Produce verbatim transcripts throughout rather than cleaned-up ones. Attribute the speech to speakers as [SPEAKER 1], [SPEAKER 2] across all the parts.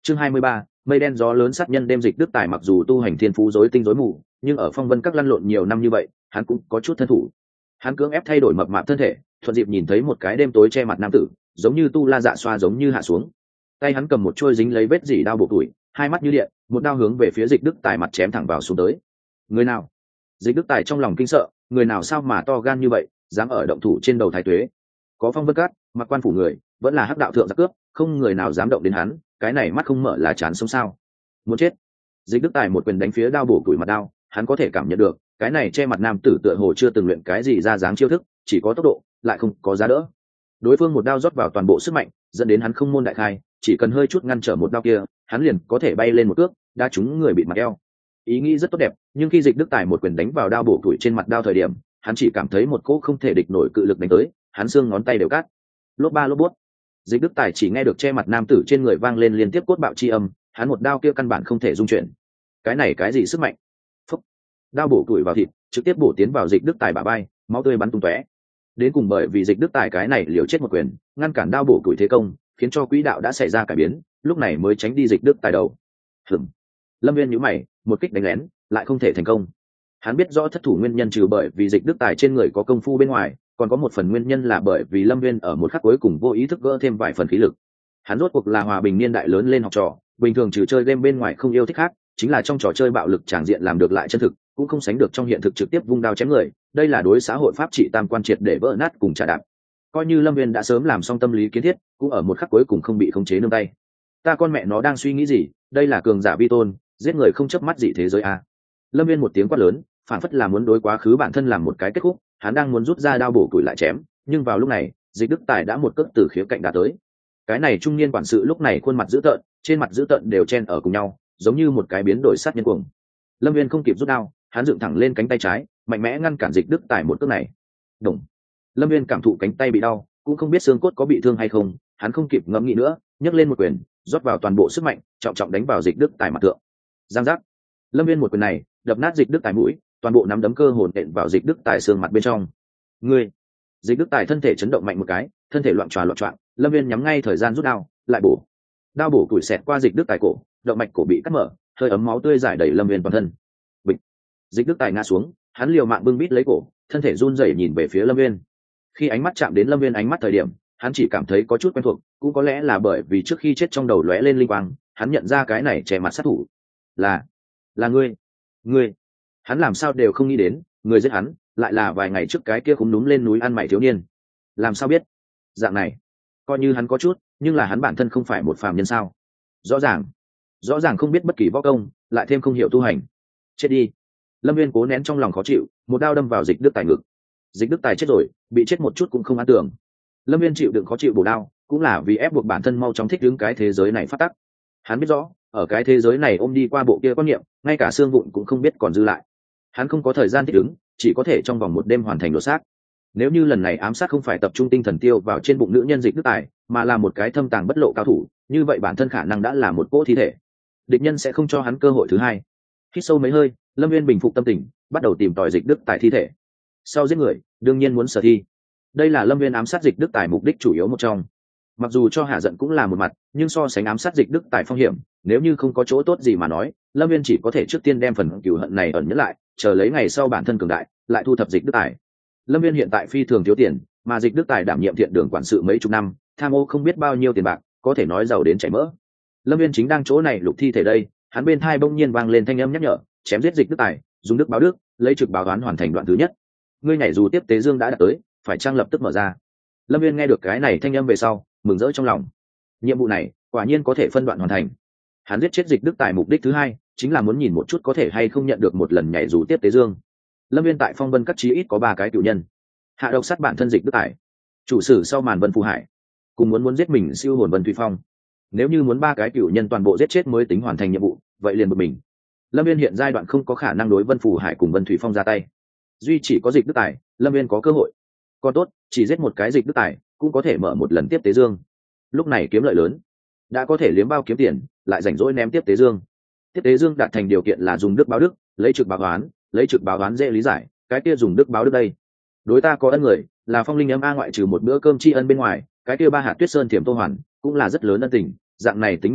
[SPEAKER 1] Chương hai mươi ba, mây đen gió lớn sát nhân đêm. Dịch Đức Tài mặc dù tu hành thiên phú rối tinh rối mù, nhưng ở phong vân các lăn lộn nhiều năm như vậy, hắn cũng có chút thân thủ. Hắn cưỡng ép thay đổi mập mạp thân thể, thuận dịp nhìn thấy một cái đêm tối che mặt nam tử, giống như tu la dạ xoa giống như hạ xuống. Tay hắn cầm một chuôi dính lấy vết dỉ đao bổ tuổi, hai mắt như điện, một đao hướng về phía Dịch Đức Tài mặt chém thẳng vào xuống tới. Người nào? Dịch Đức Tài trong lòng kinh sợ, người nào sao mà to gan như vậy, dám ở động thủ trên đầu thái tuế? Có phong vân cát, mặc quan phủ người, vẫn là hắc đạo thượng giặc cướp, không người nào dám động đến hắn, cái này mắt không mở là chán sống sao? Muốn chết. Dịch Đức Tài một quyền đánh phía đao bổ tuổi mặt đao, hắn có thể cảm nhận được, cái này che mặt nam tử tựa hồ chưa từng luyện cái gì ra dáng chiêu thức, chỉ có tốc độ, lại không có giá đỡ. Đối phương một đao rót vào toàn bộ sức mạnh, dẫn đến hắn không môn đại khai, chỉ cần hơi chút ngăn trở một đao kia, hắn liền có thể bay lên một cước, đá trúng người bị mặt eo. Ý nghĩ rất tốt đẹp, nhưng khi Dịch Đức Tài một quyền đánh vào đao bổ tuổi trên mặt đao thời điểm, hắn chỉ cảm thấy một cỗ không thể địch nổi cự lực đánh tới, hắn xương ngón tay đều cắt. Lốp ba lốp bút. Dịch Đức Tài chỉ nghe được che mặt nam tử trên người vang lên liên tiếp cốt bạo chi âm, hắn một đao kia căn bản không thể dung chuyển. Cái này cái gì sức mạnh? Phúc. Đao bổ tuổi vào thịt, trực tiếp bổ tiến vào Dịch Đức Tài bả vai, máu tươi bắn tung tóe. Đến cùng bởi vì Dịch Đức Tài cái này liều chết một quyền, ngăn cản đao bổ tuổi thế công, khiến cho quỹ đạo đã xảy ra cải biến, lúc này mới tránh đi Dịch Đức Tài đầu. Hừm. Lâm Viên nhíu mày, một kích đánh lén, lại không thể thành công. Hắn biết rõ thất thủ nguyên nhân trừ bởi vì Dịch Đức Tài trên người có công phu bên ngoài, còn có một phần nguyên nhân là bởi vì Lâm Viên ở một khắc cuối cùng vô ý thức gỡ thêm vài phần khí lực. Hắn rốt cuộc là hòa bình niên đại lớn lên học trò, bình thường trừ chơi game bên ngoài không yêu thích khác, chính là trong trò chơi bạo lực tràng diện làm được lại chân thực, cũng không sánh được trong hiện thực trực tiếp vung đao chém người, đây là đối xã hội pháp trị tam quan triệt để vỡ nát cùng trả đạp. Coi như Lâm Viên đã sớm làm xong tâm lý kiến thiết, cũng ở một khắc cuối cùng không bị khống chế nương tay. Ta con mẹ nó đang suy nghĩ gì, đây là cường giả vi tôn, giết người không chớp mắt gì thế giới a. Lâm Viên một tiếng quát lớn, phản phất là muốn đối quá khứ bản thân làm một cái kết thúc, hắn đang muốn rút ra đao bổ củi lại chém, nhưng vào lúc này, Dịch Đức Tài đã một cước từ khía cạnh đá tới. Cái này trung niên quản sự lúc này khuôn mặt dữ tợn, trên mặt dữ tợn đều chen ở cùng nhau, giống như một cái biến đổi sát nhân cuồng. Lâm Viên không kịp rút đao, hắn dựng thẳng lên cánh tay trái, mạnh mẽ ngăn cản Dịch Đức Tài một cước này. Đùng. Lâm Viên cảm thụ cánh tay bị đau, cũng không biết xương cốt có bị thương hay không, hắn không kịp ngẫm nghĩ nữa, nhấc lên một quyền, rót vào toàn bộ sức mạnh, trọng trọng đánh vào Dịch Đức Tài mặt thượng. Giang giác. Lâm Viên một quyền này, đập nát Dịch Đức Tài mũi, toàn bộ nắm đấm cơ hồn đện vào Dịch Đức Tài xương mặt bên trong. Ngươi. Dịch Đức Tài thân thể chấn động mạnh một cái, thân thể loạn tròa loạn choạng, Lâm Viên nhắm ngay thời gian rút đao, lại bổ. Đao bổ củi xẹt qua Dịch Đức Tài cổ, động mạch cổ bị cắt mở, hơi ấm máu tươi rải đầy Lâm Viên toàn thân. Bịch. Dịch Đức Tài ngã xuống, hắn liều mạng bưng bít lấy cổ, thân thể run rẩy nhìn về phía Lâm Viên. Khi ánh mắt chạm đến Lâm Viên ánh mắt thời điểm, hắn chỉ cảm thấy có chút quen thuộc, cũng có lẽ là bởi vì trước khi chết trong đầu lóe lên linh quang, hắn nhận ra cái này che mặt sát thủ. Là, là ngươi, ngươi. Hắn làm sao đều không nghĩ đến, người giết hắn lại là vài ngày trước cái kia khúm núm lên núi ăn mày thiếu niên. Làm sao biết? Dạng này, coi như hắn có chút, nhưng là hắn bản thân không phải một phàm nhân sao? Rõ ràng, rõ ràng không biết bất kỳ võ công, lại thêm không hiểu tu hành. Chết đi. Lâm Viên cố nén trong lòng khó chịu, một đao đâm vào Dịch Đức Tài ngực. Dịch Đức Tài chết rồi, bị chết một chút cũng không an tưởng. Lâm Viên chịu đựng khó chịu bổ đao, cũng là vì ép buộc bản thân mau chóng thích ứng cái thế giới này phát tắc. Hắn biết rõ, ở cái thế giới này ôm đi qua bộ kia quan niệm, ngay cả xương vụn cũng không biết còn dư lại. Hắn không có thời gian thích ứng, chỉ có thể trong vòng một đêm hoàn thành đột xác. Nếu như lần này ám sát không phải tập trung tinh thần tiêu vào trên bụng nữ nhân Dịch Đức Tài, mà là một cái thâm tàng bất lộ cao thủ, như vậy bản thân khả năng đã là một cỗ thi thể. Địch nhân sẽ không cho hắn cơ hội thứ hai. Hít sâu mấy hơi, Lâm Viên bình phục tâm tình, bắt đầu tìm tòi Dịch Đức Tài thi thể. Sau giết người, đương nhiên muốn sở thi. Đây là Lâm Viên ám sát Dịch Đức Tài mục đích chủ yếu một trong. Mặc dù cho hạ giận cũng là một mặt, nhưng so sánh ám sát Dịch Đức Tài phong hiểm, nếu như không có chỗ tốt gì mà nói, Lâm Viên chỉ có thể trước tiên đem phần cừu hận này ẩn nhẫn lại, chờ lấy ngày sau bản thân cường đại, lại thu thập Dịch Đức Tài. Lâm Viên hiện tại phi thường thiếu tiền, mà Dịch Đức Tài đảm nhiệm thiện đường quản sự mấy chục năm, tham ô không biết bao nhiêu tiền bạc, có thể nói giàu đến chảy mỡ. Lâm Viên chính đang chỗ này lục thi thể đây, hắn bên tai bỗng nhiên vang lên thanh âm nhắc nhở, chém giết Dịch Đức Tài, dùng đức báo đức, lấy trực báo đoán hoàn thành đoạn thứ nhất. Ngươi nhảy dù tiếp tế dương đã đạt tới, phải trang lập tức mở ra. Lâm Viên nghe được cái này thanh âm về sau, mừng rỡ trong lòng. Nhiệm vụ này quả nhiên có thể phân đoạn hoàn thành. Hắn giết chết Dịch Đức Tài mục đích thứ hai chính là muốn nhìn một chút có thể hay không nhận được một lần nhảy dù tiếp tế dương. Lâm Viên tại Phong Vân các chí ít có ba cái cựu nhân: hạ độc sát bản thân Dịch Đức Tài, chủ sử sau màn Vân Phù Hải, cùng muốn muốn giết mình siêu hồn Vân Thủy Phong. Nếu như muốn ba cái cựu nhân toàn bộ giết chết mới tính hoàn thành nhiệm vụ, vậy liền một mình. Lâm Viên hiện giai đoạn không có khả năng đối Vân Phù Hải cùng Vân Thủy Phong ra tay, duy chỉ có Dịch Đức Tài, Lâm Viên có cơ hội. Còn tốt, chỉ giết một cái Dịch Đức Tài cũng có thể mở một lần tiếp tế dương. Lúc này kiếm lợi lớn, đã có thể liếm bao kiếm tiền, lại rảnh rỗi ném tiếp tế dương. Tiếp tế dương đạt thành điều kiện là dùng đức báo đức, lấy trực báo đoán, lấy trực báo đoán dễ lý giải, cái kia dùng đức báo đức đây. Đối ta có ân người, là Phong Linh Âm A ngoại trừ một bữa cơm tri ân bên ngoài, cái kia ba hạt Tuyết Sơn Thiểm Tô Hoàn cũng là rất lớn ân tình, dạng này tính mà nói,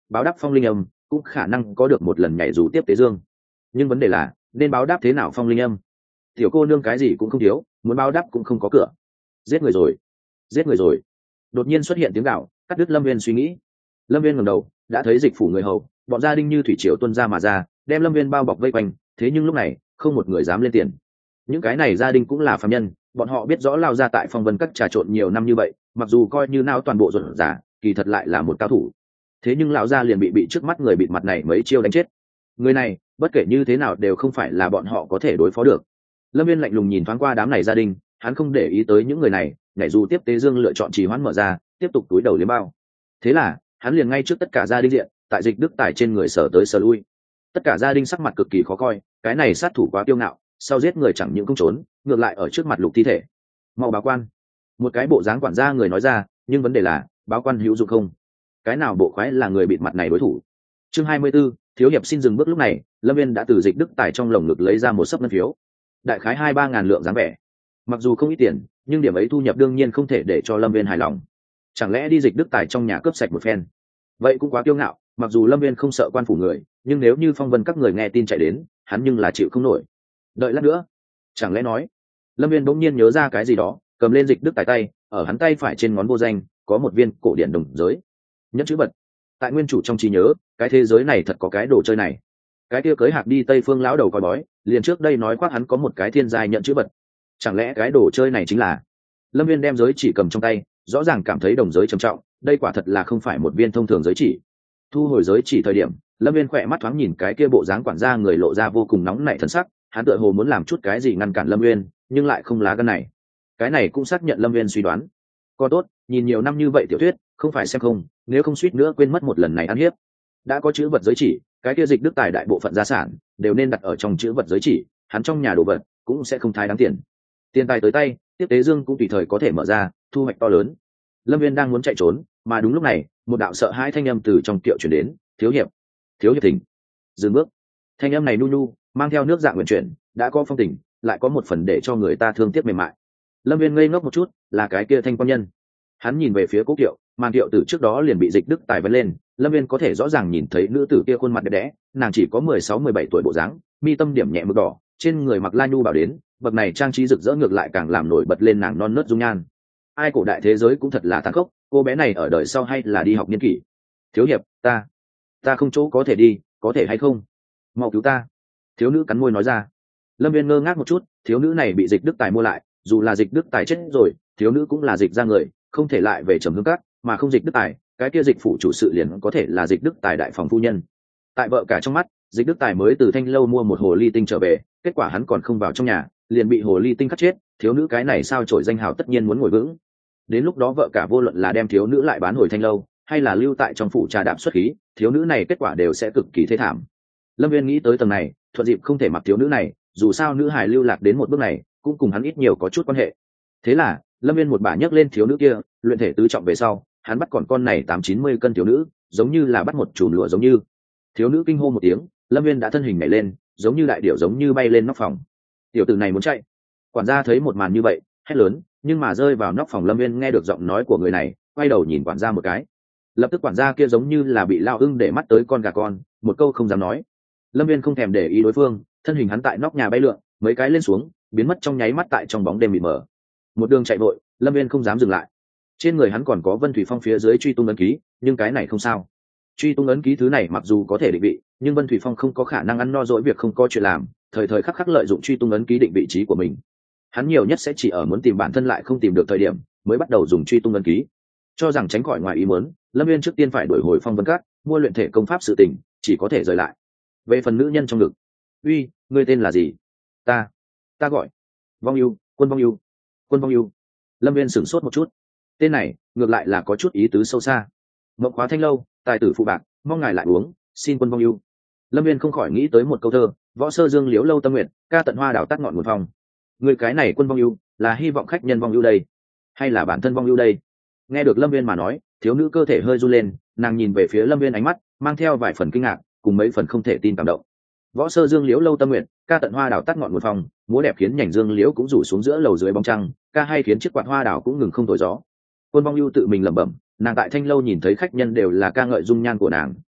[SPEAKER 1] báo đáp phong linh âm cũng khả năng có được một lần nhảy dù tiếp tế dương. Nhưng vấn đề là nên báo đáp thế nào phong linh âm? Tiểu cô nương cái gì cũng không thiếu, muốn báo đáp cũng không có cửa. Giết người rồi, giết người rồi. Đột nhiên xuất hiện tiếng gào, cắt đứt Lâm Viên suy nghĩ. Lâm Viên ngẩng đầu, đã thấy dịch phủ người hầu, bọn gia đình như thủy triều tuôn ra mà ra, đem Lâm Viên bao bọc vây quanh. Thế nhưng lúc này không một người dám lên tiền. Những cái này gia đình cũng là phàm nhân, bọn họ biết rõ lao ra tại phong vân các trà trộn nhiều năm như vậy, mặc dù coi như nào toàn bộ ruột giả, kỳ thật lại là một cao thủ. Thế nhưng lão gia liền bị bị trước mắt người bịt mặt này mấy chiêu đánh chết. Người này bất kể như thế nào đều không phải là bọn họ có thể đối phó được. Lâm Viên lạnh lùng nhìn thoáng qua đám này gia đình, hắn không để ý tới những người này, nhảy dù tiếp tế dương lựa chọn trì hoãn mở ra, tiếp tục túi đầu liếm bao. Thế là hắn liền ngay trước tất cả gia đình diện, tại dịch đức tải trên người sở tới sở lui. Tất cả gia đình sắc mặt cực kỳ khó coi, cái này sát thủ quá kiêu ngạo, sau giết người chẳng những không trốn, ngược lại ở trước mặt lục thi thể. Mau báo quan. Một cái bộ dáng quản gia người nói ra, nhưng vấn đề là báo quan hữu dụng không? Cái nào bộ khoái là người bịt mặt này đối thủ? Chương hai mươi 24, thiếu hiệp xin dừng bước. Lúc này Lâm Viên đã từ dịch đức tài trong lồng ngực lấy ra một sấp ngân phiếu, đại khái hai ba ngàn lượng dáng vẻ. Mặc dù không ít tiền, nhưng điểm ấy thu nhập đương nhiên không thể để cho Lâm Viên hài lòng. Chẳng lẽ đi dịch đức tài trong nhà cướp sạch một phen? Vậy cũng quá kiêu ngạo. Mặc dù Lâm Viên không sợ quan phủ người, nhưng nếu như phong vân các người nghe tin chạy đến, hắn nhưng là chịu không nổi. Đợi lát nữa, chẳng lẽ nói? Lâm Viên bỗng nhiên nhớ ra cái gì đó, cầm lên dịch đức tài tay, ở hắn tay phải trên ngón vô danh có một viên cổ điển đồng giới nhẫn chữ vật. Tại nguyên chủ trong trí nhớ, cái thế giới này thật có cái đồ chơi này. Cái kia cưới hạc đi tây phương lão đầu coi bói liền trước đây nói khoác hắn có một cái thiên giai nhận chữ vật. Chẳng lẽ cái đồ chơi này chính là? Lâm Viên đem giới chỉ cầm trong tay, rõ ràng cảm thấy đồng giới trầm trọng, đây quả thật là không phải một viên thông thường giới chỉ. Thu hồi giới chỉ thời điểm, Lâm Viên khỏe mắt thoáng nhìn cái kia bộ dáng quản gia người lộ ra vô cùng nóng nảy thần sắc, hắn tựa hồ muốn làm chút cái gì ngăn cản Lâm Viên, nhưng lại không lá gan này. Cái này cũng xác nhận Lâm Viên suy đoán. Có tốt, nhìn nhiều năm như vậy tiểu thuyết, không phải xem không, nếu không suýt nữa quên mất một lần này ăn hiếp. Đã có chữ vật giới chỉ, cái kia dịch đức tài đại bộ phận gia sản đều nên đặt ở trong chữ vật giới chỉ, hắn trong nhà đồ vật cũng sẽ không thái đáng tiền. Tiền tài tới tay, tiếp tế dương cũng tùy thời có thể mở ra, thu hoạch to lớn. Lâm Viên đang muốn chạy trốn, mà đúng lúc này, một đạo sợ hãi thanh âm từ trong kiệu truyền đến, "Thiếu hiệp, thiếu hiệp thỉnh." Dừng bước. Thanh âm này nu nu, mang theo nước dạng nguyện chuyển, đã có phong tình, lại có một phần để cho người ta thương tiếc mềm mại. Lâm Viên ngây ngốc một chút, là cái kia thanh quan nhân. Hắn nhìn về phía cố kiệu, màn kiệu từ trước đó liền bị dịch đức tài vấn lên. Lâm Viên có thể rõ ràng nhìn thấy nữ tử kia khuôn mặt đẹp đẽ, nàng chỉ có mười sáu mười bảy tuổi bộ dáng, mi tâm điểm nhẹ mực đỏ, trên người mặc la nhu bảo đến, bậc này trang trí rực rỡ ngược lại càng làm nổi bật lên nàng non nớt dung nhan. Ai cổ đại thế giới cũng thật là tàn khốc, cô bé này ở đời sau hay là đi học niên kỷ? "Thiếu hiệp, ta ta không chỗ có thể đi, có thể hay không? Mau cứu ta." Thiếu nữ cắn môi nói ra. Lâm Viên ngơ ngác một chút, thiếu nữ này bị dịch đức tài mua lại, dù là dịch đức tài chết rồi, thiếu nữ cũng là dịch ra người, không thể lại về Trầm Hương Các, mà không dịch đức tài, cái kia dịch phủ chủ sự liền có thể là dịch đức tài đại phòng phu nhân. Tại vợ cả trong mắt, dịch đức tài mới từ Thanh Lâu mua một hồ ly tinh trở về, kết quả hắn còn không vào trong nhà, liền bị hồ ly tinh cắt chết, thiếu nữ cái này sao trổi danh hào tất nhiên muốn ngồi vững. Đến lúc đó vợ cả vô luận là đem thiếu nữ lại bán hồi Thanh Lâu, hay là lưu tại trong phủ trà đạm xuất khí, thiếu nữ này kết quả đều sẽ cực kỳ thê thảm. Lâm Viên nghĩ tới tầng này, thuận dịp không thể mặc thiếu nữ này, dù sao nữ hài lưu lạc đến một bước này, cũng cùng hắn ít nhiều có chút quan hệ. Thế là Lâm Viên một bà nhấc lên thiếu nữ kia, luyện thể tứ trọng về sau, hắn bắt còn con này tám chín mươi cân thiếu nữ, giống như là bắt một chùm lụa giống như. Thiếu nữ kinh hô một tiếng, Lâm Viên đã thân hình nhảy lên, giống như đại điểu giống như bay lên nóc phòng. Tiểu tử này muốn chạy. Quản gia thấy một màn như vậy, hét lớn, nhưng mà rơi vào nóc phòng Lâm Viên nghe được giọng nói của người này, quay đầu nhìn quản gia một cái. Lập tức quản gia kia giống như là bị lao ưng để mắt tới con gà con, một câu không dám nói. Lâm Viên không thèm để ý đối phương, thân hình hắn tại nóc nhà bay lượn, mấy cái lên xuống, biến mất trong nháy mắt tại trong bóng đêm mịt mờ. Một đường chạy vội, Lâm Viên không dám dừng lại. Trên người hắn còn có Vân Thủy Phong phía dưới truy tung ấn ký, nhưng cái này không sao. Truy tung ấn ký thứ này mặc dù có thể định vị, nhưng Vân Thủy Phong không có khả năng ăn no dỗi việc không có chuyện làm, thời thời khắc khắc lợi dụng truy tung ấn ký định vị trí của mình. Hắn nhiều nhất sẽ chỉ ở muốn tìm bản thân lại không tìm được thời điểm, mới bắt đầu dùng truy tung ấn ký. Cho rằng tránh khỏi ngoài ý muốn, Lâm Viên trước tiên phải đổi hồi Phong Vân Các, mua luyện thể công pháp sự tình, chỉ có thể rời lại. Về phần nữ nhân trong ngực, "Uy, ngươi tên là gì?" "Ta, ta gọi Vong Ưu, Quân Vong Ưu." "Quân Vong Ưu?" Lâm Viên sửng sốt một chút. Tên này ngược lại là có chút ý tứ sâu xa. "Mộng Khóa Thanh Lâu, tài tử phụ bạc, mong ngài lại uống, xin Quân Vong Ưu." Lâm Viên không khỏi nghĩ tới một câu thơ, "Võ sơ dương liễu lâu tâm nguyện, ca tận hoa đảo tắt ngọn nguồn phong." Người cái này Quân Vong Ưu là hy vọng khách nhân Vong Ưu đây, hay là bản thân Vong Ưu đây? Nghe được Lâm Viên mà nói, thiếu nữ cơ thể hơi run lên, nàng nhìn về phía Lâm Viên ánh mắt mang theo vài phần kinh ngạc, cùng mấy phần không thể tin cảm động. "Võ sơ dương liễu lâu tâm nguyện, ca tận hoa đảo tắt ngọn nguồn phong." Múa đẹp khiến nhành dương liễu cũng rủ xuống giữa lầu dưới bóng trăng, ca hay khiến chiếc quạt hoa đảo cũng ngừng không thổi gió. Quân Vong Ưu tự mình lẩm bẩm, nàng tại Thanh Lâu nhìn thấy khách nhân đều là ca ngợi dung nhan của nàng,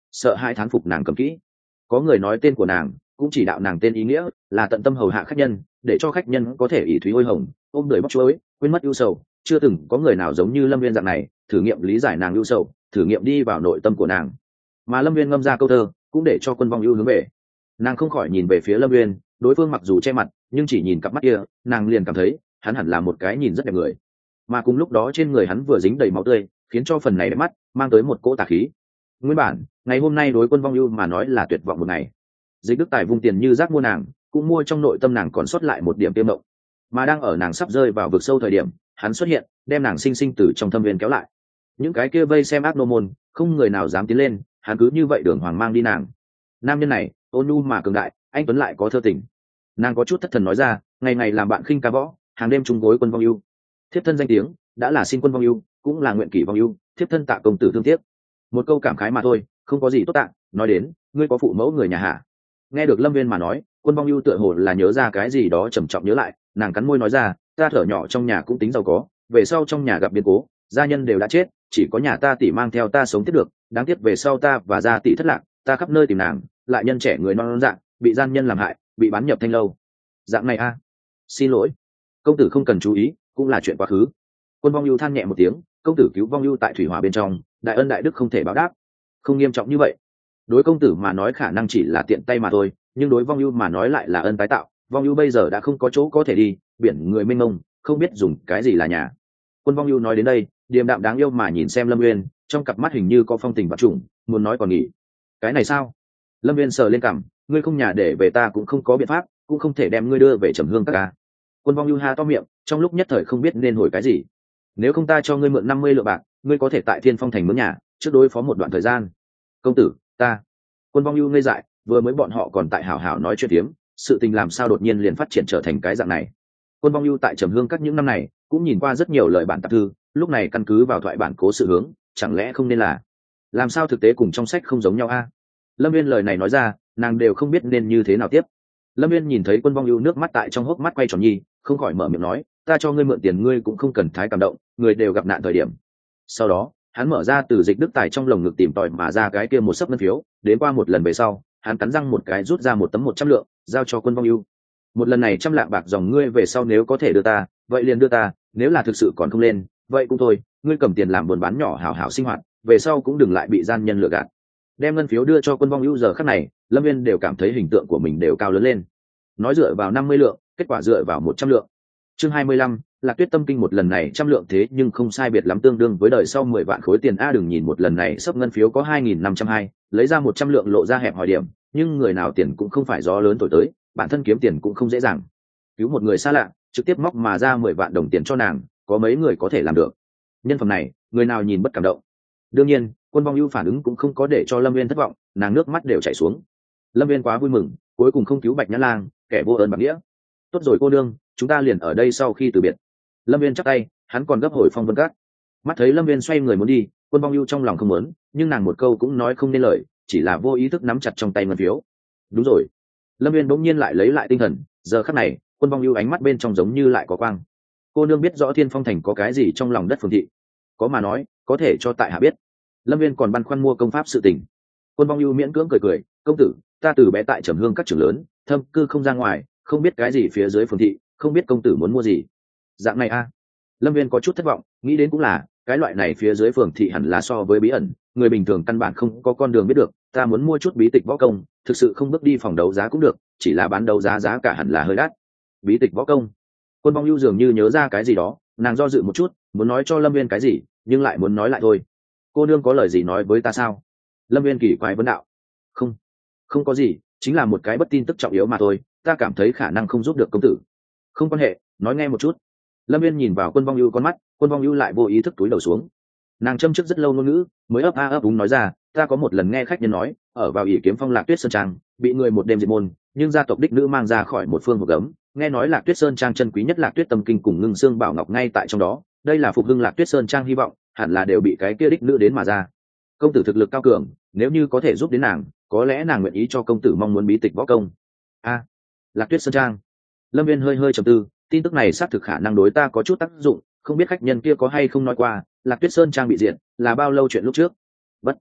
[SPEAKER 1] sợ hai thán phục nàng cầm kỹ. Có người nói tên của nàng, cũng chỉ đạo nàng tên ý nghĩa là tận tâm hầu hạ khách nhân, để cho khách nhân có thể ỷ thúy hôi hồng, ôm đời bóc chuối, quên mất ưu sầu. Chưa từng có người nào giống như Lâm Viên dạng này thử nghiệm lý giải nàng ưu sầu, thử nghiệm đi vào nội tâm của nàng. Mà Lâm Viên ngâm ra câu thơ cũng để cho Quân Vong Ưu hướng về. Nàng không khỏi nhìn về phía Lâm Viên, đối phương mặc dù che mặt nhưng chỉ nhìn cặp mắt kia, nàng liền cảm thấy hắn hẳn là một cái nhìn rất đẹp người. Mà cùng lúc đó trên người hắn vừa dính đầy máu tươi, khiến cho phần này đẹp mắt mang tới một cỗ tà khí. Nguyên bản ngày hôm nay đối Quân Vong Ưu mà nói là tuyệt vọng một ngày. Dịch Đức Tài vung tiền như rác mua nàng, cũng mua trong nội tâm nàng còn sót lại một điểm tiêm mộng. Mà đang ở nàng sắp rơi vào vực sâu thời điểm, hắn xuất hiện, đem nàng sinh sinh từ trong thâm viên kéo lại. Những cái kia vây xem ác nô môn, không người nào dám tiến lên, hắn cứ như vậy đường hoàng mang đi nàng. Nam nhân này ôn nhu mà cường đại, anh tuấn lại có thơ tình. Nàng có chút thất thần nói ra, ngày ngày làm bạn khinh ca võ, hàng đêm chung gối Quân Vong Ưu. Thiếp thân danh tiếng đã là xin Quân Vong Ưu, cũng là nguyện kỷ Vong Ưu, thiếp thân tạ công tử thương tiếc. Một câu cảm khái mà thôi, không có gì tốt tạng. Nói đến, ngươi có phụ mẫu người nhà hả? Nghe được Lâm Viên mà nói, Quân Vong Ưu tựa hồ là nhớ ra cái gì đó trầm trọng nhớ lại, nàng cắn môi nói ra, ta thở nhỏ trong nhà cũng tính giàu có, về sau trong nhà gặp biến cố, gia nhân đều đã chết, chỉ có nhà ta tỷ mang theo ta sống tiếp được. Đáng tiếc về sau ta và gia tỷ thất lạc, ta khắp nơi tìm nàng, lại nhân trẻ người non, non dạng, bị gian nhân làm hại, bị bán nhập thanh lâu. Dạng này a, à? Xin lỗi, công tử không cần chú ý, cũng là chuyện quá khứ. Quân Vong Ưu than nhẹ một tiếng, công tử cứu Vong Ưu tại thủy hỏa bên trong, đại ân đại đức không thể báo đáp. Không nghiêm trọng như vậy. Đối công tử mà nói khả năng chỉ là tiện tay mà thôi, nhưng đối Vong Ưu mà nói lại là ân tái tạo. Vong Ưu bây giờ đã không có chỗ có thể đi, biển người mênh mông, không biết dùng cái gì là nhà. Quân Vong Ưu nói đến đây, điềm đạm đáng yêu mà nhìn xem Lâm Uyên, trong cặp mắt hình như có phong tình và trùng, muốn nói còn nghỉ. Cái này sao? Lâm Uyên sờ lên cằm, ngươi không nhà để về ta cũng không có biện pháp, cũng không thể đem ngươi đưa về Trầm Hương các ca. Quân Vong Ưu ha to miệng, trong lúc nhất thời không biết nên hồi cái gì. Nếu không ta cho ngươi mượn năm mươi lượng bạc, ngươi có thể tại Thiên Phong thành mướn nhà, trước đối phó một đoạn thời gian. Công tử, ta. Quân Vong Ưu ngây dại, vừa mới bọn họ còn tại hảo hảo nói chuyện tiếm, sự tình làm sao đột nhiên liền phát triển trở thành cái dạng này. Quân Vong Ưu tại Trầm Hương các những năm này cũng nhìn qua rất nhiều lời bản tạp thư, lúc này căn cứ vào thoại bản cố sự hướng, chẳng lẽ không nên là làm sao thực tế cùng trong sách không giống nhau a? Lâm Viên lời này nói ra, nàng đều không biết nên như thế nào tiếp. Lâm Viên nhìn thấy Quân Vong Ưu nước mắt tại trong hốc mắt quay tròn nhi, không khỏi mở miệng nói, ta cho ngươi mượn tiền ngươi cũng không cần thái cảm động, người đều gặp nạn thời điểm. Sau đó hắn mở ra từ Dịch Đức Tài trong lồng ngực tìm tòi mà ra cái kia một sấp ngân phiếu, đến qua một lần về sau, hắn cắn răng một cái rút ra một tấm một trăm lượng, giao cho Quân Vong Ưu. Một lần này trăm lạng bạc dòng ngươi về sau nếu có thể đưa ta, vậy liền đưa ta, nếu là thực sự còn không lên, vậy cũng thôi, ngươi cầm tiền làm buôn bán nhỏ hảo hảo sinh hoạt, về sau cũng đừng lại bị gian nhân lừa gạt. Đem ngân phiếu đưa cho Quân Vong Ưu giờ khắc này, Lâm Viên đều cảm thấy hình tượng của mình đều cao lớn lên. Nói dựa vào năm mươi lượng, kết quả dựa vào một trăm lượng. Chương hai mươi lăm, Lạc Tuyết Tâm Kinh một lần này trăm lượng thế nhưng không sai biệt lắm tương đương với đời sau mười vạn khối tiền a, đừng nhìn một lần này sấp ngân phiếu có hai nghìn năm trăm hai, lấy ra một trăm lượng lộ ra hẹp hỏi điểm, nhưng người nào tiền cũng không phải gió lớn thổi tới, bản thân kiếm tiền cũng không dễ dàng. Cứu một người xa lạ, trực tiếp móc mà ra mười vạn đồng tiền cho nàng, có mấy người có thể làm được. Nhân phẩm này, người nào nhìn bất cảm động. Đương nhiên, Quân Vong Ưu phản ứng cũng không có để cho Lâm Viên thất vọng, nàng nước mắt đều chảy xuống. Lâm Viên quá vui mừng, cuối cùng không cứu Bạch Nhã Lang, kẻ vô ơn bạc nghĩa. Tốt rồi cô nương, chúng ta liền ở đây sau khi từ biệt. Lâm Viên chắp tay, hắn còn gấp hồi Phong Vân Các. Mắt thấy Lâm Viên xoay người muốn đi, Quân Vong Ưu trong lòng không muốn, nhưng nàng một câu cũng nói không nên lời, chỉ là vô ý thức nắm chặt trong tay ngân phiếu. Đúng rồi. Lâm Viên bỗng nhiên lại lấy lại tinh thần, giờ khắc này, Quân Vong Ưu ánh mắt bên trong giống như lại có quang. Cô nương biết rõ Thiên Phong thành có cái gì trong lòng đất phường thị, có mà nói, có thể cho tại hạ biết. Lâm Viên còn băn khoăn mua công pháp sự tình. Quân Vong Ưu miễn cưỡng cười cười, công tử, ta từ bé tại Trầm Hương các trường lớn, thâm cư không ra ngoài, không biết cái gì phía dưới phường thị, không biết công tử muốn mua gì. Dạng này a. À. Lâm Viên có chút thất vọng, nghĩ đến cũng là, cái loại này phía dưới phường thị hẳn là so với bí ẩn, người bình thường căn bản không có con đường biết được, ta muốn mua chút bí tịch võ công, thực sự không bước đi phòng đấu giá cũng được, chỉ là bán đấu giá giá cả hẳn là hơi đắt. Bí tịch võ công. Quân Vong Ưu dường như nhớ ra cái gì đó, nàng do dự một chút, muốn nói cho Lâm Viên cái gì, nhưng lại muốn nói lại thôi. Cô nương có lời gì nói với ta sao? Lâm Viên kỳ quái vấn đạo. Không, không có gì, chính là một cái bất tin tức trọng yếu mà thôi, ta cảm thấy khả năng không giúp được công tử. Không quan hệ, nói nghe một chút. Lâm Viên nhìn vào Quân Vong Ưu con mắt, Quân Vong Ưu lại vô ý thức túi đầu xuống. Nàng châm trước rất lâu ngôn ngữ, mới ấp a ấp úng nói ra, ta có một lần nghe khách nhân nói, ở vào ỷ kiếm phong Lạc Tuyết sơn trang, bị người một đêm diệt môn, nhưng gia tộc đích nữ mang ra khỏi một phương vực gấm, nghe nói Lạc Tuyết sơn trang chân quý nhất Lạc Tuyết Tâm Kinh cùng Ngưng Xương Bảo Ngọc ngay tại trong đó, đây là phục hưng Lạc Tuyết sơn trang hy vọng, hẳn là đều bị cái kia đích nữ đến mà ra. Công tử thực lực cao cường, nếu như có thể giúp đến nàng, có lẽ nàng nguyện ý cho công tử mong muốn bí tịch võ công. A, Lạc Tuyết sơn trang. Lâm Viên hơi hơi trầm tư, tin tức này xác thực khả năng đối ta có chút tác dụng, không biết khách nhân kia có hay không nói qua Lạc Tuyết sơn trang bị diệt là bao lâu chuyện lúc trước. Bất,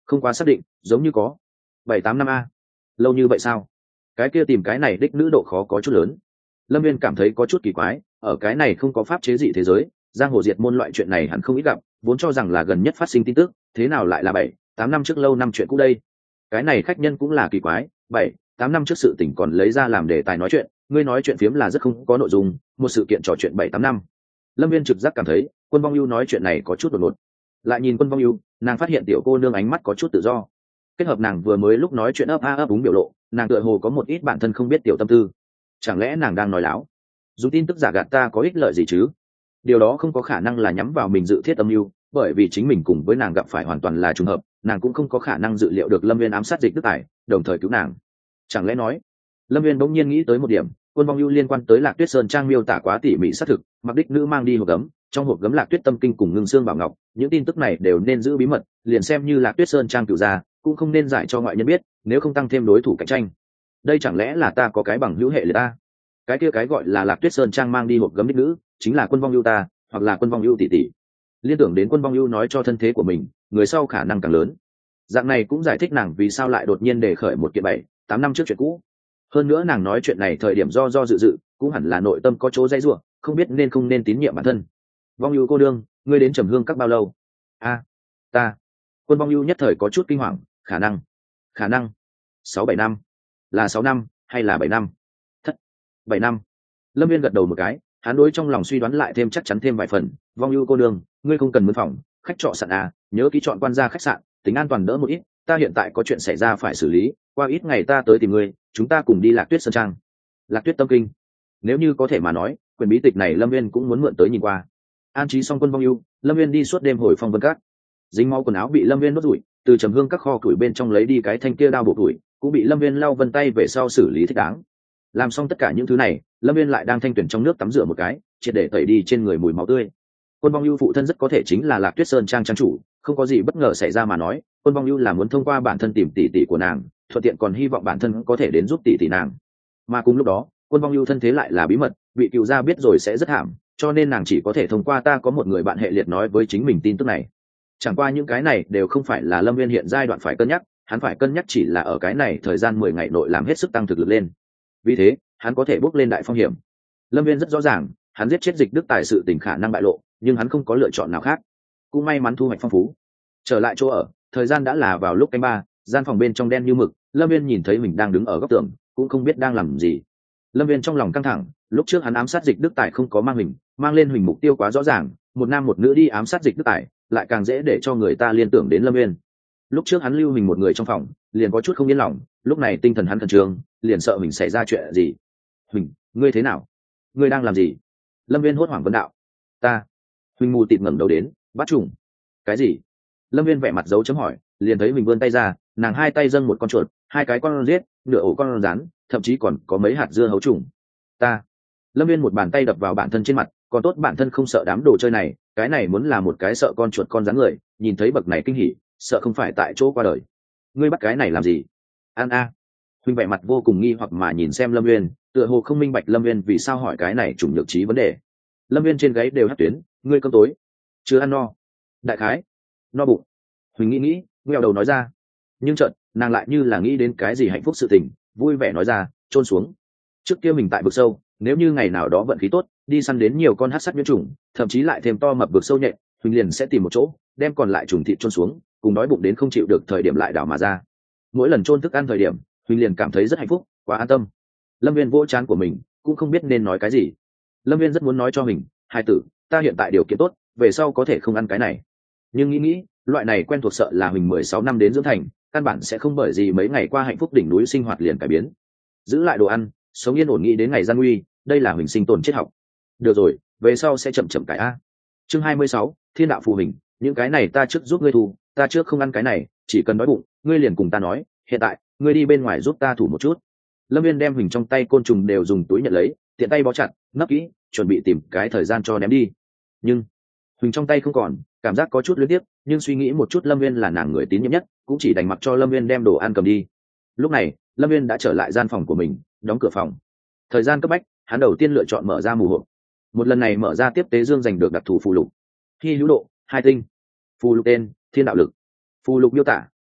[SPEAKER 1] Không quá xác định, giống như có bảy tám năm a. Lâu như vậy sao? Cái kia tìm cái này đích nữ độ khó có chút lớn. Lâm viên cảm thấy có chút kỳ quái, ở cái này không có pháp chế dị thế giới, giang hồ diệt môn loại chuyện này hẳn không ít gặp, vốn cho rằng là gần nhất phát sinh tin tức, thế nào lại là bảy tám năm trước lâu năm chuyện cũ đây. Cái này khách nhân cũng là kỳ quái, bảy tám năm trước sự tình còn lấy ra làm đề tài nói chuyện, ngươi nói chuyện phiếm là rất không có nội dung, một sự kiện trò chuyện bảy tám năm. Lâm viên trực giác cảm thấy Quân Vong Ưu nói chuyện này có chút đột ngột. Lại nhìn Quân Vong Ưu, nàng phát hiện tiểu cô nương ánh mắt có chút tự do, kết hợp nàng vừa mới lúc nói chuyện ấp a ấp úng biểu lộ, nàng tựa hồ có một ít bản thân không biết tiểu tâm tư. Chẳng lẽ nàng đang nói láo, dùng tin tức giả gạt ta có ích lợi gì chứ? Điều đó không có khả năng là nhắm vào mình dự thiết âm mưu, bởi vì chính mình cùng với nàng gặp phải hoàn toàn là trùng hợp, nàng cũng không có khả năng dự liệu được Lâm viên ám sát Dịch Đức Tài, đồng thời cứu nàng. Chẳng lẽ nói, Lâm viên bỗng nhiên nghĩ tới một điểm, Quân Vong Ưu liên quan tới Lạc Tuyết Sơn trang miêu tả quá tỉ mỉ xác thực, mặc đích nữ mang đi hộp gấm, trong hộp gấm Lạc Tuyết Tâm Kinh cùng Ngưng Xương Bảo Ngọc, những tin tức này đều nên giữ bí mật, liền xem như Lạc Tuyết Sơn trang cửu gia, cũng không nên giải cho ngoại nhân biết, nếu không tăng thêm đối thủ cạnh tranh. Đây chẳng lẽ là ta có cái bằng hữu hệ liệt ta? Cái kia cái gọi là Lạc Tuyết Sơn trang mang đi hộp gấm đích nữ, chính là Quân Vong Ưu ta, hoặc là Quân Vong Ưu tỷ tỷ. Liên tưởng đến Quân Vong Ưu nói cho thân thế của mình, người sau khả năng càng lớn. Dạng này cũng giải thích nàng vì sao lại đột nhiên đề khởi một kiện bảy tám năm trước chuyện cũ. Hơn nữa nàng nói chuyện này thời điểm do do dự dự, cũng hẳn là nội tâm có chỗ dây rủa, không biết nên không nên tín nhiệm bản thân. Vong Ưu cô đương, ngươi đến Trầm Hương các bao lâu? A, ta. Quân Vong Ưu nhất thời có chút kinh hoàng, khả năng, khả năng sáu bảy năm, là sáu năm hay là bảy năm? Thất, bảy năm. Lâm viên gật đầu một cái, hắn đối trong lòng suy đoán lại thêm chắc chắn thêm vài phần. Vong Ưu cô đương, ngươi không cần mướn phòng, khách trọ sạn à, nhớ ký chọn quan gia khách sạn, tính an toàn đỡ một ít, ta hiện tại có chuyện xảy ra phải xử lý, qua ít ngày ta tới tìm ngươi, chúng ta cùng đi Lạc Tuyết Sơn trang. Lạc Tuyết Tâm Kinh, nếu như có thể mà nói, quyển bí tịch này Lâm viên cũng muốn mượn tới nhìn qua. An trí xong Quân Vong Ưu, Lâm viên đi suốt đêm hồi Phong Vân Các. Dính máu quần áo bị Lâm viên đốt rủi, từ Trầm Hương các kho củi bên trong lấy đi cái thanh kia đao bộ củi, cũng bị Lâm viên lau vân tay về sau xử lý thích đáng. Làm xong tất cả những thứ này, Lâm viên lại đang thanh tuyển trong nước tắm rửa một cái, triệt để tẩy đi trên người mùi máu tươi. Quân Vong Ưu phụ thân rất có thể chính là Lạc Tuyết Sơn trang trang chủ, không có gì bất ngờ xảy ra mà nói, Quân Vong Ưu là muốn thông qua bản thân tìm tỷ tỷ của nàng, thuận tiện còn hy vọng bản thân có thể đến giúp tỷ tỷ nàng. Mà cùng lúc đó, Quân Vong Ưu thân thế lại là bí mật, vị cựu gia biết rồi sẽ rất thảm, cho nên nàng chỉ có thể thông qua ta có một người bạn hệ liệt nói với chính mình tin tức này. Chẳng qua những cái này đều không phải là Lâm viên hiện giai đoạn phải cân nhắc, hắn phải cân nhắc chỉ là ở cái này thời gian mười ngày nội làm hết sức tăng thực lực lên. Vì thế, hắn có thể bước lên đại phong hiểm. Lâm viên rất rõ ràng, hắn giết chết Dịch Đức Tài sự tình khả năng bại lộ, nhưng hắn không có lựa chọn nào khác. Cũng may mắn thu hoạch phong phú. Trở lại chỗ ở, thời gian đã là vào lúc canh ba, gian phòng bên trong đen như mực, Lâm viên nhìn thấy mình đang đứng ở góc tường, cũng không biết đang làm gì. Lâm viên trong lòng căng thẳng, lúc trước hắn ám sát Dịch Đức Tài không có mang mình, mang lên mình mục tiêu quá rõ ràng, một nam một nữ đi ám sát Dịch Đức Tài, lại càng dễ để cho người ta liên tưởng đến Lâm viên. Lúc trước hắn lưu mình một người trong phòng, liền có chút không yên lòng, lúc này tinh thần hắn khẩn trương, liền sợ mình xảy ra chuyện gì. Huỳnh, ngươi thế nào? Ngươi đang làm gì? Lâm viên hốt hoảng vấn đạo. Ta. Huỳnh mù tịt ngẩng đầu đến, bắt trùng. Cái gì? Lâm viên vẻ mặt dấu chấm hỏi, liền thấy mình vươn tay ra, nàng hai tay dâng một con chuột, hai cái con riết, nửa ổ con rắn, thậm chí còn có mấy hạt dưa hấu trùng. Ta. Lâm viên một bàn tay đập vào bản thân trên mặt, còn tốt bản thân không sợ đám đồ chơi này, cái này muốn là một cái sợ con chuột con rắn người, nhìn thấy bậc này kinh hỉ, sợ không phải tại chỗ qua đời. Ngươi bắt cái này làm gì? An a. Huỳnh vẻ mặt vô cùng nghi hoặc mà nhìn xem Lâm viên, tựa hồ không minh bạch Lâm viên vì sao hỏi cái này trùng nhược trí vấn đề. Lâm viên trên gáy đều hát tuyến, ngươi cơm tối chưa ăn no? Đại khái no bụng. Huỳnh nghĩ nghĩ, nghèo đầu nói ra. Nhưng chợt nàng lại như là nghĩ đến cái gì hạnh phúc sự tình, vui vẻ nói ra, trôn xuống. Trước kia mình tại vực sâu, nếu như ngày nào đó vận khí tốt, đi săn đến nhiều con hắc sắt nhiễm trùng, thậm chí lại thêm to mập vực sâu nhện, Huỳnh liền sẽ tìm một chỗ, đem còn lại trùng thịt trôn xuống, cùng đói bụng đến không chịu được thời điểm lại đảo mà ra. Mỗi lần trôn thức ăn thời điểm, Huỳnh liền cảm thấy rất hạnh phúc, quá an tâm. Lâm viên vỗ trán của mình, cũng không biết nên nói cái gì. Lâm viên rất muốn nói cho mình, hai tử, ta hiện tại điều kiện tốt, về sau có thể không ăn cái này. Nhưng nghĩ nghĩ, loại này quen thuộc sợ là Huỳnh mười sáu năm đến dưỡng thành, căn bản sẽ không bởi gì mấy ngày qua hạnh phúc đỉnh núi sinh hoạt liền cải biến. Giữ lại đồ ăn, sống yên ổn nghĩ đến ngày gian nguy, đây là Huỳnh sinh tồn triết học. Được rồi, về sau sẽ chậm chậm cải a. Chương hai mươi sáu, Thiên đạo phù hình, những cái này ta trước giúp ngươi thu, ta trước không ăn cái này, chỉ cần đói bụng, ngươi liền cùng ta nói, hiện tại, ngươi đi bên ngoài giúp ta thủ một chút. Lâm viên đem Huỳnh trong tay côn trùng đều dùng túi nhận lấy, tiện tay bó chặt, nấp kỹ, chuẩn bị tìm cái thời gian cho ném đi. Nhưng Huỳnh trong tay không còn, cảm giác có chút luyến tiếc, nhưng suy nghĩ một chút Lâm viên là nàng người tín nhiệm nhất, cũng chỉ đành mặc cho Lâm viên đem đồ ăn cầm đi. Lúc này Lâm viên đã trở lại gian phòng của mình, đóng cửa phòng. Thời gian cấp bách, hắn đầu tiên lựa chọn mở ra mù hộp. Một lần này mở ra tiếp tế dương giành được đặc thù phù lục. Hy hữu độ hai tinh. Phù lục tên Thiên đạo lực. Phù lục miêu tả,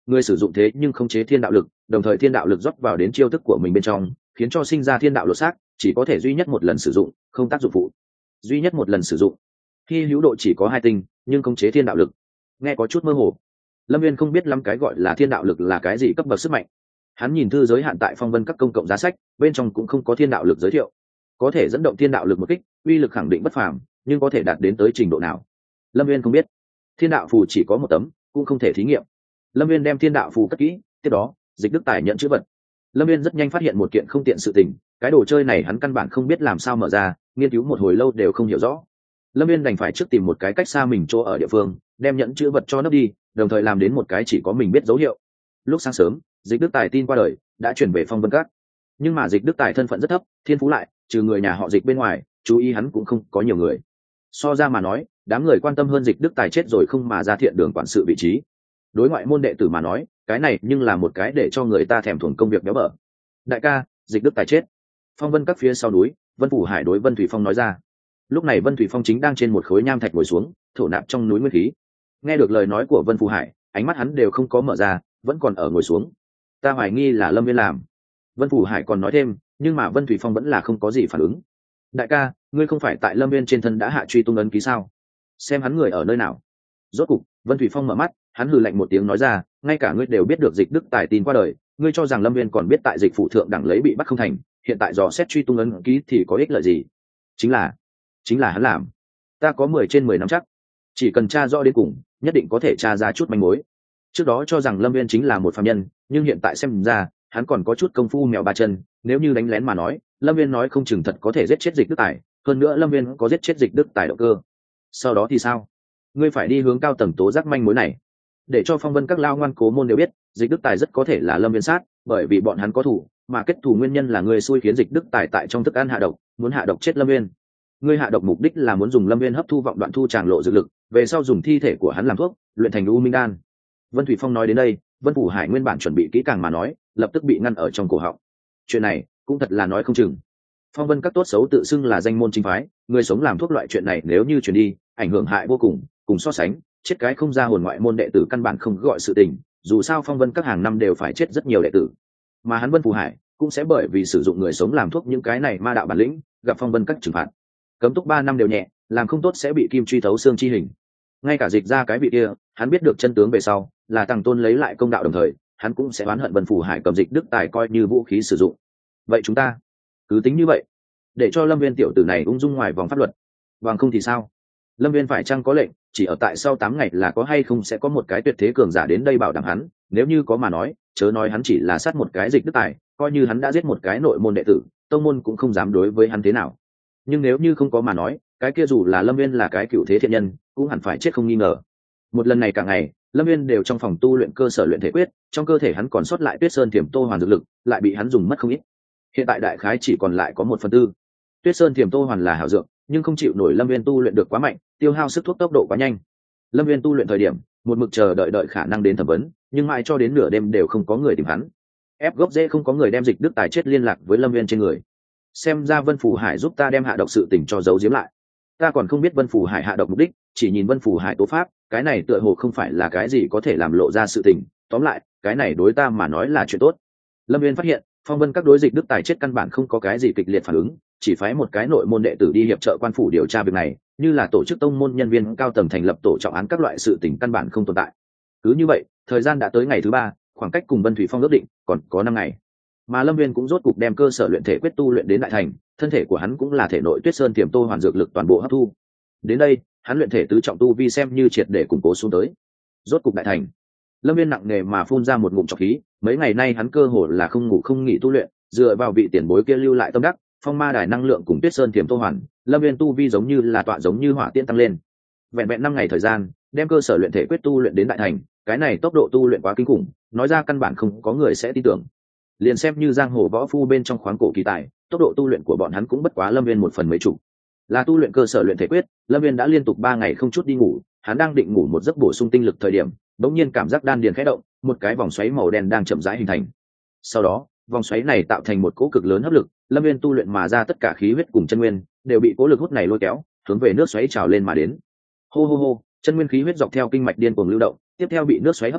[SPEAKER 1] người sử dụng thế nhưng không chế thiên đạo lực, đồng thời thiên đạo lực rót vào đến chiêu thức của mình bên trong, khiến cho sinh ra thiên đạo lột xác, chỉ có thể duy nhất một lần sử dụng, không tác dụng phụ. Duy nhất một lần sử dụng. Khi hữu độ chỉ có hai tinh, nhưng không chế thiên đạo lực. Nghe có chút mơ hồ. Lâm Viên không biết lắm cái gọi là thiên đạo lực là cái gì cấp bậc sức mạnh. Hắn nhìn thư giới hạn tại phong vân các công cộng giá sách, bên trong cũng không có thiên đạo lực giới thiệu. Có thể dẫn động thiên đạo lực một kích, uy lực khẳng định bất phàm, nhưng có thể đạt đến tới trình độ nào, Lâm Viên không biết. Thiên đạo phù chỉ có một tấm, cũng không thể thí nghiệm. Lâm Viên đem thiên đạo phù cất kỹ, tiếp đó Dịch Đức Tài nhận chữ vật. Lâm Viên rất nhanh phát hiện một kiện không tiện sự tình, cái đồ chơi này hắn căn bản không biết làm sao mở ra, nghiên cứu một hồi lâu đều không hiểu rõ. Lâm Viên đành phải trước tìm một cái cách xa mình chỗ ở địa phương, đem nhẫn chữ vật cho nấp đi, đồng thời làm đến một cái chỉ có mình biết dấu hiệu. Lúc sáng sớm, Dịch Đức Tài tin qua đời, đã chuyển về Phong Vân Các. Nhưng mà Dịch Đức Tài thân phận rất thấp, thiên phú lại, trừ người nhà họ Dịch bên ngoài, chú ý hắn cũng không có nhiều người. So ra mà nói, đám người quan tâm hơn Dịch Đức Tài chết rồi không mà ra thiện đường quản sự vị trí. Đối ngoại môn đệ tử mà nói, cái này nhưng là một cái để cho người ta thèm thuồng công việc béo bở. Đại ca, Dịch Đức Tài chết. Phong Vân Các phía sau núi, Vân Phủ Hải đối Vân Thủy Phong nói ra. Lúc này Vân Thủy Phong chính đang trên một khối nham thạch ngồi xuống, thổ nạp trong núi nguyên khí. Nghe được lời nói của Vân Phủ Hải, ánh mắt hắn đều không có mở ra, vẫn còn ở ngồi xuống. Ta hoài nghi là Lâm Viên làm. Vân Phủ Hải còn nói thêm, nhưng mà Vân Thủy Phong vẫn là không có gì phản ứng. Đại ca, ngươi không phải tại Lâm Viên trên thân đã hạ truy tung ấn ký sao? Xem hắn người ở nơi nào. Rốt cục, Vân Thủy Phong mở mắt, hắn hừ lạnh một tiếng nói ra, ngay cả ngươi đều biết được Dịch Đức Tài tin qua đời, ngươi cho rằng Lâm Viên còn biết tại Dịch phủ thượng đẳng lấy bị bắt không thành, hiện tại dò xét truy tung ấn ký thì có ích lợi gì? Chính là, chính là hắn làm. Ta có mười trên mười nắm chắc, chỉ cần tra rõ đến cùng, nhất định có thể tra ra chút manh mối. Trước đó cho rằng Lâm Viên chính là một phàm nhân, nhưng hiện tại xem ra, hắn còn có chút công phu mèo ba chân, nếu như đánh lén mà nói, Lâm Viên nói không chừng thật có thể giết chết Dịch Đức Tài, hơn nữa Lâm Viên có giết chết Dịch Đức Tài động cơ. Sau đó thì sao? Ngươi phải đi hướng cao tầng tố giác manh mối này, để cho Phong Vân Các lao ngoan cố môn đều biết, Dịch Đức Tài rất có thể là Lâm Viên sát, bởi vì bọn hắn có thủ, mà kết thù nguyên nhân là ngươi xui khiến Dịch Đức Tài tại trong thức ăn hạ độc, muốn hạ độc chết Lâm Viên. Ngươi hạ độc mục đích là muốn dùng Lâm Viên hấp thu vọng đoạn thu tràng lộ dược lực, về sau dùng thi thể của hắn làm thuốc, luyện thành U Minh đan. Vân Thủy Phong nói đến đây, Vân Phủ Hải nguyên bản chuẩn bị kỹ càng mà nói, lập tức bị ngăn ở trong cổ họng. Chuyện này cũng thật là nói không chừng. Phong Vân Các tốt xấu tự xưng là danh môn chính phái, người sống làm thuốc loại chuyện này nếu như truyền đi, ảnh hưởng hại vô cùng, cùng so sánh, chết cái không ra hồn ngoại môn đệ tử căn bản không gọi sự tình, dù sao Phong Vân Các hàng năm đều phải chết rất nhiều đệ tử. Mà hắn Vân Phủ Hải cũng sẽ bởi vì sử dụng người sống làm thuốc những cái này ma đạo bản lĩnh, gặp Phong Vân Các trừng phạt. Cấm túc ba năm đều nhẹ, làm không tốt sẽ bị kim truy thấu xương chi hình. Ngay cả Dịch ra cái vị kia, hắn biết được chân tướng về sau, là Tằng Tôn lấy lại công đạo đồng thời, hắn cũng sẽ oán hận Vân Phủ Hải cầm Dịch Đức Tài coi như vũ khí sử dụng. Vậy chúng ta cứ tính như vậy, để cho Lâm Viên tiểu tử này ung dung ngoài vòng pháp luật, bằng không thì sao? Lâm Viên phải chăng có lệnh, chỉ ở tại sau tám ngày là có hay không sẽ có một cái tuyệt thế cường giả đến đây bảo đảm hắn, nếu như có mà nói, chớ nói hắn chỉ là sát một cái Dịch Đức Tài, coi như hắn đã giết một cái nội môn đệ tử, tông môn cũng không dám đối với hắn thế nào. Nhưng nếu như không có mà nói, cái kia dù là Lâm Viên là cái cựu thế thiện nhân, cũng hẳn phải chết không nghi ngờ. Một lần này cả ngày, Lâm Viên đều trong phòng tu luyện cơ sở luyện thể quyết, trong cơ thể hắn còn sót lại Tuyết Sơn Thiểm Tô Hoàn dược lực, lại bị hắn dùng mất không ít. Hiện tại đại khái chỉ còn lại có một phần tư. Tuyết Sơn Thiểm Tô Hoàn là hảo dược, nhưng không chịu nổi Lâm Viên tu luyện được quá mạnh, tiêu hao sức thuốc tốc độ quá nhanh. Lâm Viên tu luyện thời điểm, một mực chờ đợi đợi khả năng đến thẩm vấn, nhưng mãi cho đến nửa đêm đều không có người tìm hắn. Ép gốc dễ không có người đem Dịch Đức Tài chết liên lạc với Lâm Viên trên người. Xem ra Vân Phủ Hải giúp ta đem hạ độc sự tình cho giấu giếm lại. Ta còn không biết Vân Phủ Hải hạ độc mục đích, chỉ nhìn Vân Phủ Hải tố pháp, cái này tựa hồ không phải là cái gì có thể làm lộ ra sự tình. Tóm lại, cái này đối ta mà nói là chuyện tốt. Lâm Viên phát hiện, Phong Vân Các đối Dịch Đức Tài chết căn bản không có cái gì kịch liệt phản ứng, chỉ phái một cái nội môn đệ tử đi hiệp trợ quan phủ điều tra việc này, như là tổ chức tông môn nhân viên cao tầng thành lập tổ trọng án các loại sự tình căn bản không tồn tại. Cứ như vậy, thời gian đã tới ngày thứ ba, khoảng cách cùng Vân Thủy Phong ước định còn có năm ngày. Mà Lâm Viên cũng rốt cục đem cơ sở luyện thể quyết tu luyện đến đại thành, thân thể của hắn cũng là thể nội Tuyết Sơn Tiềm Tô Hoàn dược lực toàn bộ hấp thu. Đến đây, hắn luyện thể tứ trọng tu vi xem như triệt để củng cố xuống tới. Rốt cục đại thành. Lâm Viên nặng nề mà phun ra một ngụm trọc khí, mấy ngày nay hắn cơ hồ là không ngủ không nghỉ tu luyện, dựa vào vị tiền bối kia lưu lại tâm đắc, phong ma đài năng lượng cùng Tuyết Sơn Tiềm Tô Hoàn, Lâm Viên tu vi giống như là tọa giống như hỏa tiễn tăng lên. Vẹn vẹn năm ngày thời gian, đem cơ sở luyện thể quyết tu luyện đến đại thành, cái này tốc độ tu luyện quá kinh khủng, nói ra căn bản không có người sẽ tin tưởng. Liền xem như giang hồ võ phu bên trong khoáng cổ kỳ tài, tốc độ tu luyện của bọn hắn cũng bất quá Lâm Viên một phần mấy chục. Là tu luyện cơ sở luyện thể quyết, Lâm Viên đã liên tục ba ngày không chút đi ngủ, hắn đang định ngủ một giấc bổ sung tinh lực thời điểm, bỗng nhiên cảm giác đan điền khẽ động, một cái vòng xoáy màu đen đang chậm rãi hình thành. Sau đó, vòng xoáy này tạo thành một cỗ cực lớn hấp lực, Lâm Viên tu luyện mà ra tất cả khí huyết cùng chân nguyên đều bị cỗ lực hút này lôi kéo, hướng về nước xoáy trào lên mà đến. Hô hô hô, chân nguyên khí huyết dọc theo kinh mạch điên cuồng lưu động, tiếp theo bị nước xoáy hấp thu,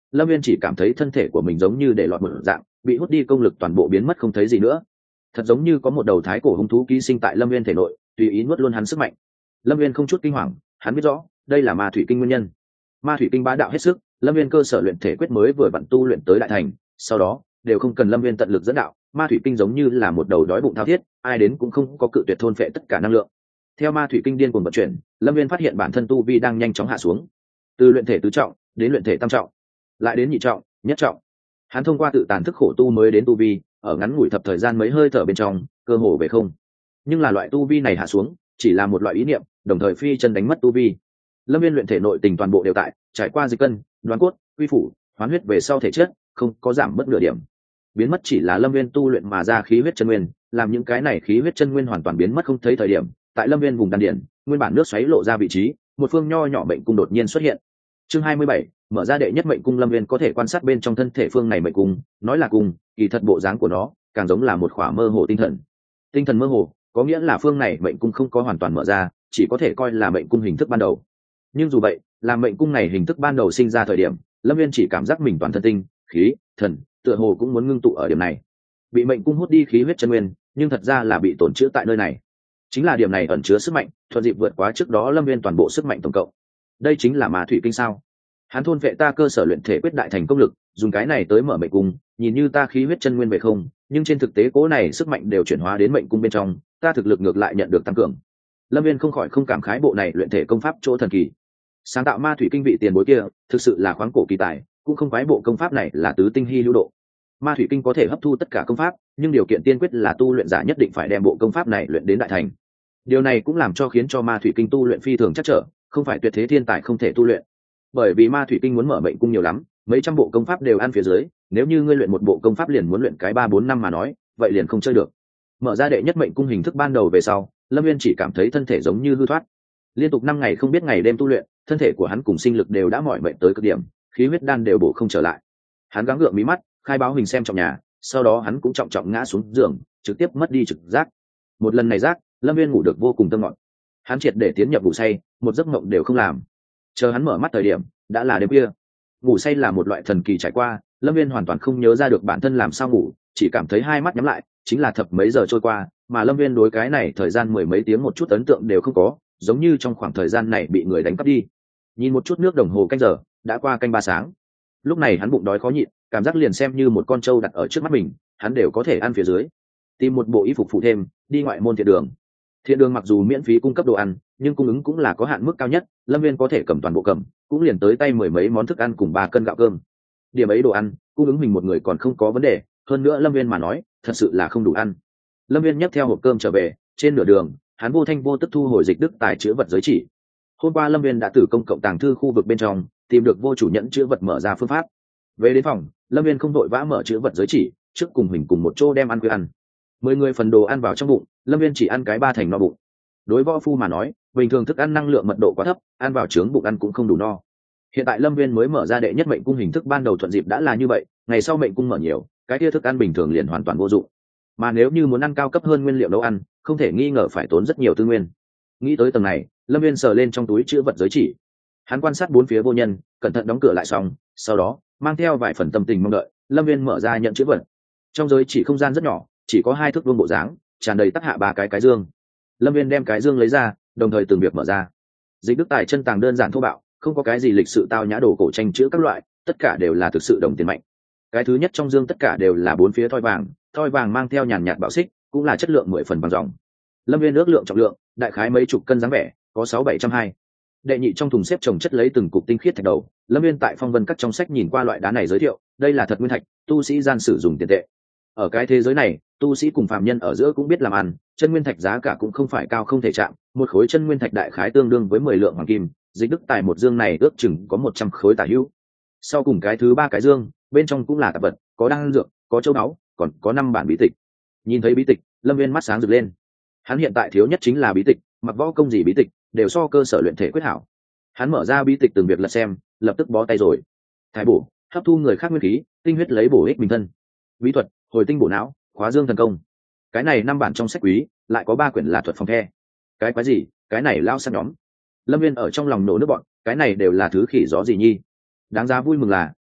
[SPEAKER 1] lâm viên chỉ cảm thấy thân thể của mình giống như để lọt một dạng, bị hút đi, công lực toàn bộ biến mất không thấy gì nữa. Thật giống như có một đầu thái cổ hung thú ký sinh tại lâm viên thể nội, tùy ý nuốt luôn hắn sức mạnh. Lâm viên không chút kinh hoàng, hắn biết rõ đây là ma thủy kinh nguyên nhân. Ma thủy kinh bá đạo hết sức, lâm viên cơ sở luyện thể quyết mới vừa vặn tu luyện tới đại thành, sau đó đều không cần lâm viên tận lực dẫn đạo, ma thủy kinh giống như là một đầu đói bụng thao thiết, ai đến cũng không có cự tuyệt thôn phệ tất cả năng lượng. Theo ma thủy kinh điên cuồng vận chuyển, lâm viên phát hiện bản thân tu vi đang nhanh chóng hạ xuống, từ luyện thể tứ trọng đến luyện thể tam trọng, lại đến nhị trọng, nhất trọng. Hắn thông qua tự tàn thức khổ tu mới đến tu vi, ở ngắn ngủi thập thời gian mấy hơi thở bên trong, cơ hồ về không. Nhưng là loại tu vi này hạ xuống, chỉ là một loại ý niệm, đồng thời phi chân đánh mất tu vi. Lâm viên luyện thể nội tình toàn bộ đều tại, trải qua dịch cân, đoán cốt, quy phủ, hoán huyết về sau thể chất, không có giảm mất nửa điểm. Biến mất chỉ là lâm viên tu luyện mà ra khí huyết chân nguyên, làm những cái này khí huyết chân nguyên hoàn toàn biến mất không thấy thời điểm, tại lâm viên vùng đan điển, nguyên bản nước xoáy lộ ra vị trí, một phương nho nhỏ mệnh cung đột nhiên xuất hiện. Chương hai mươi bảy, mở ra đệ nhất mệnh cung. Lâm viên có thể quan sát bên trong thân thể phương này mệnh cung, nói là cung, kỳ thật bộ dáng của nó càng giống là một khỏa mơ hồ tinh thần. Tinh thần mơ hồ có nghĩa là phương này mệnh cung không có hoàn toàn mở ra, chỉ có thể coi là mệnh cung hình thức ban đầu. Nhưng dù vậy, làm mệnh cung này hình thức ban đầu sinh ra thời điểm, lâm viên chỉ cảm giác mình toàn thân tinh khí thần tựa hồ cũng muốn ngưng tụ ở điểm này, bị mệnh cung hút đi khí huyết chân nguyên, nhưng thật ra là bị tổn chữa tại nơi này. Chính là điểm này ẩn chứa sức mạnh, thuận dịp vượt quá trước đó lâm viên toàn bộ sức mạnh tổng cộng. Đây chính là ma thủy kinh sao? Hắn thôn vệ ta cơ sở luyện thể quyết đại thành công lực, dùng cái này tới mở mệnh cung, nhìn như ta khí huyết chân nguyên về không, nhưng trên thực tế cố này sức mạnh đều chuyển hóa đến mệnh cung bên trong, ta thực lực ngược lại nhận được tăng cường. Lâm viên không khỏi không cảm khái bộ này luyện thể công pháp chỗ thần kỳ. Sáng tạo ma thủy kinh vị tiền bối kia thực sự là khoáng cổ kỳ tài, cũng không quái bộ công pháp này là tứ tinh hy lưu độ. Ma thủy kinh có thể hấp thu tất cả công pháp, nhưng điều kiện tiên quyết là tu luyện giả nhất định phải đem bộ công pháp này luyện đến đại thành. Điều này cũng làm cho khiến cho ma thủy kinh tu luyện phi thường chắc trở, không phải tuyệt thế thiên tài không thể tu luyện. Bởi vì ma thủy kinh muốn mở mệnh cung nhiều lắm, mấy trăm bộ công pháp đều ăn phía dưới, nếu như ngươi luyện một bộ công pháp liền muốn luyện cái ba bốn năm mà nói, vậy liền không chơi được. Mở ra đệ nhất mệnh cung hình thức ban đầu về sau, lâm viên chỉ cảm thấy thân thể giống như hư thoát. Liên tục năm ngày không biết ngày đêm tu luyện, thân thể của hắn cùng sinh lực đều đã mỏi mệt tới cực điểm, khí huyết đan đều bổ không trở lại. Hắn gắng gượng mí mắt, khai báo hình xem trong nhà, sau đó hắn cũng trọng trọng ngã xuống giường, trực tiếp mất đi trực giác. Một lần này giác, lâm viên ngủ được vô cùng tâm ngọt. Hắn triệt để tiến nhập ngủ say, một giấc mộng đều không làm. Chờ hắn mở mắt thời điểm, đã là đêm khuya. Ngủ say là một loại thần kỳ trải qua, lâm viên hoàn toàn không nhớ ra được bản thân làm sao ngủ, chỉ cảm thấy hai mắt nhắm lại, chính là thập mấy giờ trôi qua, mà lâm viên đối cái này thời gian mười mấy tiếng một chút ấn tượng đều không có, giống như trong khoảng thời gian này bị người đánh cắp đi. Nhìn một chút nước đồng hồ canh giờ, đã qua canh ba sáng. Lúc này hắn bụng đói khó nhịn, cảm giác liền xem như một con trâu đặt ở trước mắt mình, hắn đều có thể ăn phía dưới. Tìm một bộ y phục phụ thêm, đi ngoại môn thiện đường. Thiện đường mặc dù miễn phí cung cấp đồ ăn, nhưng cung ứng cũng là có hạn mức cao nhất, lâm viên có thể cầm toàn bộ cầm, cũng liền tới tay mười mấy món thức ăn cùng ba cân gạo cơm. Điểm ấy đồ ăn, cung ứng mình một người còn không có vấn đề, hơn nữa lâm viên mà nói, thật sự là không đủ ăn. Lâm viên nhấc theo hộp cơm trở về, trên nửa đường, hắn vô thanh vô tức thu hồi dịch đức tài chữa vật giới chỉ. Hôm qua lâm viên đã từ công cộng tàng thư khu vực bên trong tìm được vô chủ nhẫn chữa vật mở ra phương pháp. Về đến phòng, lâm viên không vội vã mở chữa vật giới chỉ, trước cùng huỳnh cùng một chỗ đem ăn khuya ăn. Mười người phần đồ ăn vào trong bụng, lâm viên chỉ ăn cái ba thành no bụng. Đối võ phu mà nói, bình thường thức ăn năng lượng mật độ quá thấp, ăn vào trướng bụng ăn cũng không đủ no. Hiện tại lâm viên mới mở ra đệ nhất mệnh cung hình thức ban đầu thuận dịp đã là như vậy, ngày sau mệnh cung mở nhiều, cái kia thức ăn bình thường liền hoàn toàn vô dụng. Mà nếu như muốn ăn cao cấp hơn nguyên liệu nấu ăn, không thể nghi ngờ phải tốn rất nhiều tư nguyên. Nghĩ tới tầng này, lâm viên sờ lên trong túi chữ vật giới chỉ. Hắn quan sát bốn phía vô nhân, cẩn thận đóng cửa lại xong, sau đó mang theo vài phần tâm tình mong đợi, lâm viên mở ra nhận chữ vật. Trong giới chỉ không gian rất nhỏ, chỉ có hai thước vuông bộ dáng, tràn đầy tắc hạ ba cái cái dương. Lâm viên đem cái dương lấy ra, đồng thời từng việc mở ra. Dịch đức tài chân tàng đơn giản thô bạo, không có cái gì lịch sự tao nhã đồ cổ tranh chữ các loại, tất cả đều là thực sự đồng tiền mạnh. Cái thứ nhất trong dương tất cả đều là bốn phía thoi vàng, thoi vàng mang theo nhàn nhạt bạo xích, cũng là chất lượng mười phần bằng dòng. Lâm viên ước lượng trọng lượng, đại khái mấy chục cân dáng vẻ, có sáu bảy trăm hai. Đệ nhị trong thùng xếp chồng chất lấy từng cục tinh khiết thạch đầu. Lâm viên tại phong vân các trong sách nhìn qua loại đá này giới thiệu, đây là thật nguyên thạch, tu sĩ gian sử dụng tiền tệ. Ở cái thế giới này, tu sĩ cùng phàm nhân ở giữa cũng biết làm ăn, chân nguyên thạch giá cả cũng không phải cao không thể chạm, một khối chân nguyên thạch đại khái tương đương với mười lượng hoàng kim, dịch đức tài một dương này ước chừng có một trăm khối tả hữu. Sau cùng cái thứ ba cái dương, bên trong cũng là tạp vật, có đan dược, có châu báu, còn có năm bản bí tịch. Nhìn thấy bí tịch, lâm viên mắt sáng rực lên. Hắn hiện tại thiếu nhất chính là bí tịch, mặc võ công gì bí tịch đều so cơ sở luyện thể quyết hảo. Hắn mở ra bí tịch từng việc lật xem, lập tức bó tay rồi. Thái bổ, hấp thu người khác nguyên khí, tinh huyết lấy bổ ích bình thân. Bí thuật, hồi tinh bổ não, khóa dương thần công. Cái này năm bản trong sách quý, lại có ba quyển là thuật phòng the. Cái quái gì, cái này lao săn nhóm. Lâm viên ở trong lòng nổ nước bọn, cái này đều là thứ khỉ gió gì nhi. Đáng giá vui mừng là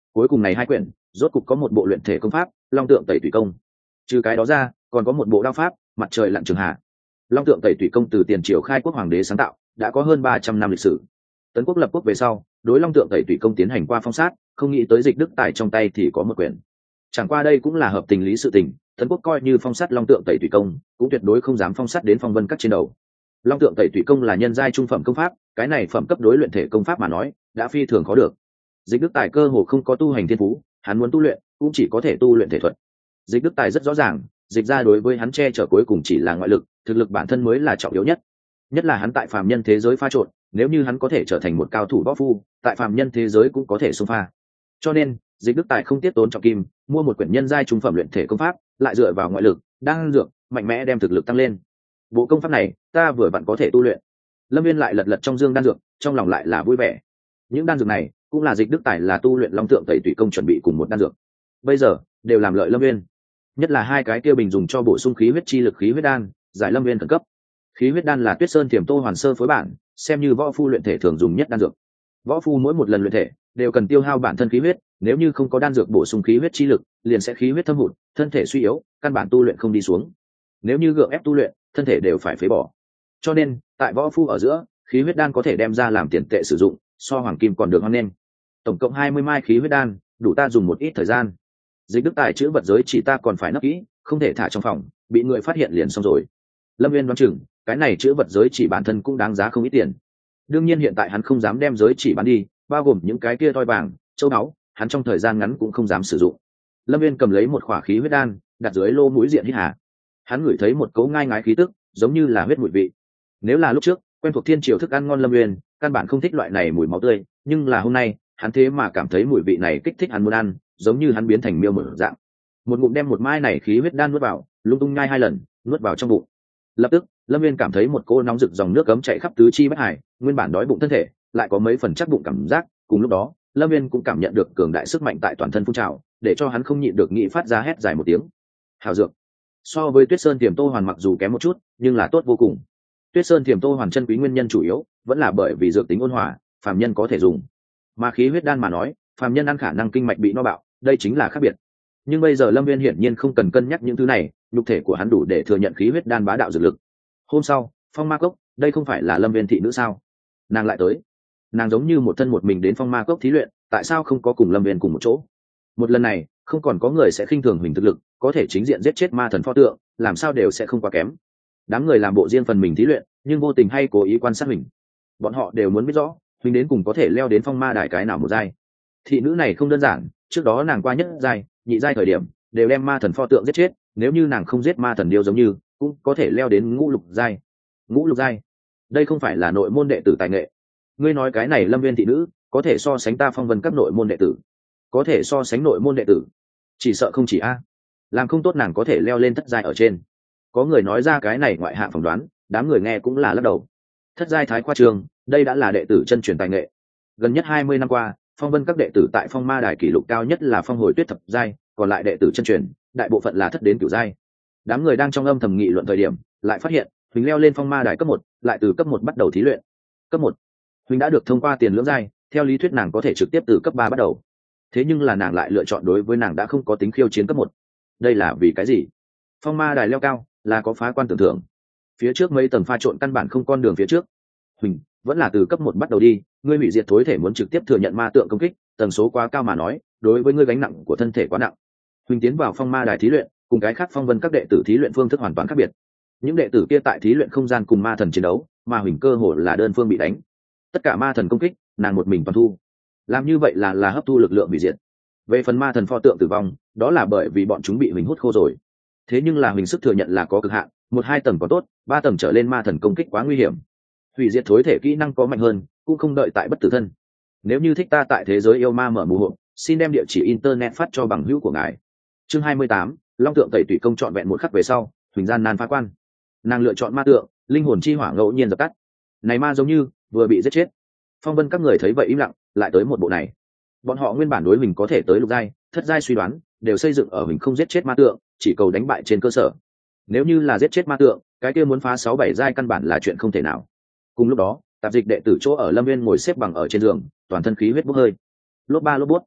[SPEAKER 1] cuối cùng này hai quyển rốt cục có một bộ luyện thể công pháp long tượng tẩy tùy công. Trừ cái đó ra còn có một bộ đao pháp mặt trời lặn trường hạ. Long tượng tẩy tùy công từ tiền triều khai quốc hoàng đế sáng tạo, đã có hơn ba trăm năm lịch sử. Tấn quốc lập quốc về sau, đối long tượng tẩy tùy công tiến hành qua phong sát, không nghĩ tới Dịch Đức Tài trong tay thì có một quyển. Chẳng qua đây cũng là hợp tình lý sự tình, Tấn quốc coi như phong sát long tượng tẩy tùy công, cũng tuyệt đối không dám phong sát đến phong vân các trên đầu. Long tượng tẩy tùy công là nhân giai trung phẩm công pháp, cái này phẩm cấp đối luyện thể công pháp mà nói, đã phi thường khó được. Dịch Đức Tài cơ hồ không có tu hành thiên phú, hắn muốn tu luyện, cũng chỉ có thể tu luyện thể thuật. Dịch Đức Tài rất rõ ràng, dịch ra đối với hắn che chở cuối cùng chỉ là ngoại lực, thực lực bản thân mới là trọng yếu nhất. Nhất là hắn tại phàm nhân thế giới pha trộn, nếu như hắn có thể trở thành một cao thủ võ phu, tại phàm nhân thế giới cũng có thể xông pha. Cho nên, Dịch Đức Tài không tiếc tốn trọng kim, mua một quyển nhân giai trung phẩm luyện thể công pháp, lại dựa vào ngoại lực, đang dược, mạnh mẽ đem thực lực tăng lên. Bộ công pháp này, ta vừa vặn có thể tu luyện. Lâm Viên lại lật lật trong dương đan dược, trong lòng lại là vui vẻ. Những đan dược này, cũng là Dịch Đức Tài là tu luyện long tượng tẩy tùy công chuẩn bị cùng một đan dược. Bây giờ, đều làm lợi Lâm Viên. Nhất là hai cái tiêu bình dùng cho bổ sung khí huyết chi lực khí huyết đan, giải Lâm Viên khẩn cấp. Khí huyết đan là Tuyết Sơn Thiểm Tô Hoàn Sơ phối bản, xem như võ phu luyện thể thường dùng nhất đan dược. Võ phu mỗi một lần luyện thể đều cần tiêu hao bản thân khí huyết, nếu như không có đan dược bổ sung khí huyết chi lực, liền sẽ khí huyết thâm hụt, thân thể suy yếu, căn bản tu luyện không đi xuống. Nếu như gượng ép tu luyện, thân thể đều phải phế bỏ. Cho nên, tại võ phu ở giữa, khí huyết đan có thể đem ra làm tiền tệ sử dụng, so hoàng kim còn được hoan nghênh. Tổng cộng hai mươi mai khí huyết đan, đủ ta dùng một ít thời gian. Dịch Đức Tài chữ vật giới chỉ ta còn phải nấp kỹ, không thể thả trong phòng, bị người phát hiện liền xong rồi. Lâm Viên đoán chừng, cái này chữ vật giới chỉ bản thân cũng đáng giá không ít tiền. Đương nhiên hiện tại hắn không dám đem giới chỉ bán đi, bao gồm những cái kia toi vàng, châu báu, hắn trong thời gian ngắn cũng không dám sử dụng. Lâm Viên cầm lấy một khỏa khí huyết đan, đặt dưới lô mũi diện hít hà. Hắn ngửi thấy một cấu ngai ngái khí tức, giống như là huyết mùi vị. Nếu là lúc trước, quen thuộc thiên triều thức ăn ngon Lâm Viên, căn bản không thích loại này mùi máu tươi, nhưng là hôm nay, hắn thế mà cảm thấy mùi vị này kích thích hắn muốn ăn, giống như hắn biến thành miêu mở dạng. Một ngụm đem một mai này khí huyết đan nuốt vào, lung tung nhai hai lần, nuốt vào trong bụng. Lập tức, Lâm Viên cảm thấy một cô nóng rực dòng nước cấm chạy khắp tứ chi bách hải, nguyên bản đói bụng thân thể, lại có mấy phần chắc bụng cảm giác. Cùng lúc đó, Lâm Viên cũng cảm nhận được cường đại sức mạnh tại toàn thân phun trào, để cho hắn không nhịn được nghĩ phát ra hét dài một tiếng. Hào dược. So với Tuyết Sơn Tiềm Tô Hoàn mặc dù kém một chút, nhưng là tốt vô cùng. Tuyết Sơn Tiềm Tô Hoàn chân quý nguyên nhân chủ yếu vẫn là bởi vì dược tính ôn hòa, phàm nhân có thể dùng. Mà khí huyết đan mà nói, phàm nhân ăn khả năng kinh mạch bị no bạo, đây chính là khác biệt. Nhưng bây giờ Lâm Viên hiển nhiên không cần cân nhắc những thứ này, nhục thể của hắn đủ để thừa nhận khí huyết đan bá đạo dược lực. Hôm sau, Phong Ma Cốc, đây không phải là Lâm Viên thị nữ sao? Nàng lại tới. Nàng giống như một thân một mình đến Phong Ma Cốc thí luyện, tại sao không có cùng Lâm Viên cùng một chỗ? Một lần này, không còn có người sẽ khinh thường mình thực lực, có thể chính diện giết chết ma thần pho tượng, làm sao đều sẽ không quá kém. Đám người làm bộ riêng phần mình thí luyện, nhưng vô tình hay cố ý quan sát mình. Bọn họ đều muốn biết rõ, mình đến cùng có thể leo đến phong ma đài cái nào một giai. Thị nữ này không đơn giản, trước đó nàng qua nhất giai, nhị giai thời điểm, đều đem ma thần pho tượng giết chết, nếu như nàng không giết ma thần điêu giống như, cũng có thể leo đến ngũ lục giai. Ngũ lục giai, đây không phải là nội môn đệ tử tài nghệ. Ngươi nói cái này Lâm Viên thị nữ, có thể so sánh ta Phong Vân các nội môn đệ tử, có thể so sánh nội môn đệ tử, chỉ sợ không chỉ a. Làm không tốt nàng có thể leo lên thất giai ở trên. Có người nói ra cái này ngoại hạng phỏng đoán, đám người nghe cũng là lắc đầu. Thất giai thái khoa trường, đây đã là đệ tử chân truyền tài nghệ. Gần nhất hai mươi năm qua, Phong Vân các đệ tử tại Phong Ma đài kỷ lục cao nhất là Phong Hồi Tuyết thập giai, còn lại đệ tử chân truyền, đại bộ phận là thất đến cửu giai. Đám người đang trong âm thầm nghị luận thời điểm, lại phát hiện, Huỳnh leo lên Phong Ma đài cấp một, lại từ cấp một bắt đầu thí luyện. Cấp một, Huỳnh đã được thông qua tiền lưỡng giai, theo lý thuyết nàng có thể trực tiếp từ cấp ba bắt đầu. Thế nhưng là nàng lại lựa chọn đối với nàng đã không có tính khiêu chiến cấp một. Đây là vì cái gì? Phong Ma đài leo cao, là có phá quan tưởng thưởng. Phía trước mấy tầng pha trộn căn bản không con đường phía trước. Huỳnh vẫn là từ cấp một bắt đầu đi, ngươi hủy diệt thối thể muốn trực tiếp thừa nhận ma tượng công kích, tần số quá cao mà nói, đối với ngươi gánh nặng của thân thể quá nặng. Huỳnh tiến vào Phong Ma đài thí luyện, cùng cái khác Phong Vân các đệ tử thí luyện phương thức hoàn toàn khác biệt. Những đệ tử kia tại thí luyện không gian cùng ma thần chiến đấu, mà Huỳnh cơ hồ là đơn phương bị đánh. Tất cả ma thần công kích, nàng một mình toàn thu. Làm như vậy là là hấp thu lực lượng hủy diệt. Về phần ma thần pho tượng tử vong, đó là bởi vì bọn chúng bị Huỳnh hút khô rồi. Thế nhưng là Huỳnh sức thừa nhận là có cực hạn, một hai tầng có tốt, ba tầng trở lên ma thần công kích quá nguy hiểm. Hủy diệt thối thể kỹ năng có mạnh hơn, cũng không đợi tại bất tử thân. Nếu như thích ta tại thế giới yêu ma mở mù hộ, xin đem địa chỉ internet phát cho bằng hữu của ngài. Chương hai mươi tám, Long tượng tẩy tùy công trọn vẹn một khắc về sau, Huỳnh gian nan phá quan. Nàng lựa chọn ma tượng, linh hồn chi hỏa ngẫu nhiên dập tắt. Này ma giống như vừa bị giết chết. Phong Vân các người thấy vậy im lặng, lại tới một bộ này. Bọn họ nguyên bản đối mình có thể tới lục giai, thất giai suy đoán, đều xây dựng ở mình không giết chết ma tượng, chỉ cầu đánh bại trên cơ sở. Nếu như là giết chết ma tượng, cái kia muốn phá sáu bảy giai căn bản là chuyện không thể nào. Cùng lúc đó, tạp dịch đệ tử chỗ ở Lâm Viên ngồi xếp bằng ở trên giường, toàn thân khí huyết bốc hơi. Lốp ba lốp bút.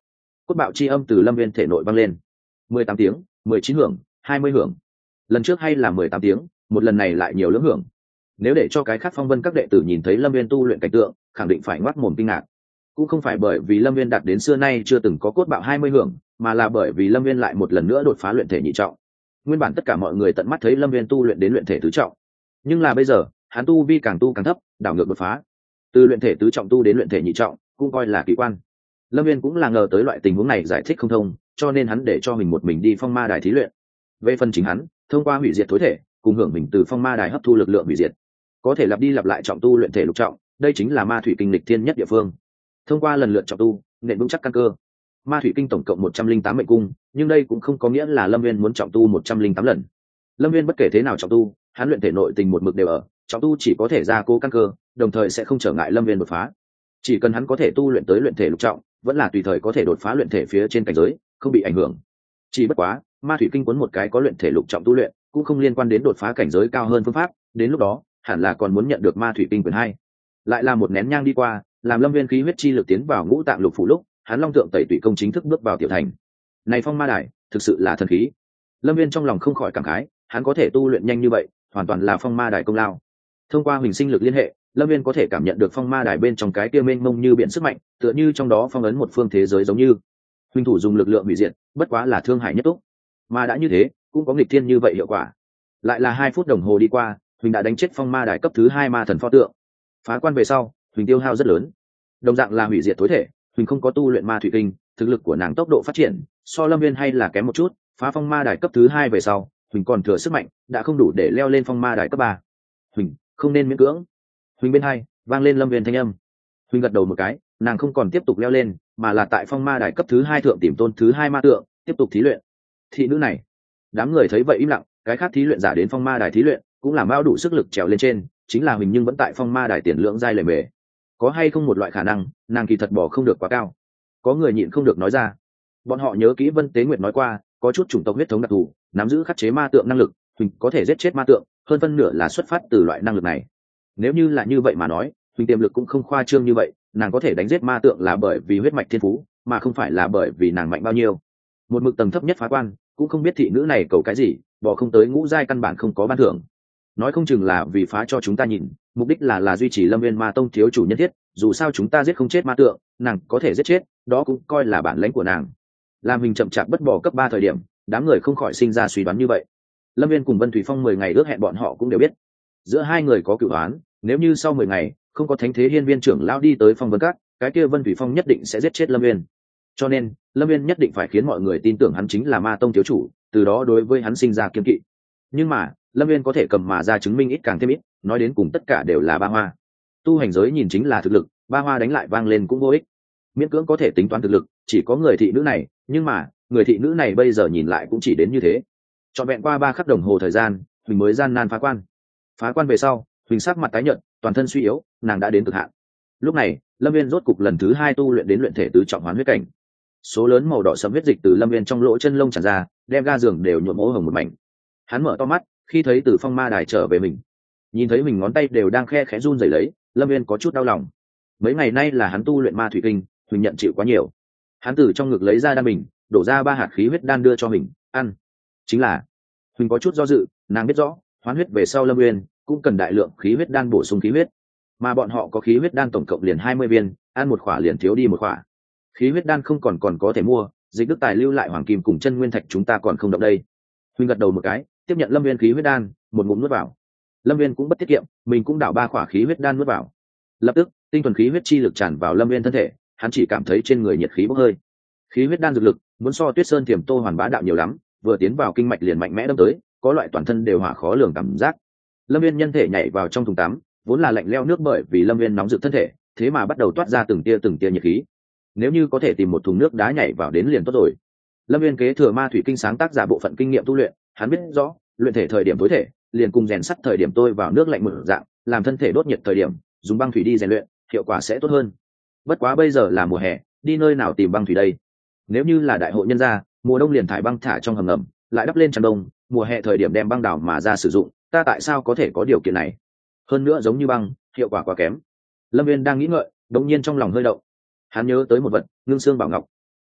[SPEAKER 1] Cốt bạo chi âm từ lâm viên thể nội vang lên. Mười tám tiếng, mười chín hưởng, hai mươi hưởng. Lần trước hay là mười tám tiếng, một lần này lại nhiều lưỡng hưởng. Nếu để cho cái khác phong vân các đệ tử nhìn thấy lâm viên tu luyện cảnh tượng, khẳng định phải ngoác mồm kinh ngạc. Cũng không phải bởi vì lâm viên đạt đến xưa nay chưa từng có cốt bạo hai mươi hưởng, mà là bởi vì lâm viên lại một lần nữa đột phá luyện thể nhị trọng. Nguyên bản tất cả mọi người tận mắt thấy lâm viên tu luyện đến luyện thể tứ trọng, nhưng là bây giờ hắn tu vi càng tu càng thấp, đảo ngược đột phá từ luyện thể tứ trọng tu đến luyện thể nhị trọng, cũng coi là kỳ quan. Lâm viên cũng là ngờ tới loại tình huống này giải thích không thông, cho nên hắn để cho mình một mình đi phong ma đài thí luyện. Về phần chính hắn, thông qua hủy diệt thối thể cùng hưởng mình từ phong ma đài hấp thu lực lượng hủy diệt, có thể lặp đi lặp lại trọng tu luyện thể lục trọng. Đây chính là ma thủy kinh lịch thiên nhất địa phương. Thông qua lần lượt trọng tu nện vững chắc căn cơ. Ma thủy kinh tổng cộng một trăm linh tám mệnh cung, nhưng đây cũng không có nghĩa là lâm viên muốn trọng tu một trăm linh tám lần. Lâm viên bất kể thế nào trọng tu, hắn luyện thể nội tình một mực đều ở, trọng tu chỉ có thể gia cố căn cơ, đồng thời sẽ không trở ngại lâm viên đột phá. Chỉ cần hắn có thể tu luyện tới luyện thể lục trọng, vẫn là tùy thời có thể đột phá luyện thể phía trên cảnh giới, không bị ảnh hưởng. Chỉ bất quá ma thủy kinh cuốn một cái có luyện thể lục trọng tu luyện, cũng không liên quan đến đột phá cảnh giới cao hơn phương pháp, đến lúc đó hẳn là còn muốn nhận được ma thủy kinh quyển hai. Lại là một nén nhang đi qua, làm lâm viên khí huyết chi lực tiến vào ngũ tạng lục phủ lúc, hắn long tượng tẩy tụy công chính thức bước vào tiểu thành. Này phong ma đài thực sự là thần khí. Lâm viên trong lòng không khỏi cảm khái, hắn có thể tu luyện nhanh như vậy, hoàn toàn là phong ma đài công lao. Thông qua huỳnh sinh lực liên hệ, lâm viên có thể cảm nhận được phong ma đài bên trong cái kia mênh mông như biển sức mạnh, tựa như trong đó phong ấn một phương thế giới giống như. Huỳnh thủ dùng lực lượng hủy diệt, bất quá là thương hại nhất túc, mà đã như thế cũng có nghịch thiên như vậy hiệu quả. Lại là hai phút đồng hồ đi qua, huỳnh đã đánh chết phong ma đài cấp thứ hai ma thần pho tượng. Phá quan về sau, huỳnh tiêu hao rất lớn. Đồng dạng là hủy diệt tối thể, huỳnh không có tu luyện ma thủy kinh, thực lực của nàng tốc độ phát triển so lâm viên hay là kém một chút. Phá phong ma đài cấp thứ hai về sau, huỳnh còn thừa sức mạnh đã không đủ để leo lên phong ma đài cấp ba. Huỳnh không nên miễn cưỡng. Huỳnh bên hai vang lên lâm viên thanh âm. Huỳnh gật đầu một cái, nàng không còn tiếp tục leo lên, mà là tại phong ma đài cấp thứ hai thượng tìm tôn thứ hai ma tượng, tiếp tục thí luyện. Thị nữ này, đám người thấy vậy im lặng, cái khác thí luyện giả đến phong ma đài thí luyện cũng làm bao đủ sức lực trèo lên trên, chính là huỳnh nhưng vẫn tại phong ma đài tiền lượng giai lề mề. Có hay không một loại khả năng nàng kỳ thật bỏ không được quá cao? Có người nhịn không được nói ra. Bọn họ nhớ kỹ Vân Tế Nguyệt nói qua, có chút chủng tộc huyết thống đặc thù nắm giữ khắc chế ma tượng năng lực, huỳnh có thể giết chết ma tượng, hơn phân nửa là xuất phát từ loại năng lực này. Nếu như là như vậy mà nói, huỳnh tiềm lực cũng không khoa trương như vậy, nàng có thể đánh giết ma tượng là bởi vì huyết mạch thiên phú, mà không phải là bởi vì nàng mạnh bao nhiêu. Một mực tầng thấp nhất phá quan, cũng không biết thị nữ này cầu cái gì, bỏ không tới ngũ giai căn bản không có ban thưởng. Nói không chừng là vì phá cho chúng ta nhìn, mục đích là là duy trì lâm viên ma tông thiếu chủ nhân thiết, dù sao chúng ta giết không chết ma tượng, nàng có thể giết chết, đó cũng coi là bản lãnh của nàng. Làm mình chậm chạp bất bỏ cấp ba thời điểm, đám người không khỏi sinh ra suy đoán như vậy. Lâm viên cùng Vân Thủy Phong mười ngày ước hẹn bọn họ cũng đều biết, giữa hai người có cửu oán, nếu như sau mười ngày không có thánh thế hiên viên trưởng lao đi tới phong vân các, cái kia Vân Thủy Phong nhất định sẽ giết chết Lâm viên. Cho nên Lâm viên nhất định phải khiến mọi người tin tưởng hắn chính là ma tông thiếu chủ, từ đó đối với hắn sinh ra kiên kỵ. Nhưng mà Lâm viên có thể cầm mà ra chứng minh ít càng thêm ít, nói đến cùng tất cả đều là ba hoa. Tu hành giới nhìn chính là thực lực, ba hoa đánh lại vang lên cũng vô ích. Miễn cưỡng có thể tính toán thực lực chỉ có người thị nữ này, nhưng mà người thị nữ này bây giờ nhìn lại cũng chỉ đến như thế. Trọn vẹn qua ba khắc đồng hồ thời gian, huỳnh mới gian nan phá quan. Phá quan về sau, huỳnh sắc mặt tái nhợt, toàn thân suy yếu, nàng đã đến cực hạn. Lúc này Lâm viên rốt cục lần thứ hai tu luyện đến luyện thể tứ trọng hoán huyết cảnh. Số lớn màu đỏ sẫm huyết dịch từ Lâm viên trong lỗ chân lông tràn ra, đem ga giường đều nhuộm ố hồng một mảnh. Hắn mở to mắt khi thấy từ phong ma đài trở về mình, nhìn thấy mình ngón tay đều đang khe khẽ run rẩy lấy, Lâm viên có chút đau lòng. Mấy ngày nay là hắn tu luyện ma thủy kinh, huỳnh nhận chịu quá nhiều. Hắn từ trong ngực lấy ra đan bình, đổ ra ba hạt khí huyết đan đưa cho mình ăn. Chính là huỳnh có chút do dự, nàng biết rõ hoán huyết về sau Lâm viên cũng cần đại lượng khí huyết đan bổ sung khí huyết, mà bọn họ có khí huyết đan tổng cộng liền hai mươi viên, ăn một khỏa liền thiếu đi một khỏa. Khí huyết đan không còn còn có thể mua, dịch đức tài lưu lại hoàng kim cùng chân nguyên thạch chúng ta còn không động đây. Huỳnh gật đầu một cái, tiếp nhận Lâm viên khí huyết đan, một ngụm nuốt vào. Lâm viên cũng bất tiết kiệm, mình cũng đảo ba khỏa khí huyết đan nuốt vào. Lập tức tinh thuần khí huyết chi lực tràn vào Lâm viên thân thể, hắn chỉ cảm thấy trên người nhiệt khí bốc hơi. Khí huyết đan dược lực muốn so Tuyết Sơn Tiềm Tô Hoàn bá đạo nhiều lắm, vừa tiến vào kinh mạch liền mạnh mẽ đâm tới, có loại toàn thân đều hỏa khó lường cảm giác. Lâm viên nhân thể nhảy vào trong thùng tắm, vốn là lạnh leo nước bởi vì Lâm viên nóng rực thân thể, thế mà bắt đầu toát ra từng tia từng tia nhiệt khí. Nếu như có thể tìm một thùng nước đá nhảy vào đến liền tốt rồi. Lâm viên kế thừa ma thủy kinh sáng tác giả bộ phận kinh nghiệm tu luyện, hắn biết rõ luyện thể thời điểm tối thể liền cùng rèn sắt thời điểm tôi vào nước lạnh một dạng, làm thân thể đốt nhiệt thời điểm dùng băng thủy đi rèn luyện, hiệu quả sẽ tốt hơn. Bất quá bây giờ là mùa hè, đi nơi nào tìm băng thủy đây? Nếu như là đại hội nhân gia, mùa đông liền thải băng thả trong hầm ngầm, lại đắp lên tràn đông, mùa hè thời điểm đem băng đảo mà ra sử dụng, ta tại sao có thể có điều kiện này? Hơn nữa giống như băng, hiệu quả quá kém. Lâm viên đang nghĩ ngợi, đột nhiên trong lòng hơi động. Hắn nhớ tới một vật, ngưng xương bảo ngọc.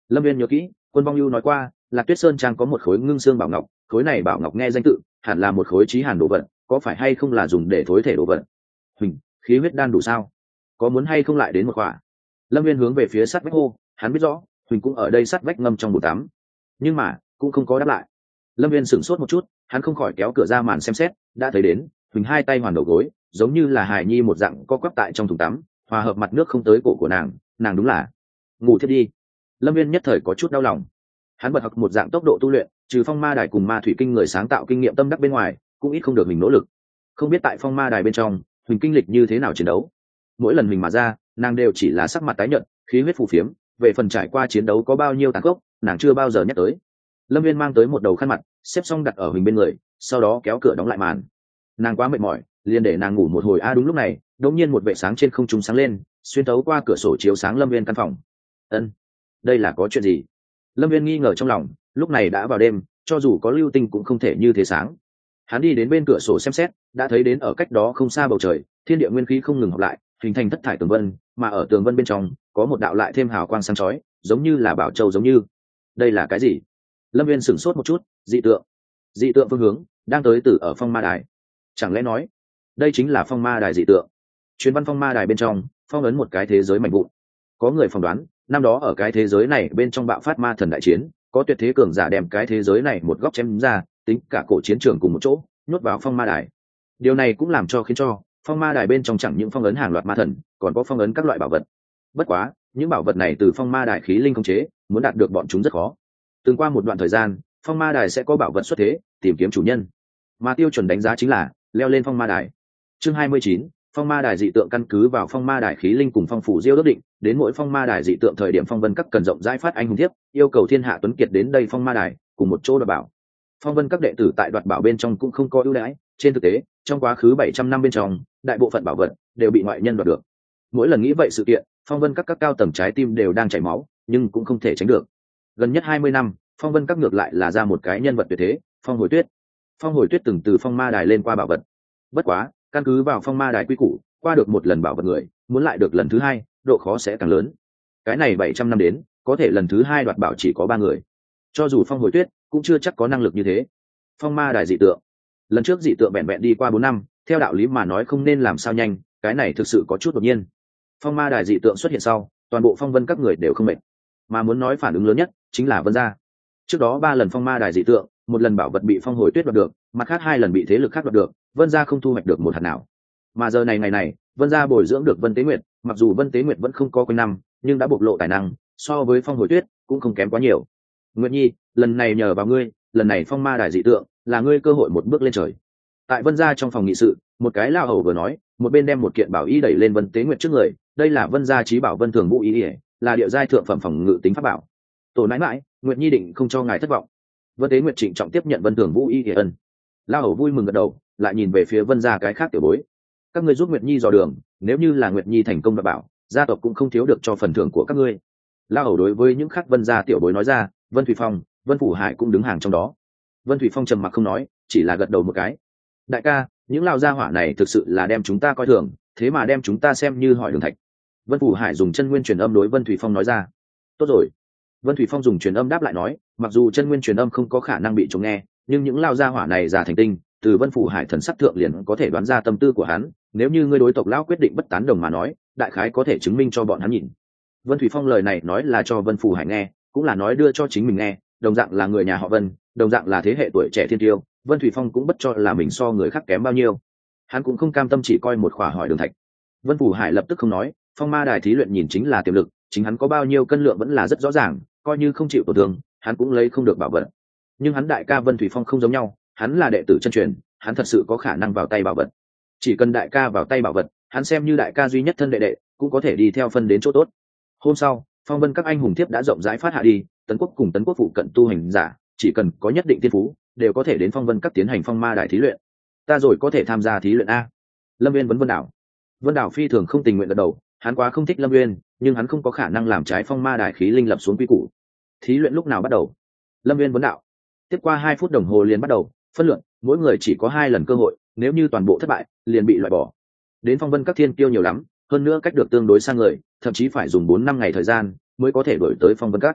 [SPEAKER 1] Lâm viên nhớ kỹ Quân Vong Ưu nói qua Lạc Tuyết Sơn Trang có một khối ngưng xương bảo ngọc, khối này bảo ngọc nghe danh tự hẳn là một khối chí hàn đồ vật, có phải hay không là dùng để thối thể đồ vật? Huỳnh, khí huyết đan đủ sao? Có muốn hay không lại đến một khỏa? Lâm viên hướng về phía sát vách hô, hắn biết rõ Huỳnh cũng ở đây sát vách ngâm trong bồn tắm, nhưng mà cũng không có đáp lại. Lâm viên sửng sốt một chút, hắn không khỏi kéo cửa ra màn xem xét, đã thấy đến Huỳnh hai tay hoàn đầu gối, giống như là hài nhi một dạng co quắp tại trong thùng tắm, hòa hợp mặt nước không tới cổ của nàng. Nàng đúng là ngủ thiếp đi. Lâm viên nhất thời có chút đau lòng. Hắn bật học một dạng tốc độ tu luyện, trừ phong ma đài cùng ma thủy kinh người sáng tạo kinh nghiệm tâm đắc bên ngoài, cũng ít không được mình nỗ lực. Không biết tại phong ma đài bên trong Huỳnh kinh lịch như thế nào chiến đấu. Mỗi lần mình mà ra, nàng đều chỉ là sắc mặt tái nhợt, khí huyết phù phiếm. Về phần trải qua chiến đấu có bao nhiêu tàn khốc, nàng chưa bao giờ nhắc tới. Lâm viên mang tới một đầu khăn mặt, xếp xong đặt ở Huỳnh bên người, sau đó kéo cửa đóng lại màn. Nàng quá mệt mỏi, liền để nàng ngủ một hồi. A à, đúng lúc này đột nhiên một vệ sáng trên không trung sáng lên, xuyên thấu qua cửa sổ chiếu sáng Lâm viên căn phòng. Ân, đây là có chuyện gì? Lâm viên nghi ngờ trong lòng. Lúc này đã vào đêm, cho dù có lưu tinh cũng không thể như thế sáng. Hắn đi đến bên cửa sổ xem xét, đã thấy đến ở cách đó không xa bầu trời, thiên địa nguyên khí không ngừng hợp lại, hình thành thất thải tường vân, mà ở tường vân bên trong có một đạo lại thêm hào quang sáng chói, giống như là bảo châu giống như. Đây là cái gì? Lâm viên sửng sốt một chút. Dị tượng. Dị tượng phương hướng đang tới từ ở phong ma đài. Chẳng lẽ nói đây chính là phong ma đài dị tượng? Truyền văn phong ma đài bên trong phong ấn một cái thế giới mạnh vụn. Có người phỏng đoán năm đó ở cái thế giới này bên trong bạo phát ma thần đại chiến, có tuyệt thế cường giả đem cái thế giới này một góc chém ra, tính cả cổ chiến trường cùng một chỗ nhốt vào phong ma đài. Điều này cũng làm cho khiến cho phong ma đài bên trong chẳng những phong ấn hàng loạt ma thần, còn có phong ấn các loại bảo vật. Bất quá những bảo vật này từ phong ma đài khí linh khống chế, muốn đạt được bọn chúng rất khó. Từng qua một đoạn thời gian, phong ma đài sẽ có bảo vật xuất thế, tìm kiếm chủ nhân, mà tiêu chuẩn đánh giá chính là leo lên phong ma đài. Chương hai mươi chín, phong ma đài dị tượng. Căn cứ vào phong ma đài khí linh cùng phong phủ diêu ước định, đến mỗi phong ma đài dị tượng thời điểm phong vân các cần rộng rãi phát anh hùng thiếp, yêu cầu thiên hạ tuấn kiệt đến đây phong ma đài cùng một chỗ đoạt bảo. Phong vân các đệ tử tại đoạt bảo bên trong cũng không có ưu đãi. Trên thực tế trong quá khứ bảy trăm năm bên trong, đại bộ phận bảo vật đều bị ngoại nhân đoạt được. Mỗi lần nghĩ vậy sự kiện, phong vân các các cao tầng trái tim đều đang chảy máu, nhưng cũng không thể tránh được. Gần nhất hai mươi năm, phong vân các ngược lại là ra một cái nhân vật tuyệt thế, Phong Hồi Tuyết. Phong Hồi Tuyết từng từ phong ma đài lên qua bảo vật. Bất quá căn cứ vào phong ma đài quy củ, qua được một lần bảo vật người, muốn lại được lần thứ hai, độ khó sẽ càng lớn. Cái này bảy trăm năm đến, có thể lần thứ hai đoạt bảo chỉ có ba người. Cho dù Phong Hồi Tuyết cũng chưa chắc có năng lực như thế. Phong ma đài dị tượng, lần trước dị tượng vẹn vẹn đi qua bốn năm, theo đạo lý mà nói không nên làm sao nhanh, cái này thực sự có chút đột nhiên. Phong ma đài dị tượng xuất hiện sau, toàn bộ phong vân các người đều không mệt, mà muốn nói phản ứng lớn nhất chính là Vân gia. Trước đó ba lần phong ma đài dị tượng, một lần bảo vật bị Phong Hồi Tuyết đoạt được, mặt khác hai lần bị thế lực khác đoạt được, Vân gia không thu hoạch được một hạt nào. Mà giờ này ngày này, Vân gia bồi dưỡng được Vân Tế Nguyệt, mặc dù Vân Tế Nguyệt vẫn không có quanh năm, nhưng đã bộc lộ tài năng, so với Phong Hồi Tuyết cũng không kém quá nhiều. Nguyệt Nhi, lần này nhờ vào ngươi, lần này phong ma đài dị tượng là ngươi cơ hội một bước lên trời. Tại Vân gia trong phòng nghị sự, một cái lao hầu vừa nói, một bên đem một kiện bảo y đẩy lên Vân Tế Nguyệt trước người. Đây là Vân gia trí bảo Vân Thường Vũ y, là địa giai thượng phẩm phòng ngự tính pháp bảo. Tổ nãi mãi, Nguyệt Nhi định không cho ngài thất vọng. Vân Tế Nguyệt trịnh trọng tiếp nhận Vân Thường Vũ y ân. Lao hầu vui mừng gật đầu, lại nhìn về phía Vân gia cái khác tiểu bối. Các ngươi giúp Nguyệt Nhi dò đường, nếu như là Nguyệt Nhi thành công đảm bảo, gia tộc cũng không thiếu được cho phần thưởng của các ngươi. Lao hầu đối với những khác Vân gia tiểu bối nói ra, Vân Thủy Phong, Vân Phủ Hải cũng đứng hàng trong đó. Vân Thủy Phong trầm mặc không nói, chỉ là gật đầu một cái. Đại ca, những lao gia hỏa này thực sự là đem chúng ta coi thường, thế mà đem chúng ta xem như hỏi đường thạch. Vân Phủ Hải dùng chân nguyên truyền âm đối Vân Thủy Phong nói ra. Tốt rồi. Vân Thủy Phong dùng truyền âm đáp lại nói, mặc dù chân nguyên truyền âm không có khả năng bị chúng nghe, nhưng những lao gia hỏa này già thành tinh, từ Vân Phủ Hải thần sắc thượng liền có thể đoán ra tâm tư của hắn. Nếu như ngươi đối tộc lão quyết định bất tán đồng mà nói, đại khái có thể chứng minh cho bọn hắn nhìn. Vân Thủy Phong lời này nói là cho Vân Phủ Hải nghe, cũng là nói đưa cho chính mình nghe. Đồng dạng là người nhà họ Vân, đồng dạng là thế hệ tuổi trẻ thiên tiêu, Vân Thủy Phong cũng bất cho là mình so người khác kém bao nhiêu. Hắn cũng không cam tâm chỉ coi một khỏa hỏi đường thạch. Vân Phủ Hải lập tức không nói, phong ma đài thí luyện nhìn chính là tiềm lực, chính hắn có bao nhiêu cân lượng vẫn là rất rõ ràng, coi như không chịu tổn thương, hắn cũng lấy không được bảo vật. Nhưng hắn đại ca Vân Thủy Phong không giống nhau, hắn là đệ tử chân truyền, hắn thật sự có khả năng vào tay bảo vật. Chỉ cần đại ca vào tay bảo vật, hắn xem như đại ca duy nhất thân đệ đệ, cũng có thể đi theo phân đến chỗ tốt. Hôm sau, phong vân các anh hùng thiếp đã rộng rãi phát hạ đi, Tấn Quốc cùng Tấn Quốc phụ cận tu hành giả, chỉ cần có nhất định thiên phú, đều có thể đến phong vân các tiến hành phong ma đài thí luyện. Ta rồi có thể tham gia thí luyện a? Lâm Viên vấn Vân Đảo. Vân Đảo phi thường không tình nguyện gật đầu, hắn quá không thích Lâm Viên, nhưng hắn không có khả năng làm trái phong ma đài khí linh lập xuống quy củ. Thí luyện lúc nào bắt đầu? Lâm Viên vấn đạo. Tiếp qua hai phút đồng hồ liền bắt đầu, phân luận, mỗi người chỉ có hai lần cơ hội, nếu như toàn bộ thất bại, liền bị loại bỏ. Đến phong vân các thiên kiêu nhiều lắm, hơn nữa cách được tương đối xa người, thậm chí phải dùng bốn năm ngày thời gian mới có thể đổi tới phong vân các.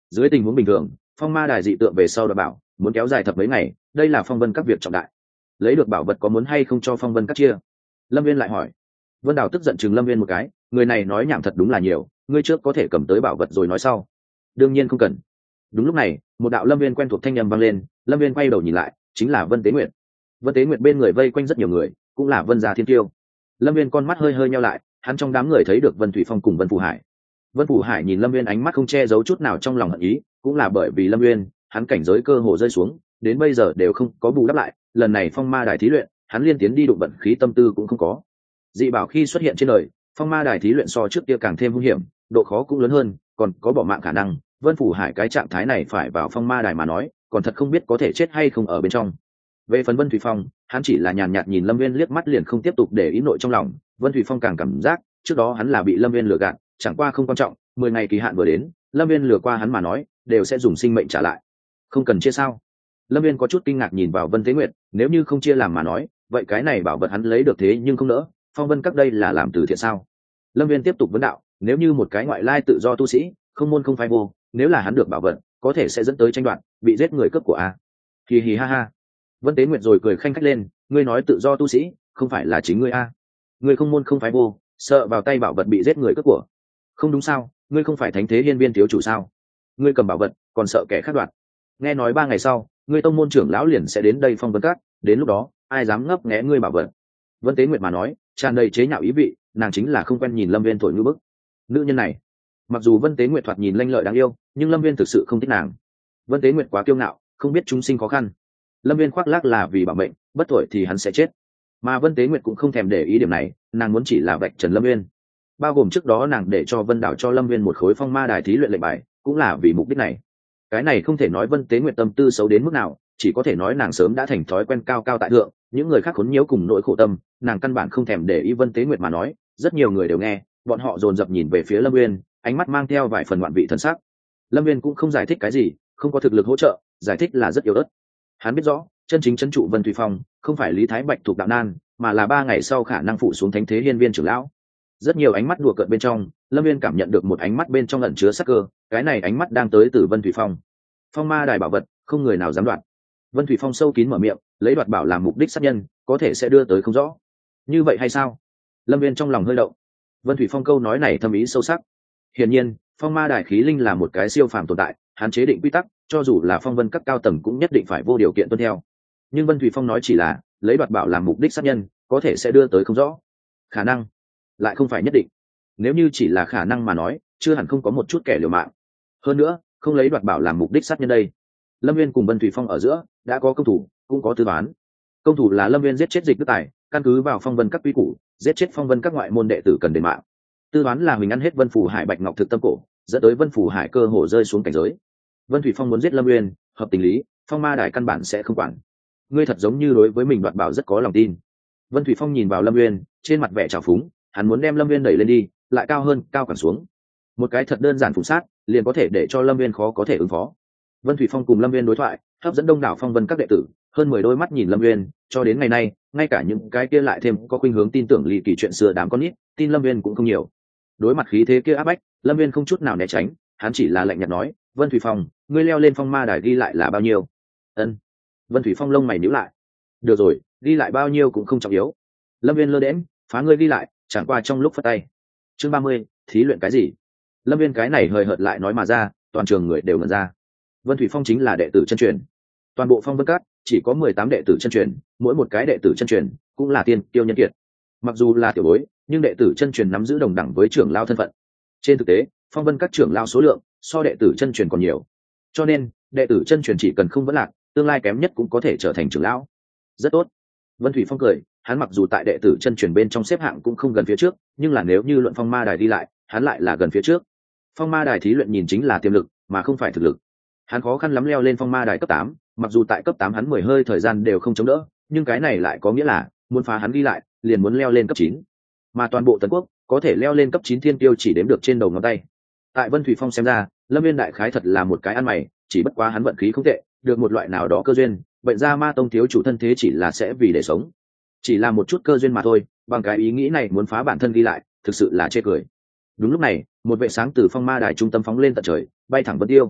[SPEAKER 1] Dưới tình huống bình thường, phong ma đài dị tượng về sau đã bảo muốn kéo dài thập mấy ngày, đây là phong vân các việc trọng đại. Lấy được bảo vật có muốn hay không cho phong vân các chia? Lâm viên lại hỏi. Vân Đào tức giận chừng Lâm viên một cái, người này nói nhảm thật đúng là nhiều, ngươi trước có thể cầm tới bảo vật rồi nói sau. Đương nhiên không cần. Đúng lúc này, một đạo Lâm viên quen thuộc thanh âm vang lên. Lâm viên quay đầu nhìn lại, chính là Vân Tế Nguyệt. Vân Tế Nguyệt bên người vây quanh rất nhiều người, cũng là Vân gia thiên tiêu. Lâm viên con mắt hơi hơi nhau lại, hắn trong đám người thấy được Vân Thủy Phong cùng Vân Phù Hải. Vân Phù Hải nhìn Lâm viên ánh mắt không che giấu chút nào trong lòng hận ý, cũng là bởi vì Lâm viên hắn cảnh giới cơ hồ rơi xuống, đến bây giờ đều không có bù đắp lại, lần này phong ma đài thí luyện hắn liên tiến đi đụng vận khí tâm tư cũng không có. Dị bảo khi xuất hiện trên đời, phong ma đài thí luyện so trước kia càng thêm hung hiểm, độ khó cũng lớn hơn, còn có bỏ mạng khả năng. Vân Phủ Hải cái trạng thái này phải vào phong ma đài mà nói, còn thật không biết có thể chết hay không ở bên trong. Về phần Vân Thủy Phong, hắn chỉ là nhàn nhạt nhìn Lâm viên liếc mắt liền không tiếp tục để ý nội trong lòng. Vân Thủy Phong càng cảm giác trước đó hắn là bị Lâm viên lừa gạt, chẳng qua không quan trọng, mười ngày kỳ hạn vừa đến, Lâm viên lừa qua hắn mà nói đều sẽ dùng sinh mệnh trả lại. Không cần chia sao? Lâm viên có chút kinh ngạc nhìn vào Vân Thế Nguyệt, nếu như không chia làm mà nói, vậy cái này bảo vật hắn lấy được thế nhưng không nỡ. Phong vân các đây là làm từ thiện sao? Lâm viên tiếp tục vấn đạo, nếu như một cái ngoại lai tự do tu sĩ, không môn không phái vô, nếu là hắn được bảo vật, có thể sẽ dẫn tới tranh đoạt, bị giết người cướp của a. Hì hì ha ha. Vân Tế Nguyệt rồi cười khanh khách lên, ngươi nói tự do tu sĩ, không phải là chính ngươi a? Ngươi không môn không phái vô, sợ vào tay bảo vật bị giết người cướp của. Không đúng sao, ngươi không phải Thánh Thế Hiên Viên thiếu chủ sao? Ngươi cầm bảo vật, còn sợ kẻ khác đoạt. Nghe nói ba ngày sau, ngươi tông môn trưởng lão liền sẽ đến đây phong vân các, đến lúc đó, ai dám ngấp nghé ngươi bảo vật? Vân Tế Nguyệt mà nói, tràn đầy chế nhạo ý vị, nàng chính là không quen nhìn Lâm viên thổi như bức. Nữ nhân này, mặc dù Vân Tế Nguyệt thoạt nhìn lanh lợi đáng yêu, nhưng Lâm viên thực sự không thích nàng. Vân Tế Nguyệt quá kiêu ngạo, không biết chúng sinh khó khăn. Lâm viên khoác lác là vì bảo mệnh, bất thổi thì hắn sẽ chết. Mà Vân Tế Nguyệt cũng không thèm để ý điểm này, nàng muốn chỉ là vạch trần Lâm viên. Bao gồm trước đó nàng để cho Vân Đảo cho Lâm viên một khối phong ma đài thí luyện lệnh bài, cũng là vì mục đích này. Cái này không thể nói Vân Tế Nguyệt tâm tư xấu đến mức nào, chỉ có thể nói nàng sớm đã thành thói quen cao cao tại thượng, những người khác khốn nhiễu cùng nỗi khổ tâm, nàng căn bản không thèm để ý Vân Tế Nguyệt mà nói. Rất nhiều người đều nghe, bọn họ dồn dập nhìn về phía Lâm Uyên, ánh mắt mang theo vài phần ngoạn vị thần sắc. Lâm Uyên cũng không giải thích cái gì, không có thực lực hỗ trợ, giải thích là rất yếu ớt. Hắn biết rõ, chân chính trấn trụ Vân Thủy Phong, không phải Lý Thái Bạch thuộc đạo nan, mà là ba ngày sau khả năng phụ xuống Thánh Thế Hiên Viên trưởng lão. Rất nhiều ánh mắt đùa cợt bên trong, Lâm Uyên cảm nhận được một ánh mắt bên trong ẩn chứa sắc cơ, cái này ánh mắt đang tới từ Vân Thủy Phong. Phong ma đài bảo vật, không người nào dám đoạt. Vân Thủy Phong sâu kín mở miệng, lấy đoạt bảo làm mục đích sát nhân, có thể sẽ đưa tới không rõ. Như vậy hay sao? Lâm viên trong lòng hơi động. Vân Thủy Phong câu nói này thâm ý sâu sắc. Hiển nhiên, phong ma đài khí linh là một cái siêu phàm tồn tại, hắn chế định quy tắc, cho dù là phong vân các cao tầng cũng nhất định phải vô điều kiện tuân theo. Nhưng Vân Thủy Phong nói chỉ là lấy đoạt bảo làm mục đích sát nhân, có thể sẽ đưa tới không rõ. Khả năng, lại không phải nhất định. Nếu như chỉ là khả năng mà nói, chưa hẳn không có một chút kẻ liều mạng. Hơn nữa, không lấy đoạt bảo làm mục đích sát nhân đây. Lâm viên cùng Vân Thủy Phong ở giữa đã có công thủ, cũng có tư toán. Công thủ là Lâm viên giết chết Dịch Đức Tài, căn cứ vào phong vân các quy củ, giết chết phong vân các ngoại môn đệ tử cần đền mạng. Tư toán là mình ăn hết Vân Phủ Hải Bạch Ngọc thực tâm cổ, dẫn tới Vân Phủ Hải cơ hồ rơi xuống cảnh giới. Vân Thủy Phong muốn giết Lâm Uyên, hợp tình lý, phong ma đài căn bản sẽ không quản. Ngươi thật giống như đối với mình đoạt bảo rất có lòng tin. Vân Thủy Phong nhìn vào Lâm Uyên, trên mặt vẻ trào phúng, hắn muốn đem Lâm Uyên đẩy lên đi, lại cao hơn, cao cản xuống. Một cái thật đơn giản phụng sát, liền có thể để cho Lâm Uyên khó có thể ứng phó. Vân Thủy Phong cùng Lâm Uyên đối thoại, hấp dẫn đông đảo phong vân các đệ tử, hơn mười đôi mắt nhìn Lâm Uyên, cho đến ngày nay, ngay cả những cái kia lại thêm có khuynh hướng tin tưởng lì kỳ chuyện xưa đám con nít, tin Lâm Uyên cũng không nhiều. Đối mặt khí thế kia áp bách, Lâm Uyên không chút nào né tránh, hắn chỉ là lạnh nhạt nói, "Vân Thủy Phong, ngươi leo lên phong ma đài ghi lại là bao nhiêu?" Ân. Vân Thủy Phong lông mày nhíu lại. "Được rồi, ghi lại bao nhiêu cũng không trọng yếu." Lâm Uyên lơ đễnh, "Phá ngươi ghi lại, chẳng qua trong lúc phất tay." Chương ba mươi, thí luyện cái gì? Lâm Uyên cái này hời hợt lại nói mà ra, toàn trường người đều ngẩn ra. Vân Thủy Phong chính là đệ tử chân truyền. Toàn bộ phong vân các chỉ có mười tám đệ tử chân truyền, mỗi một cái đệ tử chân truyền cũng là tiên tiêu nhân kiệt. Mặc dù là tiểu bối, nhưng đệ tử chân truyền nắm giữ đồng đẳng với trưởng lao thân phận. Trên thực tế, phong vân các trưởng lao số lượng so đệ tử chân truyền còn nhiều. Cho nên, đệ tử chân truyền chỉ cần không vấn lạc, tương lai kém nhất cũng có thể trở thành trưởng lão. Rất tốt. Vân Thủy Phong cười, hắn mặc dù tại đệ tử chân truyền bên trong xếp hạng cũng không gần phía trước, nhưng là nếu như luận phong ma đài đi lại, hắn lại là gần phía trước. Phong ma đài thí luyện nhìn chính là tiềm lực, mà không phải thực lực. Hắn khó khăn lắm leo lên phong ma đài cấp tám, mặc dù tại cấp tám hắn mười hơi thời gian đều không chống đỡ, nhưng cái này lại có nghĩa là muốn phá hắn ghi lại, liền muốn leo lên cấp chín. Mà toàn bộ Tần Quốc có thể leo lên cấp chín thiên tiêu chỉ đếm được trên đầu ngón tay. Tại Vân Thủy Phong xem ra, Lâm Viên đại khái thật là một cái ăn mày, chỉ bất quá hắn vận khí không tệ, được một loại nào đó cơ duyên, bệnh ra ma tông thiếu chủ thân thế chỉ là sẽ vì để sống. Chỉ là một chút cơ duyên mà thôi, bằng cái ý nghĩ này muốn phá bản thân ghi lại, thực sự là chê cười. Đúng lúc này, một vệ sáng từ phong ma đài trung tâm phóng lên tận trời, bay thẳng Vân Tiêu.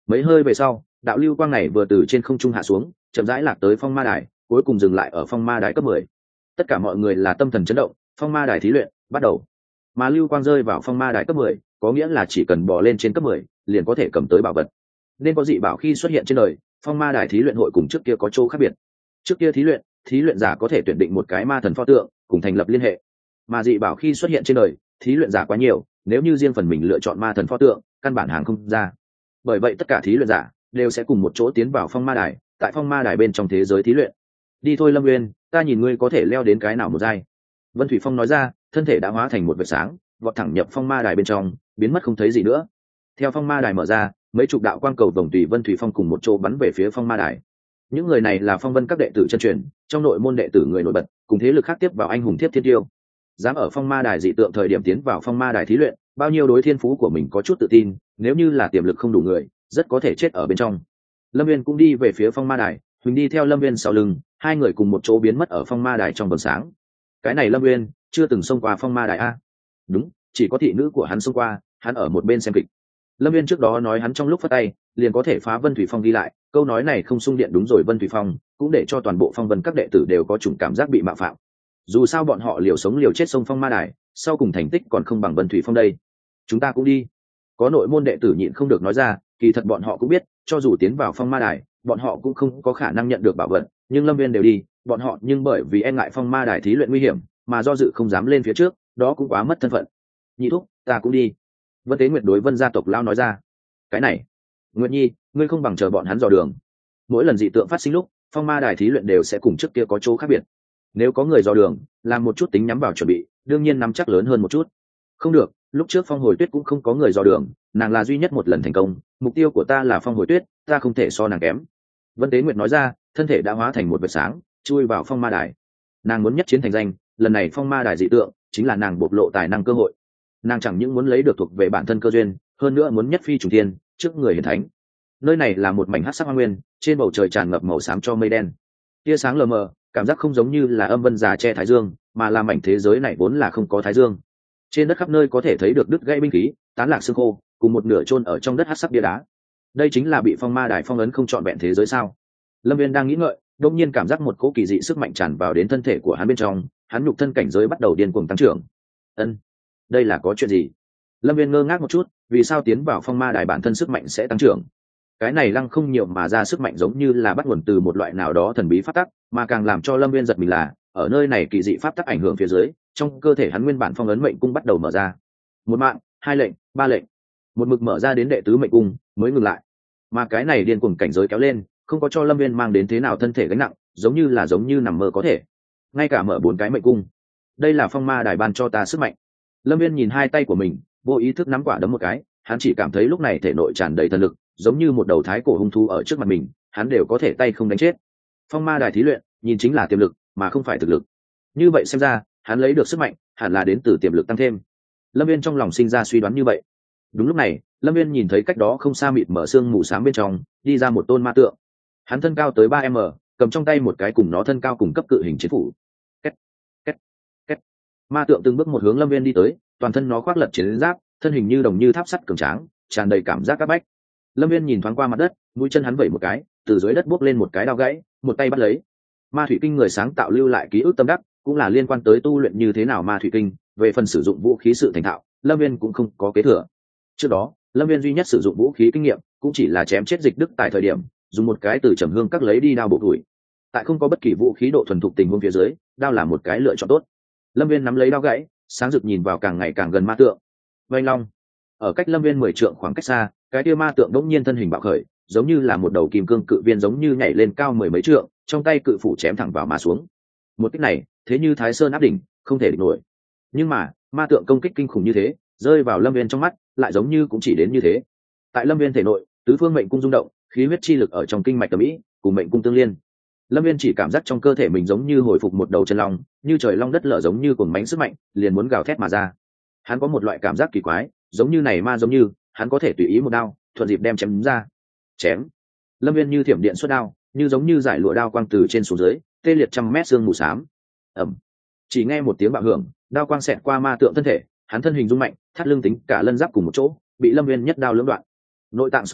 [SPEAKER 1] Mấy hơi về sau, đạo lưu quang này vừa từ trên không trung hạ xuống, chậm rãi lạc tới phong ma đài, cuối cùng dừng lại ở phong ma đài cấp mười. Tất cả mọi người là tâm thần chấn động, phong ma đài thí luyện bắt đầu. Mà lưu quang rơi vào phong ma đài cấp mười, có nghĩa là chỉ cần bò lên trên cấp mười, liền có thể cầm tới bảo vật. Nên có dị bảo khi xuất hiện trên đời, phong ma đài thí luyện hội cùng trước kia có chỗ khác biệt. Trước kia thí luyện, thí luyện giả có thể tuyển định một cái ma thần pho tượng, cùng thành lập liên hệ. Mà dị bảo khi xuất hiện trên đời, thí luyện giả quá nhiều, nếu như riêng phần mình lựa chọn ma thần pho tượng, căn bản hàng không ra. Bởi vậy tất cả thí luyện giả đều sẽ cùng một chỗ tiến vào phong ma đài, tại phong ma đài bên trong thế giới thí luyện. Đi thôi Lâm Nguyên, ta nhìn ngươi có thể leo đến cái nào một giai. Vân Thủy Phong nói ra, thân thể đã hóa thành một vệt sáng, vọt thẳng nhập phong ma đài bên trong, biến mất không thấy gì nữa. Theo phong ma đài mở ra, mấy chục đạo quang cầu vòng tùy Vân Thủy Phong cùng một chỗ bắn về phía phong ma đài. Những người này là phong vân các đệ tử chân truyền, trong nội môn đệ tử người nổi bật, cùng thế lực khác tiếp vào anh hùng thiết thiên tiêu. Dám ở phong ma đài dị tượng thời điểm tiến vào phong ma đài thí luyện, bao nhiêu đối thiên phú của mình có chút tự tin, nếu như là tiềm lực không đủ người, rất có thể chết ở bên trong. Lâm Viên cũng đi về phía phong ma đài, Huỳnh đi theo Lâm Viên sau lưng, hai người cùng một chỗ biến mất ở phong ma đài trong vầng sáng. Cái này Lâm Viên chưa từng xông qua phong ma đài a? Đúng, chỉ có thị nữ của hắn xông qua, hắn ở một bên xem kịch. Lâm Viên trước đó nói hắn trong lúc phát tay liền có thể phá Vân Thủy Phong đi lại, câu nói này không xung điện đúng rồi. Vân Thủy Phong cũng để cho toàn bộ phong vân các đệ tử đều có chủng cảm giác bị mạo phạm. Dù sao bọn họ liều sống liều chết sông phong ma đài, sau cùng thành tích còn không bằng Vân Thủy Phong đây. Chúng ta cũng đi. Có nội môn đệ tử nhịn không được nói ra, kỳ thật bọn họ cũng biết, cho dù tiến vào phong ma đài, bọn họ cũng không có khả năng nhận được bảo vật, nhưng Lâm Viên đều đi, bọn họ nhưng bởi vì e ngại phong ma đài thí luyện nguy hiểm, mà do dự không dám lên phía trước, đó cũng quá mất thân phận. Nhị thúc, ta cũng đi. Vân Tế Nguyệt đối Vân gia tộc lao nói ra. Cái này, Nguyệt Nhi, ngươi không bằng chờ bọn hắn dò đường. Mỗi lần dị tượng phát sinh lúc, phong ma đài thí luyện đều sẽ cùng trước kia có chỗ khác biệt. Nếu có người dò đường, làm một chút tính nhắm vào chuẩn bị, đương nhiên nắm chắc lớn hơn một chút. Không được, lúc trước Phong Hồi Tuyết cũng không có người dò đường, nàng là duy nhất một lần thành công, mục tiêu của ta là Phong Hồi Tuyết, ta không thể so nàng kém. Vân Tế Nguyệt nói ra, thân thể đã hóa thành một vệt sáng, chui vào phong ma đài. Nàng muốn nhất chiến thành danh, lần này phong ma đài dị tượng chính là nàng bộc lộ tài năng cơ hội. Nàng chẳng những muốn lấy được thuộc về bản thân cơ duyên, hơn nữa muốn nhất phi trùng thiên trước người hiển thánh. Nơi này là một mảnh hắc sắc hoang nguyên, trên bầu trời tràn ngập màu xám cho mây đen, tia sáng lờ mờ, cảm giác không giống như là âm vân già che thái dương, mà là mảnh thế giới này vốn là không có thái dương. Trên đất khắp nơi có thể thấy được đứt gãy binh khí, tán lạc xương khô, cùng một nửa chôn ở trong đất hắc sắc bia đá. Đây chính là bị phong ma đài phong ấn không trọn vẹn thế giới sao? Lâm Viên đang nghĩ ngợi, đột nhiên cảm giác một cỗ kỳ dị sức mạnh tràn vào đến thân thể của hắn bên trong, hắn nhục thân cảnh giới bắt đầu điên cuồng tăng trưởng. Ân, đây là có chuyện gì? Lâm Viên ngơ ngác một chút, vì sao tiến vào phong ma đài bản thân sức mạnh sẽ tăng trưởng? Cái này lăng không nhiều mà ra sức mạnh giống như là bắt nguồn từ một loại nào đó thần bí pháp tắc, mà càng làm cho Lâm Viên giật mình là, ở nơi này kỳ dị pháp tắc ảnh hưởng phía dưới, trong cơ thể hắn nguyên bản phong ấn mệnh cung bắt đầu mở ra. Một mạng, hai lệnh, ba lệnh, một mực mở ra đến đệ tứ mệnh cung mới ngừng lại. Mà cái này điên cuồng cảnh giới kéo lên, không có cho Lâm Viên mang đến thế nào thân thể gánh nặng, giống như là giống như nằm mơ có thể. Ngay cả mở bốn cái mệnh cung. Đây là phong ma đài ban cho ta sức mạnh. Lâm Viên nhìn hai tay của mình, vô ý thức nắm quả đấm một cái, hắn chỉ cảm thấy lúc này thể nội tràn đầy thần lực, giống như một đầu thái cổ hung thú ở trước mặt mình, hắn đều có thể tay không đánh chết. Phong ma đài thí luyện, nhìn chính là tiềm lực, mà không phải thực lực. Như vậy xem ra, hắn lấy được sức mạnh, hẳn là đến từ tiềm lực tăng thêm. Lâm Viên trong lòng sinh ra suy đoán như vậy. Đúng lúc này, Lâm Viên nhìn thấy cách đó không xa mịt mở sương mù xám bên trong, đi ra một tôn ma tượng. Hắn thân cao tới ba mét, cầm trong tay một cái cùng nó thân cao cùng cấp cự hình chiến phủ. Két, két, két. Ma tượng từng bước một hướng Lâm Viên đi tới, toàn thân nó khoác lật chiến giáp, thân hình như đồng như tháp sắt cường tráng, tràn đầy cảm giác các bách. Lâm Viên nhìn thoáng qua mặt đất, mũi chân hắn vẩy một cái, từ dưới đất buốc lên một cái đao gãy, một tay bắt lấy. Ma thủy kinh người sáng tạo lưu lại ký ức tâm đắc, cũng là liên quan tới tu luyện như thế nào ma thủy kinh, về phần sử dụng vũ khí sự thành thạo, Lâm Viên cũng không có kế thừa. Trước đó, Lâm Viên duy nhất sử dụng vũ khí kinh nghiệm, cũng chỉ là chém chết Dịch Đức tại thời điểm, dùng một cái từ trầm hương các lấy đi đao bộ đuổi. Tại không có bất kỳ vũ khí độ thuần thục tình huống phía dưới, đao là một cái lựa chọn tốt. Lâm Viên nắm lấy đao gãy, sáng rực nhìn vào càng ngày càng gần ma tượng. Vành long, ở cách Lâm Viên mười trượng khoảng cách xa, cái kia ma tượng đột nhiên thân hình bạo khởi, giống như là một đầu kim cương cự viên giống như nhảy lên cao mười mấy trượng, trong tay cự phủ chém thẳng vào mà xuống. Một kích này, thế như Thái Sơn áp đỉnh, không thể địch nổi. Nhưng mà, ma tượng công kích kinh khủng như thế, rơi vào Lâm Viên trong mắt, lại giống như cũng chỉ đến như thế. Tại Lâm Viên thể nội, tứ phương mệnh cung rung động, khí huyết chi lực ở trong kinh mạch tầm ý, cùng mệnh cung tương liên. Lâm Viên chỉ cảm giác trong cơ thể mình giống như hồi phục một đầu chân long, như trời long đất lở giống như cuồng mãnh sức mạnh, liền muốn gào thét mà ra. Hắn có một loại cảm giác kỳ quái, giống như này ma giống như, hắn có thể tùy ý một đao, thuận dịp đem chém đúng ra. Chém. Lâm Viên như thiểm điện xuất đao, như giống như giải lụa đao quang từ trên xuống dưới, tê liệt trăm mét xương mù xám. Ầm. Chỉ nghe một tiếng bạo hưởng, đao quang xẹt qua ma tượng thân thể, hắn thân hình rung mạnh, thắt lưng tính cả lân giáp cùng một chỗ, bị Lâm Viên nhất đao lưỡng đoạn. Nội tạng sụp đổ,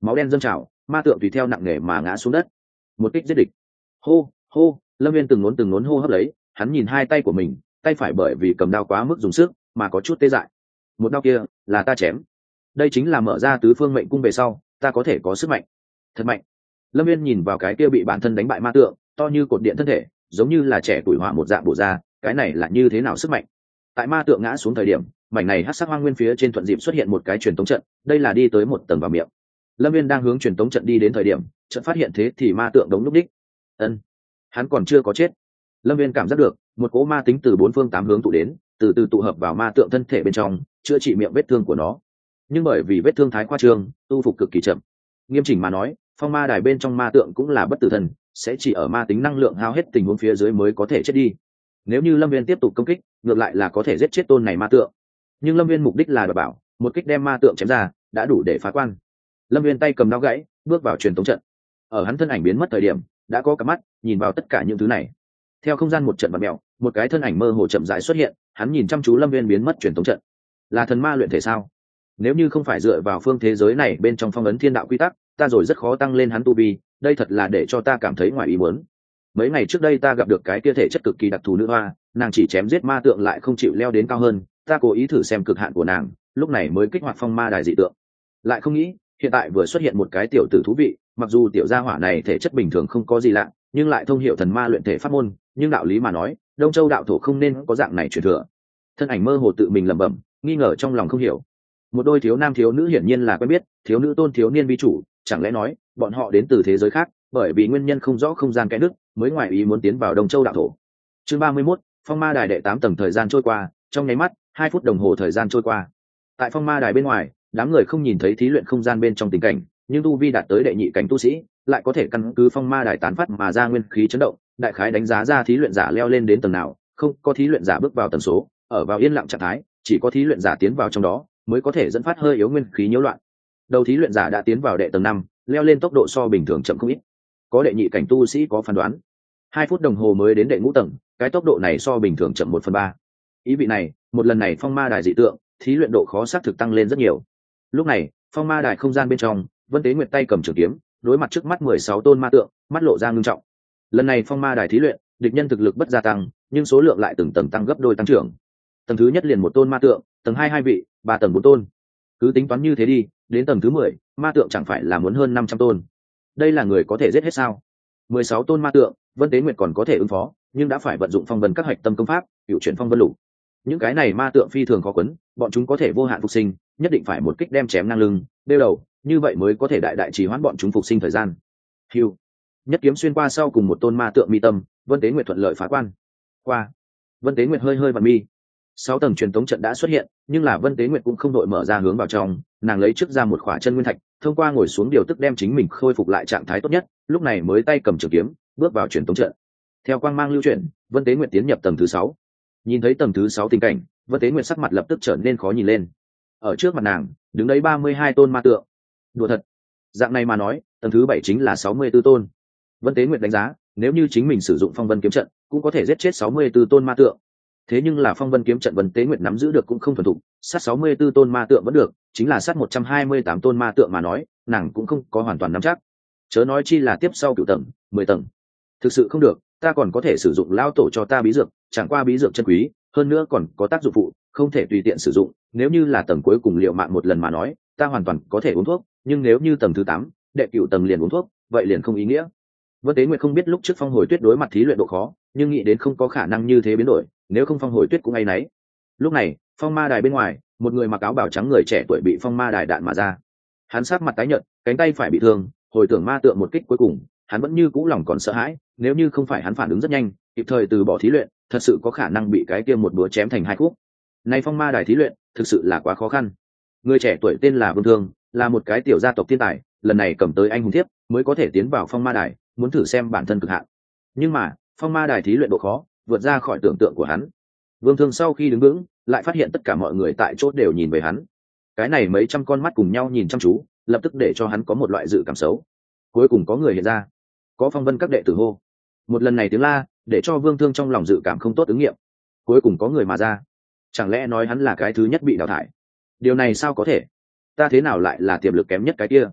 [SPEAKER 1] máu đen dâng trào, ma tượng tùy theo nặng nề mà ngã xuống đất. Một kích giết địch. Hô hô, Lâm Viên từng nốn từng nốn hô hấp lấy, hắn nhìn hai tay của mình, tay phải bởi vì cầm đao quá mức dùng sức mà có chút tê dại. Một đao kia là ta chém, đây chính là mở ra tứ phương mệnh cung về sau ta có thể có sức mạnh thật mạnh. Lâm Viên nhìn vào cái kia bị bản thân đánh bại ma tượng, to như cột điện thân thể, giống như là trẻ tuổi hỏa một dạng bổ ra, cái này là như thế nào sức mạnh? Tại ma tượng ngã xuống thời điểm, mảnh này hắc sắc hoang nguyên phía trên thuận dịp xuất hiện một cái truyền tống trận, đây là đi tới một tầng vào miệng. Lâm Viên đang hướng truyền tống trận đi đến thời điểm, trận phát hiện thế thì ma tượng đống lúc đích. Ân, hắn còn chưa có chết. Lâm Viên cảm giác được một cỗ ma tính từ bốn phương tám hướng tụ đến, từ từ tụ hợp vào ma tượng thân thể bên trong, chữa trị miệng vết thương của nó. Nhưng bởi vì vết thương thái khoa trương, tu phục cực kỳ chậm. Nghiêm chỉnh mà nói, phong ma đài bên trong ma tượng cũng là bất tử thần, sẽ chỉ ở ma tính năng lượng hao hết tình huống phía dưới mới có thể chết đi. Nếu như Lâm Viên tiếp tục công kích, ngược lại là có thể giết chết tôn này ma tượng. Nhưng Lâm Viên mục đích là đảm bảo một kích đem ma tượng chém ra đã đủ để phá quan. Lâm Viên tay cầm dao gãy, bước vào truyền tống trận. Ở hắn thân ảnh biến mất thời điểm, đã có cặp mắt nhìn vào tất cả những thứ này. Theo không gian một trận vặn mèo, một cái thân ảnh mơ hồ chậm rãi xuất hiện, hắn nhìn chăm chú Lâm Viên biến mất truyền tống trận. Là thần ma luyện thể sao? Nếu như không phải dựa vào phương thế giới này bên trong phong ấn thiên đạo quy tắc, ta rồi rất khó tăng lên hắn tu vi, đây thật là để cho ta cảm thấy ngoài ý muốn. Mấy ngày trước đây ta gặp được cái kia thể chất cực kỳ đặc thù nữ hoa, nàng chỉ chém giết ma tượng lại không chịu leo đến cao hơn, ta cố ý thử xem cực hạn của nàng, lúc này mới kích hoạt phong ma đài dị tượng. Lại không nghĩ, hiện tại vừa xuất hiện một cái tiểu tử thú vị, mặc dù tiểu gia hỏa này thể chất bình thường không có gì lạ, nhưng lại thông hiểu thần ma luyện thể pháp môn, nhưng đạo lý mà nói, Đông Châu đạo thổ không nên có dạng này truyền thừa. Thân ảnh mơ hồ tự mình lẩm bẩm, nghi ngờ trong lòng không hiểu. Một đôi thiếu nam thiếu nữ hiển nhiên là quen biết, thiếu nữ tôn thiếu niên vi chủ, chẳng lẽ nói bọn họ đến từ thế giới khác, bởi vì nguyên nhân không rõ không gian kẽ nứt, mới ngoài ý muốn tiến vào Đông Châu đạo thổ. Chương ba mươi mốt, phong ma đài đệ tám tầng. Thời gian trôi qua, trong nháy mắt, hai phút đồng hồ thời gian trôi qua. Tại phong ma đài bên ngoài, đám người không nhìn thấy thí luyện không gian bên trong tình cảnh, nhưng tu vi đạt tới đệ nhị cảnh tu sĩ, lại có thể căn cứ phong ma đài tán phát mà ra nguyên khí chấn động, đại khái đánh giá ra thí luyện giả leo lên đến tầng nào, không có thí luyện giả bước vào tầng số, ở vào yên lặng trạng thái, chỉ có thí luyện giả tiến vào trong đó mới có thể dẫn phát hơi yếu nguyên khí nhiễu loạn. Đầu thí luyện giả đã tiến vào đệ tầng năm, leo lên tốc độ so bình thường chậm không ít. Có đệ nhị cảnh tu sĩ có phán đoán, hai phút đồng hồ mới đến đệ ngũ tầng, cái tốc độ này so bình thường chậm một phần ba. Ý vị này, một lần này phong ma đài dị tượng, thí luyện độ khó xác thực tăng lên rất nhiều. Lúc này, phong ma đài không gian bên trong, Vân Tế Nguyệt tay cầm trường kiếm, đối mặt trước mắt mười sáu tôn ma tượng, mắt lộ ra ngưng trọng. Lần này phong ma đài thí luyện, địch nhân thực lực bất gia tăng, nhưng số lượng lại từng tầng tăng gấp đôi tăng trưởng. Tầng thứ nhất liền một tôn ma tượng, tầng hai hai vị, ba tầng bốn tôn. Cứ tính toán như thế đi, đến tầng thứ mười, ma tượng chẳng phải là muốn hơn năm trăm tôn. Đây là người có thể giết hết sao? mười sáu tôn ma tượng, Vân Tế Nguyệt còn có thể ứng phó, nhưng đã phải vận dụng phong vân các hạch tâm công pháp, cựu chuyển phong vân lục. Những cái này ma tượng phi thường khó quấn, bọn chúng có thể vô hạn phục sinh, nhất định phải một kích đem chém ngang lưng, đeo đầu, như vậy mới có thể đại đại trì hoãn bọn chúng phục sinh thời gian. Hưu, nhất kiếm xuyên qua sau cùng một tôn ma tượng mi tâm, Vân Tế Nguyệt thuận lợi phá quan. Qua, Vân Tế Nguyệt hơi hơi vặn mi. Sáu tầng truyền tống trận đã xuất hiện, nhưng là Vân Tế Nguyệt cũng không đội mở ra hướng vào trong, nàng lấy trước ra một khỏa chân nguyên thạch, thông qua ngồi xuống điều tức đem chính mình khôi phục lại trạng thái tốt nhất, lúc này mới tay cầm trường kiếm, bước vào truyền tống trận. Theo quang mang lưu chuyển, Vân Tế Nguyệt tiến nhập tầng thứ sáu. Nhìn thấy tầng thứ sáu tình cảnh, Vân Tế Nguyệt sắc mặt lập tức trở nên khó nhìn lên. Ở trước mặt nàng, đứng đấy ba mươi hai tôn ma tượng. Đùa thật. Dạng này mà nói, tầng thứ bảy chính là sáu mươi tư tôn. Vân Tế Nguyệt đánh giá, nếu như chính mình sử dụng phong vân kiếm trận, cũng có thể giết chết sáu mươi tư tôn ma tượng. Thế nhưng là phong vân kiếm trận Vân Tế Nguyệt nắm giữ được cũng không thuần thục, sát sáu mươi tư tôn ma tượng vẫn được, chính là sát một trăm hai mươi tám tôn ma tượng mà nói, nàng cũng không có hoàn toàn nắm chắc. Chớ nói chi là tiếp sau cửu tầng, mười tầng. Thực sự không được, ta còn có thể sử dụng lao tổ cho ta bí dược, chẳng qua bí dược chân quý, hơn nữa còn có tác dụng phụ, không thể tùy tiện sử dụng. Nếu như là tầng cuối cùng liệu mạng một lần mà nói, ta hoàn toàn có thể uống thuốc, nhưng nếu như tầng thứ tám, đệ cửu tầng liền uống thuốc, vậy liền không ý nghĩa. Vân Tế Nguyệt không biết lúc trước Phong Hồi Tuyết đối mặt thí luyện độ khó, nhưng nghĩ đến không có khả năng như thế biến đổi, nếu không Phong Hồi Tuyết cũng ngay nấy. Lúc này, phong ma đài bên ngoài, một người mặc áo bào trắng người trẻ tuổi bị phong ma đài đạn mà ra. Hắn sát mặt tái nhợt, cánh tay phải bị thương, hồi tưởng ma tượng một kích cuối cùng, hắn vẫn như cũ lòng còn sợ hãi, nếu như không phải hắn phản ứng rất nhanh, kịp thời từ bỏ thí luyện, thật sự có khả năng bị cái kia một búa chém thành hai khúc. Nay phong ma đài thí luyện, thực sự là quá khó khăn. Người trẻ tuổi tên là Vương Thương, là một cái tiểu gia tộc thiên tài, lần này cầm tới anh hùng thiếp, mới có thể tiến vào phong ma đài, muốn thử xem bản thân cực hạn. Nhưng mà, phong ma đài thí luyện độ khó, vượt ra khỏi tưởng tượng của hắn. Vương Thương sau khi đứng vững, lại phát hiện tất cả mọi người tại chốt đều nhìn về hắn. Cái này mấy trăm con mắt cùng nhau nhìn chăm chú, lập tức để cho hắn có một loại dự cảm xấu. Cuối cùng có người hiện ra, có phong vân các đệ tử hô. Một lần này tiếng la, để cho Vương Thương trong lòng dự cảm không tốt ứng nghiệm. Cuối cùng có người mà ra. Chẳng lẽ nói hắn là cái thứ nhất bị đào thải? Điều này sao có thể? Ta thế nào lại là tiềm lực kém nhất cái kia?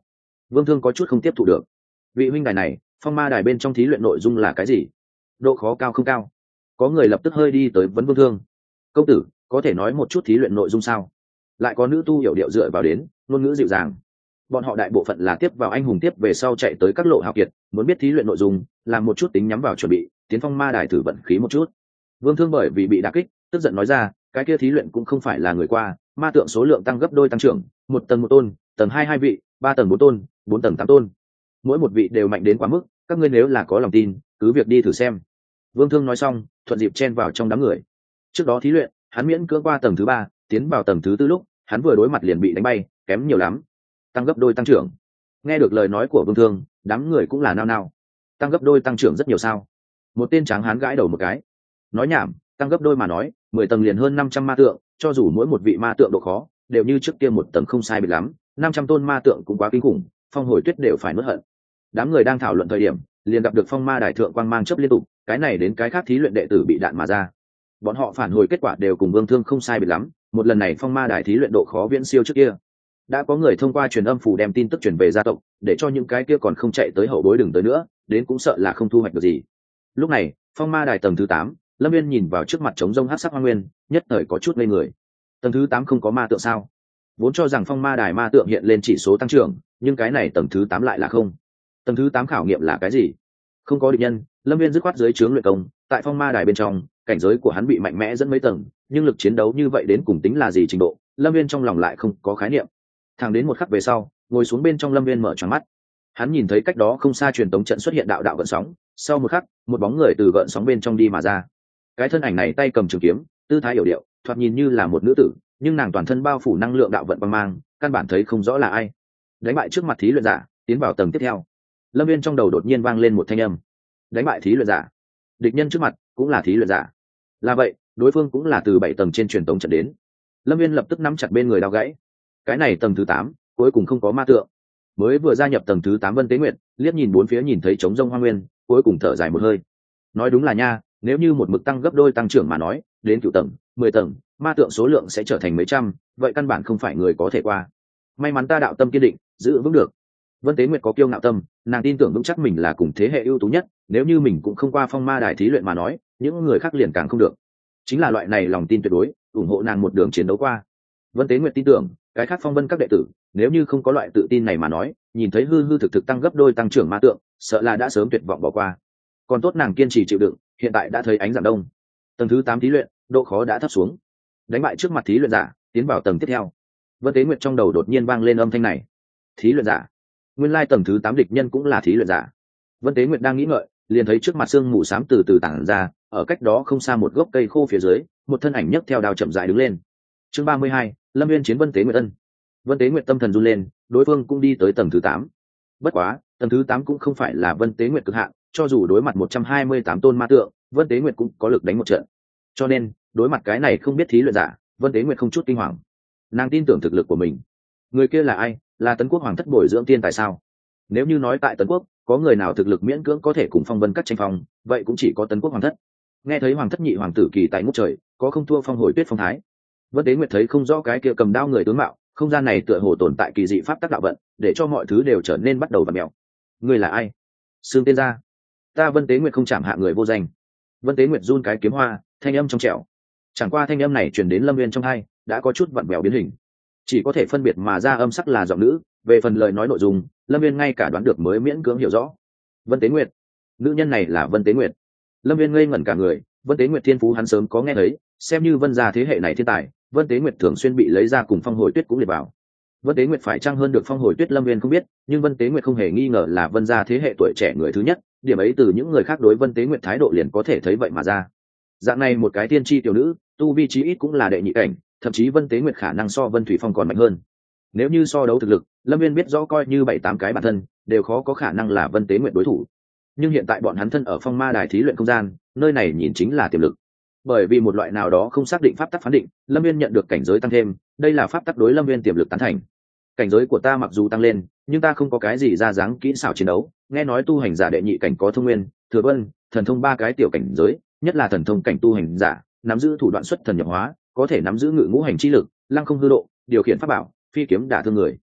[SPEAKER 1] Vương Thương có chút không tiếp thụ được. Vị huynh đài này, phong ma đài bên trong thí luyện nội dung là cái gì? Độ khó cao không cao? Có người lập tức hơi đi tới vấn Vương Thương. Công tử, có thể nói một chút thí luyện nội dung sao? Lại có nữ tu hiểu điệu dựa vào đến, ngôn ngữ dịu dàng. Bọn họ đại bộ phận là tiếp vào anh hùng tiếp về sau chạy tới các lộ hào kiệt, muốn biết thí luyện nội dung, làm một chút tính nhắm vào chuẩn bị, tiến phong ma đài thử vận khí một chút. Vương Thương bởi vì bị đả kích, tức giận nói ra, cái kia thí luyện cũng không phải là người qua, ma tượng số lượng tăng gấp đôi tăng trưởng, một tầng một tôn, tầng hai hai vị, ba tầng bốn tôn, bốn tầng tám tôn. Mỗi một vị đều mạnh đến quá mức, các ngươi nếu là có lòng tin, cứ việc đi thử xem. Vương Thương nói xong, thuận dịp chen vào trong đám người. Trước đó thí luyện, hắn miễn cưỡng qua tầng thứ ba, tiến vào tầng thứ tư lúc, hắn vừa đối mặt liền bị đánh bay, kém nhiều lắm. Tăng gấp đôi tăng trưởng. Nghe được lời nói của Vương Thương, đám người cũng là nao nao. Tăng gấp đôi tăng trưởng rất nhiều sao? Một tên tráng hán gãi đầu một cái. Nói nhảm, tăng gấp đôi mà nói, mười tầng liền hơn năm trăm ma tượng, cho dù mỗi một vị ma tượng độ khó đều như trước kia một tầng không sai biệt lắm, năm trăm tôn ma tượng cũng quá kinh khủng, Phong Hồi Tuyết đều phải nuốt hận. Đám người đang thảo luận thời điểm, liền gặp được phong ma đại thượng quang mang chớp liên tục, cái này đến cái khác thí luyện đệ tử bị đạn mà ra. Bọn họ phản hồi kết quả đều cùng Vương Thương không sai biệt lắm, một lần này phong ma đại thí luyện độ khó viễn siêu trước kia. Đã có người thông qua truyền âm phủ đem tin tức truyền về gia tộc, để cho những cái kia còn không chạy tới hậu bối đừng tới nữa, đến cũng sợ là không thu hoạch được gì. Lúc này, phong ma đài tầng thứ tám, Lâm Viên nhìn vào trước mặt trống rông hắc sắc hoa nguyên, nhất thời có chút ngây người. Tầng thứ tám không có ma tượng sao? Vốn cho rằng phong ma đài ma tượng hiện lên chỉ số tăng trưởng, nhưng cái này tầng thứ tám lại là không. Tầng thứ tám khảo nghiệm là cái gì? Không có địch nhân, Lâm Viên dứt khoát dưới trướng luyện công, tại phong ma đài bên trong, cảnh giới của hắn bị mạnh mẽ dẫn mấy tầng, nhưng lực chiến đấu như vậy đến cùng tính là gì trình độ, Lâm Viên trong lòng lại không có khái niệm. Thẳng đến một khắc về sau, ngồi xuống bên trong Lâm Viên mở tròn mắt. Hắn nhìn thấy cách đó không xa truyền tống trận xuất hiện đạo đạo gợn sóng, sau một khắc, một bóng người từ gợn sóng bên trong đi mà ra. Cái thân ảnh này tay cầm trường kiếm, tư thái hiểu điệu, thoạt nhìn như là một nữ tử, nhưng nàng toàn thân bao phủ năng lượng đạo vận băng mang, căn bản thấy không rõ là ai. Đánh bại trước mặt thí luyện giả, tiến vào tầng tiếp theo. Lâm Viên trong đầu đột nhiên vang lên một thanh âm. Đánh bại thí luyện giả, địch nhân trước mặt cũng là thí luyện giả. Là vậy, đối phương cũng là từ bảy tầng trên truyền tống trận đến. Lâm Viên lập tức nắm chặt bên người đao gãy. Cái này tầng thứ tám, cuối cùng không có ma tượng. Mới vừa gia nhập tầng thứ tám Vân Tế Nguyệt, liếc nhìn bốn phía nhìn thấy trống rông hoa nguyên, cuối cùng thở dài một hơi. Nói đúng là nha, nếu như một mực tăng gấp đôi tăng trưởng mà nói, đến cửu tầng, mười tầng, ma tượng số lượng sẽ trở thành mấy trăm, vậy căn bản không phải người có thể qua. May mắn ta đạo tâm kiên định, giữ vững được. Vân Tế Nguyệt có kiêu ngạo tâm, nàng tin tưởng vững chắc mình là cùng thế hệ ưu tú nhất, nếu như mình cũng không qua phong ma đài thí luyện mà nói, những người khác liền càng không được. Chính là loại này lòng tin tuyệt đối, ủng hộ nàng một đường chiến đấu qua. Vân Tế Nguyệt tin tưởng, cái khác phong vân các đệ tử, nếu như không có loại tự tin này mà nói, nhìn thấy hư hư thực thực tăng gấp đôi tăng trưởng ma tượng, sợ là đã sớm tuyệt vọng bỏ qua. Còn tốt nàng kiên trì chịu đựng, hiện tại đã thấy ánh dạng đông. Tầng thứ tám thí luyện, độ khó đã thấp xuống. Đánh bại trước mặt thí luyện giả, tiến vào tầng tiếp theo. Vân Tế Nguyệt trong đầu đột nhiên vang lên âm thanh này. Thí luyện giả? Nguyên lai tầng thứ tám địch nhân cũng là thí luyện giả. Vân Tế Nguyệt đang nghĩ ngợi, liền thấy trước mặt sương mù xám từ từ tản ra, ở cách đó không xa một gốc cây khô phía dưới, một thân ảnh nhấc theo đao chậm rãi đứng lên. Chương ba mươi hai, Lâm Viên chiến Vân Tế Nguyệt ân. Vân Tế Nguyệt tâm thần run lên, đối phương cũng đi tới tầng thứ tám. Bất quá, tầng thứ tám cũng không phải là Vân Tế Nguyệt cực hạn, cho dù đối mặt một trăm hai mươi tám tôn ma tượng, Vân Tế Nguyệt cũng có lực đánh một trận. Cho nên, đối mặt cái này không biết thí luyện giả, Vân Tế Nguyệt không chút kinh hoàng. Nàng tin tưởng thực lực của mình. Người kia là ai? Là Tấn Quốc hoàng thất bồi dưỡng tiên tại sao? Nếu như nói tại Tấn Quốc, có người nào thực lực miễn cưỡng có thể cùng Phong Vân các tranh phong, vậy cũng chỉ có Tấn Quốc hoàng thất. Nghe thấy hoàng thất nhị hoàng tử kỳ tại ngút trời, có không thua Phong Hồi Tuyết phong thái. Vân Tế Nguyệt thấy không rõ cái kia cầm đao người tướng mạo, không gian này tựa hồ tồn tại kỳ dị pháp tắc đạo vận, để cho mọi thứ đều trở nên bắt đầu vặn mèo. Người là ai? Xương tên ra. Ta Vân Tế Nguyệt không chạm hạ người vô danh. Vân Tế Nguyệt run cái kiếm hoa, thanh âm trong trẻo. Chẳng qua thanh âm này truyền đến Lâm Viên trong tai, đã có chút vặn vẹo biến hình. Chỉ có thể phân biệt mà ra âm sắc là giọng nữ, về phần lời nói nội dung, Lâm Viên ngay cả đoán được mới miễn cưỡng hiểu rõ. Vân Tế Nguyệt, nữ nhân này là Vân Tế Nguyệt. Lâm Viên ngây ngẩn cả người, Vân Tế Nguyệt thiên phú hắn sớm có nghe thấy, xem như Vân gia thế hệ này thiên tài, Vân Tế Nguyệt thường xuyên bị lấy ra cùng Phong Hồi Tuyết cũng liệt vào. Vân Tế Nguyệt phải chăng hơn được Phong Hồi Tuyết Lâm Viên không biết, nhưng Vân Tế Nguyệt không hề nghi ngờ là Vân gia thế hệ tuổi trẻ người thứ nhất, điểm ấy từ những người khác đối Vân Tế Nguyệt thái độ liền có thể thấy vậy mà ra. Dạng này một cái tiên tri tiểu nữ, tu vi chí ít cũng là đệ nhị cảnh, thậm chí Vân Tế Nguyệt khả năng so Vân Thủy Phong còn mạnh hơn. Nếu như so đấu thực lực, Lâm Viên biết rõ coi như bảy tám cái bản thân, đều khó có khả năng là Vân Tế Nguyệt đối thủ. Nhưng hiện tại bọn hắn thân ở Phong Ma Đài thí luyện không gian, nơi này nhìn chính là tiềm lực. Bởi vì một loại nào đó không xác định pháp tắc phán định, Lâm Viên nhận được cảnh giới tăng thêm, đây là pháp tắc đối Lâm Viên tiềm lực tán thành. Cảnh giới của ta mặc dù tăng lên, nhưng ta không có cái gì ra dáng kỹ xảo chiến đấu, nghe nói tu hành giả đệ nhị cảnh có thông nguyên, thừa vân, thần thông ba cái tiểu cảnh giới, nhất là thần thông cảnh tu hành giả, nắm giữ thủ đoạn xuất thần nhập hóa, có thể nắm giữ ngự ngũ hành chi lực, lăng không hư độ, điều khiển pháp bảo, phi kiếm đả thương người.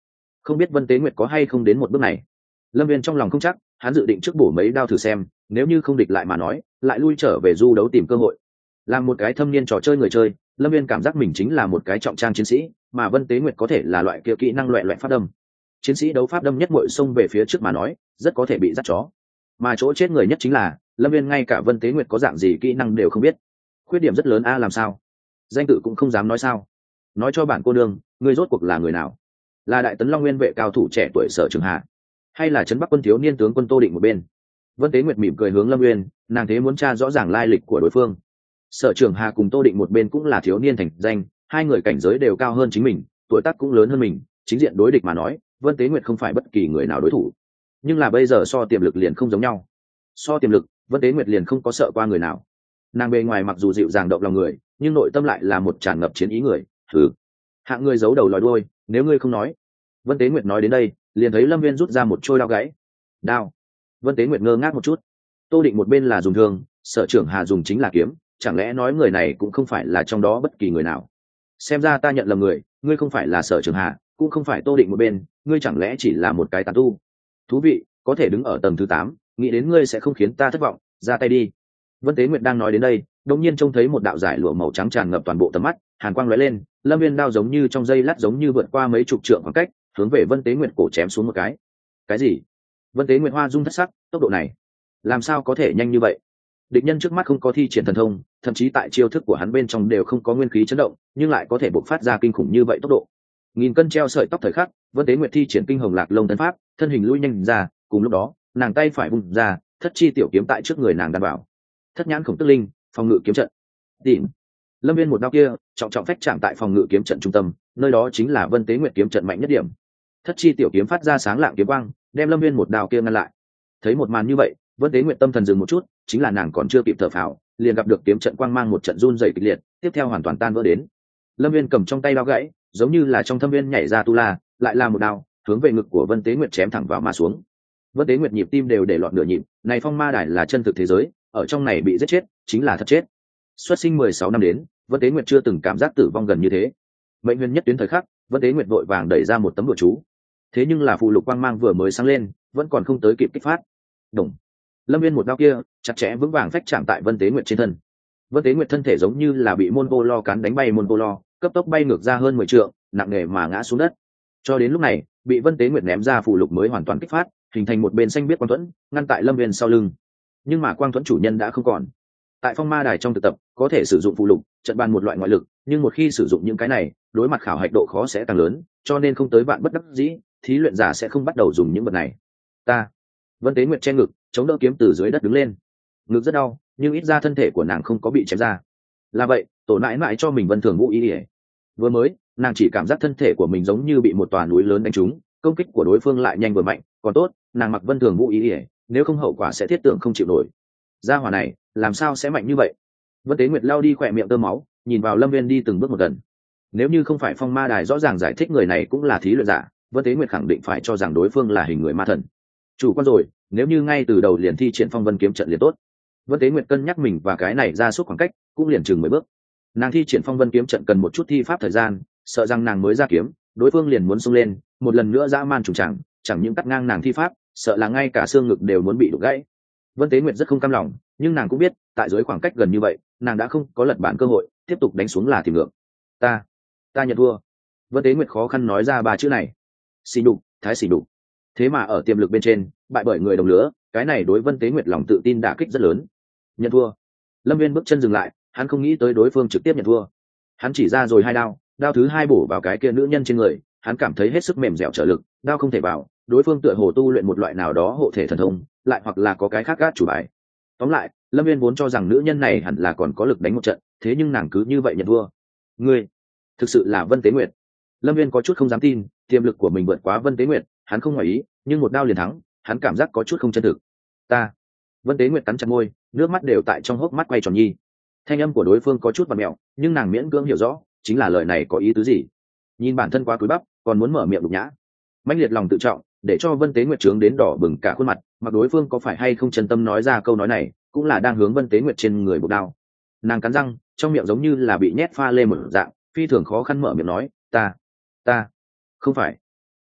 [SPEAKER 1] không biết Vân Tế Nguyệt có hay không đến một bước này. Lâm Viên trong lòng không chắc, hắn dự định trước bổ mấy đao thử xem, nếu như không địch lại mà nói, lại lui trở về du đấu tìm cơ hội. Làm một cái thâm niên trò chơi người chơi, Lâm Viên cảm giác mình chính là một cái trọng trang chiến sĩ, mà Vân Tế Nguyệt có thể là loại kia kỹ năng loẹ loẹt pháp đâm. Chiến sĩ đấu pháp đâm nhất muội xông về phía trước mà nói, rất có thể bị dắt chó. Mà chỗ chết người nhất chính là, Lâm Viên ngay cả Vân Tế Nguyệt có dạng gì kỹ năng đều không biết. Khuyết điểm rất lớn a, làm sao? Danh tự cũng không dám nói sao? Nói cho bản cô nương, ngươi rốt cuộc là người nào? Là Đại Tấn Long Nguyên vệ cao thủ trẻ tuổi Sở Trường Hà, hay là trấn Bắc quân thiếu niên tướng quân Tô Định một bên? Vân Tế Nguyệt mỉm cười hướng Lâm Nguyên, nàng thế muốn tra rõ ràng lai lịch của đối phương. Sở Trường Hà cùng Tô Định một bên cũng là thiếu niên thành danh, hai người cảnh giới đều cao hơn chính mình, tuổi tác cũng lớn hơn mình, chính diện đối địch mà nói, Vân Tế Nguyệt không phải bất kỳ người nào đối thủ. Nhưng là bây giờ so tiềm lực liền không giống nhau. So tiềm lực, Vân Tế Nguyệt liền không có sợ qua người nào. Nàng bề ngoài mặc dù dịu dàng động lòng người, nhưng nội tâm lại là một tràn ngập chiến ý người. Thử, hạng người giấu đầu lòi đuôi, nếu ngươi không nói. Vân Tế Nguyệt nói đến đây, liền thấy Lâm Viên rút ra một trôi đao gãy. Đao. Vân Tế Nguyệt ngơ ngác một chút. Tô Định một bên là dùng thương, Sở Trưởng Hà dùng chính là kiếm, chẳng lẽ nói người này cũng không phải là trong đó bất kỳ người nào? Xem ra ta nhận lầm người, ngươi không phải là Sở Trưởng Hà, cũng không phải Tô Định một bên, ngươi chẳng lẽ chỉ là một cái tán tu? Thú vị, có thể đứng ở tầng thứ tám, nghĩ đến ngươi sẽ không khiến ta thất vọng, ra tay đi. Vân Tế Nguyệt đang nói đến đây, đột nhiên trông thấy một đạo giải lụa màu trắng tràn ngập toàn bộ tầm mắt, hàn quang lóe lên, Lâm Viên đao giống như trong dây lát giống như vượt qua mấy chục trượng khoảng cách, hướng về Vân Tế Nguyệt cổ chém xuống một cái. Cái gì? Vân Tế Nguyệt hoa dung thất sắc, tốc độ này, làm sao có thể nhanh như vậy? Địch nhân trước mắt không có thi triển thần thông, thậm chí tại chiêu thức của hắn bên trong đều không có nguyên khí chấn động, nhưng lại có thể bộc phát ra kinh khủng như vậy tốc độ. Nghìn cân treo sợi tóc thời khắc, Vân Tế Nguyệt thi triển kinh hồng lạc lông thân pháp, thân hình lui nhanh ra, cùng lúc đó, nàng tay phải vung ra, thất chi tiểu kiếm tại trước người nàng đảm bảo. Thất nhãn khổng tức linh, phòng ngự kiếm trận. Đỉnh. Lâm Viên một đao kia, trọng trọng phách chạm tại phòng ngự kiếm trận trung tâm, nơi đó chính là Vân Tế Nguyệt kiếm trận mạnh nhất điểm. Thất chi tiểu kiếm phát ra sáng lạng kiếm quang, đem Lâm Viên một đao kia ngăn lại. Thấy một màn như vậy, Vân Tế Nguyệt tâm thần dừng một chút, chính là nàng còn chưa kịp thở phào, liền gặp được kiếm trận quang mang một trận run rẩy kịch liệt, tiếp theo hoàn toàn tan vỡ đến. Lâm Viên cầm trong tay đao gãy, giống như là trong thâm viên nhảy ra tu la, lại là một đao, hướng về ngực của Vân Tế Nguyệt chém thẳng vào mà xuống. Vân Tế Nguyệt nhịp tim đều để loạn nửa nhịp, này phong ma đài là chân thực thế giới, ở trong này bị giết chết, chính là thật chết. Xuất sinh mười sáu năm đến, Vân Tế Nguyệt chưa từng cảm giác tử vong gần như thế. Mệnh huyền nhất tuyến thời khắc, Vân Tế Nguyệt vội vàng đẩy ra một tấm bùa chú. Thế nhưng là phù lục quang mang vừa mới sáng lên, vẫn còn không tới kịp kích phát. Đồng. Lâm Viên một đao kia, chặt chẽ vững vàng phách chạm tại Vân Tế Nguyệt trên thân. Vân Tế Nguyệt thân thể giống như là bị môn vô lo cán đánh bay môn vô lo, cấp tốc bay ngược ra hơn mười trượng, nặng nề mà ngã xuống đất. Cho đến lúc này, bị Vân Tế Nguyệt ném ra phù lục mới hoàn toàn kích phát, hình thành một bên xanh biết quang thuẫn, ngăn tại Lâm Viên sau lưng. Nhưng mà quang thuẫn chủ nhân đã không còn. Tại phong ma đài trong thực tập, có thể sử dụng phù lục, trận bàn một loại ngoại lực, nhưng một khi sử dụng những cái này, đối mặt khảo hạch độ khó sẽ tăng lớn, cho nên không tới vạn bất đắc dĩ, thí luyện giả sẽ không bắt đầu dùng những vật này. Ta. Vân Tế Nguyệt che ngực, chống đỡ kiếm từ dưới đất đứng lên. Ngực rất đau, nhưng ít ra thân thể của nàng không có bị chém ra. Là vậy, tổ nãi nãi cho mình Vân Thường Vũ ý ỉa. Vừa mới, nàng chỉ cảm giác thân thể của mình giống như bị một tòa núi lớn đánh trúng, công kích của đối phương lại nhanh vừa mạnh, còn tốt, nàng mặc Vân Thường Vũ ý ỉa, nếu không hậu quả sẽ thiết tượng không chịu nổi. Gia hỏa này, làm sao sẽ mạnh như vậy? Vân Tế Nguyệt lao đi khỏe miệng tơ máu, nhìn vào Lâm Viên đi từng bước một gần. Nếu như không phải phong ma đài rõ ràng giải thích người này cũng là thí luyện giả, Vân Tế Nguyệt khẳng định phải cho rằng đối phương là hình người ma thần. Chủ quan rồi, nếu như ngay từ đầu liền thi triển phong vân kiếm trận liền tốt. Vân Tế Nguyệt cân nhắc mình và cái này ra suốt khoảng cách, cũng liền chừng mười bước. Nàng thi triển phong vân kiếm trận cần một chút thi pháp thời gian, sợ rằng nàng mới ra kiếm, đối phương liền muốn xông lên, một lần nữa dã man trùng chẳng, chẳng những cắt ngang nàng thi pháp, sợ là ngay cả xương ngực đều muốn bị đục gãy. Vân Tế Nguyệt rất không cam lòng, nhưng nàng cũng biết, tại dưới khoảng cách gần như vậy, nàng đã không có lật bản cơ hội, tiếp tục đánh xuống là tìm ngược. Ta, ta nhận thua. Vân Tế Nguyệt khó khăn nói ra ba chữ này. Xỉ nhục, thái xỉ nhục. Thế mà ở tiềm lực bên trên, bại bởi người đồng lứa, cái này đối Vân Tế Nguyệt lòng tự tin đả kích rất lớn. Nhận thua. Lâm Viên bước chân dừng lại, hắn không nghĩ tới đối phương trực tiếp nhận thua. Hắn chỉ ra rồi hai đao, đao thứ hai bổ vào cái kia nữ nhân trên người, hắn cảm thấy hết sức mềm dẻo trở lực, đao không thể vào, đối phương tựa hồ tu luyện một loại nào đó hộ thể thần thông, lại hoặc là có cái khác gác chủ bài. Tóm lại, Lâm Viên vốn cho rằng nữ nhân này hẳn là còn có lực đánh một trận, thế nhưng nàng cứ như vậy nhận thua. Ngươi, thực sự là Vân Tế Nguyệt. Lâm Viên có chút không dám tin, tiềm lực của mình vượt quá Vân Tế Nguyệt, hắn không ngoài ý, nhưng một đao liền thắng, hắn cảm giác có chút không chân thực. Ta. Vân Tế Nguyệt cắn chặt môi, nước mắt đều tại trong hốc mắt quay tròn nhi. Thanh âm của đối phương có chút vặn mẹo, nhưng nàng miễn cưỡng hiểu rõ, chính là lời này có ý tứ gì. Nhìn bản thân quá cúi bắp, còn muốn mở miệng đục nhã. Mãnh liệt lòng tự trọng, để cho Vân Tế Nguyệt trướng đến đỏ bừng cả khuôn mặt, mặc đối phương có phải hay không chân tâm nói ra câu nói này, cũng là đang hướng Vân Tế Nguyệt trên người buộc đao. Nàng cắn răng, trong miệng giống như là bị nhét pha lê một dạng, phi thường khó khăn mở miệng nói, ta, ta, không phải.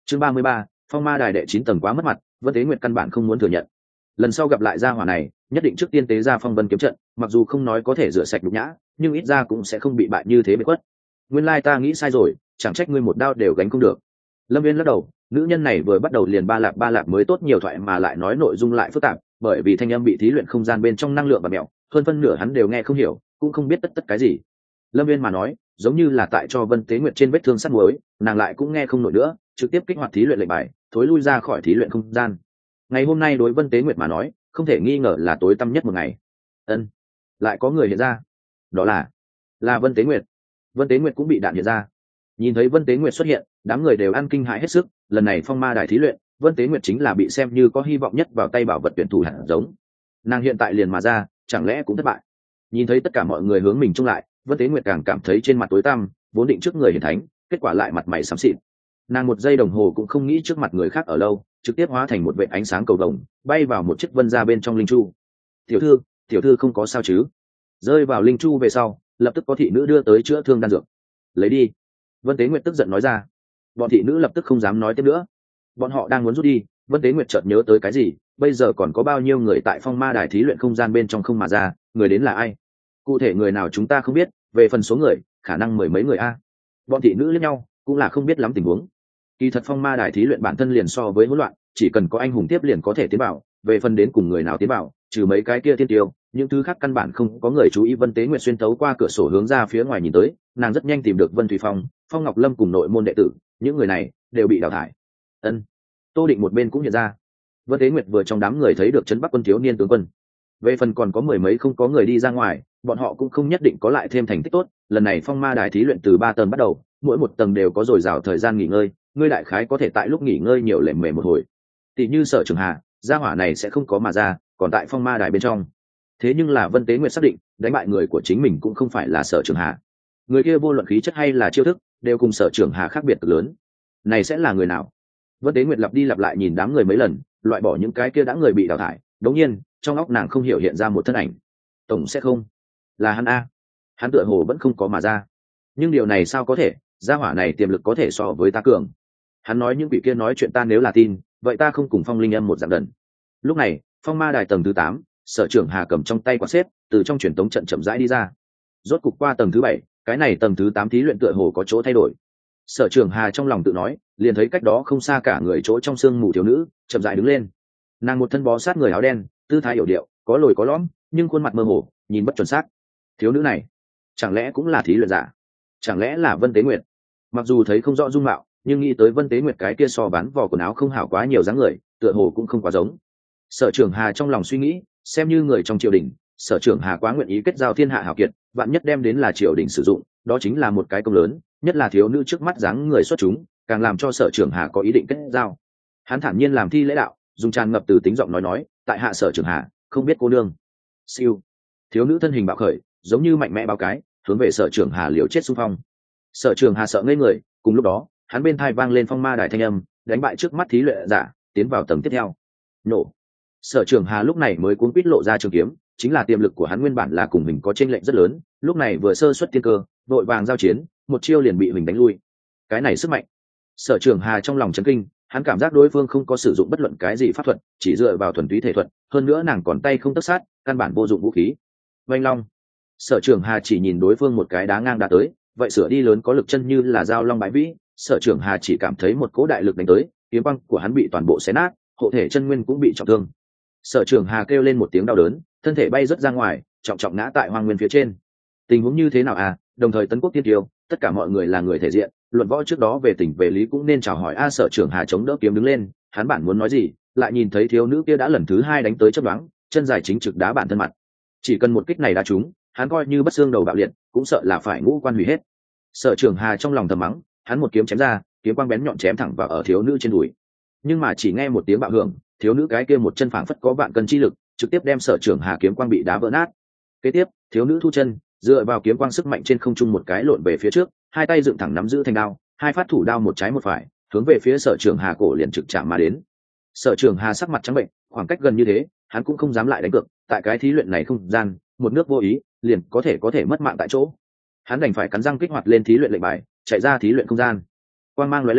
[SPEAKER 1] chương ba mươi ba, phong ma đài đệ chín tầng quá mất mặt, Vân Tế Nguyệt căn bản không muốn thừa nhận. Lần sau gặp lại gia hỏa này, nhất định trước tiên tế ra phong vân kiếm trận, mặc dù không nói có thể rửa sạch nhục nhã, nhưng ít ra cũng sẽ không bị bại như thế bị quất. Nguyên lai ta nghĩ sai rồi, chẳng trách ngươi một đao đều gánh không được. Lâm Viên lắc đầu, nữ nhân này vừa bắt đầu liền ba lạp ba lạp mới tốt nhiều thoại mà lại nói nội dung lại phức tạp, bởi vì thanh âm bị thí luyện không gian bên trong năng lượng và mẹo, hơn phân nửa hắn đều nghe không hiểu, cũng không biết tất tất cái gì. Lâm Viên mà nói, giống như là tại cho Vân Tế Nguyệt trên vết thương sắt muối, nàng lại cũng nghe không nổi nữa, trực tiếp kích hoạt thí luyện lệnh bài, thối lui ra khỏi thí luyện không gian. Ngày hôm nay đối Vân Tế Nguyệt mà nói, không thể nghi ngờ là tối tăm nhất một ngày. Ân, lại có người hiện ra, đó là là Vân Tế Nguyệt. Vân Tế Nguyệt cũng bị đạn hiện ra. Nhìn thấy Vân Tế Nguyệt xuất hiện, đám người đều ăn kinh hãi hết sức. Lần này phong ma đài thí luyện, Vân Tế Nguyệt chính là bị xem như có hy vọng nhất vào tay bảo vật tuyển thủ hạt giống. Nàng hiện tại liền mà ra, chẳng lẽ cũng thất bại? Nhìn thấy tất cả mọi người hướng mình trông lại, Vân Tế Nguyệt càng cảm thấy trên mặt tối tăm, vốn định trước người hiển thánh, kết quả lại mặt mày xám xịt. Nàng một giây đồng hồ cũng không nghĩ trước mặt người khác ở lâu, trực tiếp hóa thành một vệt ánh sáng cầu vồng, bay vào một chiếc vân ra bên trong linh chu. Tiểu thư, tiểu thư không có sao chứ? Rơi vào linh chu về sau, lập tức có thị nữ đưa tới chữa thương đan dược. Lấy đi. Vân Tế Nguyệt tức giận nói ra. Bọn thị nữ lập tức không dám nói tiếp nữa. Bọn họ đang muốn rút đi, Vân Tế Nguyệt chợt nhớ tới cái gì, bây giờ còn có bao nhiêu người tại phong ma đài thí luyện không gian bên trong không mà ra, người đến là ai? Cụ thể người nào chúng ta không biết, về phần số người, khả năng mười mấy người a. Bọn thị nữ liếc nhau, cũng là không biết lắm tình huống. Kỳ thật phong ma đài thí luyện bản thân liền so với hỗn loạn, chỉ cần có anh hùng tiếp liền có thể tiến vào, về phần đến cùng người nào tiến vào, trừ mấy cái kia tiên tiêu, những thứ khác căn bản không có người chú ý. Vân Tế Nguyệt xuyên tấu qua cửa sổ hướng ra phía ngoài nhìn tới, nàng rất nhanh tìm được Vân Thủy Phong, Phong Ngọc Lâm cùng nội môn đệ tử, những người này đều bị đào thải. Ân, Tô Định một bên cũng hiện ra. Vân Tế Nguyệt vừa trong đám người thấy được trấn Bắc quân thiếu niên tướng quân. Về phần còn có mười mấy không có người đi ra ngoài, bọn họ cũng không nhất định có lại thêm thành tích tốt. Lần này phong ma đài thí luyện từ ba tầng bắt đầu, mỗi một tầng đều có dồi dào thời gian nghỉ ngơi, ngươi đại khái có thể tại lúc nghỉ ngơi nhiều lềm mề một hồi. Tỷ như Sở Trường Hà, gia hỏa này sẽ không có mà ra, còn tại phong ma đài bên trong. Thế nhưng là Vân Tế Nguyệt xác định, đánh bại người của chính mình cũng không phải là Sở Trường Hà. Người kia vô luận khí chất hay là chiêu thức, đều cùng Sở Trường Hà khác biệt cực lớn. Này sẽ là người nào? Vân Tế Nguyệt lặp đi lặp lại nhìn đám người mấy lần, loại bỏ những cái kia đã người bị đào thải. Đống nhiên, trong óc nàng không hiểu hiện ra một thân ảnh. Tổng sẽ không là hắn a? Hắn tựa hồ vẫn không có mà ra. Nhưng điều này sao có thể? Gia hỏa này tiềm lực có thể so với ta cường. Hắn nói những vị kia nói chuyện ta nếu là tin, vậy ta không cùng Phong Linh Âm một dạng đần. Lúc này, phong ma đài tầng thứ tám, Sở Trưởng Hà cầm trong tay quạt xếp, từ trong truyền tống trận chậm rãi đi ra. Rốt cục qua tầng thứ bảy, cái này tầng thứ tám thí luyện tựa hồ có chỗ thay đổi. Sở Trưởng Hà trong lòng tự nói, liền thấy cách đó không xa cả người chỗ trong sương mù thiếu nữ, chậm rãi đứng lên. Nàng một thân bó sát người áo đen, tư thái hiểu điệu, có lồi có lõm, nhưng khuôn mặt mơ hồ, nhìn bất chuẩn xác. Thiếu nữ này, chẳng lẽ cũng là thí luyện giả? Chẳng lẽ là Vân Tế Nguyệt? Mặc dù thấy không rõ dung mạo, nhưng nghĩ tới Vân Tế Nguyệt cái kia so bán vỏ quần áo không hảo quá nhiều dáng người, tựa hồ cũng không quá giống. Sở Trưởng Hà trong lòng suy nghĩ, xem như người trong triều đình, Sở Trưởng Hà quá nguyện ý kết giao thiên hạ hảo kiệt, vạn nhất đem đến là triều đình sử dụng, đó chính là một cái công lớn, nhất là thiếu nữ trước mắt dáng người xuất chúng, càng làm cho Sở Trưởng Hà có ý định kết giao. Hắn thản nhiên làm thi lễ đạo, dùng tràn ngập từ tính giọng nói nói, tại hạ Sở Trưởng Hà, không biết cô nương. Siêu. Thiếu nữ thân hình bạo khởi, giống như mạnh mẽ báo cái, hướng về Sở Trưởng Hà liều chết xung phong. Sở Trường Hà sợ ngây người, cùng lúc đó, hắn bên tai vang lên phong ma đài thanh âm, đánh bại trước mắt thí luyện giả, tiến vào tầng tiếp theo. Nổ. Sở Trường Hà lúc này mới cuống quýt lộ ra trường kiếm, chính là tiềm lực của hắn nguyên bản là cùng mình có chênh lệch rất lớn, lúc này vừa sơ xuất tiên cơ, vội vàng giao chiến, một chiêu liền bị mình đánh lui. Cái này sức mạnh. Sở Trường Hà trong lòng chấn kinh, hắn cảm giác đối phương không có sử dụng bất luận cái gì pháp thuật, chỉ dựa vào thuần túy thể thuật, hơn nữa nàng còn tay không tấc sát, căn bản vô dụng vũ khí. Vành Long. Sở Trường Hà chỉ nhìn đối phương một cái đá ngang đã tới, vậy sửa đi lớn có lực chân như là dao long bãi vĩ. Sở Trường Hà chỉ cảm thấy một cỗ đại lực đánh tới, kiếm băng của hắn bị toàn bộ xé nát, hộ thể chân nguyên cũng bị trọng thương. Sở Trường Hà kêu lên một tiếng đau đớn, thân thể bay rớt ra ngoài, trọng trọng ngã tại hoang nguyên phía trên. Tình huống như thế nào à? Đồng thời tấn quốc tiên tiêu, tất cả mọi người là người thể diện, luận võ trước đó về tình về lý cũng nên chào hỏi a. Sở Trường Hà chống đỡ kiếm đứng lên, hắn bản muốn nói gì, lại nhìn thấy thiếu nữ kia đã lần thứ hai đánh tới chấp đoán, chân dài chính trực đá bản thân mặt. Chỉ cần một kích này đá trúng, hắn coi như bất xương đầu bạo liệt, cũng sợ là phải ngũ quan hủy hết. Sở Trường Hà trong lòng thầm mắng, hắn một kiếm chém ra, kiếm quang bén nhọn chém thẳng vào ở thiếu nữ trên đùi. Nhưng mà chỉ nghe một tiếng bạo hưởng, thiếu nữ cái kia một chân phảng phất có vạn cân chi lực, trực tiếp đem Sở Trường Hà kiếm quang bị đá vỡ nát. Kế tiếp, thiếu nữ thu chân, dựa vào kiếm quang sức mạnh trên không trung một cái lộn về phía trước, hai tay dựng thẳng nắm giữ thanh đao, hai phát thủ đao một trái một phải, hướng về phía Sở Trường Hà cổ liền trực chạm mà đến. Sở Trường Hà sắc mặt trắng bệnh, khoảng cách gần như thế, hắn cũng không dám lại đánh cược, tại cái thí luyện này không gian, một nước vô ý, liền có thể có thể mất mạng tại chỗ. Hắn đành phải cắn răng kích hoạt lên thí luyện lệnh bài, chạy ra thí luyện không gian. Quang mang lóe lên,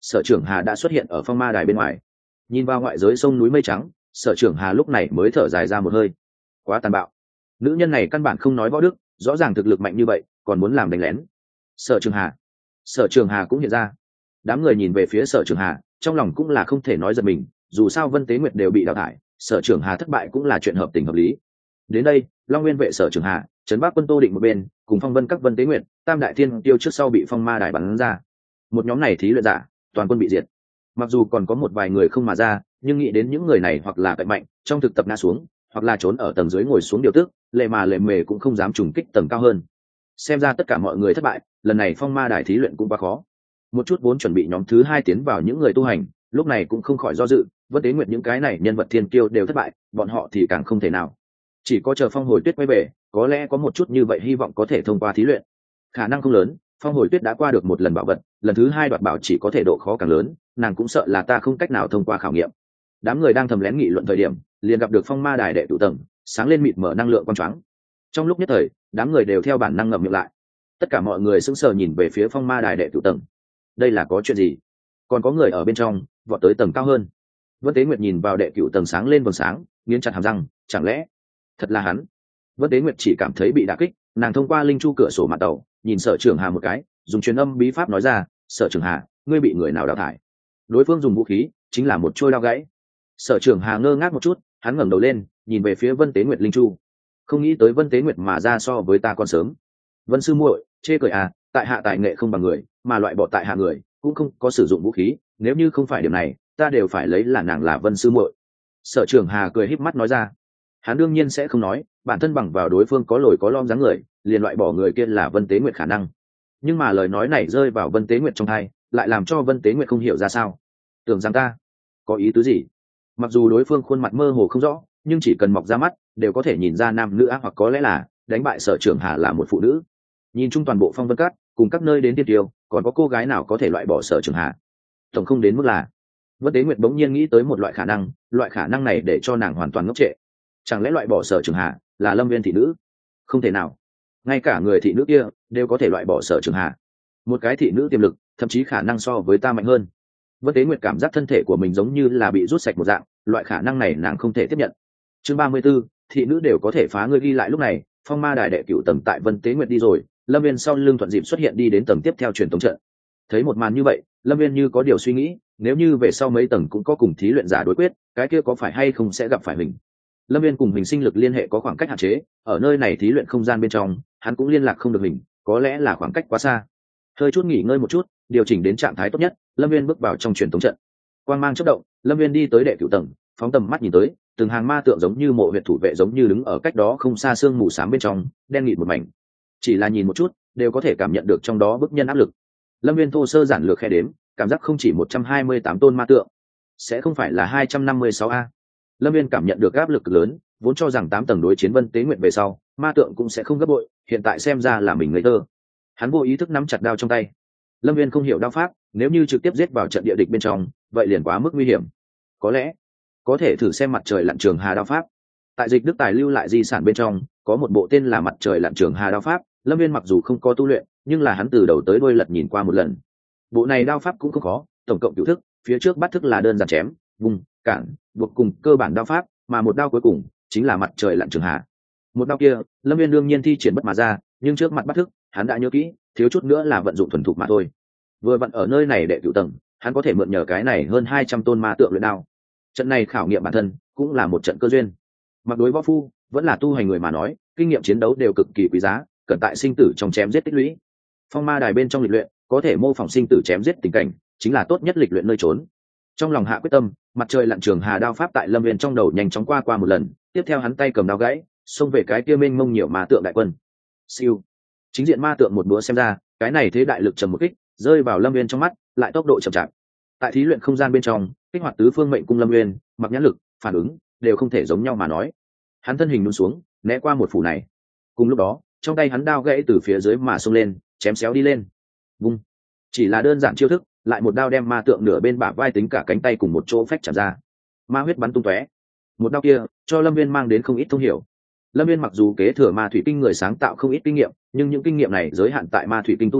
[SPEAKER 1] Sở Trường Hà đã xuất hiện ở phong ma đài bên ngoài. Nhìn vào ngoại giới sông núi mây trắng, Sở Trường Hà lúc này mới thở dài ra một hơi. Quá tàn bạo. Nữ nhân này căn bản không nói võ đức, rõ ràng thực lực mạnh như vậy, còn muốn làm đánh lén. Sở Trường Hà. Sở Trường Hà cũng hiện ra. Đám người nhìn về phía Sở Trường Hà, trong lòng cũng là không thể nói giật mình, dù sao Vân Tế Nguyệt đều bị đào thải, Sở Trường Hà thất bại cũng là chuyện hợp tình hợp lý. Đến đây, Long Nguyên vệ Sở Trường Hà, trấn Bắc quân Tô Định một bên, cùng Phong Vân các Vân Tế Nguyệt, Tam Đại Thiên Tiêu trước sau bị phong ma đài bắn ra. Một nhóm này thí luyện giả, toàn quân bị diệt. Mặc dù còn có một vài người không mà ra, nhưng nghĩ đến những người này hoặc là cạnh mạnh, trong thực tập ngã xuống, hoặc là trốn ở tầng dưới ngồi xuống điều tức, lệ mà lệ mề cũng không dám trùng kích tầng cao hơn. Xem ra tất cả mọi người thất bại, lần này phong ma đài thí luyện cũng quá khó. Một chút vốn chuẩn bị nhóm thứ hai tiến vào những người tu hành, lúc này cũng không khỏi do dự, Vân Tế Nguyệt những cái này nhân vật thiên kiêu đều thất bại, bọn họ thì càng không thể nào. Chỉ có chờ Phong Hồi Tuyết quay về, có lẽ có một chút như vậy hy vọng có thể thông qua thí luyện. Khả năng không lớn, Phong Hồi Tuyết đã qua được một lần bảo vật, lần thứ hai đoạt bảo chỉ có thể độ khó càng lớn, nàng cũng sợ là ta không cách nào thông qua khảo nghiệm. Đám người đang thầm lén nghị luận thời điểm, liền gặp được phong ma đài đệ tụ tầng, sáng lên mịt mở năng lượng quang choáng. Trong lúc nhất thời, đám người đều theo bản năng ngậm miệng lại. Tất cả mọi người sững sờ nhìn về phía phong ma đài đệ tụ tầng. Đây là có chuyện gì? Còn có người ở bên trong vọt tới tầng cao hơn. Vân Tế Nguyệt nhìn vào đệ cửu tầng sáng lên vầng sáng, nghiến chặt hàm răng, chẳng lẽ thật là hắn? Vân Tế Nguyệt chỉ cảm thấy bị đả kích, nàng thông qua linh chu cửa sổ mặt tàu, nhìn Sở Trường Hà một cái, dùng truyền âm bí pháp nói ra, Sở Trường Hà, ngươi bị người nào đào thải? Đối phương dùng vũ khí, chính là một trôi đao gãy. Sở Trường Hà ngơ ngác một chút, hắn ngẩng đầu lên, nhìn về phía Vân Tế Nguyệt linh chu. Không nghĩ tới Vân Tế Nguyệt mà ra so với ta còn sớm. Vân sư muội, chê cười à, tại hạ tài nghệ không bằng người, mà loại bỏ tại hạ người, cũng không có sử dụng vũ khí, nếu như không phải điểm này, ta đều phải lấy là nàng là Vân sư muội. Sở Trường Hà cười híp mắt nói ra. Hắn đương nhiên sẽ không nói, bản thân bằng vào đối phương có lồi có lõm dáng người, liền loại bỏ người kia là Vân Tế Nguyệt khả năng. Nhưng mà lời nói này rơi vào Vân Tế Nguyệt trong tai, lại làm cho Vân Tế Nguyệt không hiểu ra sao. Tưởng rằng ta có ý tứ gì? Mặc dù đối phương khuôn mặt mơ hồ không rõ, nhưng chỉ cần mọc ra mắt, đều có thể nhìn ra nam nữ, hoặc có lẽ là đánh bại Sở Trường Hà là một phụ nữ. Nhìn chung toàn bộ phong vân cát, cùng các nơi đến tiên tiêu, còn có cô gái nào có thể loại bỏ Sở Trường Hà? Tổng không đến mức là. Vân Tế Nguyệt bỗng nhiên nghĩ tới một loại khả năng, loại khả năng này để cho nàng hoàn toàn ngốc trệ. Chẳng lẽ loại bỏ Sở Trường Hà là Lâm Viên thị nữ? Không thể nào, ngay cả người thị nữ kia đều có thể loại bỏ Sở Trường Hà. Một cái thị nữ tiềm lực, thậm chí khả năng so với ta mạnh hơn. Vân Tế Nguyệt cảm giác thân thể của mình giống như là bị rút sạch một dạng, loại khả năng này nàng không thể tiếp nhận. Chương ba mươi 34, thị nữ đều có thể phá. Ngươi ghi lại lúc này, phong ma đài đệ cửu tầng tại Vân Tế Nguyệt đi rồi, Lâm Viên sau lưng thuận dịp xuất hiện đi đến tầng tiếp theo truyền tống trận. Thấy một màn như vậy, Lâm Viên như có điều suy nghĩ, nếu như về sau mấy tầng cũng có cùng thí luyện giả đối quyết, cái kia có phải hay không sẽ gặp phải mình. Lâm Viên cùng mình sinh lực liên hệ có khoảng cách hạn chế, ở nơi này thí luyện không gian bên trong, hắn cũng liên lạc không được mình, có lẽ là khoảng cách quá xa. Hơi chút nghỉ ngơi một chút, điều chỉnh đến trạng thái tốt nhất, Lâm Viên bước vào trong truyền tống trận. Quang mang chớp động, Lâm Viên đi tới đệ cửu tầng, phóng tầm mắt nhìn tới, từng hàng ma tượng giống như mộ huyệt thủ vệ giống như đứng ở cách đó không xa sương mù xám bên trong, đen nghịt một mảnh. Chỉ là nhìn một chút, đều có thể cảm nhận được trong đó bức nhân áp lực. Lâm Viên thô sơ giản lược khe đếm, cảm giác không chỉ một trăm hai mươi tám tôn ma tượng, sẽ không phải là hai trăm năm mươi sáu a. Lâm Viên cảm nhận được áp lực lớn, vốn cho rằng tám tầng đối chiến Vân Tế Nguyệt về sau, ma tượng cũng sẽ không gấp bội, hiện tại xem ra là mình ngây thơ. Hắn vô ý thức nắm chặt đao trong tay. Lâm Viên không hiểu đao pháp, nếu như trực tiếp giết vào trận địa địch bên trong, vậy liền quá mức nguy hiểm. Có lẽ có thể thử xem mặt trời lặn trường hà đao pháp. Tại Dịch Đức Tài lưu lại di sản bên trong, có một bộ tên là mặt trời lặn trường hà đao pháp. Lâm Viên mặc dù không có tu luyện, nhưng là hắn từ đầu tới đuôi lật nhìn qua một lần. Bộ này đao pháp cũng không khó, tổng cộng cửu thức, phía trước bắt thức là đơn giản chém, vùng, cản, buộc cùng cơ bản đao pháp, mà một đao cuối cùng chính là mặt trời lặn trường hà. Một đao kia, Lâm Viên đương nhiên thi triển bất mà ra, nhưng trước mặt bắt thức, hắn đã nhớ kỹ, thiếu chút nữa là vận dụng thuần thục mà thôi. Vừa vặn ở nơi này đệ cửu tầng, hắn có thể mượn nhờ cái này hơn hai trăm tôn ma tượng luyện đao. Trận này khảo nghiệm bản thân, cũng là một trận cơ duyên. Mặc đối võ phu, vẫn là tu hành người mà nói, kinh nghiệm chiến đấu đều cực kỳ quý giá, cần tại sinh tử trong chém giết tích lũy. Phong ma đài bên trong lịch luyện, có thể mô phỏng sinh tử chém giết tình cảnh, chính là tốt nhất lịch luyện nơi trốn. Trong lòng hạ quyết tâm, mặt trời lặn trường hà đao pháp tại Lâm Viên trong đầu nhanh chóng qua qua một lần, tiếp theo hắn tay cầm đao gãy, xông về cái kia mênh mông nhiều ma tượng đại quân. Siêu. Chính diện ma tượng một búa xem ra, cái này thế đại lực trầm một kích, rơi vào Lâm Viên trong mắt, lại tốc độ chậm chạp. Tại thí luyện không gian bên trong, kích hoạt tứ phương mệnh cung Lâm Viên, mặc nhãn lực, phản ứng đều không thể giống nhau mà nói. Hắn thân hình nhún xuống, né qua một phủ này. Cùng lúc đó, trong tay hắn đao gãy từ phía dưới mà xông lên, chém xéo đi lên. Vung. Chỉ là đơn giản chiêu thức, lại một đao đem ma tượng nửa bên bả vai tính cả cánh tay cùng một chỗ phách chạm ra. Ma huyết bắn tung tóe. Một đao kia, cho Lâm Viên mang đến không ít thông hiểu. Lâm Viên mặc dù kế thừa ma thủy kinh người sáng tạo không ít kinh nghiệm, nhưng những kinh nghiệm này giới hạn tại ma thủy kinh tu luyện,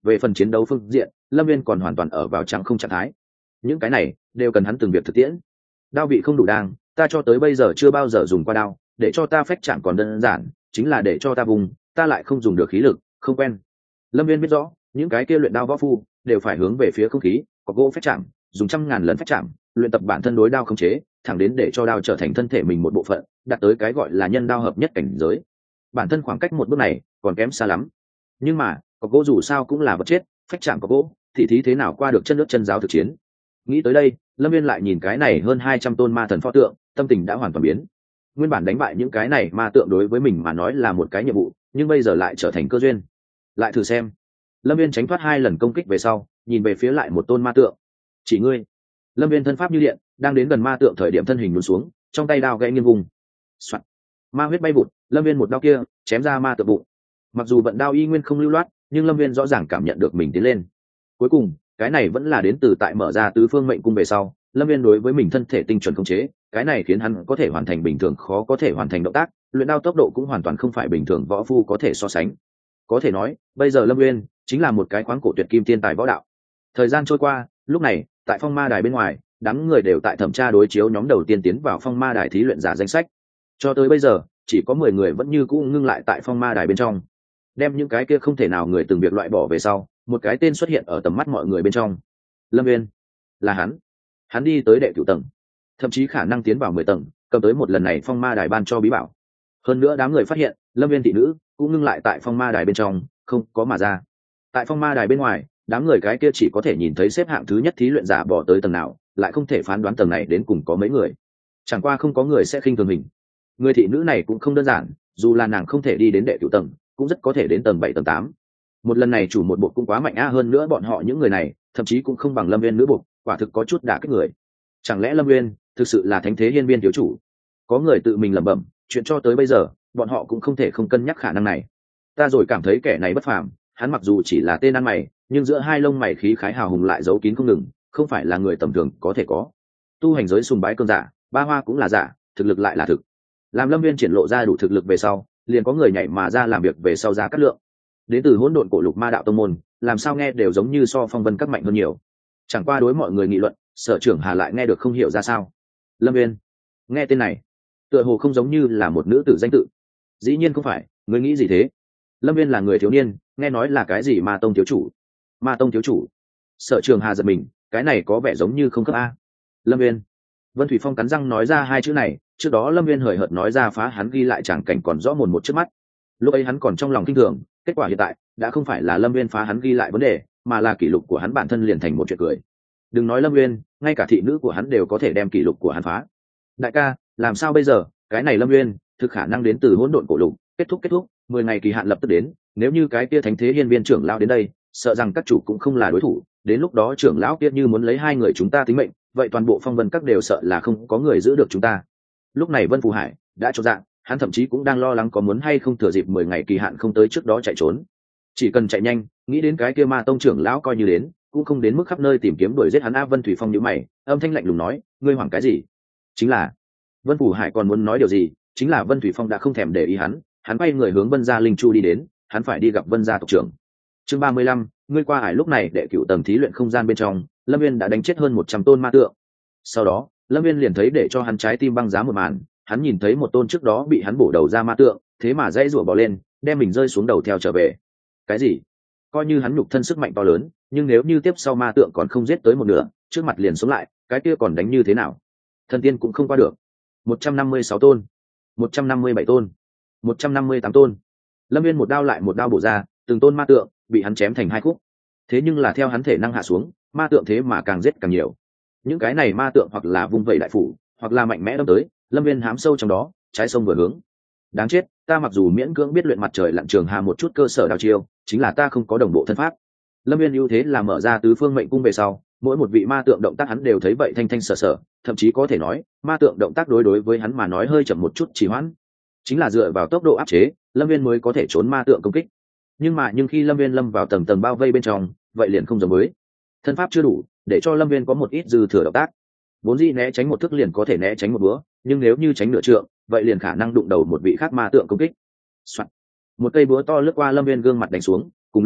[SPEAKER 1] về phần chiến đấu phương diện lâm viên còn hoàn toàn ở vào trắng không trạng thái. Những cái này đều cần hắn từng việc thực tiễn. Đao vị không đủ đang, ta cho tới bây giờ chưa bao giờ dùng qua đao, để cho ta phách chạm còn đơn giản chính là để cho ta vùng, ta lại không dùng được khí lực, không quen. Lâm viên biết rõ những cái kia luyện đao võ phu đều phải hướng về phía không khí, có gỗ phách chạm, dùng trăm ngàn lần phách chạm, luyện tập bản thân đối đao không chế, thẳng đến để cho đao trở thành thân thể mình một bộ phận, đạt tới cái gọi là nhân đao hợp nhất cảnh giới. Bản thân khoảng cách một bước này còn kém xa lắm. Nhưng mà có gỗ dù sao cũng là vật chết, phách chạm có gỗ thì thí thế nào qua được chân nước chân giáo thực chiến. Nghĩ tới đây lâm viên lại nhìn cái này hơn hai trăm tôn ma thần pho tượng, tâm tình đã hoàn toàn biến. Nguyên bản đánh bại những cái này ma tượng đối với mình mà nói là một cái nhiệm vụ, nhưng bây giờ lại trở thành cơ duyên. Lại thử xem. Lâm viên tránh thoát hai lần công kích về sau, nhìn về phía lại một tôn ma tượng. Chỉ ngươi. Lâm viên thân pháp như điện, đang đến gần ma tượng thời điểm thân hình lún xuống, trong tay đao gãy nghiêng vùng. Soạn. Ma huyết bay vụt, lâm viên một đao kia chém ra ma tượng bụng. Mặc dù vận đao y nguyên không lưu loát, nhưng lâm viên rõ ràng cảm nhận được mình tiến lên. Cuối cùng cái này vẫn là đến từ tại mở ra tứ phương mệnh cung về sau, lâm viên đối với mình thân thể tinh chuẩn khống chế, cái này khiến hắn có thể hoàn thành bình thường khó có thể hoàn thành động tác, luyện đao tốc độ cũng hoàn toàn không phải bình thường võ phu có thể so sánh. Có thể nói bây giờ lâm viên chính là một cái khoáng cổ tuyệt kim tiên tài võ đạo. Thời gian trôi qua, lúc này tại phong ma đài bên ngoài, đám người đều tại thẩm tra đối chiếu nhóm đầu tiên tiến vào phong ma đài thí luyện giả danh sách. Cho tới bây giờ chỉ có mười người vẫn như cũ ngưng lại tại phong ma đài bên trong. Đem những cái kia không thể nào người từng việc loại bỏ về sau, một cái tên xuất hiện ở tầm mắt mọi người bên trong. Lâm viên. Là hắn. Hắn đi tới đệ cửu tầng, thậm chí khả năng tiến vào mười tầng, cầm tới một lần này phong ma đài ban cho bí bảo. Hơn nữa đám người phát hiện lâm viên thị nữ cũng ngưng lại tại phong ma đài bên trong, không có mà ra. Tại phong ma đài bên ngoài, đám người cái kia chỉ có thể nhìn thấy xếp hạng thứ nhất thí luyện giả bỏ tới tầng nào, lại không thể phán đoán tầng này đến cùng có mấy người. Chẳng qua không có người sẽ khinh thường mình. Người thị nữ này cũng không đơn giản, dù là nàng không thể đi đến đệ cửu tầng, cũng rất có thể đến tầng bảy tầng tám. Một lần này chủ một bộ cũng quá mạnh a, hơn nữa bọn họ những người này thậm chí cũng không bằng lâm viên nữ buộc, quả thực có chút đả kích người. Chẳng lẽ lâm viên thực sự là thánh thế hiên viên thiếu chủ? Có người tự mình lẩm bẩm, chuyện cho tới bây giờ bọn họ cũng không thể không cân nhắc khả năng này. Ta rồi cảm thấy kẻ này bất phàm, hắn mặc dù chỉ là tên ăn mày, nhưng giữa hai lông mày khí khái hào hùng lại giấu kín không ngừng, không phải là người tầm thường có thể có. Tu hành giới sùng bái cơn giả, ba hoa cũng là giả, thực lực lại là thực. Làm lâm viên triển lộ ra đủ thực lực về sau, liền có người nhảy mà ra làm việc về sau ra cắt lượng. Đến từ hỗn độn cổ lục ma đạo tông môn, làm sao nghe đều giống như so phong vân các mạnh hơn nhiều. Chẳng qua đối mọi người nghị luận, sở trưởng Hà lại nghe được không hiểu ra sao. Lâm viên, nghe tên này tựa hồ không giống như là một nữ tử danh tự. Dĩ nhiên không phải, người nghĩ gì thế? Lâm viên là người thiếu niên, nghe nói là cái gì ma tông thiếu chủ. Ma tông thiếu chủ? Sở trưởng Hà giật mình, cái này có vẻ giống như không khớp a. Lâm viên. Vân Thủy Phong cắn răng nói ra hai chữ này, trước đó lâm viên hời hợt nói ra phá hắn ghi lại tràng cảnh còn rõ mồn một trước mắt. Lúc ấy hắn còn trong lòng kinh thường, kết quả hiện tại đã không phải là lâm viên phá hắn ghi lại vấn đề, mà là kỷ lục của hắn bản thân liền thành một chuyện cười. Đừng nói lâm viên, ngay cả thị nữ của hắn đều có thể đem kỷ lục của hắn phá. Đại ca, làm sao bây giờ? Cái này lâm viên thực khả năng đến từ hỗn độn cổ lục. Kết thúc kết thúc, mười ngày kỳ hạn lập tức đến, nếu như cái kia thánh thế hiên viên trưởng lão đến đây, sợ rằng các chủ cũng không là đối thủ. Đến lúc đó trưởng lão kia như muốn lấy hai người chúng ta tính mệnh, vậy toàn bộ phong vân các đều sợ là không có người giữ được chúng ta. Lúc này Vân Phù Hải đã cho dạng, hắn thậm chí cũng đang lo lắng có muốn hay không thừa dịp mười ngày kỳ hạn không tới trước đó chạy trốn. Chỉ cần chạy nhanh, nghĩ đến cái kia ma tông trưởng lão coi như đến, cũng không đến mức khắp nơi tìm kiếm đuổi giết hắn. A Vân Thủy Phong nhíu mày, âm thanh lạnh lùng nói, ngươi hoảng cái gì? Chính là Vân Phù Hải còn muốn nói điều gì, chính là Vân Thủy Phong đã không thèm để ý hắn, hắn quay người hướng Vân gia Linh Chu đi đến, hắn phải đi gặp Vân gia tộc trưởng. Chương ba mươi lăm, ngươi qua hải. Lúc này đệ cửu tầng thí luyện không gian bên trong, Lâm Viên đã đánh chết hơn một trăm tôn ma tượng. Sau đó, Lâm Viên liền thấy để cho hắn trái tim băng giá một màn, hắn nhìn thấy một tôn trước đó bị hắn bổ đầu ra ma tượng, thế mà dãy rủa bò lên, đem mình rơi xuống đầu theo trở về. Cái gì? Coi như hắn nhục thân sức mạnh to lớn, nhưng nếu như tiếp sau ma tượng còn không giết tới một nửa, trước mặt liền sống lại, cái kia còn đánh như thế nào? Thần tiên cũng không qua được. một trăm năm mươi sáu tôn, một trăm năm mươi bảy tôn, một trăm năm mươi tám tôn. Lâm Viên một đao lại một đao bổ ra, từng tôn ma tượng bị hắn chém thành hai khúc. Thế nhưng là theo hắn thể năng hạ xuống, ma tượng thế mà càng giết càng nhiều. Những cái này ma tượng hoặc là vung vẩy đại phủ, hoặc là mạnh mẽ đâm tới, Lâm Viên hám sâu trong đó, trái sông vừa hướng. Đáng chết, ta mặc dù miễn cưỡng biết luyện mặt trời lặn trường hà một chút cơ sở đao chiêu, chính là ta không có đồng bộ thân pháp. Lâm Viên ưu thế là mở ra tứ phương mệnh cung về sau, mỗi một vị ma tượng động tác hắn đều thấy vậy thanh thanh sở sở, thậm chí có thể nói ma tượng động tác đối đối với hắn mà nói hơi chậm một chút trì hoãn. Chính là dựa vào tốc độ áp chế, Lâm Viên mới có thể trốn ma tượng công kích. Nhưng mà nhưng khi Lâm Viên lâm vào tầng tầng bao vây bên trong, vậy liền không giống với. Thân pháp chưa đủ để cho Lâm Viên có một ít dư thừa động tác. Vốn dĩ né tránh một thức liền có thể né tránh một búa, nhưng nếu như tránh nửa trượng, vậy liền khả năng đụng đầu một vị khác ma tượng công kích. Soạn. Một cây búa to lướt qua Lâm Viên gương mặt đánh xuống, cùng lúc đó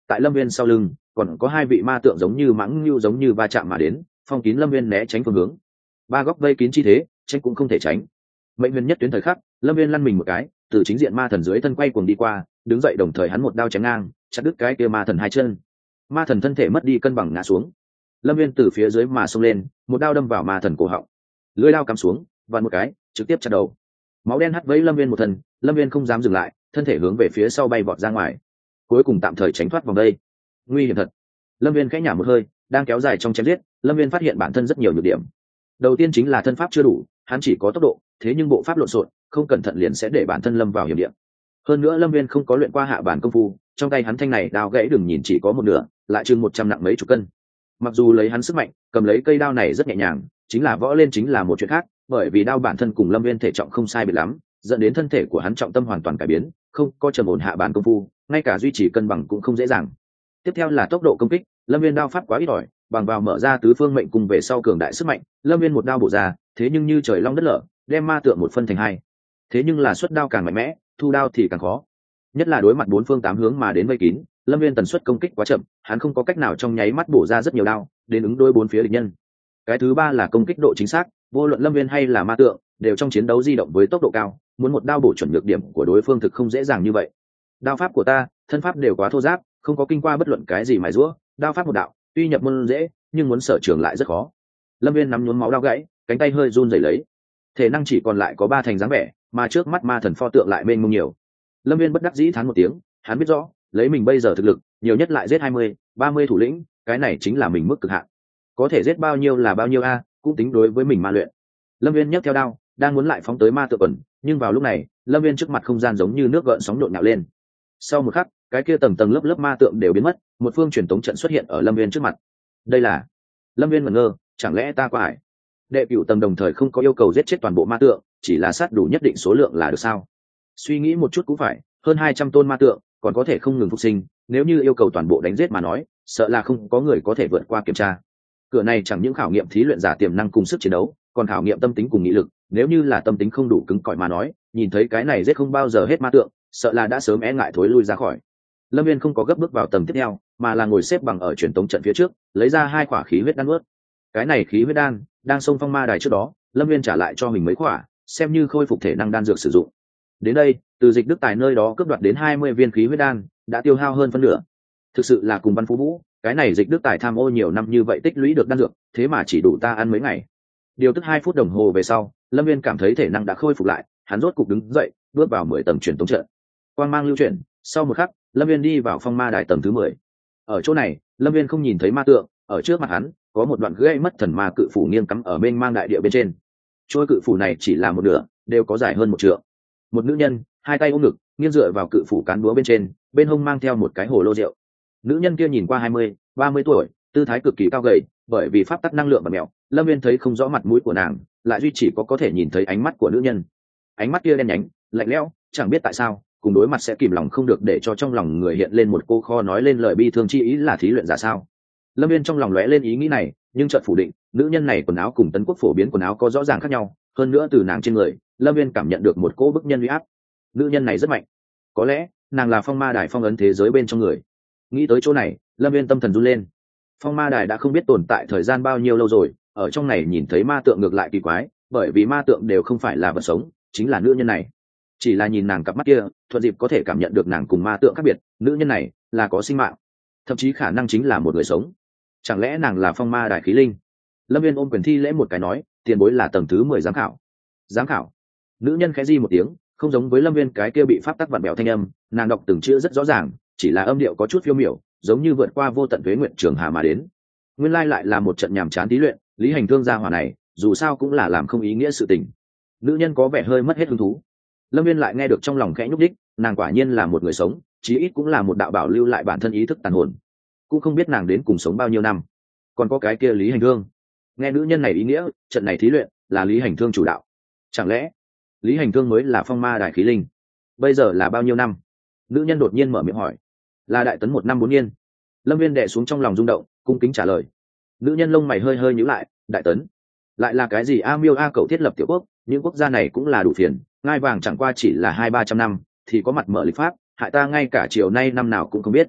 [SPEAKER 1] tại lâm viên sau lưng còn có hai vị ma tượng giống như mãng như giống như va chạm mà đến, phong kín lâm viên né tránh phương hướng. Ba góc vây kín chi thế, tránh cũng không thể tránh. Mệnh huyền nhất tuyến thời khắc, lâm viên lăn mình một cái, từ chính diện ma thần dưới thân quay cuồng đi qua, đứng dậy đồng thời hắn một đao chém ngang, chặt đứt cái kia ma thần hai chân. Ma thần thân thể mất đi cân bằng ngã xuống. Lâm viên từ phía dưới mà xông lên, một đao đâm vào ma thần cổ họng, lưỡi đao cắm xuống, vặn một cái, trực tiếp chặt đầu. Máu đen hắt vấy lâm viên một thần, lâm viên không dám dừng lại, thân thể hướng về phía sau bay vọt ra ngoài, cuối cùng tạm thời tránh thoát vòng đây. Nguy hiểm thật. Lâm viên khẽ nhả một hơi, đang kéo dài trong chém giết, lâm viên phát hiện bản thân rất nhiều nhược điểm. Đầu tiên chính là thân pháp chưa đủ, hắn chỉ có tốc độ, thế nhưng bộ pháp lộn xộn, không cẩn thận liền sẽ để bản thân lâm vào hiểm địa. Hơn nữa lâm viên không có luyện qua hạ bản công phu, trong tay hắn thanh này đao gãy đừng nhìn chỉ có một nửa, lại chừng một trăm nặng mấy chục cân. Mặc dù lấy hắn sức mạnh, cầm lấy cây đao này rất nhẹ nhàng, chính là võ lên chính là một chuyện khác, bởi vì đao bản thân cùng lâm viên thể trọng không sai biệt lắm, dẫn đến thân thể của hắn trọng tâm hoàn toàn cải biến, không có trầm ổn hạ bản công phu, ngay cả duy trì cân bằng cũng không dễ dàng. Tiếp theo là tốc độ công kích, lâm viên đao pháp quá ít ỏi, bằng vào mở ra tứ phương mệnh cùng về sau cường đại sức mạnh, lâm viên một đao bổ ra, thế nhưng như trời long đất lở, đem ma tượng một phân thành hai. Thế nhưng là xuất đao càng mạnh mẽ, thu đao thì càng khó, nhất là đối mặt bốn phương tám hướng mà đến vây kín, lâm viên tần suất công kích quá chậm, hắn không có cách nào trong nháy mắt bổ ra rất nhiều đao đến ứng đối bốn phía địch nhân. Cái thứ ba là công kích độ chính xác, vô luận lâm viên hay là ma tượng đều trong chiến đấu di động với tốc độ cao, muốn một đao bổ chuẩn nhược điểm của đối phương thực không dễ dàng như vậy. Đao pháp của ta, thân pháp đều quá thô giáp, không có kinh qua bất luận cái gì mài giũa, đao pháp một đạo tuy nhập môn dễ nhưng muốn sở trường lại rất khó. Lâm viên nắm nhuốm máu đao gãy, cánh tay hơi run rẩy lấy, thể năng chỉ còn lại có ba thành dáng vẻ, mà trước mắt ma thần pho tượng lại mênh mông nhiều. Lâm viên bất đắc dĩ thán một tiếng, hắn biết rõ lấy mình bây giờ thực lực nhiều nhất lại giết hai mươi ba mươi thủ lĩnh, cái này chính là mình mức cực hạn, có thể giết bao nhiêu là bao nhiêu a, cũng tính đối với mình ma luyện. Lâm viên nhấc theo đao đang muốn lại phóng tới ma tượng quần, nhưng vào lúc này lâm viên trước mặt không gian giống như nước gợn sóng nhộn nhạo lên. Sau một khắc, cái kia tầng tầng lớp lớp ma tượng đều biến mất, một phương truyền tống trận xuất hiện ở lâm viên trước mặt. Đây là lâm viên ngẩn ngơ, chẳng lẽ ta qua hải đệ cửu tầng đồng thời không có yêu cầu giết chết toàn bộ ma tượng, chỉ là sát đủ nhất định số lượng là được sao? Suy nghĩ một chút cũng phải, hơn hai trăm tôn ma tượng còn có thể không ngừng phục sinh, nếu như yêu cầu toàn bộ đánh giết mà nói, sợ là không có người có thể vượt qua kiểm tra. Cửa này chẳng những khảo nghiệm thí luyện giả tiềm năng cùng sức chiến đấu, còn khảo nghiệm tâm tính cùng nghị lực, nếu như là tâm tính không đủ cứng cỏi mà nói, nhìn thấy cái này giết không bao giờ hết ma tượng, sợ là đã sớm e ngại thối lui ra khỏi. Lâm viên không có gấp bước vào tầng tiếp theo, mà là ngồi xếp bằng ở truyền tống trận phía trước, lấy ra hai quả khí huyết đan ướt. Cái này khí huyết đan đang xông phong ma đài trước đó, lâm viên trả lại cho mình mấy quả, xem như khôi phục thể năng đan dược sử dụng. Đến đây, từ Dịch Đức Tài nơi đó cướp đoạt đến hai mươi viên khí huyết đan, đã tiêu hao hơn phân nửa. Thực sự là cùng Văn Phú Vũ, cái này Dịch Đức Tài tham ô nhiều năm như vậy tích lũy được đan dược, thế mà chỉ đủ ta ăn mấy ngày. Điều tức hai phút đồng hồ về sau, lâm viên cảm thấy thể năng đã khôi phục lại, hắn rốt cục đứng dậy, bước vào mười tầng truyền tống trận. Quang mang lưu chuyển, sau một khắc, lâm viên đi vào phong ma đài tầng thứ mười. Ở chỗ này, lâm viên không nhìn thấy ma tượng, ở trước mặt hắn có một đoạn gãy mất thần ma cự phủ nghiêng cắm ở bên mang đại địa bên trên. Trôi cự phủ này chỉ là một nửa, đều có dài hơn một trượng. Một nữ nhân, hai tay ôm ngực, nghiêng dựa vào cự phủ cán búa bên trên, bên hông mang theo một cái hồ lô rượu. Nữ nhân kia nhìn qua hai mươi ba mươi tuổi, tư thái cực kỳ cao gầy, bởi vì pháp tắc năng lượng và mèo, lâm viên thấy không rõ mặt mũi của nàng, lại duy chỉ có có thể nhìn thấy ánh mắt của nữ nhân. Ánh mắt kia đen nhánh, lạnh lẽo, chẳng biết tại sao cùng đối mặt sẽ kìm lòng không được để cho trong lòng người hiện lên một cô kho nói lên lời bi thương chi ý là thí luyện giả sao. Lâm viên trong lòng lóe lên ý nghĩ này, nhưng chợt phủ định, nữ nhân này quần áo cùng Tấn Quốc phổ biến quần áo có rõ ràng khác nhau, hơn nữa từ nàng trên người, lâm viên cảm nhận được một cỗ bức nhân uy áp. Nữ nhân này rất mạnh, có lẽ nàng là phong ma đài phong ấn thế giới bên trong người. Nghĩ tới chỗ này, lâm viên tâm thần run lên. Phong ma đài đã không biết tồn tại thời gian bao nhiêu lâu rồi, ở trong này nhìn thấy ma tượng ngược lại kỳ quái, bởi vì ma tượng đều không phải là vật sống, chính là nữ nhân này. Chỉ là nhìn nàng cặp mắt kia, thuận dịp có thể cảm nhận được nàng cùng ma tượng khác biệt, nữ nhân này là có sinh mạng, thậm chí khả năng chính là một người sống. Chẳng lẽ nàng là phong ma đài khí linh? Lâm viên ôm quyền thi lễ một cái nói, tiền bối là tầng thứ mười giám khảo. Giám khảo? Nữ nhân khẽ di một tiếng, không giống với lâm viên cái kia bị pháp tắc vặn bèo thanh âm, nàng đọc từng chữ rất rõ ràng, chỉ là âm điệu có chút phiêu miểu, giống như vượt qua vô tận tuế nguyện trường hà mà đến. Nguyên lai lại là một trận nhàm chán thí luyện, lý hành thương gia hỏa này dù sao cũng là làm không ý nghĩa sự tình. Nữ nhân có vẻ hơi mất hết hứng thú. Lâm viên lại nghe được trong lòng khẽ nhúc đích, nàng quả nhiên là một người sống, chí ít cũng là một đạo bảo lưu lại bản thân ý thức tàn hồn. Cũng không biết nàng đến cùng sống bao nhiêu năm. Còn có cái kia lý hành thương, nghe nữ nhân này ý nghĩa, trận này thí luyện là lý hành thương chủ đạo. Chẳng lẽ lý hành thương mới là phong ma đại khí linh? Bây giờ là bao nhiêu năm? Nữ nhân đột nhiên mở miệng hỏi. Là đại tấn một năm bốn niên. Lâm viên đè xuống trong lòng rung động, cung kính trả lời. Nữ nhân lông mày hơi hơi nhíu lại, đại tấn lại là cái gì? A miêu a cậu thiết lập tiểu quốc, những quốc gia này cũng là đủ phiền, ngai vàng chẳng qua chỉ là hai ba trăm năm thì có mặt mở lịch pháp, hại ta ngay cả chiều nay năm nào cũng không biết.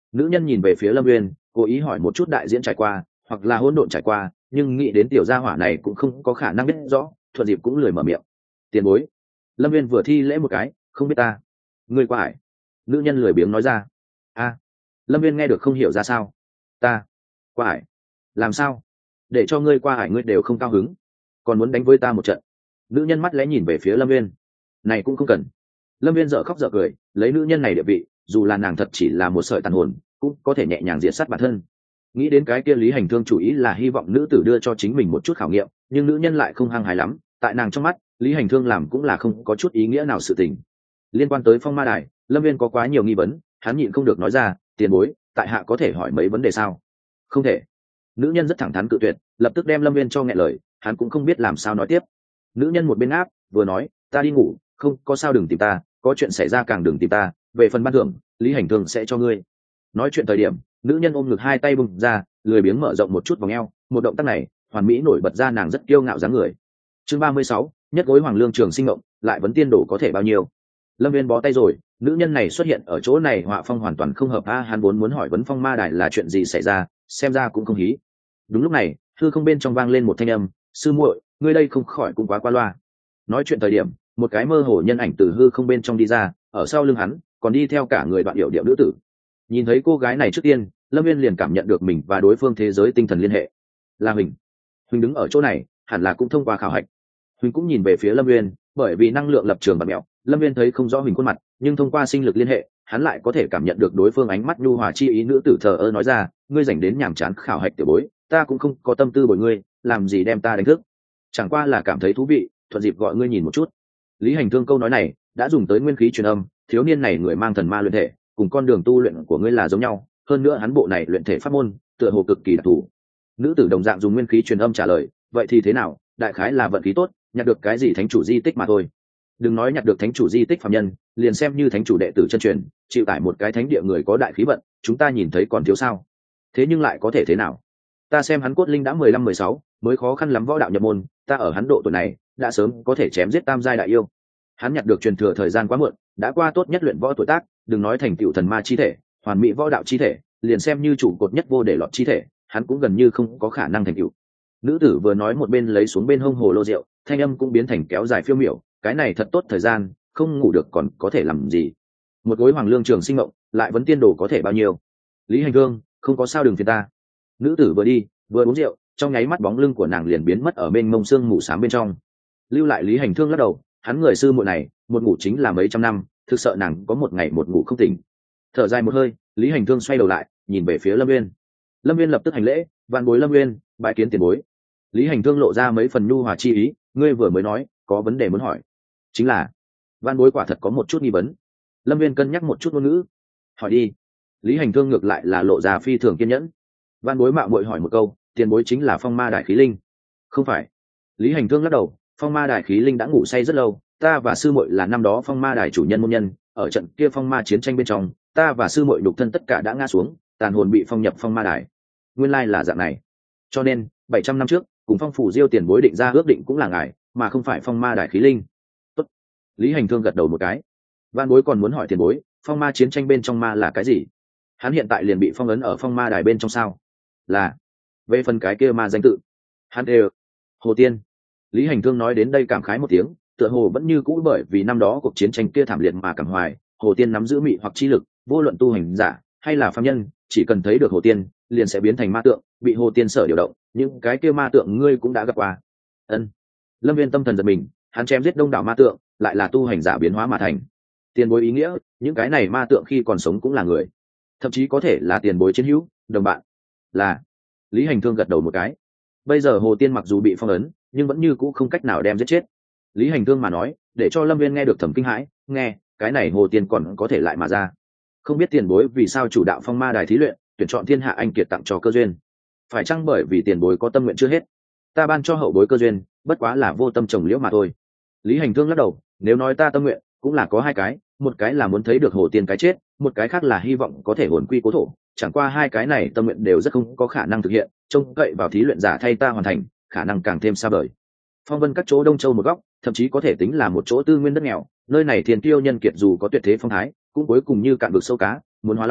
[SPEAKER 1] Nữ nhân nhìn về phía Lâm Nguyên, cố ý hỏi một chút đại diễn trải qua hoặc là hỗn độn trải qua, nhưng nghĩ đến tiểu gia hỏa này cũng không có khả năng biết rõ, thuận dịp cũng lười mở miệng. Tiền bối. Lâm Nguyên vừa thi lễ một cái, không biết ta. Ngươi qua ải. Nữ nhân lười biếng nói ra. A. Lâm Nguyên nghe được không hiểu ra sao. Ta. Qua ải. Làm sao? Để cho ngươi qua ải ngươi đều không cao hứng, còn muốn đánh với ta một trận. Nữ nhân mắt lẽ nhìn về phía Lâm Nguyên. Này cũng không cần. Lâm Viên dở khóc dở cười, lấy nữ nhân này địa vị, dù là nàng thật chỉ là một sợi tàn hồn, cũng có thể nhẹ nhàng diệt sát bản thân. Nghĩ đến cái kia Lý Hành Thương chủ ý là hy vọng nữ tử đưa cho chính mình một chút khảo nghiệm, nhưng nữ nhân lại không hăng hái lắm, tại nàng trong mắt, Lý Hành Thương làm cũng là không có chút ý nghĩa nào sự tình. Liên quan tới Phong Ma Đài, Lâm Viên có quá nhiều nghi vấn, hắn nhịn không được nói ra, tiền bối, tại hạ có thể hỏi mấy vấn đề sao? Không thể. Nữ nhân rất thẳng thắn cự tuyệt, lập tức đem Lâm Viên cho nghẹn lời, hắn cũng không biết làm sao nói tiếp. Nữ nhân một bên áp, vừa nói, ta đi ngủ, không có sao đừng tìm ta, có chuyện xảy ra càng đừng tìm ta, về phần ban thưởng Lý Hành Thương sẽ cho ngươi. Nói chuyện thời điểm, nữ nhân ôm ngực hai tay bung ra, lười biếng mở rộng một chút vòng eo, một động tác này hoàn mỹ nổi bật ra nàng rất kiêu ngạo dáng người. Chương ba mươi sáu, nhất gối Hoàng Lương Trường Sinh Ngộng, lại vấn tiên đổ có thể bao nhiêu. Lâm Viên bó tay rồi, nữ nhân này xuất hiện ở chỗ này họa phong hoàn toàn không hợp a, hắn vốn muốn hỏi vấn Phong Ma Đài là chuyện gì xảy ra, xem ra cũng không hí. Đúng lúc này, hư không bên trong vang lên một thanh âm, sư muội, ngươi đây không khỏi cũng quá qua loa. Nói chuyện thời điểm, một cái mơ hồ nhân ảnh từ hư không bên trong đi ra, ở sau lưng hắn còn đi theo cả người đoạn điệu điệu nữ tử. Nhìn thấy cô gái này trước tiên, Lâm Viên liền cảm nhận được mình và đối phương thế giới tinh thần liên hệ. Là Huỳnh. Huỳnh đứng ở chỗ này, hẳn là cũng thông qua khảo hạch. Huỳnh cũng nhìn về phía Lâm Viên, bởi vì năng lượng lập trường bật mẹo, Lâm Viên thấy không rõ Huỳnh khuôn mặt, nhưng thông qua sinh lực liên hệ, hắn lại có thể cảm nhận được đối phương ánh mắt nhu hòa chi ý. Nữ tử thờ ơ nói ra, ngươi dành đến nhàm chán khảo hạch tiểu bối, ta cũng không có tâm tư bồi ngươi, làm gì đem ta đánh thức, chẳng qua là cảm thấy thú vị, thuận dịp gọi ngươi nhìn một chút. Lý Hành Thương câu nói này đã dùng tới nguyên khí truyền âm, thiếu niên này người mang thần ma luyện thể, cùng con đường tu luyện của ngươi là giống nhau, hơn nữa hắn bộ này luyện thể pháp môn tựa hồ cực kỳ đặc thù. Nữ tử đồng dạng dùng nguyên khí truyền âm trả lời, vậy thì thế nào, đại khái là vận khí tốt, nhặt được cái gì thánh chủ di tích mà thôi. Đừng nói nhặt được thánh chủ di tích phàm nhân, liền xem như thánh chủ đệ tử chân truyền, chịu tải một cái thánh địa người có đại khí vận, chúng ta nhìn thấy còn thiếu sao? Thế nhưng lại có thể thế nào? Ta xem hắn cốt linh đã mười lăm mười sáu, mới khó khăn lắm võ đạo nhập môn, ta ở hắn độ tuổi này đã sớm có thể chém giết tam giai đại yêu. Hắn nhặt được truyền thừa thời gian quá muộn, đã qua tốt nhất luyện võ tuổi tác, đừng nói thành tựu thần ma chi thể, hoàn mỹ võ đạo chi thể, liền xem như chủ cột nhất vô để lọt chi thể, hắn cũng gần như không có khả năng thành tựu. Nữ tử vừa nói một bên lấy xuống bên hông hồ lô rượu, thanh âm cũng biến thành kéo dài phiêu miểu, cái này thật tốt thời gian, không ngủ được còn có thể làm gì? Một gối Hoàng Lương Trường Sinh Ngộng, lại vấn tiên đồ có thể bao nhiêu? Lý Hành Thương, không có sao đừng phiền ta. Nữ tử vừa đi, vừa uống rượu, trong nháy mắt bóng lưng của nàng liền biến mất ở bên mông xương mù xám bên trong. Lưu lại Lý Hành Thương lắc đầu, hắn người sư muội này, một ngủ chính là mấy trăm năm, thực sợ nàng có một ngày một ngủ không tỉnh. Thở dài một hơi, Lý Hành Thương xoay đầu lại, nhìn về phía Lâm Nguyên. Lâm Nguyên lập tức hành lễ, vạn bối Lâm Nguyên, bái kiến tiền bối. Lý Hành Thương lộ ra mấy phần nhu hòa chi ý, ngươi vừa mới nói có vấn đề muốn hỏi, chính là vạn bối quả thật có một chút nghi vấn. Lâm Nguyên cân nhắc một chút ngôn ngữ, hỏi đi. Lý Hành Thương ngược lại là lộ ra phi thường kiên nhẫn. Vạn bối mạo muội hỏi một câu, tiền bối chính là Phong Ma Đại khí linh? Không phải. Lý Hành Thương lắc đầu, Phong Ma Đại khí linh đã ngủ say rất lâu, ta và sư muội là năm đó Phong Ma Đài chủ nhân môn nhân, ở trận kia phong ma chiến tranh bên trong, ta và sư muội đục thân tất cả đã ngã xuống, tàn hồn bị phong nhập Phong Ma Đài. Nguyên lai là dạng này. Cho nên, bảy trăm năm trước, cùng Phong phủ Diêu tiền bối định ra ước định cũng là ngài, mà không phải Phong Ma Đài khí linh. Tốt. Lý Hành Thương gật đầu một cái. Vạn bối còn muốn hỏi tiền bối, phong ma chiến tranh bên trong ma là cái gì? Hắn hiện tại liền bị phong ấn ở Phong Ma Đài bên trong sao? Là. Về phần cái kia ma danh tự, hắn đều Hồ Tiên. Lý Hành Thương nói đến đây cảm khái một tiếng, tựa hồ vẫn như cũ bởi vì năm đó cuộc chiến tranh kia thảm liệt mà cảm hoài. Hồ Tiên nắm giữ mị hoặc chi lực, vô luận tu hành giả hay là phàm nhân, chỉ cần thấy được Hồ Tiên liền sẽ biến thành ma tượng, bị Hồ Tiên sở điều động. Những cái kia ma tượng ngươi cũng đã gặp qua. Ân. Lâm Viên tâm thần giật mình, hắn chém giết đông đảo ma tượng, lại là tu hành giả biến hóa mà thành. Tiền bối ý nghĩa, những cái này ma tượng khi còn sống cũng là người, thậm chí có thể là tiền bối chiến hữu, đồng bạn. Là. Lý Hành Thương gật đầu một cái. Bây giờ Hồ Tiên mặc dù bị phong ấn, nhưng vẫn như cũ không cách nào đem giết chết. Lý Hành Thương mà nói, để cho Lâm Viên nghe được thầm kinh hãi, nghe, cái này Hồ Tiên còn có thể lại mà ra. Không biết tiền bối vì sao chủ đạo Phong Ma Đài thí luyện, tuyển chọn thiên hạ anh kiệt tặng cho cơ duyên. Phải chăng bởi vì tiền bối có tâm nguyện chưa hết? Ta ban cho hậu bối cơ duyên, bất quá là vô tâm trồng liễu mà thôi. Lý Hành Thương lắc đầu, nếu nói ta tâm nguyện, cũng là có hai cái, một cái là muốn thấy được Hồ Tiên cái chết, một cái khác là hy vọng có thể hồn quy cố thổ. Chẳng qua hai cái này tâm nguyện đều rất không có khả năng thực hiện, trông cậy vào thí luyện giả thay ta hoàn thành, khả năng càng thêm xa vời. Phong vân các chỗ Đông Châu một góc, thậm chí có thể tính là một chỗ tư nguyên đất nghèo, nơi này thiên tiêu nhân kiệt dù có tuyệt thế phong thái, cũng cuối cùng như cạn vực sâu cá, muốn hóa long,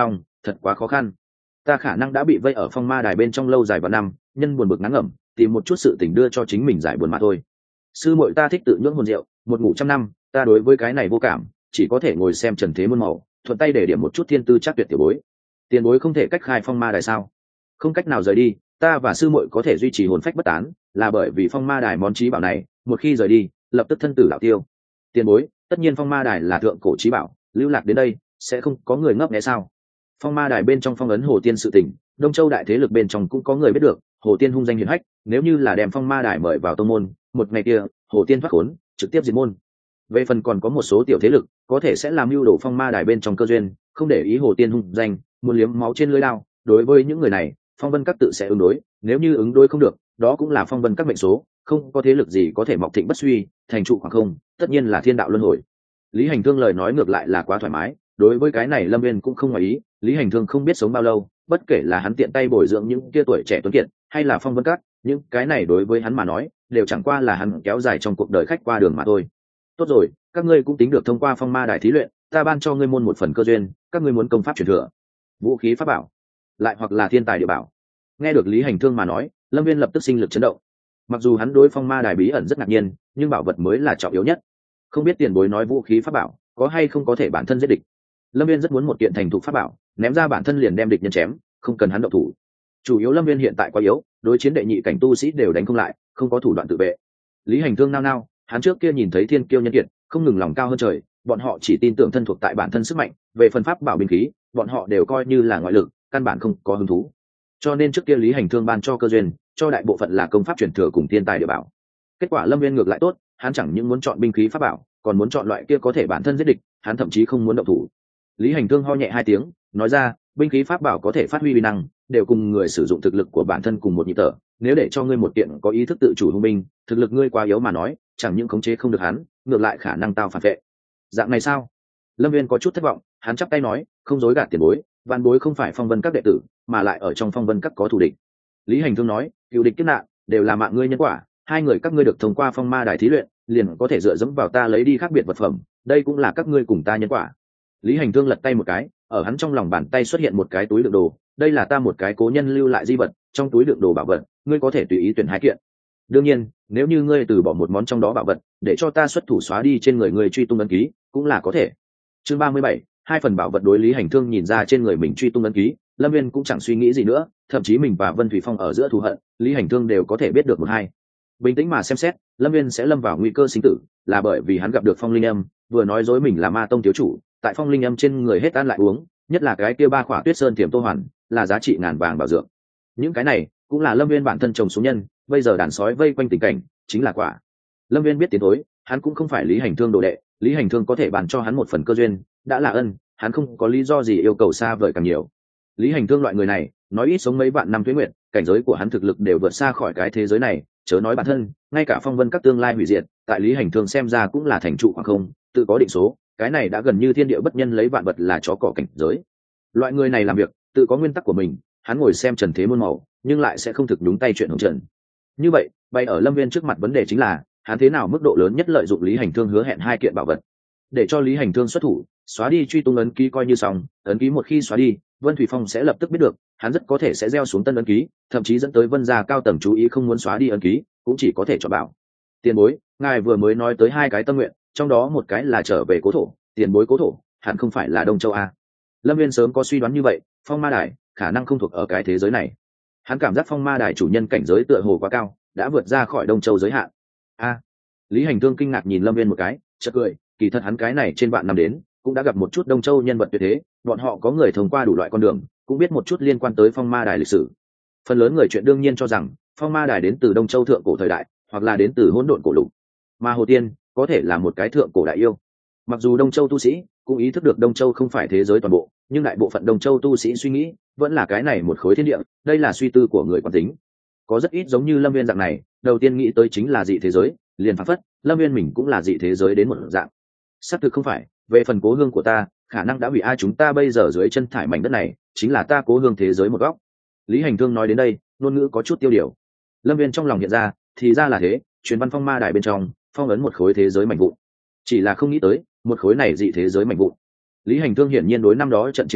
[SPEAKER 1] thật quá khó khăn. Ta khả năng đã bị vây ở phong ma đài bên trong lâu dài và năm, nhân buồn bực ngắn ngẩm, tìm một chút sự tình đưa cho chính mình giải buồn mà thôi. Sư muội ta thích tự nhưỡng hồn rượu, một ngủ trăm năm, ta đối với cái này vô cảm, chỉ có thể ngồi xem trần thế muôn màu, thuận tay để điểm một chút thiên tư chắc tuyệt tiểu bối. Tiền bối không thể cách khai phong ma đài sao? Không cách nào rời đi, ta và sư muội có thể duy trì hồn phách bất tán, là bởi vì phong ma đài món trí bảo này, một khi rời đi, lập tức thân tử đạo tiêu. Tiền bối, tất nhiên phong ma đài là thượng cổ trí bảo, lưu lạc đến đây, sẽ không có người ngấp nghé sao? Phong ma đài bên trong phong ấn hồ tiên sự tình, đông châu đại thế lực bên trong cũng có người biết được, hồ tiên hung danh hiển hách, nếu như là đem phong ma đài mời vào tông môn, một ngày kia, hồ tiên thoát khốn, trực tiếp diệt môn. Về phần còn có một số tiểu thế lực, có thể sẽ làm mưu đồ phong ma đài bên trong cơ duyên, không để ý hồ tiên hung danh, muốn liếm máu trên lưỡi lao. Đối với những người này, phong vân các tự sẽ ứng đối, nếu như ứng đối không được, đó cũng là phong vân các mệnh số, không có thế lực gì có thể mọc thịnh bất suy, thành trụ khoảng không, tất nhiên là thiên đạo luân hồi. Lý Hành Thương lời nói ngược lại là quá thoải mái, đối với cái này Lâm Viên cũng không ngoài ý. Lý Hành Thương không biết sống bao lâu, bất kể là hắn tiện tay bồi dưỡng những kia tuổi trẻ tuấn kiệt, hay là phong vân các, những cái này đối với hắn mà nói, đều chẳng qua là hắn kéo dài trong cuộc đời khách qua đường mà thôi. Tốt rồi, các ngươi cũng tính được thông qua phong ma đài thí luyện, ta ban cho ngươi môn một phần cơ duyên, các ngươi muốn công pháp truyền thừa, vũ khí pháp bảo, lại hoặc là thiên tài địa bảo. Nghe được Lý Hành Thương mà nói, Lâm Viên lập tức sinh lực chấn động. Mặc dù hắn đối phong ma đài bí ẩn rất ngạc nhiên, nhưng bảo vật mới là trọng yếu nhất. Không biết tiền bối nói vũ khí pháp bảo có hay không có thể bản thân giết địch. Lâm Viên rất muốn một kiện thành thục pháp bảo, ném ra bản thân liền đem địch nhân chém, không cần hắn động thủ. Chủ yếu Lâm Viên hiện tại quá yếu, đối chiến đệ nhị cảnh tu sĩ đều đánh không lại, không có thủ đoạn tự vệ. Lý Hành Thương nao nao, hắn trước kia nhìn thấy thiên kiêu nhân kiệt, không ngừng lòng cao hơn trời, bọn họ chỉ tin tưởng thân thuộc tại bản thân sức mạnh, về phần pháp bảo binh khí, bọn họ đều coi như là ngoại lực, căn bản không có hứng thú. Cho nên trước kia Lý Hành Thương ban cho cơ duyên, cho đại bộ phận là công pháp truyền thừa cùng thiên tài địa bảo. Kết quả Lâm Viên ngược lại tốt, hắn chẳng những muốn chọn binh khí pháp bảo, còn muốn chọn loại kia có thể bản thân giết địch, hắn thậm chí không muốn động thủ. Lý Hành Thương ho nhẹ hai tiếng, nói ra, binh khí pháp bảo có thể phát huy uy năng, đều cùng người sử dụng thực lực của bản thân cùng một nhịp thở, nếu để cho ngươi một kiện có ý thức tự chủ hung binh, thực lực ngươi quá yếu mà nói, chẳng những khống chế không được hắn, ngược lại khả năng tao phản vệ. Dạng này sao? Lâm Viên có chút thất vọng, hắn chắp tay nói, không dối gạt tiền bối, vạn bối không phải phong vân các đệ tử, mà lại ở trong phong vân các có thù địch. Lý Hành Thương nói, cựu địch kiếp nạn, đều là mạng ngươi nhân quả, hai người các ngươi được thông qua phong ma đài thí luyện, liền có thể dựa dẫm vào ta lấy đi khác biệt vật phẩm, đây cũng là các ngươi cùng ta nhân quả. Lý Hành Thương lật tay một cái, ở hắn trong lòng bàn tay xuất hiện một cái túi đựng đồ, đây là ta một cái cố nhân lưu lại di vật, trong túi đựng đồ bảo vật, ngươi có thể tùy ý tuyển hai kiện. Đương nhiên, nếu như ngươi từ bỏ một món trong đó bảo vật, để cho ta xuất thủ xóa đi trên người ngươi truy tung ấn ký, cũng là có thể. Chương ba mươi bảy, hai phần bảo vật đối Lý Hành Thương nhìn ra trên người mình truy tung ấn ký, Lâm Viên cũng chẳng suy nghĩ gì nữa, thậm chí mình và Vân Thủy Phong ở giữa thù hận, Lý Hành Thương đều có thể biết được một hai. Bình tĩnh mà xem xét, Lâm Viên sẽ lâm vào nguy cơ sinh tử, là bởi vì hắn gặp được Phong Linh Âm, vừa nói dối mình là Ma Tông thiếu chủ, tại Phong Linh Âm trên người hết ăn lại uống, nhất là cái kia ba khỏa Tuyết Sơn Tiềm Tô Hoàn, là giá trị ngàn vàng bảo dưỡng. Những cái này cũng là Lâm Viên bản thân trồng xuống nhân, bây giờ đàn sói vây quanh tình cảnh, chính là quả. Lâm Viên biết tiến thối, hắn cũng không phải Lý Hành Thương đồ đệ, Lý Hành Thương có thể bàn cho hắn một phần cơ duyên, đã là ân, hắn không có lý do gì yêu cầu xa vời càng nhiều. Lý Hành Thương loại người này, nói ít sống mấy vạn năm tuế nguyệt, cảnh giới của hắn thực lực đều vượt xa khỏi cái thế giới này, chớ nói bản thân, ngay cả phong vân các tương lai hủy diệt, tại Lý Hành Thương xem ra cũng là thành trụ khoảng không, tự có định số, cái này đã gần như thiên địa bất nhân lấy vạn vật là chó cỏ cảnh giới. Loại người này làm việc, tự có nguyên tắc của mình, hắn ngồi xem trần thế muôn màu, nhưng lại sẽ không thực đúng tay chuyện hồng trần. Như vậy, bay ở Lâm Viên trước mặt vấn đề chính là, hắn thế nào mức độ lớn nhất lợi dụng Lý Hành Thương hứa hẹn hai kiện bảo vật, để cho Lý Hành Thương xuất thủ, xóa đi truy tung ấn ký coi như xong, ấn ký một khi xóa đi, Vân Thủy Phong sẽ lập tức biết được, hắn rất có thể sẽ gieo xuống tân ấn ký, thậm chí dẫn tới Vân gia cao tầng chú ý không muốn xóa đi ấn ký, cũng chỉ có thể cho bảo. Tiền bối, ngài vừa mới nói tới hai cái tâm nguyện, trong đó một cái là trở về cố thổ, tiền bối cố thổ, hẳn không phải là Đông Châu a? Lâm Viên sớm có suy đoán như vậy, phong ma đài khả năng không thuộc ở cái thế giới này. Hắn cảm giác phong ma đài chủ nhân cảnh giới tựa hồ quá cao, đã vượt ra khỏi Đông Châu giới hạn. A. Lý Hành Thương kinh ngạc nhìn Lâm Viên một cái, chợt cười, kỳ thật hắn cái này trên vạn năm đến, cũng đã gặp một chút Đông Châu nhân vật tuyệt thế, bọn họ có người thông qua đủ loại con đường, cũng biết một chút liên quan tới phong ma đài lịch sử. Phần lớn người chuyện đương nhiên cho rằng phong ma đài đến từ Đông Châu thượng cổ thời đại, hoặc là đến từ hỗn độn cổ lục. Mà Hồ Tiên có thể là một cái thượng cổ đại yêu. Mặc dù Đông Châu tu sĩ cũng ý thức được Đông Châu không phải thế giới toàn bộ, nhưng đại bộ phận Đông Châu tu sĩ suy nghĩ vẫn là cái này một khối thiên địa, đây là suy tư của người quán tính. Có rất ít giống như Lâm Viên dạng này, đầu tiên nghĩ tới chính là dị thế giới, liền phảng phất Lâm Viên mình cũng là dị thế giới đến một dạng. Xác thực không phải, về phần cố hương của ta, khả năng đã hủy ai chúng ta bây giờ dưới chân thải mảnh đất này, chính là ta cố hương thế giới một góc. Lý Hành Thương nói đến đây, ngôn ngữ có chút tiêu điều. Lâm Viên trong lòng hiện ra, thì ra là thế, truyền văn phong ma đài bên trong, phong ấn một khối thế giới mảnh vụn. Chỉ là không nghĩ tới, một khối này dị thế giới mảnh vụn. Lý Hành Thương hiển nhiên đối năm đó trận chiến kia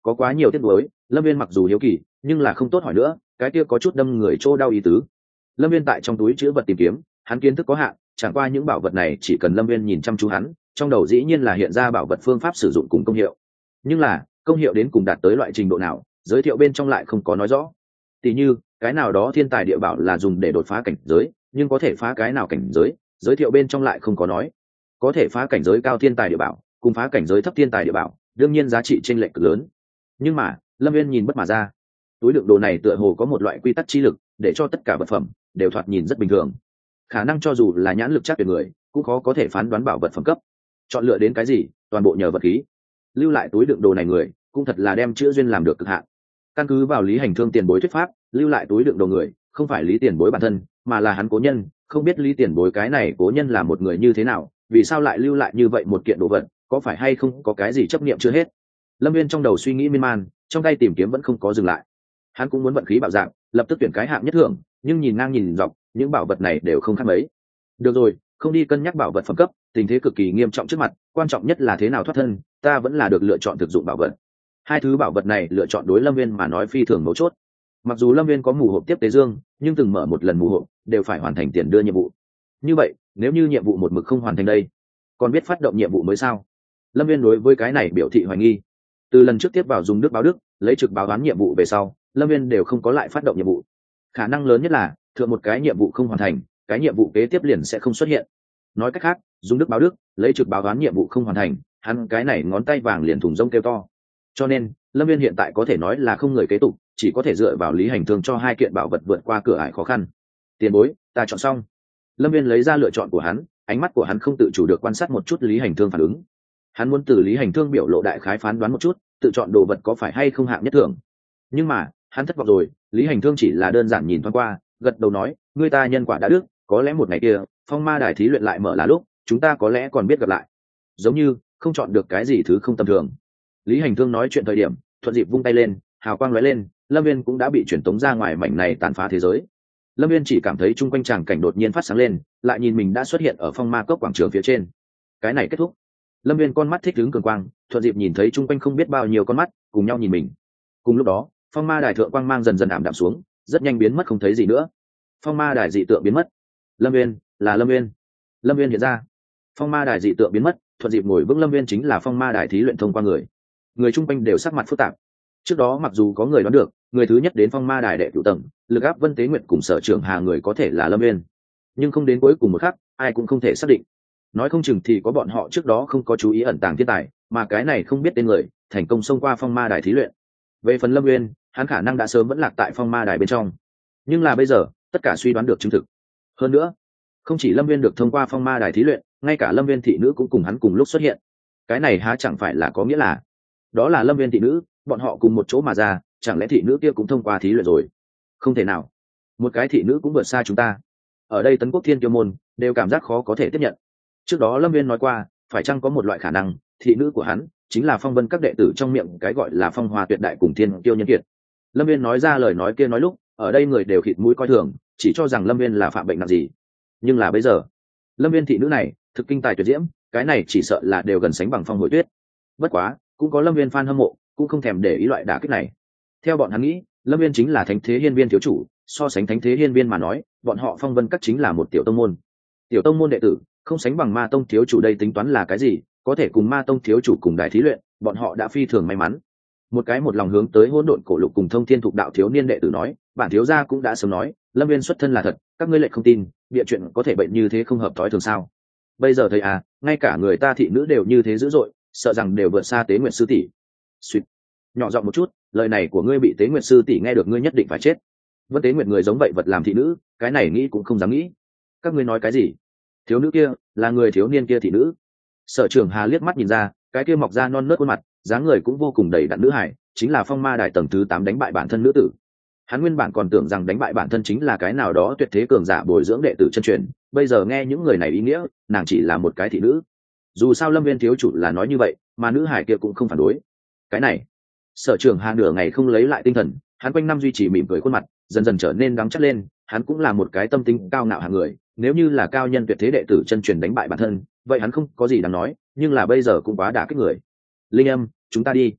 [SPEAKER 1] có quá nhiều tiếc nuối. Lâm viên mặc dù hiếu kỳ nhưng là không tốt hỏi nữa, cái kia có chút đâm người chỗ đau ý tứ. Lâm viên tại trong túi chữ vật tìm kiếm, hắn kiến thức có hạn, chẳng qua những bảo vật này chỉ cần Lâm viên nhìn chăm chú hắn, trong đầu dĩ nhiên là hiện ra bảo vật phương pháp sử dụng cùng công hiệu. Nhưng là công hiệu đến cùng đạt tới loại trình độ nào, giới thiệu bên trong lại không có nói rõ. Tỷ như cái nào đó thiên tài địa bảo là dùng để đột phá cảnh giới, nhưng có thể phá cái nào cảnh giới, giới thiệu bên trong lại không có nói. Có thể phá cảnh giới cao thiên tài địa bảo cùng phá cảnh giới thấp thiên tài địa bảo, đương nhiên giá trị chênh lệch cực lớn. Nhưng mà Lâm viên nhìn bất mà ra, túi đựng đồ này tựa hồ có một loại quy tắc chi lực, để cho tất cả vật phẩm đều thoạt nhìn rất bình thường. Khả năng cho dù là nhãn lực chắc tuyệt người cũng khó có thể phán đoán bảo vật phẩm cấp. Chọn lựa đến cái gì toàn bộ nhờ vật khí. Lưu lại túi đựng đồ này người cũng thật là đem chữa duyên làm được cực hạn. Căn cứ vào Lý Hành Thương tiền bối thuyết pháp, lưu lại túi đựng đồ người không phải Lý tiền bối bản thân, mà là hắn cố nhân. Không biết Lý tiền bối cái này cố nhân là một người như thế nào, vì sao lại lưu lại như vậy một kiện đồ vật, có phải hay không có cái gì chấp niệm chưa hết. Lâm viên trong đầu suy nghĩ miên man, trong tay tìm kiếm vẫn không có dừng lại. Hắn cũng muốn vận khí bạo dạng, lập tức tuyển cái hạng nhất thưởng, nhưng nhìn ngang nhìn dọc những bảo vật này đều không khác mấy. Được rồi, không đi cân nhắc bảo vật phẩm cấp, tình thế cực kỳ nghiêm trọng trước mặt, quan trọng nhất là thế nào thoát thân, ta vẫn là được lựa chọn thực dụng bảo vật. Hai thứ bảo vật này lựa chọn đối Lâm viên mà nói phi thường mấu chốt. Mặc dù Lâm viên có mù hộp tiếp tế dương, nhưng từng mở một lần mù hộp đều phải hoàn thành tiền đưa nhiệm vụ. Như vậy nếu như nhiệm vụ một mực không hoàn thành đây, còn biết phát động nhiệm vụ mới sao? Lâm viên đối với cái này biểu thị hoài nghi. Từ lần trước tiếp vào dùng đức báo đức lấy trực báo đoán nhiệm vụ về sau, Lâm viên đều không có lại phát động nhiệm vụ. Khả năng lớn nhất là thượng một cái nhiệm vụ không hoàn thành, cái nhiệm vụ kế tiếp liền sẽ không xuất hiện. Nói cách khác, dùng đức báo đức lấy trực báo đoán nhiệm vụ không hoàn thành, hắn cái này ngón tay vàng liền thùng rông kêu to. Cho nên Lâm viên hiện tại có thể nói là không người kế tục, chỉ có thể dựa vào Lý Hành Thương cho hai kiện bảo vật vượt qua cửa ải khó khăn. Tiền bối, ta chọn xong. Lâm viên lấy ra lựa chọn của hắn, ánh mắt của hắn không tự chủ được quan sát một chút Lý Hành Thương phản ứng. Hắn muốn từ Lý Hành Thương biểu lộ đại khái phán đoán một chút tự chọn đồ vật có phải hay không hạng nhất thưởng. Nhưng mà hắn thất vọng rồi. Lý Hành Thương chỉ là đơn giản nhìn thoáng qua, gật đầu nói, người ta nhân quả đã đức, có lẽ một ngày kia phong ma đài thí luyện lại mở là lúc chúng ta có lẽ còn biết gặp lại. Giống như không chọn được cái gì thứ không tầm thường. Lý Hành Thương nói chuyện thời điểm thuận dịp vung tay lên, hào quang lóe lên, Lâm viên cũng đã bị chuyển tống ra ngoài mảnh này tàn phá thế giới. Lâm viên chỉ cảm thấy chung quanh tràng cảnh đột nhiên phát sáng lên, lại nhìn mình đã xuất hiện ở phong ma cốc quảng trường phía trên. Cái này kết thúc. Lâm viên con mắt thích ứng cường quang, thuận dịp nhìn thấy chung quanh không biết bao nhiêu con mắt cùng nhau nhìn mình. Cùng lúc đó phong ma đài thượng quang mang dần dần ảm đạm xuống, rất nhanh biến mất không thấy gì nữa. Phong ma đài dị tượng biến mất. Lâm viên là Lâm viên. Lâm viên hiện ra. Phong ma đài dị tượng biến mất, thuận dịp ngồi vững Lâm viên chính là phong ma đài thí luyện thông qua người. Người chung quanh đều sắc mặt phức tạp. Trước đó mặc dù có người đoán được người thứ nhất đến phong ma đài đệ cửu tầng lực áp Vân Tế Nguyệt cùng Sở Trưởng Hà người có thể là Lâm viên, nhưng không đến cuối cùng một khắc ai cũng không thể xác định. Nói không chừng thì có bọn họ trước đó không có chú ý ẩn tàng thiên tài, mà cái này không biết tên người thành công xông qua phong ma đài thí luyện. Về phần Lâm viên, hắn khả năng đã sớm vẫn lạc tại phong ma đài bên trong, nhưng là bây giờ tất cả suy đoán được chứng thực. Hơn nữa không chỉ Lâm viên được thông qua phong ma đài thí luyện, ngay cả Lâm viên thị nữ cũng cùng hắn cùng lúc xuất hiện. Cái này há chẳng phải là có nghĩa là đó là Lâm viên thị nữ, bọn họ cùng một chỗ mà ra, chẳng lẽ thị nữ kia cũng thông qua thí luyện rồi? Không thể nào, một cái thị nữ cũng vượt xa chúng ta. Ở đây Tấn Quốc Thiên Kiêu môn đều cảm giác khó có thể tiếp nhận. Trước đó Lâm viên nói qua, phải chăng có một loại khả năng thị nữ của hắn chính là phong vân các đệ tử trong miệng cái gọi là phong hoa tuyệt đại cùng thiên kiêu nhân kiệt. Lâm viên nói ra lời nói kia nói lúc ở đây người đều khịt mũi coi thường, chỉ cho rằng Lâm viên là phạm bệnh nặng gì. Nhưng là bây giờ Lâm viên thị nữ này thực kinh tài tuyệt diễm, cái này chỉ sợ là đều gần sánh bằng Phong Hồi Tuyết. Bất quá cũng có Lâm viên fan hâm mộ cũng không thèm để ý loại đả kích này. Theo bọn hắn nghĩ, Lâm viên chính là Thánh Thế Hiên Viên thiếu chủ, so sánh Thánh Thế Hiên Viên mà nói, bọn họ Phong Vân các chính là một tiểu tông môn. Tiểu tông môn đệ tử không sánh bằng Ma tông thiếu chủ, đây tính toán là cái gì? Có thể cùng Ma tông thiếu chủ cùng đại thí luyện, bọn họ đã phi thường may mắn. Một cái một lòng hướng tới hỗn độn cổ lục cùng thông thiên thục đạo thiếu niên đệ tử nói, bản thiếu gia cũng đã sớm nói, Lâm viên xuất thân là thật, các ngươi lại không tin, bịa chuyện có thể bệnh như thế không hợp thói thường sao? Bây giờ thấy à, ngay cả người ta thị nữ đều như thế dữ dội, sợ rằng đều vượt xa Tế Nguyệt sư tỷ. Suýt, nhỏ giọng một chút, lời này của ngươi bị Tế Nguyệt sư tỷ nghe được, ngươi nhất định phải chết. Vân Tế Nguyệt người giống vậy vật làm thị nữ, cái này nghĩ cũng không dám nghĩ. Các ngươi nói cái gì? Thiếu nữ kia là người thiếu niên kia thị nữ. Sở Trưởng Hà liếc mắt nhìn ra, cái kia mọc ra non nớt khuôn mặt, dáng người cũng vô cùng đầy đặn nữ hải, chính là phong ma đài tầng thứ tám đánh bại bản thân nữ tử. Hắn nguyên bản còn tưởng rằng đánh bại bản thân chính là cái nào đó tuyệt thế cường giả bồi dưỡng đệ tử chân truyền, bây giờ nghe những người này ý nghĩa, nàng chỉ là một cái thị nữ. Dù sao Lâm viên thiếu chủ là nói như vậy, mà nữ hải kia cũng không phản đối. Cái này, Sở Trưởng Hà nửa ngày không lấy lại tinh thần, hắn quanh năm duy trì mỉm cười khuôn mặt dần dần trở nên đắng chắt lên. Hắn cũng là một cái tâm tính cao ngạo hạng người, nếu như là cao nhân tuyệt thế đệ tử chân truyền đánh bại bản thân, vậy hắn không có gì đáng nói, nhưng là bây giờ cũng quá đả kích người. Linh Âm, chúng ta đi.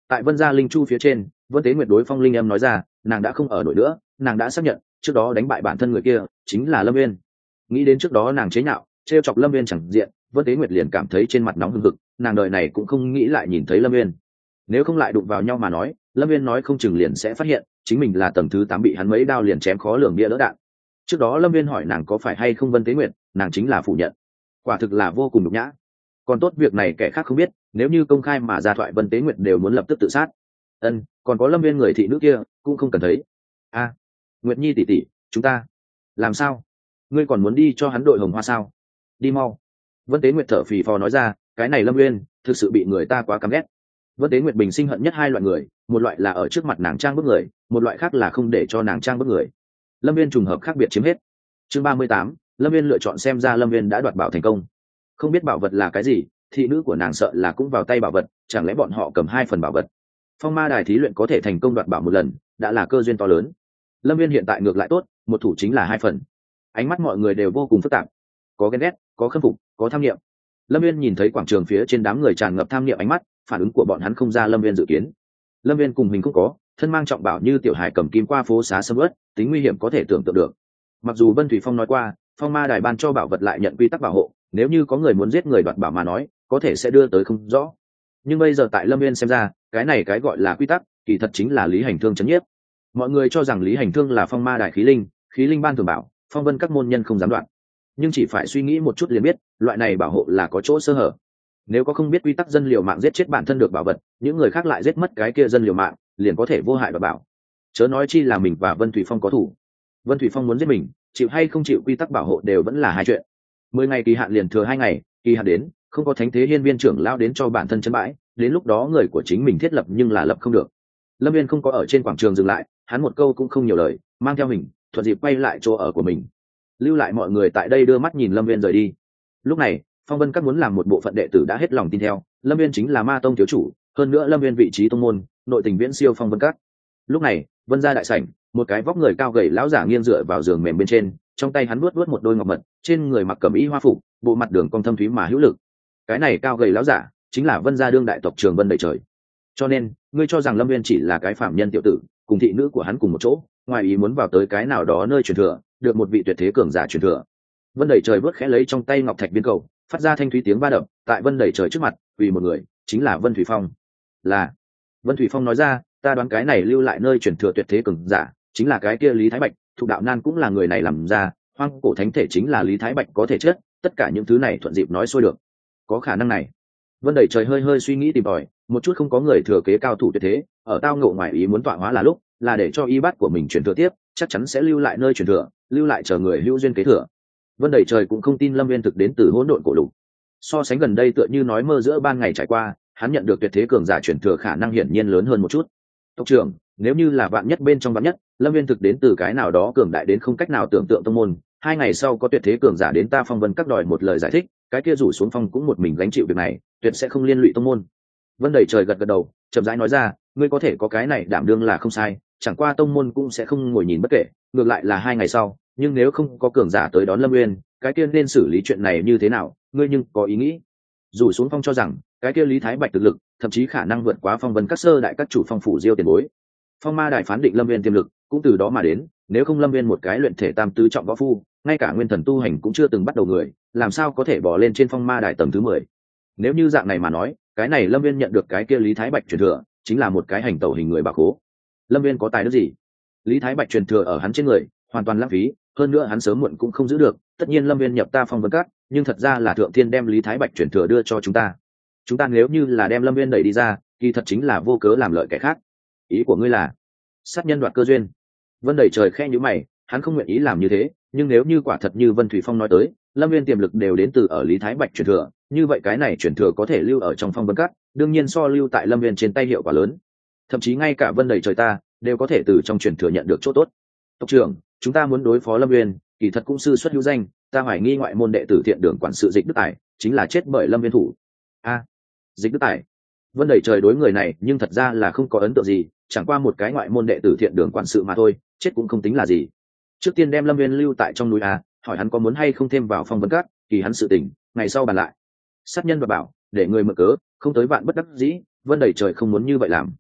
[SPEAKER 1] Tại Vân Gia Linh Chu phía trên, Vân Tế Nguyệt đối Phong Linh Âm nói ra, nàng đã không ở nổi nữa, nàng đã xác nhận, trước đó đánh bại bản thân người kia chính là Lâm Viên. Nghĩ đến trước đó nàng chế nhạo, trêu chọc Lâm Viên chẳng diện, Vân Tế Nguyệt liền cảm thấy trên mặt nóng hừng hực, nàng đời này cũng không nghĩ lại nhìn thấy Lâm Viên. Nếu không lại đụng vào nhau mà nói, Lâm Viên nói không chừng liền sẽ phát hiện, chính mình là tầng thứ tám bị hắn mấy đao liền chém khó lường bia đỡ đạn. Trước đó Lâm Viên hỏi nàng có phải hay không Vân Tế Nguyệt, nàng chính là phủ nhận. Quả thực là vô cùng nhục nhã. Còn tốt việc này kẻ khác không biết, nếu như công khai mà ra thoại Vân Tế Nguyệt đều muốn lập tức tự sát. Ân, còn có Lâm Viên người thị nữ kia cũng không cần thấy. A, Nguyệt Nhi tỷ tỷ, chúng ta làm sao? Ngươi còn muốn đi cho hắn đội hồng hoa sao? Đi mau. Vân Tế Nguyệt thở phì phò nói ra, cái này Lâm Viên thực sự bị người ta quá căm ghét. Vân Tế Nguyệt bình sinh hận nhất hai loại người, một loại là ở trước mặt nàng trang bức người, một loại khác là không để cho nàng trang bức người. Lâm Viên trùng hợp khác biệt chiếm hết. Chương ba mươi tám, Lâm Viên lựa chọn, xem ra Lâm Viên đã đoạt bảo thành công. Không biết bảo vật là cái gì, thị nữ của nàng sợ là cũng vào tay bảo vật, chẳng lẽ bọn họ cầm hai phần bảo vật. Phong Ma Đài thí luyện có thể thành công đoạt bảo một lần, đã là cơ duyên to lớn. Lâm Viên hiện tại ngược lại tốt, một thủ chính là hai phần. Ánh mắt mọi người đều vô cùng phức tạp, có ghen ghét, có khâm phục, có tham nghiệm. Lâm Viên nhìn thấy quảng trường phía trên đám người tràn ngập tham nghiệm ánh mắt, phản ứng của bọn hắn không ra Lâm Viên dự kiến. Lâm Viên cùng mình cũng có, thân mang trọng bảo như tiểu hải cầm kim qua phố xá sầm uất, tính nguy hiểm có thể tưởng tượng được. Mặc dù Vân Thủy Phong nói qua, Phong Ma Đài ban cho bảo vật lại nhận quy tắc bảo hộ, nếu như có người muốn giết người đoạt bảo mà nói, có thể sẽ đưa tới không rõ. Nhưng bây giờ tại Lâm Viên xem ra, cái này cái gọi là quy tắc, kỳ thật chính là Lý Hành Thương trấn nhiếp. Mọi người cho rằng Lý Hành Thương là Phong Ma Đài khí linh, khí linh ban thường bảo, phong vân các môn nhân không dám đoạn. Nhưng chỉ phải suy nghĩ một chút liền biết, loại này bảo hộ là có chỗ sơ hở. Nếu có không biết quy tắc dân liều mạng giết chết bản thân được bảo vật, những người khác lại giết mất cái kia dân liều mạng, liền có thể vô hại và bảo. Chớ nói chi là mình và Vân Thủy Phong có thủ. Vân Thủy Phong muốn giết mình, chịu hay không chịu quy tắc bảo hộ đều vẫn là hai chuyện. Mười ngày kỳ hạn liền thừa hai ngày, kỳ hạn đến, không có thánh thế hiên viên trưởng lao đến cho bản thân chân bãi, đến lúc đó người của chính mình thiết lập nhưng là lập không được. Lâm Viên không có ở trên quảng trường dừng lại, hắn một câu cũng không nhiều lời, mang theo mình, thuận dịp quay lại chỗ ở của mình, lưu lại mọi người tại đây đưa mắt nhìn Lâm Viên rời đi. Lúc này, Phong Vân Các muốn làm một bộ phận đệ tử đã hết lòng tin theo, Lâm Viên chính là Ma Tông thiếu chủ, hơn nữa Lâm Viên vị trí tông môn, nội tình viễn siêu Phong Vân Các. Lúc này, Vân gia đại sảnh, một cái vóc người cao gầy lão giả nghiêng dựa vào giường mềm bên trên, trong tay hắn vuốt vuốt một đôi ngọc mật, trên người mặc cẩm y hoa phục, bộ mặt đường cong thâm thúy mà hữu lực. Cái này cao gầy lão giả chính là Vân gia đương đại tộc trưởng Vân Đầy Trời. Cho nên, ngươi cho rằng Lâm Viên chỉ là cái phạm nhân tiểu tử, cùng thị nữ của hắn cùng một chỗ, ngoài ý muốn vào tới cái nào đó nơi truyền thừa, được một vị tuyệt thế cường giả truyền thừa. Vân Đầy Trời vớt khẽ lấy trong tay ngọc thạch viên cầu, phát ra thanh thúy tiếng va đập, tại Vân Đầy Trời trước mặt, vì một người, chính là Vân Thủy Phong. Là Vân Thủy Phong nói ra, ta đoán cái này lưu lại nơi truyền thừa tuyệt thế cường giả, chính là cái kia Lý Thái Bạch, Thục Đạo Nan cũng là người này làm ra, Hoang Cổ Thánh Thể chính là Lý Thái Bạch có thể chết, tất cả những thứ này thuận dịp nói xuôi được. Có khả năng này. Vân Đầy Trời hơi hơi suy nghĩ tìm tòi, một chút không có người thừa kế cao thủ tuyệt thế, ở tao ngộ ngoài ý muốn tọa hóa là lúc, là để cho y bát của mình truyền thừa tiếp, chắc chắn sẽ lưu lại nơi truyền thừa, lưu lại chờ người hữu duyên kế thừa. Vân Đầy Trời cũng không tin Lâm Viên thực đến từ hỗn độn cổ lục. So sánh gần đây tựa như nói mơ giữa ban ngày trải qua, hắn nhận được tuyệt thế cường giả truyền thừa khả năng hiển nhiên lớn hơn một chút. Tộc trưởng, nếu như là vạn nhất bên trong vạn nhất, Lâm Viên thực đến từ cái nào đó cường đại đến không cách nào tưởng tượng tông môn, hai ngày sau có tuyệt thế cường giả đến ta Phong Vân Các đòi một lời giải thích, cái kia rủ xuống phong cũng một mình gánh chịu việc này, tuyệt sẽ không liên lụy tông môn. Vân Đầy Trời gật gật đầu, chậm rãi nói ra, ngươi có thể có cái này đảm đương là không sai, chẳng qua tông môn cũng sẽ không ngồi nhìn bất kể, ngược lại là hai ngày sau, nhưng nếu không có cường giả tới đón Lâm Uyên, cái kia nên xử lý chuyện này như thế nào, ngươi nhưng có ý nghĩ? Rủ xuống phong cho rằng, cái kia Lý Thái Bạch thực lực, thậm chí khả năng vượt quá Phong Vân Các sơ đại các chủ Phong phủ Diêu tiền bối. Phong Ma Đài phán định Lâm Uyên tiềm lực, cũng từ đó mà đến, nếu không Lâm Uyên một cái luyện thể tam tứ trọng võ phu, ngay cả nguyên thần tu hành cũng chưa từng bắt đầu người, làm sao có thể bỏ lên trên Phong Ma Đài tầng thứ mười? Nếu như dạng này mà nói, cái này Lâm Uyên nhận được cái kia Lý Thái Bạch truyền thừa, chính là một cái hành tẩu hình người bạc hố. Lâm Uyên có tài đức gì? Lý Thái Bạch truyền thừa ở hắn trên người, hoàn toàn lãng phí, hơn nữa hắn sớm muộn cũng không giữ được. Tất nhiên Lâm Uyên nhập ta Phong Vân Các, nhưng thật ra là thượng thiên đem Lý Thái Bạch truyền thừa đưa cho chúng ta. Chúng ta nếu như là đem Lâm Uyên đẩy đi ra, kỳ thật chính là vô cớ làm lợi kẻ khác. Ý của ngươi là sát nhân đoạt cơ duyên? Vân Đầy Trời khẽ nhíu mày, hắn không nguyện ý làm như thế, nhưng nếu như quả thật như Vân Thủy Phong nói tới, Lâm Uyên tiềm lực đều đến từ ở Lý Thái Bạch truyền thừa, như vậy cái này truyền thừa có thể lưu ở trong Phong Vân Các, đương nhiên so lưu tại Lâm Uyên trên tay hiệu quả lớn. Thậm chí ngay cả Vân Đầy Trời ta đều có thể từ trong truyền thừa nhận được chỗ tốt. Tộc trưởng, chúng ta muốn đối phó Lâm Uyên, kỳ thật cũng sư xuất hữu danh, ta hoài nghi ngoại môn đệ tử Thiện Đường quản sự Dịch Đức Tài chính là chết bởi Lâm Uyên thủ. A, Dịch Đức Tài. Vân Đầy Trời đối người này nhưng thật ra là không có ấn tượng gì, chẳng qua một cái ngoại môn đệ tử Thiện Đường quản sự mà thôi, chết cũng không tính là gì. Trước tiên đem Lâm Uyên lưu tại trong núi a, hỏi hắn có muốn hay không thêm vào Phong Vân Các, kỳ hắn sự tình, ngày sau bàn lại. Sát nhân và bảo, để người mở cớ, không tới vạn bất đắc dĩ, Vân Đầy Trời không muốn như vậy làm.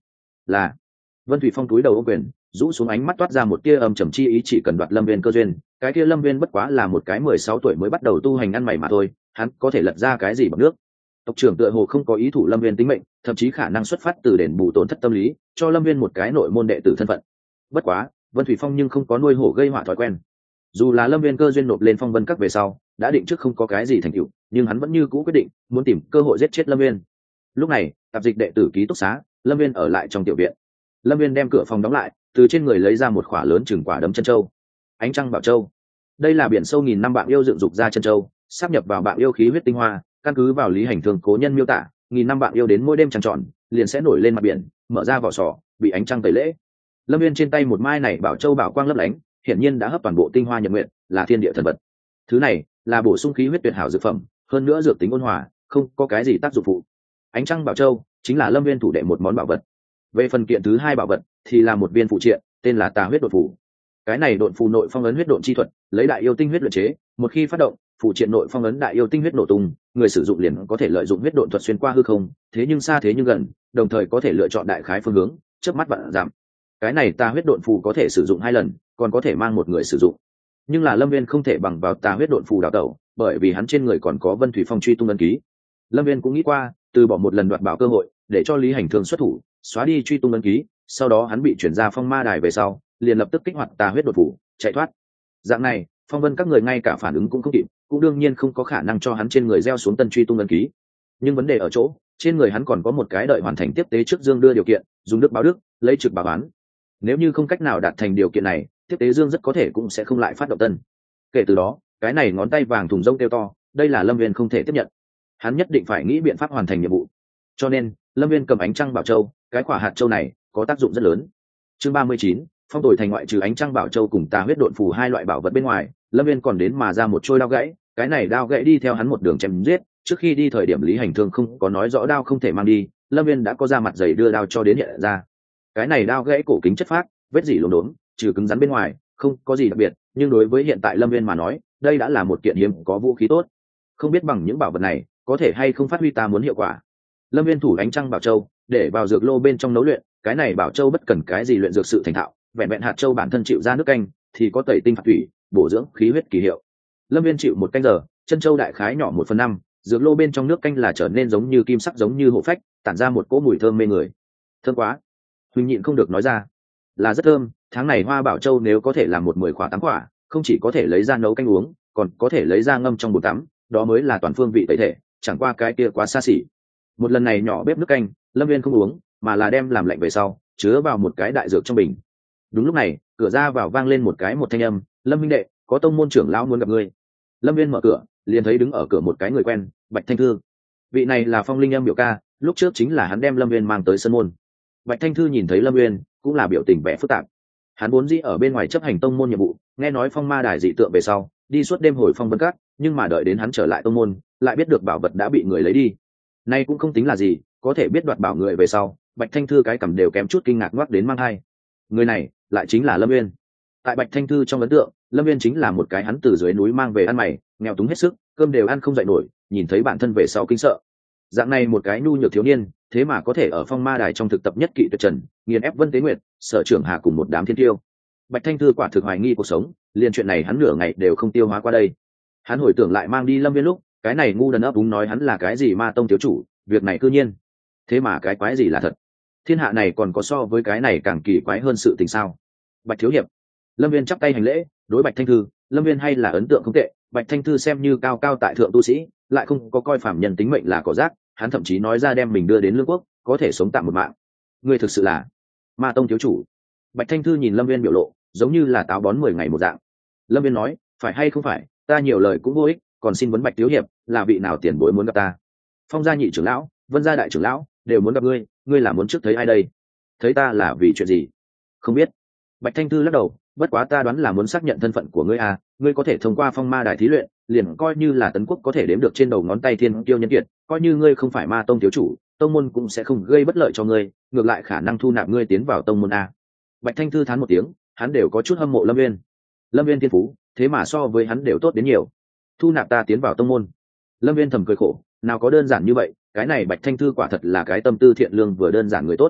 [SPEAKER 1] là. Vân Thủy Phong túi đầu ô quyền, rũ xuống ánh mắt toát ra một tia âm trầm chi ý, chỉ cần đoạt Lâm Viên cơ duyên, cái kia Lâm Viên bất quá là một cái mười sáu tuổi mới bắt đầu tu hành ăn mày mà thôi, hắn có thể lật ra cái gì bằng nước. Tộc trưởng tựa hồ không có ý thủ Lâm Viên tính mệnh, thậm chí khả năng xuất phát từ đền bù tổn thất tâm lý, cho Lâm Viên một cái nội môn đệ tử thân phận. Bất quá, Vân Thủy Phong nhưng không có nuôi hổ gây họa thói quen. Dù là Lâm Viên cơ duyên nộp lên Phong Vân Các về sau, đã định trước không có cái gì thành tựu, nhưng hắn vẫn như cũ quyết định muốn tìm cơ hội giết chết Lâm Viên. Lúc này, tạp dịch đệ tử ký túc xá, Lâm Viên ở lại trong tiểu viện. Lâm Viên đem cửa phòng đóng lại, từ trên người lấy ra một khỏa lớn chừng quả đấm chân châu. Ánh trăng bảo châu. Đây là biển sâu nghìn năm bạn yêu dựng dục ra chân châu, sáp nhập vào bạn yêu khí huyết tinh hoa, căn cứ vào lý hành thường cố nhân miêu tả, nghìn năm bạn yêu đến mỗi đêm trăng tròn, liền sẽ nổi lên mặt biển, mở ra vỏ sò, bị ánh trăng tẩy lễ. Lâm Viên trên tay một mai này bảo châu bảo quang lấp lánh, hiển nhiên đã hấp toàn bộ tinh hoa nhật nguyện, là thiên địa thần vật. Thứ này là bổ sung khí huyết tuyệt hảo dược phẩm, hơn nữa dược tính ôn hòa, không có cái gì tác dụng phụ. Ánh trăng bảo châu chính là Lâm Viên thủ đệ một món bảo vật. Về phần kiện thứ hai bảo vật thì là một viên phụ triện, tên là Tà huyết độn phù. Cái này độn phù nội phong ấn huyết độn chi thuật, lấy đại yêu tinh huyết luyện chế, một khi phát động, phụ triện nội phong ấn đại yêu tinh huyết nổ tung, người sử dụng liền có thể lợi dụng huyết độn thuật xuyên qua hư không, thế nhưng xa thế nhưng gần, đồng thời có thể lựa chọn đại khái phương hướng, chớp mắt vạn giảm. Cái này Tà huyết độn phù có thể sử dụng hai lần, còn có thể mang một người sử dụng. Nhưng là Lâm Viên không thể bằng vào Tà huyết độn phù đào tẩu, bởi vì hắn trên người còn có Vân Thủy Phong truy tung ấn ký. Lâm Viên cũng nghĩ qua, từ bỏ một lần đoạt bảo cơ hội, để cho Lý Hành Thương xuất thủ, xóa đi truy tung ấn ký, sau đó hắn bị chuyển ra Phong Ma Đài về sau, liền lập tức kích hoạt Tà huyết đột phủ, chạy thoát. Dạng này, Phong Vân các người ngay cả phản ứng cũng không kịp, cũng đương nhiên không có khả năng cho hắn trên người gieo xuống tân truy tung ấn ký. Nhưng vấn đề ở chỗ, trên người hắn còn có một cái đợi hoàn thành tiếp tế trước Dương đưa điều kiện, dùng đức báo đức, lấy trực báo bán. Nếu như không cách nào đạt thành điều kiện này, tiếp tế Dương rất có thể cũng sẽ không lại phát động tân. Kể từ đó, cái này ngón tay vàng thùng rông kêu to, đây là Lâm Viên không thể tiếp nhận. Hắn nhất định phải nghĩ biện pháp hoàn thành nhiệm vụ. Cho nên, Lâm Viên cầm ánh trăng bảo châu, cái quả hạt châu này có tác dụng rất lớn. Chương ba mươi chín, phong đổi thành ngoại trừ ánh trăng bảo châu cùng Tà huyết độn phù hai loại bảo vật bên ngoài, Lâm Viên còn đến mà ra một trôi đao gãy, cái này đao gãy đi theo hắn một đường chém giết, trước khi đi thời điểm Lý Hành Thương không có nói rõ đao không thể mang đi, Lâm Viên đã có ra mặt dày đưa đao cho đến hiện ra. Cái này đao gãy cổ kính chất phác, vết dỉ lốm đốm, trừ cứng rắn bên ngoài, không có gì đặc biệt, nhưng đối với hiện tại Lâm Viên mà nói, đây đã là một kiện hiếm có vũ khí tốt. Không biết bằng những bảo vật này, có thể hay không phát huy ta muốn hiệu quả. Lâm Viên thủ ánh trăng bảo châu, để vào dược lô bên trong nấu luyện, cái này bảo châu bất cần cái gì luyện dược sự thành thạo, vẹn vẹn hạt châu bản thân chịu ra nước canh, thì có tẩy tinh phạt thủy, bổ dưỡng khí huyết kỳ hiệu. Lâm Viên chịu một canh giờ, chân châu đại khái nhỏ một phần năm, dược lô bên trong nước canh là trở nên giống như kim sắc giống như hộ phách, tản ra một cỗ mùi thơm mê người. Thơm quá. Huỳnh nhịn không được nói ra, là rất thơm, tháng này hoa bảo châu nếu có thể làm một mười khỏa tám quả, không chỉ có thể lấy ra nấu canh uống, còn có thể lấy ra ngâm trong bồn tắm, đó mới là toàn phương vị tẩy thể, chẳng qua cái kia quá xa xỉ. Một lần này nhỏ bếp nước canh, Lâm Viên không uống, mà là đem làm lạnh về sau, chứa vào một cái đại dược trong bình. Đúng lúc này, cửa ra vào vang lên một cái một thanh âm, Lâm huynh đệ, có tông môn trưởng lão muốn gặp ngươi. Lâm Viên mở cửa, liền thấy đứng ở cửa một cái người quen, Bạch Thanh Thư. Vị này là Phong Linh Âm biểu ca, lúc trước chính là hắn đem Lâm Viên mang tới sân môn. Bạch Thanh Thư nhìn thấy Lâm Viên, cũng là biểu tình vẻ phức tạp. Hắn vốn dĩ ở bên ngoài chấp hành tông môn nhiệm vụ, nghe nói Phong Ma Đài dị tượng về sau, đi suốt đêm hồi Phong Vân Các, nhưng mà đợi đến hắn trở lại tông môn, lại biết được bảo vật đã bị người lấy đi. Nay cũng không tính là gì, có thể biết đoạt bảo người về sau, Bạch Thanh Thư cái cầm đều kém chút kinh ngạc ngoác đến mang hai. Người này lại chính là Lâm Viên. Tại Bạch Thanh Thư trong ấn tượng, Lâm Viên chính là một cái hắn từ dưới núi mang về ăn mày, nghèo túng hết sức, cơm đều ăn không dậy nổi, nhìn thấy bản thân về sau kinh sợ. Dạng này một cái nhu nhược thiếu niên, thế mà có thể ở Phong Ma Đài trong thực tập nhất kỵ tuyệt trần, nghiền ép Vân Tế Nguyệt, Sở Trưởng Hà cùng một đám thiên tiêu. Bạch Thanh Thư quả thực hoài nghi cuộc sống, liền chuyện này hắn nửa ngày đều không tiêu hóa qua đây. Hắn hồi tưởng lại mang đi Lâm Viên lúc, cái này ngu đần ấp úng nói hắn là cái gì ma tông thiếu chủ, việc này cư nhiên, thế mà cái quái gì là thật. Thiên hạ này còn có so với cái này càng kỳ quái hơn sự tình sao? Bạch thiếu hiệp. Lâm Viên chắp tay hành lễ, đối Bạch Thanh Thư, Lâm Viên hay là ấn tượng không tệ, Bạch Thanh Thư xem như cao cao tại thượng tu sĩ, lại không có coi phàm nhân tính mệnh là cỏ rác, hắn thậm chí nói ra đem mình đưa đến lương quốc, có thể sống tạm một mạng. Ngươi thực sự là ma tông thiếu chủ. Bạch Thanh Thư nhìn Lâm Viên biểu lộ, giống như là táo bón mười ngày một dạng. Lâm Viên nói, phải hay không phải, ta nhiều lời cũng vô ích, còn xin vấn Bạch thiếu hiệp, là vị nào tiền bối muốn gặp ta? Phong gia nhị trưởng lão, Vân gia đại trưởng lão đều muốn gặp ngươi, ngươi là muốn trước thấy ai đây? Thấy ta là vì chuyện gì? Không biết. Bạch Thanh Thư lắc đầu, bất quá ta đoán là muốn xác nhận thân phận của ngươi à, ngươi có thể thông qua Phong Ma Đài thí luyện, liền coi như là tấn quốc có thể đếm được trên đầu ngón tay thiên tiêu nhân kiệt, coi như ngươi không phải ma tông thiếu chủ, tông môn cũng sẽ không gây bất lợi cho ngươi, ngược lại khả năng thu nạp ngươi tiến vào tông môn a. Bạch Thanh Thư thán một tiếng, hắn đều có chút hâm mộ Lâm Viên. Lâm Viên thiên phú, thế mà so với hắn đều tốt đến nhiều. Thu nạp ta tiến vào tông môn. Lâm Viên thầm cười khổ, nào có đơn giản như vậy, cái này Bạch Thanh Thư quả thật là cái tâm tư thiện lương vừa đơn giản người tốt.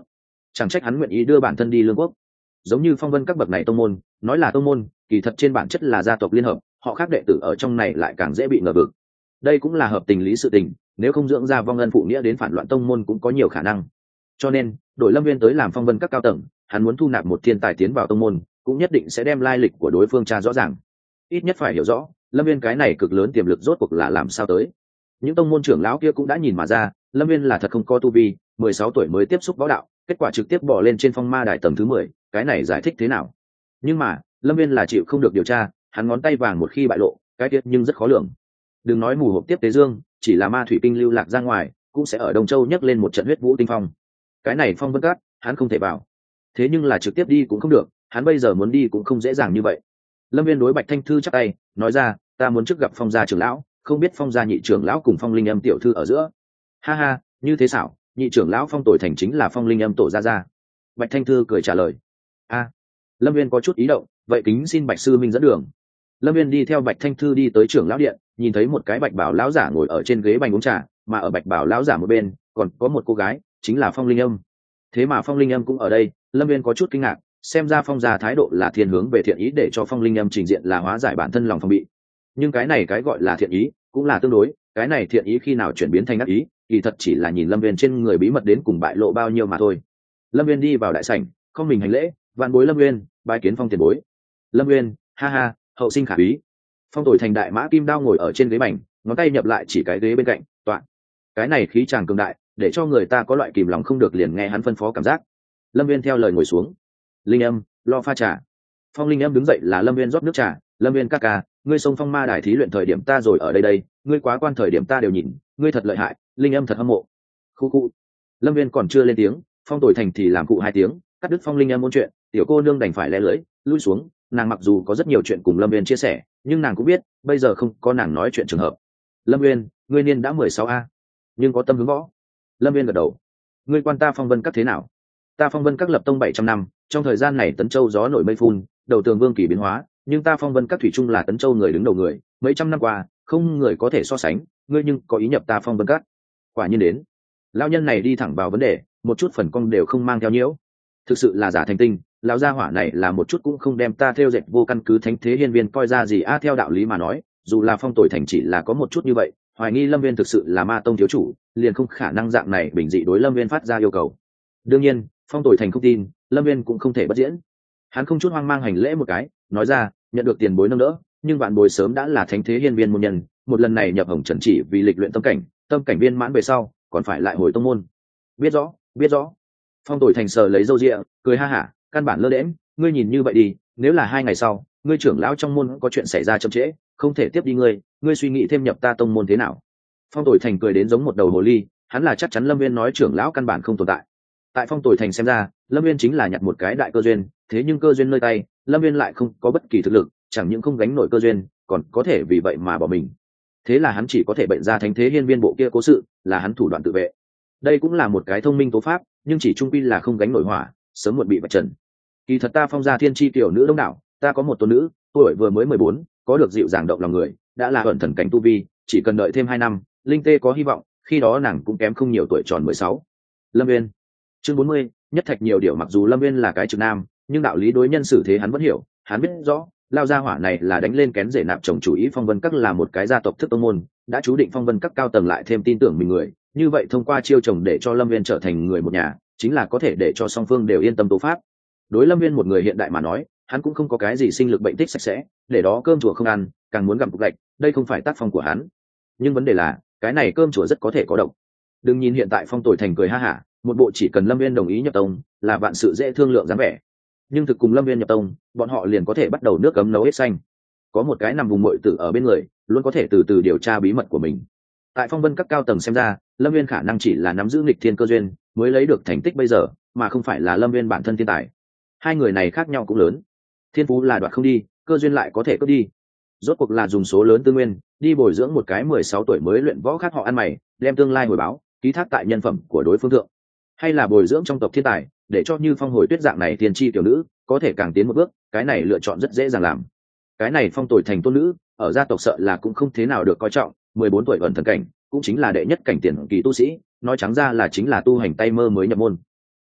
[SPEAKER 1] Chẳng trách hắn nguyện ý đưa bản thân đi lương quốc. Giống như phong vân các bậc này tông môn, nói là tông môn, kỳ thật trên bản chất là gia tộc liên hợp, họ khác đệ tử ở trong này lại càng dễ bị ngờ vực. Đây cũng là hợp tình lý sự tình, nếu không dưỡng ra vong ân phụ nghĩa đến phản loạn tông môn cũng có nhiều khả năng. Cho nên đổi Lâm Viên tới làm phong vân các cao tầng, hắn muốn thu nạp một thiên tài tiến vào tông môn, cũng nhất định sẽ đem lai lịch của đối phương tra rõ ràng. Ít nhất phải hiểu rõ Lâm Viên cái này cực lớn tiềm lực rốt cuộc là làm sao tới. Những tông môn trưởng lão kia cũng đã nhìn mà ra, Lâm Viên là thật không có tu vi, mười sáu tuổi mới tiếp xúc võ đạo, kết quả trực tiếp bỏ lên trên phong ma đài tầng thứ mười, cái này giải thích thế nào? Nhưng mà Lâm Viên là chịu không được điều tra, hắn ngón tay vàng một khi bại lộ, cái tiết nhưng rất khó lường. Đừng nói mù hộp tiếp tế dương, chỉ là ma thủy kinh lưu lạc ra ngoài, cũng sẽ ở Đông Châu nhấc lên một trận huyết vũ tinh phong. Cái này phong vân cát, hắn không thể vào. Thế nhưng là trực tiếp đi cũng không được, hắn bây giờ muốn đi cũng không dễ dàng như vậy. Lâm Viên đối Bạch Thanh Thư chắp tay, nói ra, ta muốn trước gặp phong gia trưởng lão, không biết phong gia nhị trưởng lão cùng phong linh âm tiểu thư ở giữa. Ha ha, như thế xảo, nhị trưởng lão phong tội thành chính là phong linh âm tổ gia gia. Bạch Thanh Thư cười trả lời. A, Lâm Viên có chút ý động, vậy kính xin Bạch sư minh dẫn đường. Lâm Viên đi theo Bạch Thanh Thư đi tới trưởng lão điện, nhìn thấy một cái bạch bảo lão giả ngồi ở trên ghế bành uống trà, mà ở bạch bảo lão giả một bên còn có một cô gái, chính là phong linh âm. Thế mà phong linh âm cũng ở đây, Lâm Viên có chút kinh ngạc, xem ra phong gia thái độ là thiên hướng về thiện ý để cho phong linh âm trình diện là hóa giải bản thân lòng phòng bị. Nhưng cái này cái gọi là thiện ý cũng là tương đối, cái này thiện ý khi nào chuyển biến thành ác ý, kỳ thật chỉ là nhìn Lâm Viên trên người bí mật đến cùng bại lộ bao nhiêu mà thôi. Lâm Viên đi vào đại sảnh, không mình hành lễ, vạn bối Lâm Viên, bái kiến phong tiền bối. Lâm Viên, ha ha, hậu sinh khả úy. Phong Tội Thành đại mã kim đao ngồi ở trên ghế bành, ngón tay nhập lại chỉ cái ghế bên cạnh, tọa. Cái này khí tràng cường đại, để cho người ta có loại kìm lòng không được liền nghe hắn phân phó cảm giác. Lâm Viên theo lời ngồi xuống. Linh âm, lo pha trà. Phong Linh âm đứng dậy là Lâm Viên rót nước trà. Lâm Viên ca ca, ngươi xông phong ma đài thí luyện thời điểm ta rồi ở đây đây, ngươi quá quan thời điểm ta đều nhìn, ngươi thật lợi hại, Linh âm thật hâm mộ. Khu khu. Lâm Viên còn chưa lên tiếng, Phong Tội Thành thì làm cụ hai tiếng, cắt đứt Phong Linh âm ôn chuyện, tiểu cô nương đành phải lé lưỡi, lui xuống. Nàng mặc dù có rất nhiều chuyện cùng Lâm Viên chia sẻ, nhưng nàng cũng biết bây giờ không có nàng nói chuyện trường hợp. Lâm Viên, ngươi niên đã mười sáu a, nhưng có tâm hướng võ. Lâm Viên gật đầu. Ngươi quan ta phong vân các thế nào? Ta phong vân các lập tông bảy trăm năm, trong thời gian này Tấn Châu gió nổi mây phun, đầu tường vương kỳ biến hóa, nhưng ta phong vân các thủy chung là Tấn Châu người đứng đầu người, mấy trăm năm qua không người có thể so sánh, ngươi nhưng có ý nhập ta phong vân các. Quả nhiên đến. Lão nhân này đi thẳng vào vấn đề, một chút phần cong đều không mang theo nhiễu. Thực sự là giả thành tinh, lão gia hỏa này là một chút cũng không đem ta theo dệt vô căn cứ thánh thế hiên viên coi ra gì a. Theo đạo lý mà nói, dù là Phong Tội Thành chỉ là có một chút như vậy, hoài nghi Lâm Viên thực sự là ma tông thiếu chủ, liền không khả năng dạng này bình dị đối Lâm Viên phát ra yêu cầu. Đương nhiên Phong Tội Thành không tin, Lâm Viên cũng không thể bất diễn. Hắn không chút hoang mang hành lễ một cái, nói ra, nhận được tiền bối nâng đỡ, nhưng vạn bối sớm đã là thánh thế hiên viên môn nhân, một lần này nhập hồng trần chỉ vì lịch luyện tâm cảnh, tâm cảnh viên mãn về sau còn phải lại hồi tông môn. Biết rõ, biết rõ. Phong Tội Thành sờ lấy râu ria, cười ha hả, căn bản lơ đễnh, ngươi nhìn như vậy đi, nếu là hai ngày sau ngươi trưởng lão trong môn có chuyện xảy ra chậm trễ, không thể tiếp đi ngươi, ngươi suy nghĩ thêm nhập ta tông môn thế nào? Phong Tội Thành cười đến giống một đầu hồ ly, hắn là chắc chắn Lâm Viên nói trưởng lão căn bản không tồn tại. Tại Phong Tội Thành xem ra, Lâm Viên chính là nhặt một cái đại cơ duyên, thế nhưng cơ duyên nơi tay, Lâm Viên lại không có bất kỳ thực lực, chẳng những không gánh nổi cơ duyên, còn có thể vì vậy mà bỏ mình. Thế là hắn chỉ có thể bệnh ra thánh thế hiên viên bộ kia cố sự, là hắn thủ đoạn tự vệ. Đây cũng là một cái thông minh tố pháp, nhưng chỉ trung quy là không gánh nổi hỏa, sớm muộn bị vạch trần. Kỳ thật ta phong gia thiên chi tiểu nữ đông đảo, ta có một tôn nữ, tuổi vừa mới mười bốn, có được dịu dàng động lòng người, đã là ẩn thần cảnh tu vi, chỉ cần đợi thêm hai năm, linh tê có hy vọng, khi đó nàng cũng kém không nhiều tuổi tròn mười sáu. Lâm Viên. Chương bốn mươi, nhất thạch nhiều điều. Mặc dù Lâm Viên là cái trực nam, nhưng đạo lý đối nhân xử thế hắn vẫn hiểu, hắn biết rõ, lao gia hỏa này là đánh lên kén rể nạp chồng chủ ý. Phong Vân Các là một cái gia tộc thức tông môn, đã chú định Phong Vân Các cao tầng lại thêm tin tưởng mình người, như vậy thông qua chiêu chồng để cho Lâm Viên trở thành người một nhà, chính là có thể để cho song phương đều yên tâm tố pháp. Đối Lâm Viên một người hiện đại mà nói, hắn cũng không có cái gì sinh lực bệnh tích sạch sẽ, để đó cơm chùa không ăn, càng muốn gặm cục gạch, đây không phải tác phong của hắn. Nhưng vấn đề là, cái này cơm chùa rất có thể có độc. Đừng nhìn hiện tại Phong Tội Thành cười ha hả, một bộ chỉ cần Lâm Viên đồng ý nhập tông, là vạn sự dễ thương lượng dáng vẻ. Nhưng thực cùng Lâm Viên nhập tông, bọn họ liền có thể bắt đầu nước cấm nấu hết xanh. Có một cái nằm vùng muội tử ở bên người, luôn có thể từ từ điều tra bí mật của mình. Tại Phong Vân Các cao tầng xem ra, Lâm Viên khả năng chỉ là nắm giữ nghịch thiên cơ duyên, mới lấy được thành tích bây giờ, mà không phải là Lâm Viên bản thân thiên tài. Hai người này khác nhau cũng lớn, thiên phú là đoạt không đi, cơ duyên lại có thể cướp đi. Rốt cuộc là dùng số lớn tư nguyên đi bồi dưỡng một cái mười sáu tuổi mới luyện võ khác họ ăn mày, đem tương lai hồi báo ký thác tại nhân phẩm của đối phương thượng, hay là bồi dưỡng trong tộc thiên tài để cho như Phong Hồi Tuyết dạng này tiền chi tiểu nữ có thể càng tiến một bước. Cái này lựa chọn rất dễ dàng làm. Cái này Phong Tội Thành tôn nữ ở gia tộc sợ là cũng không thế nào được coi trọng, mười bốn tuổi ẩn thần cảnh, cũng chính là đệ nhất cảnh tiền kỳ tu sĩ, nói trắng ra là chính là tu hành tay mơ mới nhập môn.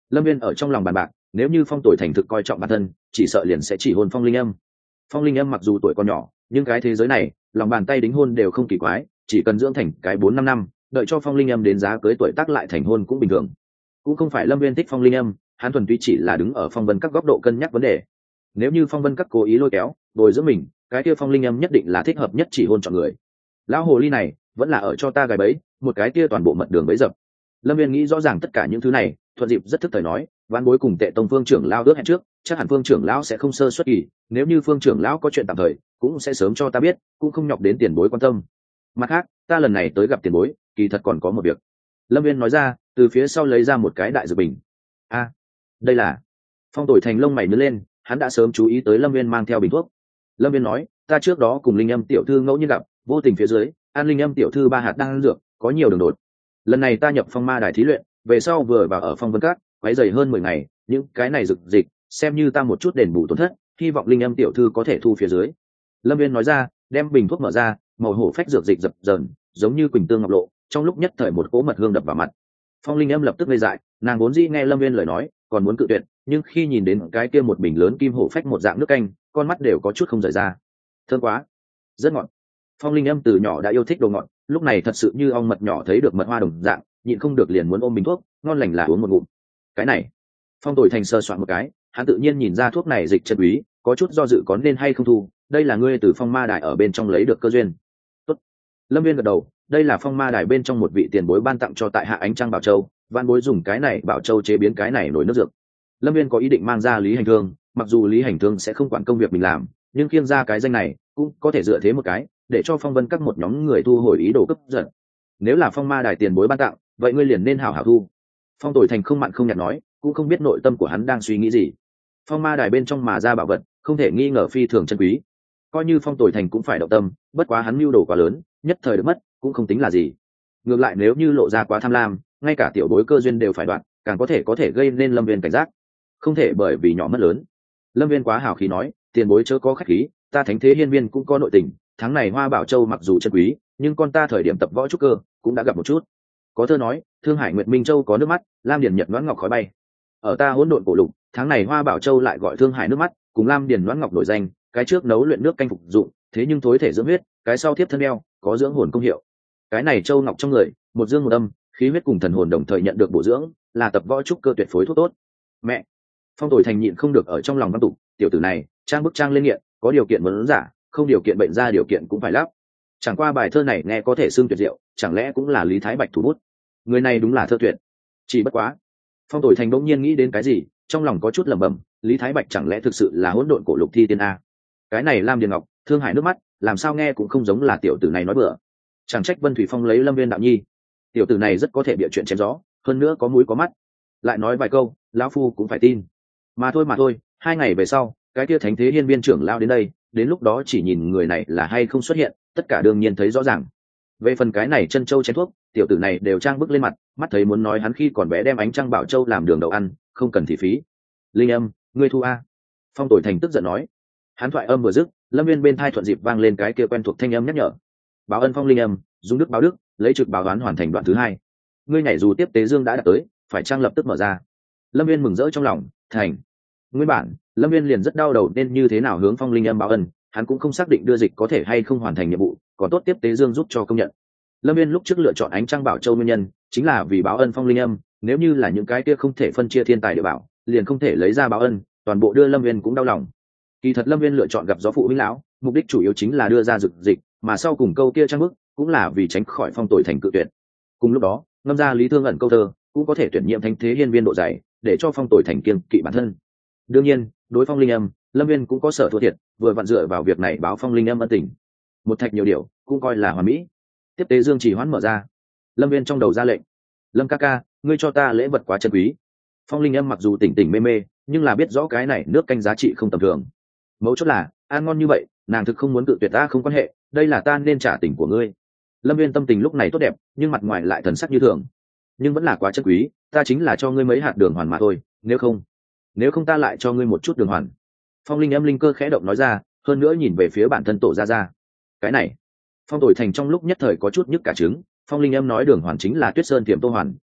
[SPEAKER 1] Lâm Viên ở trong lòng bàn bạc, nếu như Phong Tuổi Thành thực coi trọng bản thân, chỉ sợ liền sẽ chỉ hôn Phong Linh Âm. Phong Linh Âm mặc dù tuổi còn nhỏ, nhưng cái thế giới này, lòng bàn tay đính hôn đều không kỳ quái, chỉ cần dưỡng thành cái bốn năm năm, đợi cho Phong Linh Âm đến giá cưới tuổi tác lại thành hôn cũng bình thường. Cũng không phải Lâm Viên thích Phong Linh Âm, hắn thuần túy chỉ là đứng ở Phong Vân các góc độ cân nhắc vấn đề. Nếu như Phong Vân các cố ý lôi kéo, bồi dưỡng mình, cái kia Phong Linh Âm nhất định là thích hợp nhất chỉ hôn chọn người. Lão hồ ly này, vẫn là ở cho ta gài bẫy, một cái kia toàn bộ mật đường bẫy dập. Lâm Viên nghĩ rõ ràng tất cả những thứ này, thuận dịp rất thức thời nói, ván bối cùng Tệ Tông Phương trưởng lão ước hẹn trước, chắc hẳn Phương trưởng lão sẽ không sơ suất kỳ, nếu như Phương trưởng lão có chuyện tạm thời, cũng sẽ sớm cho ta biết, cũng không nhọc đến tiền bối quan tâm. Mặt khác, ta lần này tới gặp tiền bối, kỳ thật còn có một việc. Lâm Viên nói ra, từ phía sau lấy ra một cái đại dược bình. A, đây là. Phong Tuổi Thành lông mày nhướng lên, hắn đã sớm chú ý tới Lâm Viên mang theo bình thuốc. Lâm Viên nói, ta trước đó cùng Linh Âm tiểu thư ngẫu nhiên gặp, vô tình phía dưới, an Linh Âm tiểu thư ba hạt đang ăn dược, có nhiều đường đột. Lần này ta nhập Phong Ma Đài thí luyện, về sau vừa vào ở Phong Vân Các, quấy rầy hơn mười ngày, những cái này rực dịch, xem như ta một chút đền bù tổn thất, hy vọng Linh Âm tiểu thư có thể thu phía dưới. Lâm Viên nói ra, đem bình thuốc mở ra, màu hổ phách dược dịch dập dờn, giống như quỳnh tương ngọc lộ, trong lúc nhất thời một cỗ mật hương đập vào mặt. Phong Linh Âm lập tức ngây dại, nàng vốn dĩ nghe Lâm Viên lời nói, còn muốn cự tuyệt, nhưng khi nhìn đến cái kia một bình lớn kim hổ phách một dạng nước canh, con mắt đều có chút không rời ra. Thơm quá, rất ngọt. Phong Linh Âm từ nhỏ đã yêu thích đồ ngọt, lúc này thật sự như ong mật nhỏ thấy được mật hoa đồng dạng, nhịn không được liền muốn ôm bình thuốc, ngon lành là uống một ngụm. Cái này, Phong Tuổi Thành sơ soạn một cái, hắn tự nhiên nhìn ra thuốc này dịch chân quý, có chút do dự có nên hay không thu, đây là ngươi từ Phong Ma Đài ở bên trong lấy được cơ duyên. Tốt. Lâm Viên gật đầu, đây là Phong Ma Đài bên trong một vị tiền bối ban tặng cho tại hạ Ánh Trăng Bảo Châu, van bối dùng cái này Bảo Châu chế biến cái này nổi nước dược. Lâm Viên có ý định mang ra Lý Hành Thương, mặc dù Lý Hành Thương sẽ không quản công việc mình làm, nhưng kiêng ra cái danh này cũng có thể dựa thế một cái, để cho Phong Vân các một nhóm người thu hồi ý đồ cướp giật. Nếu là Phong Ma Đài tiền bối ban tặng, vậy ngươi liền nên hảo hảo thu. Phong Tuổi Thành không mặn không nhạt nói, cũng không biết nội tâm của hắn đang suy nghĩ gì. Phong Ma Đài bên trong mà ra bảo vật, không thể nghi ngờ phi thường chân quý. Coi như Phong Tuổi Thành cũng phải động tâm, bất quá hắn mưu đồ quá lớn, nhất thời được mất, cũng không tính là gì. Ngược lại nếu như lộ ra quá tham lam, ngay cả tiểu bối cơ duyên đều phải đoạn, càng có thể có thể gây nên Lâm Viên cảnh giác. Không thể bởi vì nhỏ mất lớn. Lâm Viên quá hào khí nói, tiền bối chớ có khách khí, ta Thánh Thế Hiên Viên cũng có nội tình, tháng này Hoa Bảo Châu mặc dù chân quý, nhưng con ta thời điểm tập võ trúc cơ, cũng đã gặp một chút. Có thơ nói, Thương Hải Nguyệt Minh Châu có nước mắt, Lam Điền Nhật Noãn Ngọc khói bay. Ở ta hỗn độn cổ lục, tháng này Hoa Bảo Châu lại gọi Thương Hải nước mắt, cùng Lam Điền Noãn Ngọc nổi danh, cái trước nấu luyện nước canh phục dụng, thế nhưng thối thể dưỡng huyết, cái sau tiếp thân eo, có dưỡng hồn công hiệu. Cái này Châu Ngọc trong người, một dương một âm, khí huyết cùng thần hồn đồng thời nhận được bổ dưỡng, là tập võ trúc cơ tuyệt phối thuốc tốt. Mẹ, Phong Tuổi Thành nhịn không được ở trong lòng văn tục, tiểu tử này, trang bức trang lên nghiện, có điều kiện muốn giả, không điều kiện bệnh ra điều kiện cũng phải lắp. Chẳng qua bài thơ này nghe có thể xưng tuyệt diệu, chẳng lẽ cũng là Lý Thái Bạch thủ bút? Người này đúng là thơ tuyệt. Chỉ bất quá, Phong Tuổi Thành bỗng nhiên nghĩ đến cái gì, trong lòng có chút lẩm bẩm, Lý Thái Bạch chẳng lẽ thực sự là hỗn độn cổ lục thi tiên a? Cái này Lam Điền Ngọc, Thương Hải nước mắt, làm sao nghe cũng không giống là tiểu tử này nói bừa. Chẳng trách Vân Thủy Phong lấy Lâm Viên đạo nhi, tiểu tử này rất có thể bịa chuyện chém gió, hơn nữa có mũi có mắt. Lại nói vài câu, lão phu cũng phải tin. Mà thôi mà thôi, hai ngày về sau, cái kia Thánh Thế Hiên Viên trưởng lao đến đây, đến lúc đó chỉ nhìn người này là hay không xuất hiện, tất cả đương nhiên thấy rõ ràng. Về phần cái này chân châu chén thuốc, tiểu tử này đều trang bức lên mặt, mắt thấy muốn nói hắn khi còn bé đem Ánh Trăng Bảo Châu làm đường đậu ăn, không cần thị phí. Linh Âm, ngươi thu a? Phong Tuổi Thành tức giận nói. Hắn thoại âm vừa dứt, Lâm Viên bên thai thuận dịp vang lên cái kia quen thuộc thanh âm nhắc nhở. Báo ân Phong Linh Âm, dung đức báo đức, lấy trực báo đoán hoàn thành đoạn thứ hai. Ngươi nhảy dù tiếp tế dương đã đạt tới, phải trang lập tức mở ra. Lâm Viên mừng rỡ trong lòng, thành. Nguyên bản, Lâm Viên liền rất đau đầu nên như thế nào hướng Phong Linh Âm báo ân, hắn cũng không xác định đưa dịch có thể hay không hoàn thành nhiệm vụ, còn tốt tiếp tế dương giúp cho công nhận. Lâm Viên lúc trước lựa chọn Ánh Trăng Bảo Châu nguyên nhân chính là vì báo ân Phong Linh Âm, nếu như là những cái kia không thể phân chia thiên tài địa bảo, liền không thể lấy ra báo ân, toàn bộ đưa Lâm Viên cũng đau lòng. Kỳ thật Lâm Viên lựa chọn gặp gió phụ huynh lão, mục đích chủ yếu chính là đưa ra dược dịch, mà sau cùng câu kia trang bức cũng là vì tránh khỏi Phong Tuổi Thành cự tuyệt. Cùng lúc đó, ngâm ra Lý Thương ẩn câu thơ, cũng có thể tuyển nhiệm Thánh Thế Hiên Viên độ dày, để cho Phong Tuổi Thành kiêng kỵ bản thân. Đương nhiên, đối Phong Linh Âm, Lâm Viên cũng có sở thua thiệt, vừa vặn dựa vào việc này báo Phong Linh Âm ân tình. Một thạch nhiều điều, cũng coi là hoàn mỹ. Tiếp tế dương chỉ hoãn mở ra. Lâm Viên trong đầu ra lệnh, Lâm ca ca, ngươi cho ta lễ vật quá chân quý. Phong Linh Âm mặc dù tỉnh tỉnh mê mê, nhưng là biết rõ cái này nước canh giá trị không tầm thường. Mấu chốt là ăn ngon như vậy, nàng thực không muốn cự tuyệt ta không quan hệ, đây là ta nên trả tình của ngươi. Lâm Viên tâm tình lúc này tốt đẹp, nhưng mặt ngoài lại thần sắc như thường. Nhưng vẫn là quá chân quý, ta chính là cho ngươi mấy hạt đường hoàn mà thôi, nếu không nếu không ta lại cho ngươi một chút đường hoàn. Phong Linh Âm linh cơ khẽ động nói ra, hơn nữa nhìn về phía bản thân Tổ Gia Gia. Cái này, Phong Tuổi Thành trong lúc nhất thời có chút nhức cả trứng. Phong Linh Âm nói đường hoàn chính là Tuyết Sơn Tiềm Tô hoàn,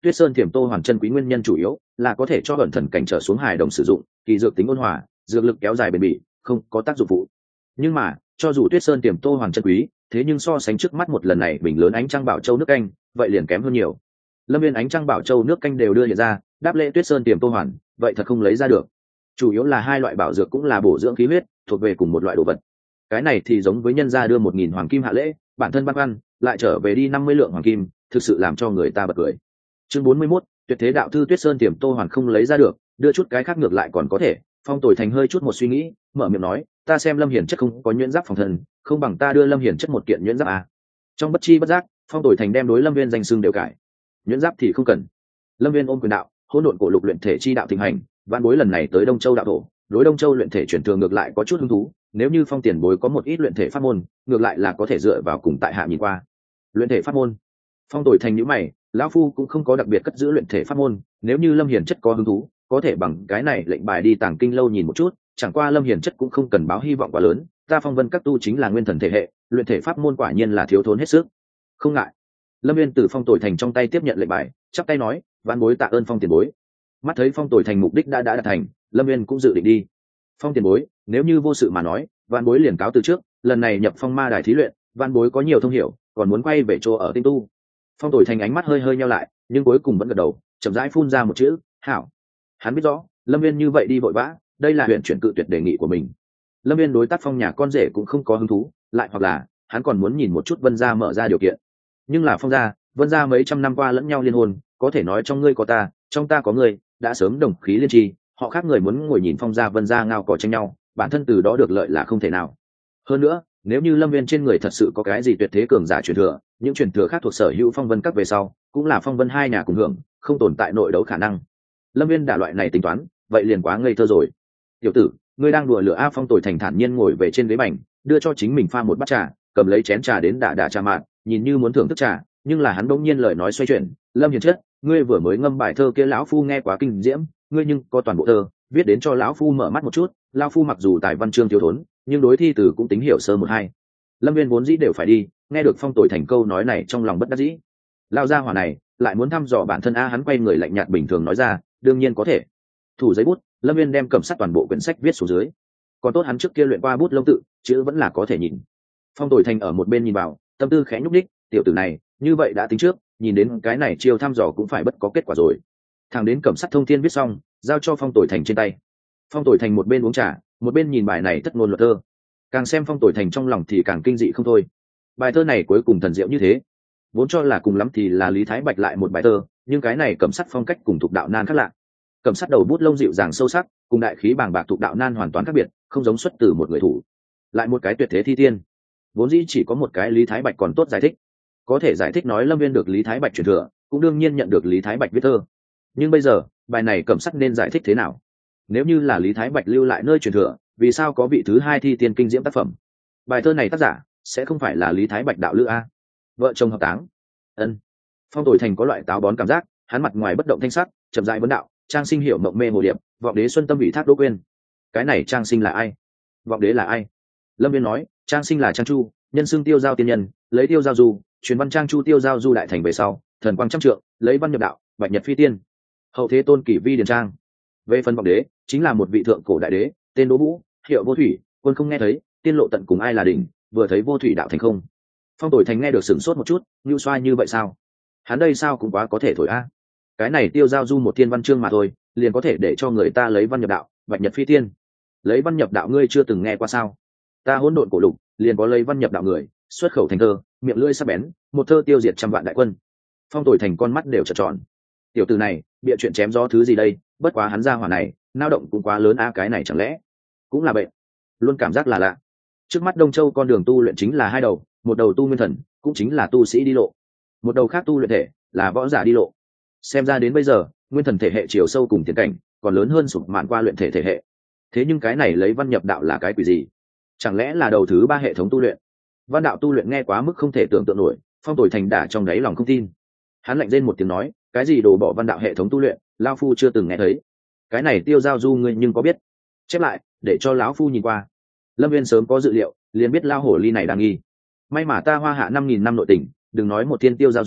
[SPEAKER 1] Tuyết Sơn Thiểm Tô Hoàn chân quý nguyên nhân chủ yếu là có thể cho ẩn thần cảnh trở xuống hài đồng sử dụng, kỳ dược tính ôn hòa, dược lực kéo dài bền bỉ, không có tác dụng phụ. Nhưng mà, cho dù Tuyết Sơn Thiểm Tô Hoàn chân quý, thế nhưng so sánh trước mắt một lần này bình lớn ánh trăng bảo châu nước canh, vậy liền kém hơn nhiều. Lâm Viên ánh trăng bảo châu nước canh đều đưa hiện ra, đáp lễ Tuyết Sơn Thiểm Tô Hoàn, vậy thật không lấy ra được. Chủ yếu là hai loại bảo dược cũng là bổ dưỡng khí huyết, thuộc về cùng một loại đồ vật. Cái này thì giống với nhân gia đưa một nghìn hoàng kim hạ lễ, bản thân băn khoăn, lại trở về đi năm mươi lượng hoàng kim, thực sự làm cho người ta bật cười. Chương bốn mươi mốt, tuyệt thế đạo thư Tuyết Sơn Tiềm Tô Hoàn không lấy ra được, đưa chút cái khác ngược lại còn có thể. Phong Tồi Thành hơi chút một suy nghĩ, mở miệng nói, ta xem Lâm Hiển chất không có nhuyễn giáp phòng thân, không bằng ta đưa Lâm Hiển chất một kiện nhuyễn giáp à. Trong bất chi bất giác, Phong Tồi Thành đem đối Lâm Viên danh xưng đều cải. Nhuyễn giáp thì không cần. Lâm Viên ôm quyền đạo, hỗn độn cổ lục luyện thể chi đạo thịnh hành, vạn bối lần này tới Đông Châu đạo thổ, đối Đông Châu luyện thể chuyển thường ngược lại có chút hứng thú, nếu như Phong tiền bối có một ít luyện thể pháp môn, ngược lại là có thể dựa vào cùng tại hạ nhìn qua. Luyện thể pháp môn? Phong Tồi Thành nhíu mày, lão phu cũng không có đặc biệt cất giữ luyện thể pháp môn, nếu như Lâm Hiển chất có hứng thú, có thể bằng cái này lệnh bài đi Tàng Kinh lâu nhìn một chút, chẳng qua Lâm Hiển chất cũng không cần báo hy vọng quá lớn, ta Phong Vân các tu chính là nguyên thần thể hệ, luyện thể pháp môn quả nhiên là thiếu thốn hết sức. Không ngại. Lâm Viên từ Phong Tồi Thành trong tay tiếp nhận lệnh bài, chắp tay nói, vạn bối tạ ơn Phong tiền bối. Mắt thấy Phong Tồi Thành mục đích đã đã đạt thành, Lâm Viên cũng dự định đi. Phong tiền bối, nếu như vô sự mà nói, vạn bối liền cáo từ trước, lần này nhập Phong Ma Đài thí luyện, vạn bối có nhiều thông hiểu, còn muốn quay về chỗ ở tinh tu. Phong Tồi Thành ánh mắt hơi hơi nheo lại, nhưng cuối cùng vẫn gật đầu, chậm rãi phun ra một chữ, hảo. Hắn biết rõ, Lâm Viên như vậy đi vội vã, đây là huyện chuyển cự tuyệt đề nghị của mình. Lâm Viên đối tác Phong nhà con rể cũng không có hứng thú, lại hoặc là hắn còn muốn nhìn một chút Vân gia mở ra điều kiện. Nhưng là Phong gia, Vân gia mấy trăm năm qua lẫn nhau liên hôn, có thể nói trong ngươi có ta, trong ta có ngươi, đã sớm đồng khí liên tri, họ khác người muốn ngồi nhìn Phong gia Vân gia ngao cỏ tranh nhau, bản thân từ đó được lợi là không thể nào. Hơn nữa, nếu như Lâm Viên trên người thật sự có cái gì tuyệt thế cường giả truyền thừa, những truyền thừa khác thuộc sở hữu Phong Vân các về sau, cũng là Phong Vân hai nhà cùng hưởng, không tồn tại nội đấu khả năng. Lâm Viên đả loại này tính toán, vậy liền quá ngây thơ rồi. Tiểu tử, ngươi đang đùa lửa a? Phong Tồi Thành thản nhiên ngồi về trên ghế bành, đưa cho chính mình pha một bát trà, cầm lấy chén trà đến đả đả trà mạn, nhìn như muốn thưởng thức trà, nhưng là hắn bỗng nhiên lời nói xoay chuyển, Lâm Hiền chất, ngươi vừa mới ngâm bài thơ kia lão phu nghe quá kinh diễm, ngươi nhưng có toàn bộ thơ, viết đến cho lão phu mở mắt một chút. Lão phu mặc dù tài văn chương thiếu thốn, nhưng đối thi từ cũng tính hiểu sơ một hai. Lâm Viên vốn dĩ đều phải đi, nghe được Phong Tồi Thành câu nói này trong lòng bất đắc dĩ. Lao ra hỏa này lại muốn thăm dò bản thân a? Hắn quay người lạnh nhạt bình thường nói ra, đương nhiên có thể. Thủ giấy bút, Lâm Viên đem cầm sắt toàn bộ quyển sách viết xuống dưới. Còn tốt hắn trước kia luyện qua bút lông tự, chữ vẫn là có thể nhìn. Phong Tồi Thành ở một bên nhìn vào, tâm tư khẽ nhúc đích, tiểu tử này như vậy đã tính trước, nhìn đến cái này chiêu thăm dò cũng phải bất có kết quả rồi. Thằng đến cầm sắt thông thiên viết xong, giao cho Phong Tồi Thành trên tay. Phong Tồi Thành một bên uống trà, một bên nhìn bài này thất ngôn luật thơ. Càng xem Phong Tồi Thành trong lòng thì càng kinh dị không thôi. Bài thơ này cuối cùng thần diệu như thế, vốn cho là cùng lắm thì là Lý Thái Bạch lại một bài thơ, nhưng cái này cầm sắt phong cách cùng Thục Đạo Nan khác lạ. Cầm sắt đầu bút lông dịu dàng sâu sắc, cùng đại khí bàng bạc Thục Đạo Nan hoàn toàn khác biệt, không giống xuất từ một người thủ. Lại một cái tuyệt thế thi tiên, vốn dĩ chỉ có một cái Lý Thái Bạch còn tốt giải thích, có thể giải thích nói Lâm Viên được Lý Thái Bạch truyền thừa, cũng đương nhiên nhận được Lý Thái Bạch viết thơ. Nhưng bây giờ bài này cầm sắt nên giải thích thế nào? Nếu như là Lý Thái Bạch lưu lại nơi truyền thừa, vì sao có vị thứ hai thi tiên kinh diễm tác phẩm? Bài thơ này tác giả sẽ không phải là Lý Thái Bạch đạo lữ a? Vợ chồng hợp táng. Ân. Phong Tồi Thành có loại táo bón cảm giác, hắn mặt ngoài bất động thanh sắc, chậm rãi vấn đạo, Trang Sinh hiểu mộng mê hồ điệp, vọng đế xuân tâm ủy thác Đỗ Quyên. Cái này Trang Sinh là ai? Vọng đế là ai? Lâm Viên nói, Trang Sinh là Trang Chu, nhân xưng Tiêu Giao tiên nhân, lấy Tiêu Giao du, truyền văn Trang Chu Tiêu Giao du đại thành về sau, thần quang trăm trượng, lấy văn nhập đạo, bạch nhật phi tiên. Hậu thế tôn kỷ vi điền trang. Về phần vọng đế, chính là một vị thượng cổ đại đế, tên Đỗ Vũ, hiệu Vô Thủy, quân không nghe thấy, tiên lộ tận cùng ai là đỉnh, vừa thấy Vô Thủy đạo thành không. Phong Tồi Thành nghe được sửng sốt một chút, như xoay như vậy sao? Hắn đây sao cũng quá có thể thổi a. Cái này Tiêu Giao du một thiên văn chương mà thôi, liền có thể để cho người ta lấy văn nhập đạo, bạch nhật phi tiên. Lấy văn nhập đạo ngươi chưa từng nghe qua sao? Ta hỗn độn cổ lục, liền có lấy văn nhập đạo người, xuất khẩu thành thơ, miệng lưỡi sắc bén, một thơ tiêu diệt trăm vạn đại quân. Phong Tồi Thành con mắt đều trợn tròn. Tiểu tử này, bịa chuyện chém gió thứ gì đây? Bất quá hắn ra hỏa này, nao động cũng quá lớn a, cái này chẳng lẽ cũng là bệnh? Luôn cảm giác là lạ. Trước mắt Đông Châu con đường tu luyện chính là hai đầu, một đầu tu nguyên thần, cũng chính là tu sĩ đi lộ, một đầu khác tu luyện thể, là võ giả đi lộ. Xem ra đến bây giờ, nguyên thần thể hệ chiều sâu cùng tiến cảnh, còn lớn hơn sụp mạn qua luyện thể thể hệ. Thế nhưng cái này lấy văn nhập đạo là cái quỷ gì? Chẳng lẽ là đầu thứ ba hệ thống tu luyện? Văn đạo tu luyện nghe quá mức không thể tưởng tượng nổi, Phong Tồi Thành đả trong đáy lòng không tin. Hắn lạnh rên một tiếng nói, cái gì đồ bỏ văn đạo hệ thống tu luyện, lão phu chưa từng nghe thấy. Cái này Tiêu Giao du ngươi nhưng có biết? Chép lại, để cho lão phu nhìn qua. Lâm Viên sớm có dự liệu, liền biết lao hổ ly này đang nghi. May mà ta Hoa Hạ năm nghìn năm nội tình, đừng nói một thiên Tiêu Giao du,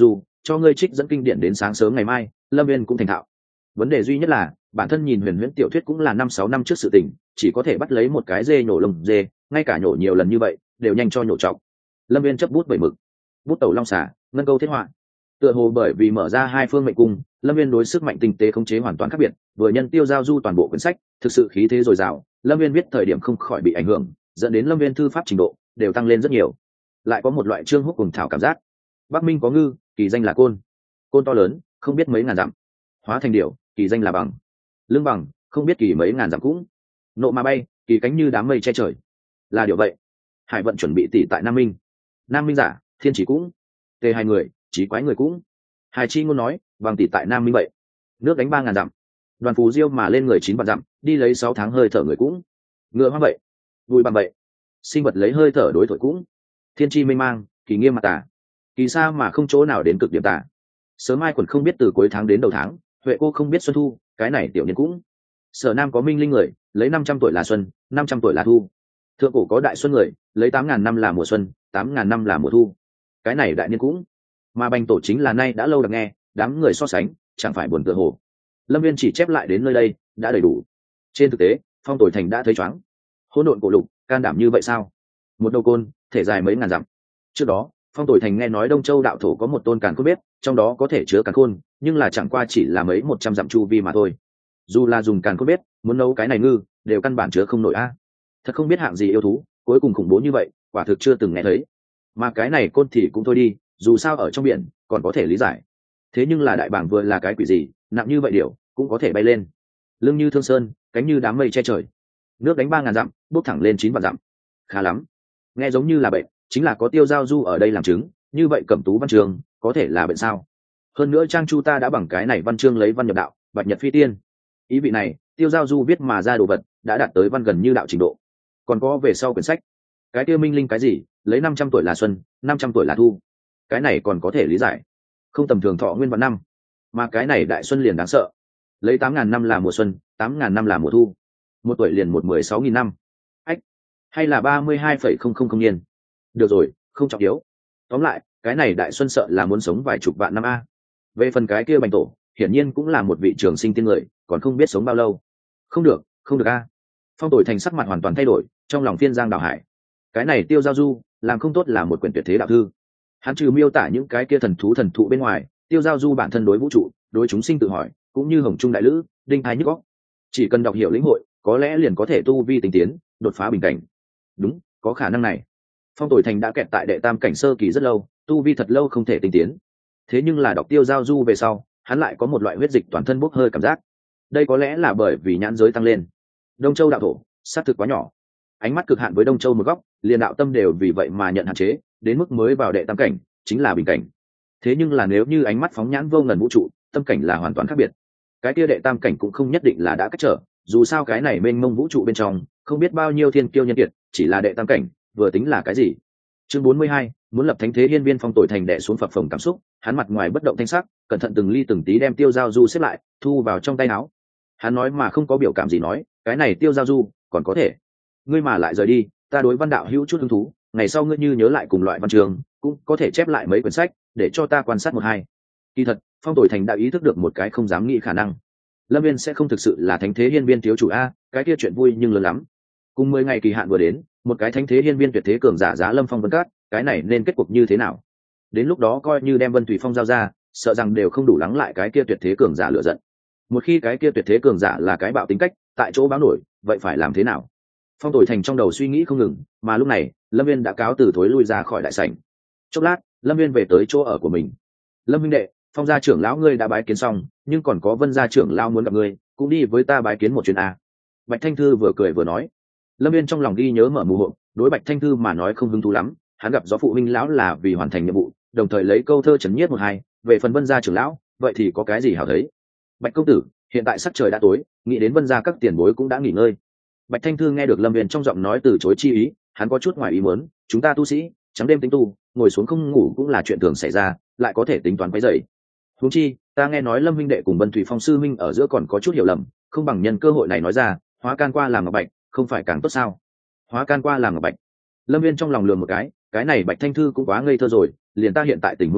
[SPEAKER 1] cho ngươi trích dẫn kinh điển đến sáng sớm ngày mai. Lâm viên cũng thành thạo. Vấn đề duy nhất là bản thân nhìn huyền huyễn tiểu thuyết cũng là năm sáu năm trước sự tình, chỉ có thể bắt lấy một cái dê nhổ lồng dê, ngay cả nhổ nhiều lần như vậy đều nhanh cho nhổ trọng. Lâm viên chấp bút bảy mực, bút tẩu long xả, ngân câu thiết họa, tựa hồ bởi vì mở ra hai phương mệnh cung, Lâm viên đối sức mạnh tinh tế khống chế hoàn toàn khác biệt. Vừa nhân tiêu giao du toàn bộ quyển sách thực sự khí thế dồi dào, Lâm viên viết thời điểm không khỏi bị ảnh hưởng, dẫn đến Lâm viên thư pháp trình độ đều tăng lên rất nhiều. Lại có một loại trương húc cùng thảo cảm giác. Bắc Minh có ngư, kỳ danh là côn, côn to lớn không biết mấy ngàn dặm, hóa thành điểu, kỳ danh là bằng, lưng bằng không biết kỳ mấy ngàn dặm cũng, nộ mà bay, kỳ cánh như đám mây che trời, là điều vậy. Hải vận chuẩn bị tỷ tại Nam Minh, Nam Minh giả thiên chỉ cũng, tề hai người trí quái người cũng, Hải chi ngôn nói bằng tỷ tại Nam Minh vậy. Nước đánh ba ngàn dặm, đoàn phù diêu mà lên người chín vạn dặm, đi lấy sáu tháng hơi thở người cũng, ngựa hoang vậy, vui bằng vậy, sinh vật lấy hơi thở đối thổi cũng, thiên chi mênh mang, kỳ nghiêm mà tả, kỳ xa mà không chỗ nào đến cực điểm tả. Sớm mai quần không biết từ cuối tháng đến đầu tháng, huệ cô không biết xuân thu, cái này tiểu niên cũng. Sở Nam có minh linh người, lấy năm trăm tuổi là xuân, năm trăm tuổi là thu. Thượng cổ có đại xuân người, lấy tám ngàn năm là mùa xuân, tám ngàn năm là mùa thu, cái này đại niên cũng. Mà bành tổ chính là nay đã lâu được nghe, đám người so sánh chẳng phải buồn tựa hồ. Lâm viên chỉ chép lại đến nơi đây đã đầy đủ. Trên thực tế Phong Tồi Thành đã thấy choáng. Hỗn độn cổ lục, can đảm như vậy sao? Một đầu côn thể dài mấy ngàn dặm. Trước đó Phong Tồi Thành nghe nói Đông Châu đạo thổ có một tôn càn khôn biết, trong đó có thể chứa càn khôn, nhưng là chẳng qua chỉ là mấy một trăm dặm chu vi mà thôi. Dù là dùng càn khôn biết, muốn nấu cái này ngư, đều căn bản chứa không nổi a. Thật không biết hạng gì yêu thú, cuối cùng khủng bố như vậy, quả thực chưa từng nghe thấy. Mà cái này côn thì cũng thôi đi, dù sao ở trong biển còn có thể lý giải. Thế nhưng là đại bảng vừa là cái quỷ gì, nặng như vậy điều cũng có thể bay lên. Lưng như thương sơn, cánh như đám mây che trời. Nước đánh ba ngàn dặm, bốc thẳng lên chín vạn dặm. Khá lắm. Nghe giống như là bệnh, chính là có Tiêu Giao Du ở đây làm chứng, như vậy Cẩm Tú văn chương có thể là bệnh sao? Hơn nữa Trang Chu ta đã bằng cái này văn chương lấy văn nhập đạo, bạch nhật phi tiên. Ý vị này, Tiêu Giao Du viết mà ra đồ vật đã đạt tới văn gần như đạo trình độ. Còn có về sau quyển sách, cái tiêu minh linh cái gì, lấy năm trăm tuổi là xuân, năm trăm tuổi là thu. Cái này còn có thể lý giải. Không tầm thường thọ nguyên vạn năm, mà cái này đại xuân liền đáng sợ. Lấy tám ngàn năm là mùa xuân, tám ngàn năm là mùa thu. Một tuổi liền một mười sáu nghìn năm. Ách, hay là ba mươi hai phẩy không không không niên. Được rồi, không trọng yếu. Tóm lại, cái này đại xuân sợ là muốn sống vài chục vạn năm a. Về phần cái kia bành tổ, hiển nhiên cũng là một vị trường sinh tiên người, còn không biết sống bao lâu. Không được, không được a. Phong Tồi Thành sắc mặt hoàn toàn thay đổi, trong lòng phiên giang đào hải. Cái này Tiêu Giao Du làm không tốt là một quyển tuyệt thế đạo thư. Hắn trừ miêu tả những cái kia thần thú thần thụ bên ngoài, Tiêu Giao Du bản thân đối vũ trụ, đối chúng sinh tự hỏi, cũng như hồng trung đại lữ, đinh thái nhức óc. Chỉ cần đọc hiểu lĩnh hội, có lẽ liền có thể tu vi tinh tiến, đột phá bình cảnh. Đúng, có khả năng này. Phong Tồi Thành đã kẹt tại đệ tam cảnh sơ kỳ rất lâu, tu vi thật lâu không thể tinh tiến. Thế nhưng là đọc Tiêu Giao Du về sau, hắn lại có một loại huyết dịch toàn thân bốc hơi cảm giác. Đây có lẽ là bởi vì nhãn giới tăng lên. Đông Châu đạo thổ, sát thực quá nhỏ. Ánh mắt cực hạn với Đông Châu một góc, liền đạo tâm đều vì vậy mà nhận hạn chế, đến mức mới vào đệ tam cảnh, chính là bình cảnh. Thế nhưng là nếu như ánh mắt phóng nhãn vô ngần vũ trụ, tâm cảnh là hoàn toàn khác biệt. Cái kia đệ tam cảnh cũng không nhất định là đã cách trở, dù sao cái này mênh mông vũ trụ bên trong, không biết bao nhiêu thiên kiêu nhân kiệt, chỉ là đệ tam cảnh, vừa tính là cái gì? Chương bốn mươi hai, muốn lập thánh thế hiên viên. Phong Tồi Thành đè xuống phập phồng cảm xúc, hắn mặt ngoài bất động thanh sắc, cẩn thận từng ly từng tí đem Tiêu Giao Du xếp lại, thu vào trong tay áo. Hắn nói mà không có biểu cảm gì nói, cái này Tiêu Giao Du còn có thể. Ngươi mà lại rời đi, ta đối văn đạo hữu chút hứng thú, ngày sau ngươi như nhớ lại cùng loại văn trường, cũng có thể chép lại mấy quyển sách để cho ta quan sát một hai. Kỳ thật, Phong Tồi Thành đã ý thức được một cái không dám nghĩ khả năng. Lâm Viên sẽ không thực sự là thánh thế hiên viên thiếu chủ a, cái kia chuyện vui nhưng lớn lắm. Cùng mười ngày kỳ hạn vừa đến, một cái thánh thế hiên viên tuyệt thế cường giả giá Lâm Phong Vân Cát, cái này nên kết cục như thế nào? Đến lúc đó coi như đem Vân Thủy Phong giao ra, sợ rằng đều không đủ lắng lại cái kia tuyệt thế cường giả lựa giận. Một khi cái kia tuyệt thế cường giả là cái bạo tính cách, tại chỗ báo nổi, vậy phải làm thế nào? Phong Tồi Thành trong đầu suy nghĩ không ngừng, mà lúc này Lâm Viên đã cáo từ thối lui ra khỏi đại sảnh. Chốc lát, Lâm Viên về tới chỗ ở của mình. Lâm huynh đệ, Phong gia trưởng lão ngươi đã bái kiến xong, nhưng còn có Vân gia trưởng lão muốn gặp ngươi, cũng đi với ta bái kiến một chuyến a. Bạch Thanh Thư vừa cười vừa nói. Lâm Viên trong lòng ghi nhớ mở mù hộ, đối Bạch Thanh Thư mà nói không hứng thú lắm, hắn gặp gió phụ huynh lão là vì hoàn thành nhiệm vụ, đồng thời lấy câu thơ trấn nhiếp một hai, về phần Vân gia trưởng lão, vậy thì có cái gì hảo thấy. Bạch công tử, hiện tại sắc trời đã tối, nghĩ đến Vân gia các tiền bối cũng đã nghỉ ngơi. Bạch Thanh Thư nghe được Lâm Viên trong giọng nói từ chối chi ý, hắn có chút ngoài ý muốn, chúng ta tu sĩ, trắng đêm tính tu, ngồi xuống không ngủ cũng là chuyện thường xảy ra, lại có thể tính toán quấy rầy. Huống chi, ta nghe nói Lâm huynh đệ cùng Vân Thủy Phong sư huynh ở giữa còn có chút hiểu lầm, không bằng nhân cơ hội này nói ra, hóa can qua làm ngọc bạch, không phải càng tốt sao? Hóa can qua làm ngọc bạch. Lâm Viên trong lòng lườm một cái, cái này Bạch Thanh Thư cũng quá ngây thơ rồi, liền ta hiện tại tình huống này,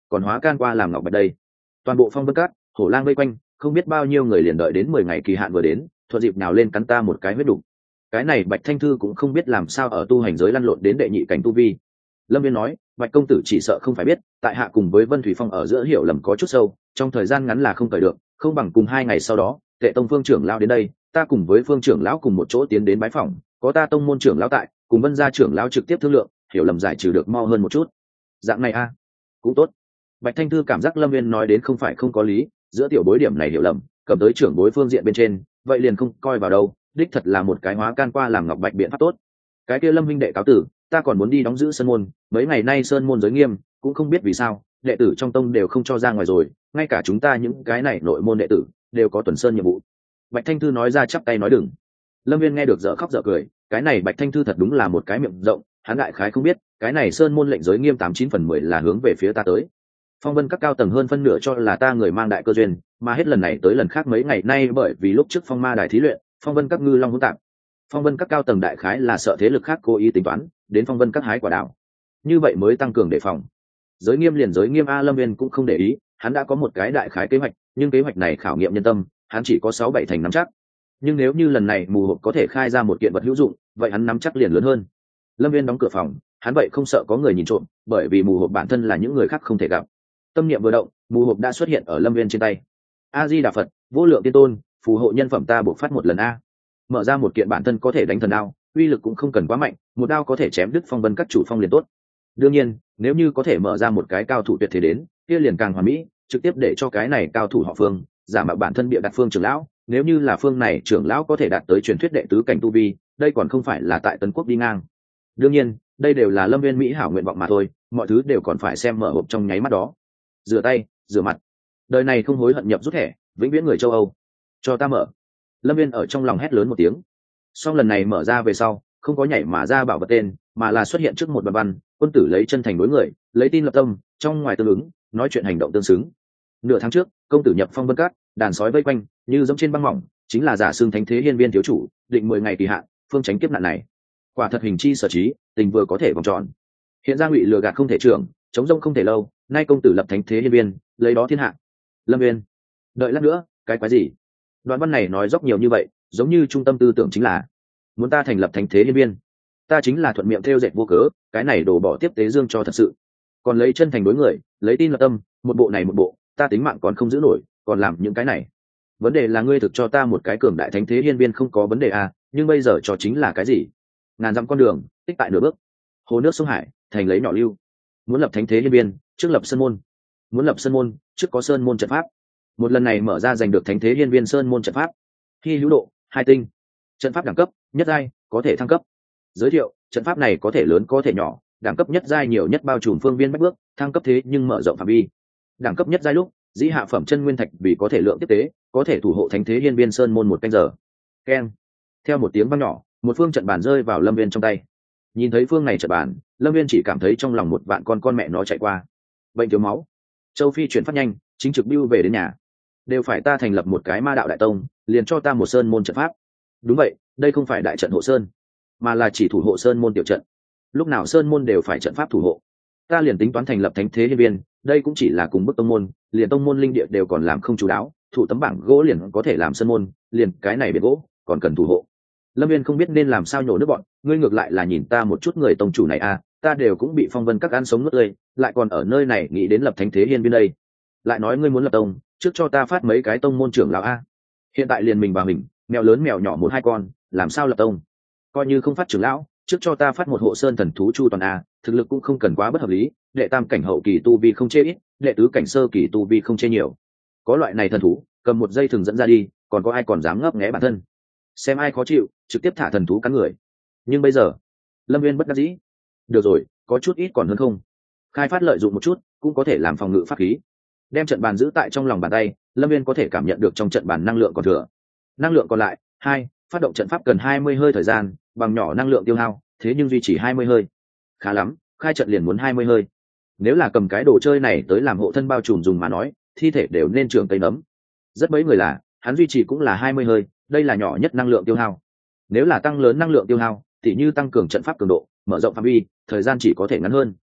[SPEAKER 1] còn hóa can qua làm ngọc bạch đây. Toàn bộ phong vân cát hổ lang vây quanh, không biết bao nhiêu người liền đợi đến mười ngày kỳ hạn vừa đến, thuận dịp nào lên cắn ta một cái huyết đủ. Cái này Bạch Thanh Thư cũng không biết làm sao ở tu hành giới lăn lộn đến đệ nhị cảnh tu vi. Lâm Viên nói, Bạch công tử chỉ sợ không phải biết, tại hạ cùng với Vân Thủy Phong ở giữa hiểu lầm có chút sâu, trong thời gian ngắn là không cởi được, không bằng cùng hai ngày sau đó, Tệ Tông Phương trưởng lão đến đây, ta cùng với Phương trưởng lão cùng một chỗ tiến đến bái phỏng, có ta tông môn trưởng lão tại, cùng Vân gia trưởng lão trực tiếp thương lượng, hiểu lầm giải trừ được mau hơn một chút. Dạng này a, cũng tốt. Bạch Thanh Thư cảm giác Lâm Viên nói đến không phải không có lý, giữa tiểu bối điểm này hiểu lầm, cầm tới trưởng bối phương diện bên trên, vậy liền không coi vào đâu, đích thật là một cái hóa can qua làm ngọc bạch biện pháp tốt. Cái kia Lâm huynh đệ cáo tử, ta còn muốn đi đóng giữ sơn môn, mấy ngày nay sơn môn giới nghiêm, cũng không biết vì sao, đệ tử trong tông đều không cho ra ngoài rồi, ngay cả chúng ta những cái này nội môn đệ tử đều có tuần sơn nhiệm vụ. Bạch Thanh Thư nói ra chắp tay nói đừng. Lâm Viên nghe được dở khóc dở cười, cái này Bạch Thanh Thư thật đúng là một cái miệng rộng, hắn đại khái không biết, cái này sơn môn lệnh giới nghiêm tám chín phần mười là hướng về phía ta tới. Phong vân các cao tầng hơn phân nửa cho là ta người mang đại cơ duyên, mà hết lần này tới lần khác mấy ngày nay bởi vì lúc trước phong ma đài thí luyện, phong vân các ngư long hỗn tạp, phong vân các cao tầng đại khái là sợ thế lực khác cố ý tính toán đến phong vân các hái quả đảo, như vậy mới tăng cường đề phòng. Giới nghiêm liền giới nghiêm a, Lâm Viên cũng không để ý, hắn đã có một cái đại khái kế hoạch, nhưng kế hoạch này khảo nghiệm nhân tâm, hắn chỉ có sáu bảy thành nắm chắc. Nhưng nếu như lần này mù hộp có thể khai ra một kiện vật hữu dụng, vậy hắn nắm chắc liền lớn hơn. Lâm Viên đóng cửa phòng, hắn vậy không sợ có người nhìn trộm, bởi vì mù hộp bản thân là những người khác không thể gặp. Tâm niệm vừa động, mù hộp đã xuất hiện ở Lâm Viên trên tay. A Di Đà Phật, vô lượng tiên tôn, phù hộ nhân phẩm ta buộc phát một lần a. Mở ra một kiện bản thân có thể đánh thần đao, uy lực cũng không cần quá mạnh, một đao có thể chém đứt phong vân các chủ phong liền tốt. Đương nhiên, nếu như có thể mở ra một cái cao thủ tuyệt thế đến, kia liền càng hoàn mỹ, trực tiếp để cho cái này cao thủ họ Phương, giả mạo bản thân bịa đặt Phương trưởng lão, nếu như là Phương này trưởng lão có thể đạt tới truyền thuyết đệ tứ cảnh tu vi, đây còn không phải là tại Tấn Quốc đi ngang. Đương nhiên, đây đều là Lâm Viên mỹ hảo nguyện vọng mà thôi, mọi thứ đều còn phải xem mở hộp trong nháy mắt đó. Rửa tay, rửa mặt. Đời này không hối hận nhập rút thẻ, vĩnh viễn người châu Âu. Cho ta mở. Lâm Viên ở trong lòng hét lớn một tiếng. Song lần này mở ra về sau, không có nhảy mà ra bảo vật tên, mà là xuất hiện trước một đoạn văn, quân tử lấy chân thành đối người, lấy tin lập tâm, trong ngoài tương ứng, nói chuyện hành động tương xứng. Nửa tháng trước, công tử nhập phong vân cát, đàn sói vây quanh, như giống trên băng mỏng, chính là giả xương thánh thế hiên viên thiếu chủ, định mười ngày kỳ hạn, phương tránh kiếp nạn này. Quả thật hình chi sở trí, tình vừa có thể vòng tròn. Hiện ra ngụy lừa gạt không thể trưởng, chống rông không thể lâu, nay công tử lập thánh thế hiên viên, lấy đó thiên hạ. Lâm Viên, đợi lát nữa, cái quái gì? Đoạn văn này nói dốc nhiều như vậy, giống như trung tâm tư tưởng chính là muốn ta thành lập thánh thế hiên viên, ta chính là thuận miệng theo dệt vô cớ, cái này đổ bỏ tiếp tế dương cho thật sự. Còn lấy chân thành đối người, lấy tin lập tâm, một bộ này một bộ, ta tính mạng còn không giữ nổi, còn làm những cái này. Vấn đề là ngươi thực cho ta một cái cường đại thánh thế hiên viên không có vấn đề à, nhưng bây giờ cho chính là cái gì? Ngàn dặm con đường, tích tại nửa bước. Hồ nước sông hải, thành lấy nhỏ lưu. Muốn lập thánh thế hiên viên, trước lập sơn môn. Muốn lập sơn môn, trước có sơn môn trận pháp. Một lần này mở ra giành được thánh thế hiên viên sơn môn trận pháp. Hy hữu độ, hai tinh. Trận pháp đẳng cấp, nhất giai, có thể thăng cấp. Giới thiệu, trận pháp này có thể lớn có thể nhỏ, đẳng cấp nhất giai nhiều nhất bao trùm phương viên bách bước, thăng cấp thế nhưng mở rộng phạm vi. Đẳng cấp nhất giai lúc, dĩ hạ phẩm chân nguyên thạch vì có thể lượng tiếp tế, có thể thủ hộ thánh thế hiên viên sơn môn một canh giờ. Keng. Theo một tiếng vang nhỏ, một phương trận bàn rơi vào Lâm Viên trong tay. Nhìn thấy phương này trận bàn, Lâm Viên chỉ cảm thấy trong lòng một vạn con con mẹ nó chạy qua. Bệnh thiếu máu, châu phi chuyển phát nhanh, chính trực bưu về đến nhà. Đều phải ta thành lập một cái ma đạo đại tông, liền cho ta một sơn môn trận pháp. Đúng vậy, đây không phải đại trận hộ sơn, mà là chỉ thủ hộ sơn môn tiểu trận. Lúc nào sơn môn đều phải trận pháp thủ hộ. Ta liền tính toán thành lập thánh thế hiên viên, đây cũng chỉ là cùng bức tông môn, liền tông môn linh địa đều còn làm không chú đáo, thủ tấm bảng gỗ liền có thể làm sơn môn, liền cái này biệt gỗ còn cần thủ hộ. Lâm Viên không biết nên làm sao nhổ nước bọn, ngươi ngược lại là nhìn ta một chút, người tông chủ này à, ta đều cũng bị phong vân các ăn sống nuốt tươi, lại còn ở nơi này nghĩ đến lập thánh thế hiên viên đây. Lại nói ngươi muốn lập tông, trước cho ta phát mấy cái tông môn trưởng lão a. Hiện tại liền mình và mình, mèo lớn mèo nhỏ một hai con, làm sao lập tông? Coi như không phát trưởng lão, trước cho ta phát một hộ sơn thần thú chu toàn a, thực lực cũng không cần quá bất hợp lý, đệ tam cảnh hậu kỳ tu vi không chê ít, đệ tứ cảnh sơ kỳ tu vi không chê nhiều. Có loại này thần thú, cầm một dây thừng dẫn ra đi, còn có ai còn dám ngấp nghé bản thân? Xem ai khó chịu, trực tiếp thả thần thú cắn người. Nhưng bây giờ, Lâm Viên bất đắc dĩ. Được rồi, có chút ít còn hơn không. Khai phát lợi dụng một chút, cũng có thể làm phòng ngự pháp khí. Đem trận bàn giữ tại trong lòng bàn tay, Lâm Viên có thể cảm nhận được trong trận bàn năng lượng còn thừa. Năng lượng còn lại, hai, phát động trận pháp cần hai mươi hơi thời gian, bằng nhỏ năng lượng tiêu hao, thế nhưng duy trì hai mươi hơi. Khá lắm, khai trận liền muốn hai mươi hơi. Nếu là cầm cái đồ chơi này tới làm hộ thân bao trùm dùng mà nói, thi thể đều nên trưởng cây nấm. Rất mấy người là, hắn duy trì cũng là hai mươi hơi, đây là nhỏ nhất năng lượng tiêu hao. Nếu là tăng lớn năng lượng tiêu hao, tỉ như tăng cường trận pháp cường độ, mở rộng phạm vi, thời gian chỉ có thể ngắn hơn.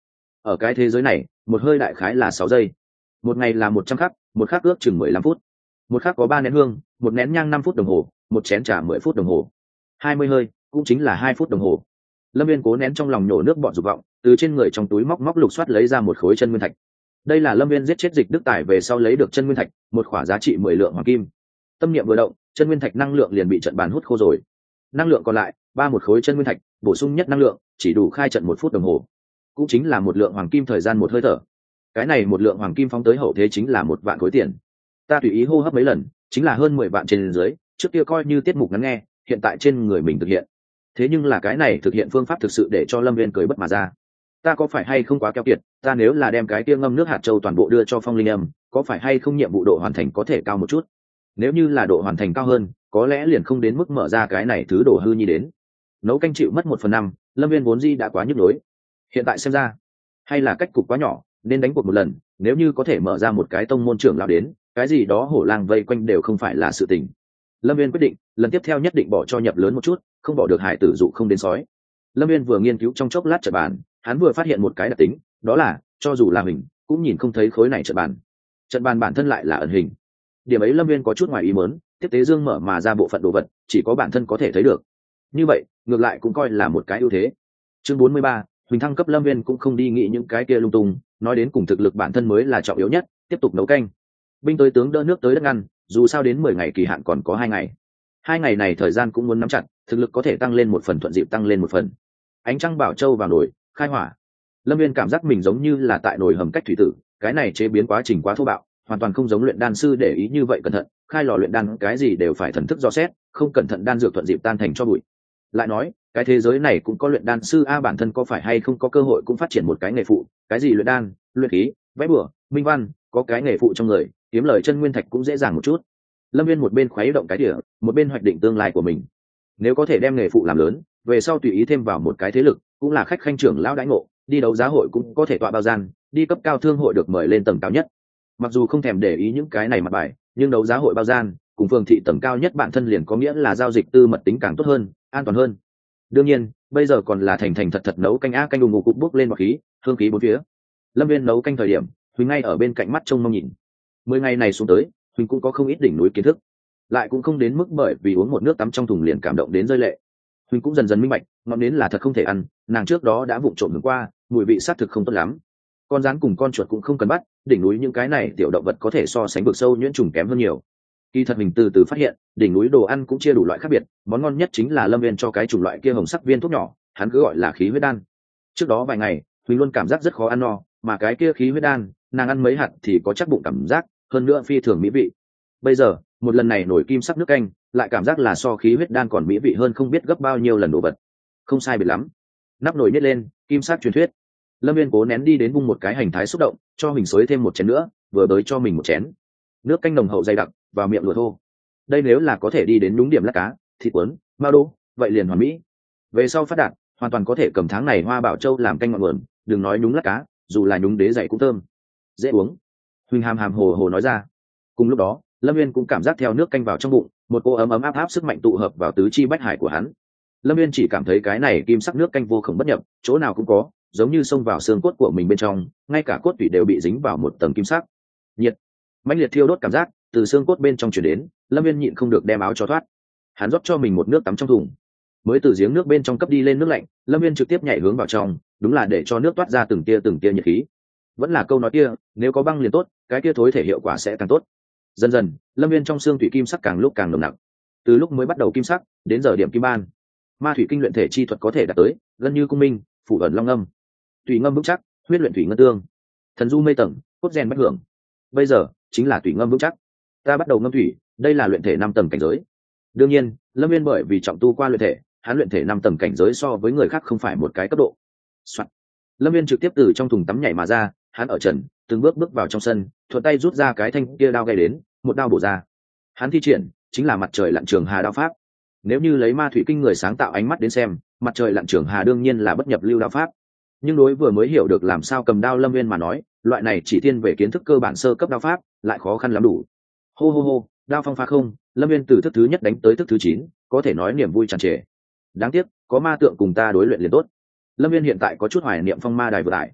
[SPEAKER 1] ở cái thế giới này một hơi đại khái là sáu giây, một ngày là một trăm khắc, một khắc ước chừng mười lăm phút, một khắc có ba nén hương, một nén nhang năm phút đồng hồ, một chén trà mười phút đồng hồ, hai mươi hơi cũng chính là hai phút đồng hồ. Lâm Viên cố nén trong lòng nhổ nước bọt dục vọng, từ trên người trong túi móc móc lục soát lấy ra một khối chân nguyên thạch. Đây là Lâm Viên giết chết Dịch Đức Tài về sau lấy được chân nguyên thạch, một khỏa giá trị mười lượng hoàng kim. Tâm niệm vừa động, chân nguyên thạch năng lượng liền bị trận bàn hút khô rồi. Năng lượng còn lại, ba một khối chân nguyên thạch, bổ sung nhất năng lượng, chỉ đủ khai trận một phút đồng hồ, cũng chính là một lượng hoàng kim thời gian một hơi thở. Cái này một lượng hoàng kim phóng tới hậu thế chính là một vạn khối tiền. Ta tùy ý hô hấp mấy lần, chính là hơn mười vạn trên dưới, trước kia coi như tiết mục ngắn nghe, hiện tại trên người mình thực hiện. Thế nhưng là cái này thực hiện phương pháp thực sự để cho Lâm Viên cười bất mà ra. Ta có phải hay không quá keo kiệt, ta nếu là đem cái kia ngâm nước hạt châu toàn bộ đưa cho Phong Linh Âm, có phải hay không nhiệm vụ độ hoàn thành có thể cao một chút? Nếu như là độ hoàn thành cao hơn, có lẽ liền không đến mức mở ra cái này thứ đồ hư nhi đến. Nấu canh chịu mất một phần năm, Lâm Viên vốn di đã quá nhức nhối. Hiện tại xem ra, hay là cách cục quá nhỏ, nên đánh cuộc một lần, nếu như có thể mở ra một cái tông môn trưởng lão đến, cái gì đó hổ lang vây quanh đều không phải là sự tình. Lâm Viên quyết định, lần tiếp theo nhất định bỏ cho nhập lớn một chút, không bỏ được hải tử dụ không đến sói. Lâm Viên vừa nghiên cứu trong chốc lát trận bàn, hắn vừa phát hiện một cái đặc tính, đó là cho dù là mình cũng nhìn không thấy khối này trận bàn. Trận bàn bản thân lại là ẩn hình. Điểm ấy Lâm Viên có chút ngoài ý muốn, tiếp tế dương mở mà ra bộ phận đồ vật, chỉ có bản thân có thể thấy được. Như vậy, ngược lại cũng coi là một cái ưu thế. Chương bốn mươi ba, Huỳnh thăng cấp. Lâm Viên cũng không đi nghĩ những cái kia lung tung, nói đến cùng thực lực bản thân mới là trọng yếu nhất, tiếp tục nấu canh. Binh tới tướng đỡ nước tới đất ngăn, dù sao đến mười ngày kỳ hạn còn có hai ngày. Hai ngày này thời gian cũng muốn nắm chặt, thực lực có thể tăng lên một phần thuận dịp tăng lên một phần. Ánh trăng bảo châu vào nồi, khai hỏa. Lâm Viên cảm giác mình giống như là tại nồi hầm cách thủy tử, cái này chế biến quá trình quá thô bạo, hoàn toàn không giống luyện đan sư để ý như vậy cẩn thận, khai lò luyện đan cái gì đều phải thần thức dò xét, không cẩn thận đan dược thuận dịp tan thành cho bụi. Lại nói, cái thế giới này cũng có luyện đan sư a, bản thân có phải hay không có cơ hội cũng phát triển một cái nghề phụ, cái gì luyện đan, luyện khí, vẽ bừa, minh văn, có cái nghề phụ trong người, kiếm lời chân nguyên thạch cũng dễ dàng một chút. Lâm Viên một bên khuấy động cái đĩa, một bên hoạch định tương lai của mình. Nếu có thể đem nghề phụ làm lớn, về sau tùy ý thêm vào một cái thế lực, cũng là khách khanh trưởng lão đãi ngộ, đi đấu giá hội cũng có thể tọa bao gian, đi cấp cao thương hội được mời lên tầng cao nhất. Mặc dù không thèm để ý những cái này mặt bài, nhưng đấu giá hội bao gian cùng phường thị tầng cao nhất bản thân liền có nghĩa là giao dịch tư mật tính càng tốt hơn, an toàn hơn. Đương nhiên, bây giờ còn là thành thành thật thật nấu canh á, canh đùng ngủ cục bốc lên bọt khí, hương khí bốn phía. Lâm Viên nấu canh thời điểm, Huỳnh ngay ở bên cạnh mắt trông mong nhìn. Mười ngày này xuống tới, Huỳnh cũng có không ít đỉnh núi kiến thức, lại cũng không đến mức bởi vì uống một nước tắm trong thùng liền cảm động đến rơi lệ. Huỳnh cũng dần dần minh bạch, ngọn nến là thật không thể ăn, nàng trước đó đã vụng trộm hưởng qua, mùi vị xác thực không tốt lắm. Con rắn cùng con chuột cũng không cần bắt, đỉnh núi những cái này tiểu động vật có thể so sánh vực sâu nhuyễn trùng kém hơn nhiều. Kỳ thật mình từ từ phát hiện, đỉnh núi đồ ăn cũng chia đủ loại khác biệt, món ngon nhất chính là Lâm Viên cho cái chủng loại kia hồng sắc viên thuốc nhỏ, hắn cứ gọi là khí huyết đan. Trước đó vài ngày, Huỳnh luôn cảm giác rất khó ăn no, mà cái kia khí huyết đan, nàng ăn mấy hạt thì có chắc bụng cảm giác, hơn nữa phi thường mỹ vị. Bây giờ, một lần này nổi kim sắc nước canh, lại cảm giác là so khí huyết đan còn mỹ vị hơn không biết gấp bao nhiêu lần đồ vật. Không sai biệt lắm. Nắp nồi nhét lên, kim sắc truyền thuyết. Lâm Viên cố nén đi đến vung một cái hành thái xúc động, cho mình xối thêm một chén nữa, vừa tới cho mình một chén. Nước canh nồng hậu dày đặc, vào miệng lùa thô. Đây nếu là có thể đi đến đúng điểm lát cá, thịt cuốn, mao đô, vậy liền hoàn mỹ. Về sau phát đạt, hoàn toàn có thể cầm tháng này Hoa Bảo Châu làm canh ngọn nguồn, đừng nói nhúng lát cá, dù là nhúng đế dày cũng thơm. Dễ uống. Huỳnh hàm hàm hồ hồ nói ra. Cùng lúc đó, Lâm Viên cũng cảm giác theo nước canh vào trong bụng, một cô ấm ấm áp áp sức mạnh tụ hợp vào tứ chi bách hải của hắn. Lâm Viên chỉ cảm thấy cái này kim sắc nước canh vô cùng bất nhập, chỗ nào cũng có, giống như xông vào xương cốt của mình bên trong, ngay cả cốt tủy đều bị dính vào một tầng kim sắc. Nhiệt, mãnh liệt thiêu đốt cảm giác từ xương cốt bên trong truyền đến, Lâm Viên nhịn không được đem áo cho thoát. Hắn rót cho mình một nước tắm trong thùng, mới từ giếng nước bên trong cấp đi lên nước lạnh, Lâm Viên trực tiếp nhảy hướng vào trong, đúng là để cho nước toát ra từng tia từng tia nhiệt khí. Vẫn là câu nói kia, nếu có băng liền tốt, cái kia thối thể hiệu quả sẽ càng tốt. Dần dần, Lâm Viên trong xương thủy kim sắc càng lúc càng nồng nặc. Từ lúc mới bắt đầu kim sắc, đến giờ điểm kim ban, ma thủy kinh luyện thể chi thuật có thể đạt tới gần như cung minh, phủ ẩn long âm, thủy ngâm vững chắc, huyết luyện thủy ngân tương, thần du mây tầng, cốt rèn bách hưởng. Bây giờ chính là thủy ngâm vững chắc, ta bắt đầu ngâm thủy, đây là luyện thể năm tầng cảnh giới. Đương nhiên, Lâm Viên bởi vì trọng tu qua luyện thể, hắn luyện thể năm tầng cảnh giới so với người khác không phải một cái cấp độ. Soạn. Lâm Viên trực tiếp từ trong thùng tắm nhảy mà ra, hắn ở trần, từng bước bước vào trong sân, thuận tay rút ra cái thanh kia đao gây đến, một đao bổ ra. Hắn thi triển chính là mặt trời lặn trường hà đao pháp. Nếu như lấy ma thủy kinh người sáng tạo ánh mắt đến xem, mặt trời lặn trường hà đương nhiên là bất nhập lưu đao pháp. Nhưng đối vừa mới hiểu được làm sao cầm đao Lâm Viên mà nói, loại này chỉ thiên về kiến thức cơ bản sơ cấp đao pháp, lại khó khăn lắm đủ. Hô hô hô, đao phong phá không, Lâm Viên từ thức thứ nhất đánh tới thức thứ chín, có thể nói niềm vui tràn trề. Đáng tiếc, có ma tượng cùng ta đối luyện liền tốt. Lâm Viên hiện tại có chút hoài niệm phong ma đài vừa lại.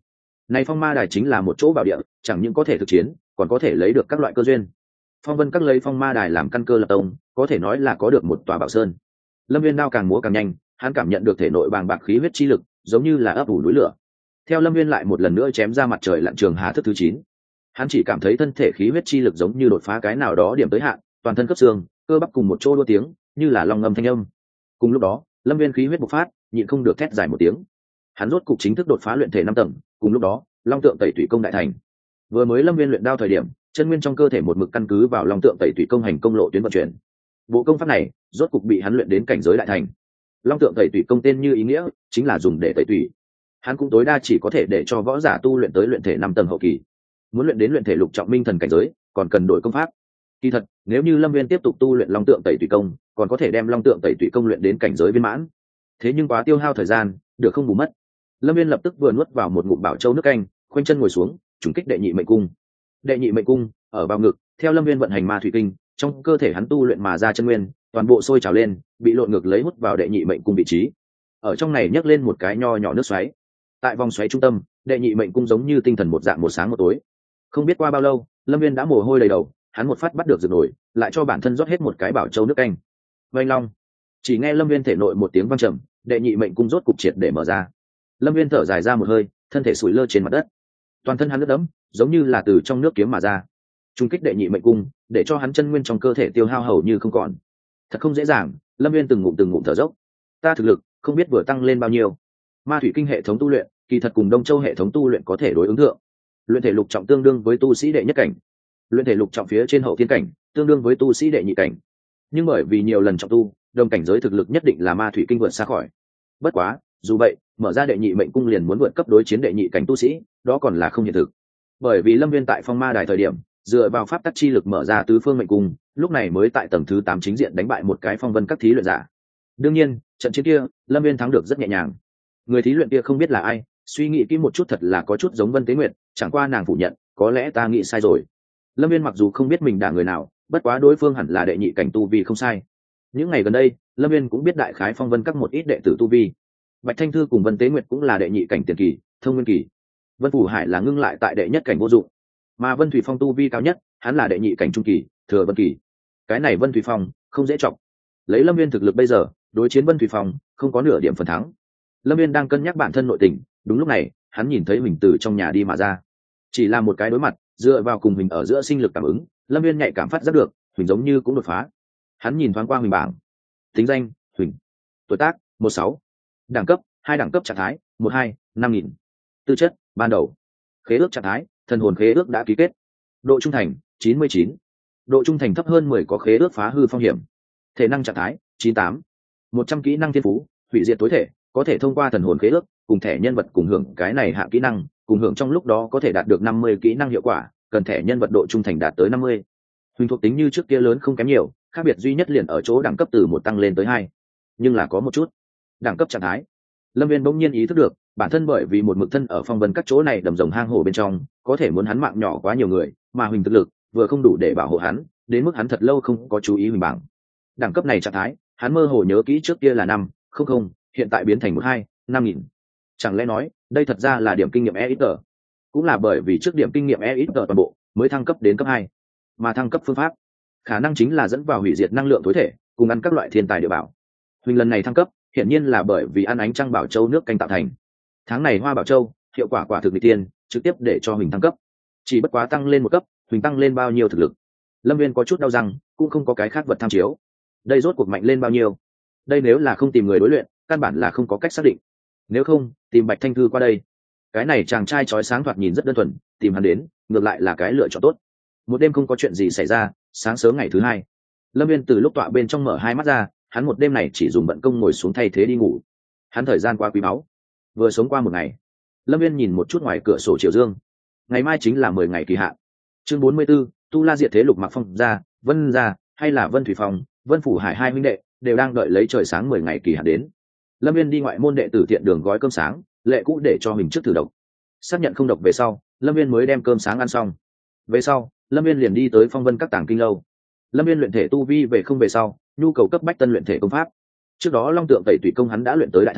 [SPEAKER 1] Này phong ma đài chính là một chỗ bảo địa, chẳng những có thể thực chiến, còn có thể lấy được các loại cơ duyên. Phong vân các lấy phong ma đài làm căn cơ lập tông, có thể nói là có được một tòa bảo sơn. Lâm Viên đao càng múa càng nhanh, hắn cảm nhận được thể nội bàng bạc khí huyết chi lực, giống như là ấp ủ núi lửa. Theo Lâm Viên lại một lần nữa chém ra mặt trời lặn trường hà thức thứ chín, hắn chỉ cảm thấy thân thể khí huyết chi lực giống như đột phá cái nào đó điểm tới hạn, toàn thân cấp xương, cơ bắp cùng một chỗ đua tiếng, như là long ngâm thanh âm. Cùng lúc đó, Lâm Viên khí huyết bộc phát, nhịn không được thét dài một tiếng. Hắn rốt cục chính thức đột phá luyện thể năm tầng, cùng lúc đó, long tượng tẩy tủy công đại thành. Vừa mới Lâm Viên luyện đao thời điểm, chân nguyên trong cơ thể một mực căn cứ vào long tượng tẩy tủy công hành công lộ tuyến vận chuyển. Bộ công pháp này, rốt cục bị hắn luyện đến cảnh giới đại thành. Long tượng tẩy tủy công tên như ý nghĩa, chính là dùng để tẩy tủy. Hắn cũng tối đa chỉ có thể để cho võ giả tu luyện tới luyện thể năm tầng hậu kỳ. Muốn luyện đến luyện thể lục trọng minh thần cảnh giới, còn cần đổi công pháp. Kỳ thật, nếu như Lâm Viên tiếp tục tu luyện long tượng tẩy tủy công, còn có thể đem long tượng tẩy tủy công luyện đến cảnh giới viên mãn. Thế nhưng quá tiêu hao thời gian, được không bù mất. Lâm Viên lập tức vừa nuốt vào một ngụm bảo châu nước canh, khoanh chân ngồi xuống, trùng kích đệ nhị mệnh cung. Đệ nhị mệnh cung ở bao ngực, theo Lâm Viên vận hành ma thủy kinh, trong cơ thể hắn tu luyện mà ra chân nguyên, toàn bộ sôi trào lên, bị lộn ngược lấy hút vào đệ nhị mệnh cung vị trí. Ở trong này nhấc lên một cái nho nhỏ nước xoáy. Tại vòng xoáy trung tâm, đệ nhị mệnh cung giống như tinh thần một dạng một sáng một tối. Không biết qua bao lâu, Lâm Viên đã mồ hôi đầy đầu, hắn một phát bắt được rực nổi, lại cho bản thân rót hết một cái bảo châu nước canh. Vành long, chỉ nghe Lâm Viên thể nội một tiếng vang trầm, đệ nhị mệnh cung rốt cục triệt để mở ra. Lâm Viên thở dài ra một hơi, thân thể sủi lơ trên mặt đất. Toàn thân hắn nước đẫm, giống như là từ trong nước kiếm mà ra. Trung kích đệ nhị mệnh cung, để cho hắn chân nguyên trong cơ thể tiêu hao hầu như không còn. Thật không dễ dàng, Lâm Viên từng ngụm từng ngụm thở dốc. Ta thực lực không biết vừa tăng lên bao nhiêu. Ma thủy kinh hệ thống tu luyện, kỳ thật cùng Đông Châu hệ thống tu luyện có thể đối ứng thượng. Luyện thể lục trọng tương đương với tu sĩ đệ nhất cảnh, luyện thể lục trọng phía trên hậu thiên cảnh tương đương với tu sĩ đệ nhị cảnh. Nhưng bởi vì nhiều lần trọng tu, đồng cảnh giới thực lực nhất định là ma thủy kinh vượt xa khỏi. Bất quá, dù vậy, mở ra đệ nhị mệnh cung liền muốn vượt cấp đối chiến đệ nhị cảnh tu sĩ, đó còn là không hiện thực. Bởi vì Lâm Viên tại phong ma đài thời điểm, dựa vào pháp tắc chi lực mở ra tứ phương mệnh cung, lúc này mới tại tầng thứ tám chính diện đánh bại một cái phong vân các thí luyện giả. Đương nhiên, trận chiến kia, Lâm Viên thắng được rất nhẹ nhàng. Người thí luyện kia không biết là ai, suy nghĩ kỹ một chút thật là có chút giống Vân Tế Nguyệt, chẳng qua nàng phủ nhận, có lẽ ta nghĩ sai rồi. Lâm Viên mặc dù không biết mình đả người nào, bất quá đối phương hẳn là đệ nhị cảnh tu vi không sai. Những ngày gần đây, Lâm Viên cũng biết đại khái phong vân các một ít đệ tử tu vi. Bạch Thanh Thư cùng Vân Tế Nguyệt cũng là đệ nhị cảnh tiền kỳ, thông nguyên kỳ. Vân Phủ Hải là ngưng lại tại đệ nhất cảnh vô dụng, mà Vân Thủy Phong tu vi cao nhất, hắn là đệ nhị cảnh trung kỳ, thừa Vân kỳ. Cái này Vân Thủy Phong không dễ chọc. Lấy Lâm Viên thực lực bây giờ, đối chiến Vân Thủy Phong không có nửa điểm phần thắng. Lâm Viên đang cân nhắc bản thân nội tình, đúng lúc này, hắn nhìn thấy mình từ trong nhà đi mà ra. Chỉ là một cái đối mặt, dựa vào cùng mình ở giữa sinh lực cảm ứng, Lâm Viên nhạy cảm phát giác được, Huỳnh giống như cũng đột phá. Hắn nhìn thoáng qua Huỳnh bảng. Tính danh: Huỳnh. Tuổi tác: một sáu. Đẳng cấp: hai đẳng cấp trạng thái: một hai, năm nghìn. Tư chất: ban đầu. Khế ước trạng thái: thần hồn khế ước đã ký kết. Độ trung thành: chín mươi chín. Độ trung thành thấp hơn mười có khế ước phá hư phong hiểm. Thể năng trạng thái: chín tám. một trăm kỹ năng thiên phú: hủy diệt tối thể, có thể thông qua thần hồn khế ước cùng thẻ nhân vật cùng hưởng cái này hạ kỹ năng, cùng hưởng trong lúc đó có thể đạt được năm mươi kỹ năng hiệu quả, cần thẻ nhân vật độ trung thành đạt tới năm mươi. Huỳnh thuộc tính như trước kia lớn không kém nhiều, khác biệt duy nhất liền ở chỗ đẳng cấp từ một tăng lên tới hai. Nhưng là có một chút. Đẳng cấp trạng thái. Lâm Viên bỗng nhiên ý thức được, bản thân bởi vì một mực thân ở phong vân các chỗ này đầm rồng hang hổ bên trong, có thể muốn hắn mạng nhỏ quá nhiều người, mà Huỳnh thực lực vừa không đủ để bảo hộ hắn, đến mức hắn thật lâu không có chú ý Huỳnh bảng. Đẳng cấp này trạng thái, hắn mơ hồ nhớ kỹ trước kia là năm không không, hiện tại biến thành một hai, năm nghìn. Chẳng lẽ nói, đây thật ra là điểm kinh nghiệm e ít tờ. Cũng là bởi vì trước điểm kinh nghiệm e ít tờ toàn bộ mới thăng cấp đến cấp hai, mà thăng cấp phương pháp khả năng chính là dẫn vào hủy diệt năng lượng tối thể, cùng ăn các loại thiên tài địa bảo. Huỳnh lần này thăng cấp, hiển nhiên là bởi vì ăn ánh trăng bảo châu nước canh tạo thành. Tháng này hoa bảo châu hiệu quả quả thực nghịch tiên, trực tiếp để cho Huỳnh thăng cấp. Chỉ bất quá tăng lên một cấp, Huỳnh tăng lên bao nhiêu thực lực? Lâm Viên có chút đau răng, cũng không có cái khác vật tham chiếu. Đây rốt cuộc mạnh lên bao nhiêu? Đây nếu là không tìm người đối luyện, căn bản là không có cách xác định. Nếu không, tìm Bạch Thanh Thư qua đây. Cái này chàng trai chói sáng thoạt nhìn rất đơn thuần, tìm hắn đến, ngược lại là cái lựa chọn tốt. Một đêm không có chuyện gì xảy ra, sáng sớm ngày thứ hai, Lâm Viên từ lúc tọa bên trong mở hai mắt ra, hắn một đêm này chỉ dùng bận công ngồi xuống thay thế đi ngủ. Hắn thời gian qua quý báu, vừa sống qua một ngày. Lâm Viên nhìn một chút ngoài cửa sổ chiều dương, ngày mai chính là mười ngày kỳ hạn. Chương bốn mươi 44, tu la diệt thế lục mặc phong gia, Vân gia, hay là Vân Thủy Phong, Vân Phủ Hải hai huynh đệ đều đang đợi lấy trời sáng mười ngày kỳ hạn đến. Lâm Viên đi ngoại môn đệ tử tiện đường gói cơm sáng, lệ cũ để cho mình trước thử độc. Xác nhận không độc về sau, Lâm Viên mới đem cơm sáng ăn xong. Về sau, Lâm Viên liền đi tới phong vân các tàng kinh lâu. Lâm Viên luyện thể tu vi về không về sau, nhu cầu cấp bách tân luyện thể công pháp. Trước đó long tượng tẩy tủy công hắn đã luyện tới đại thành,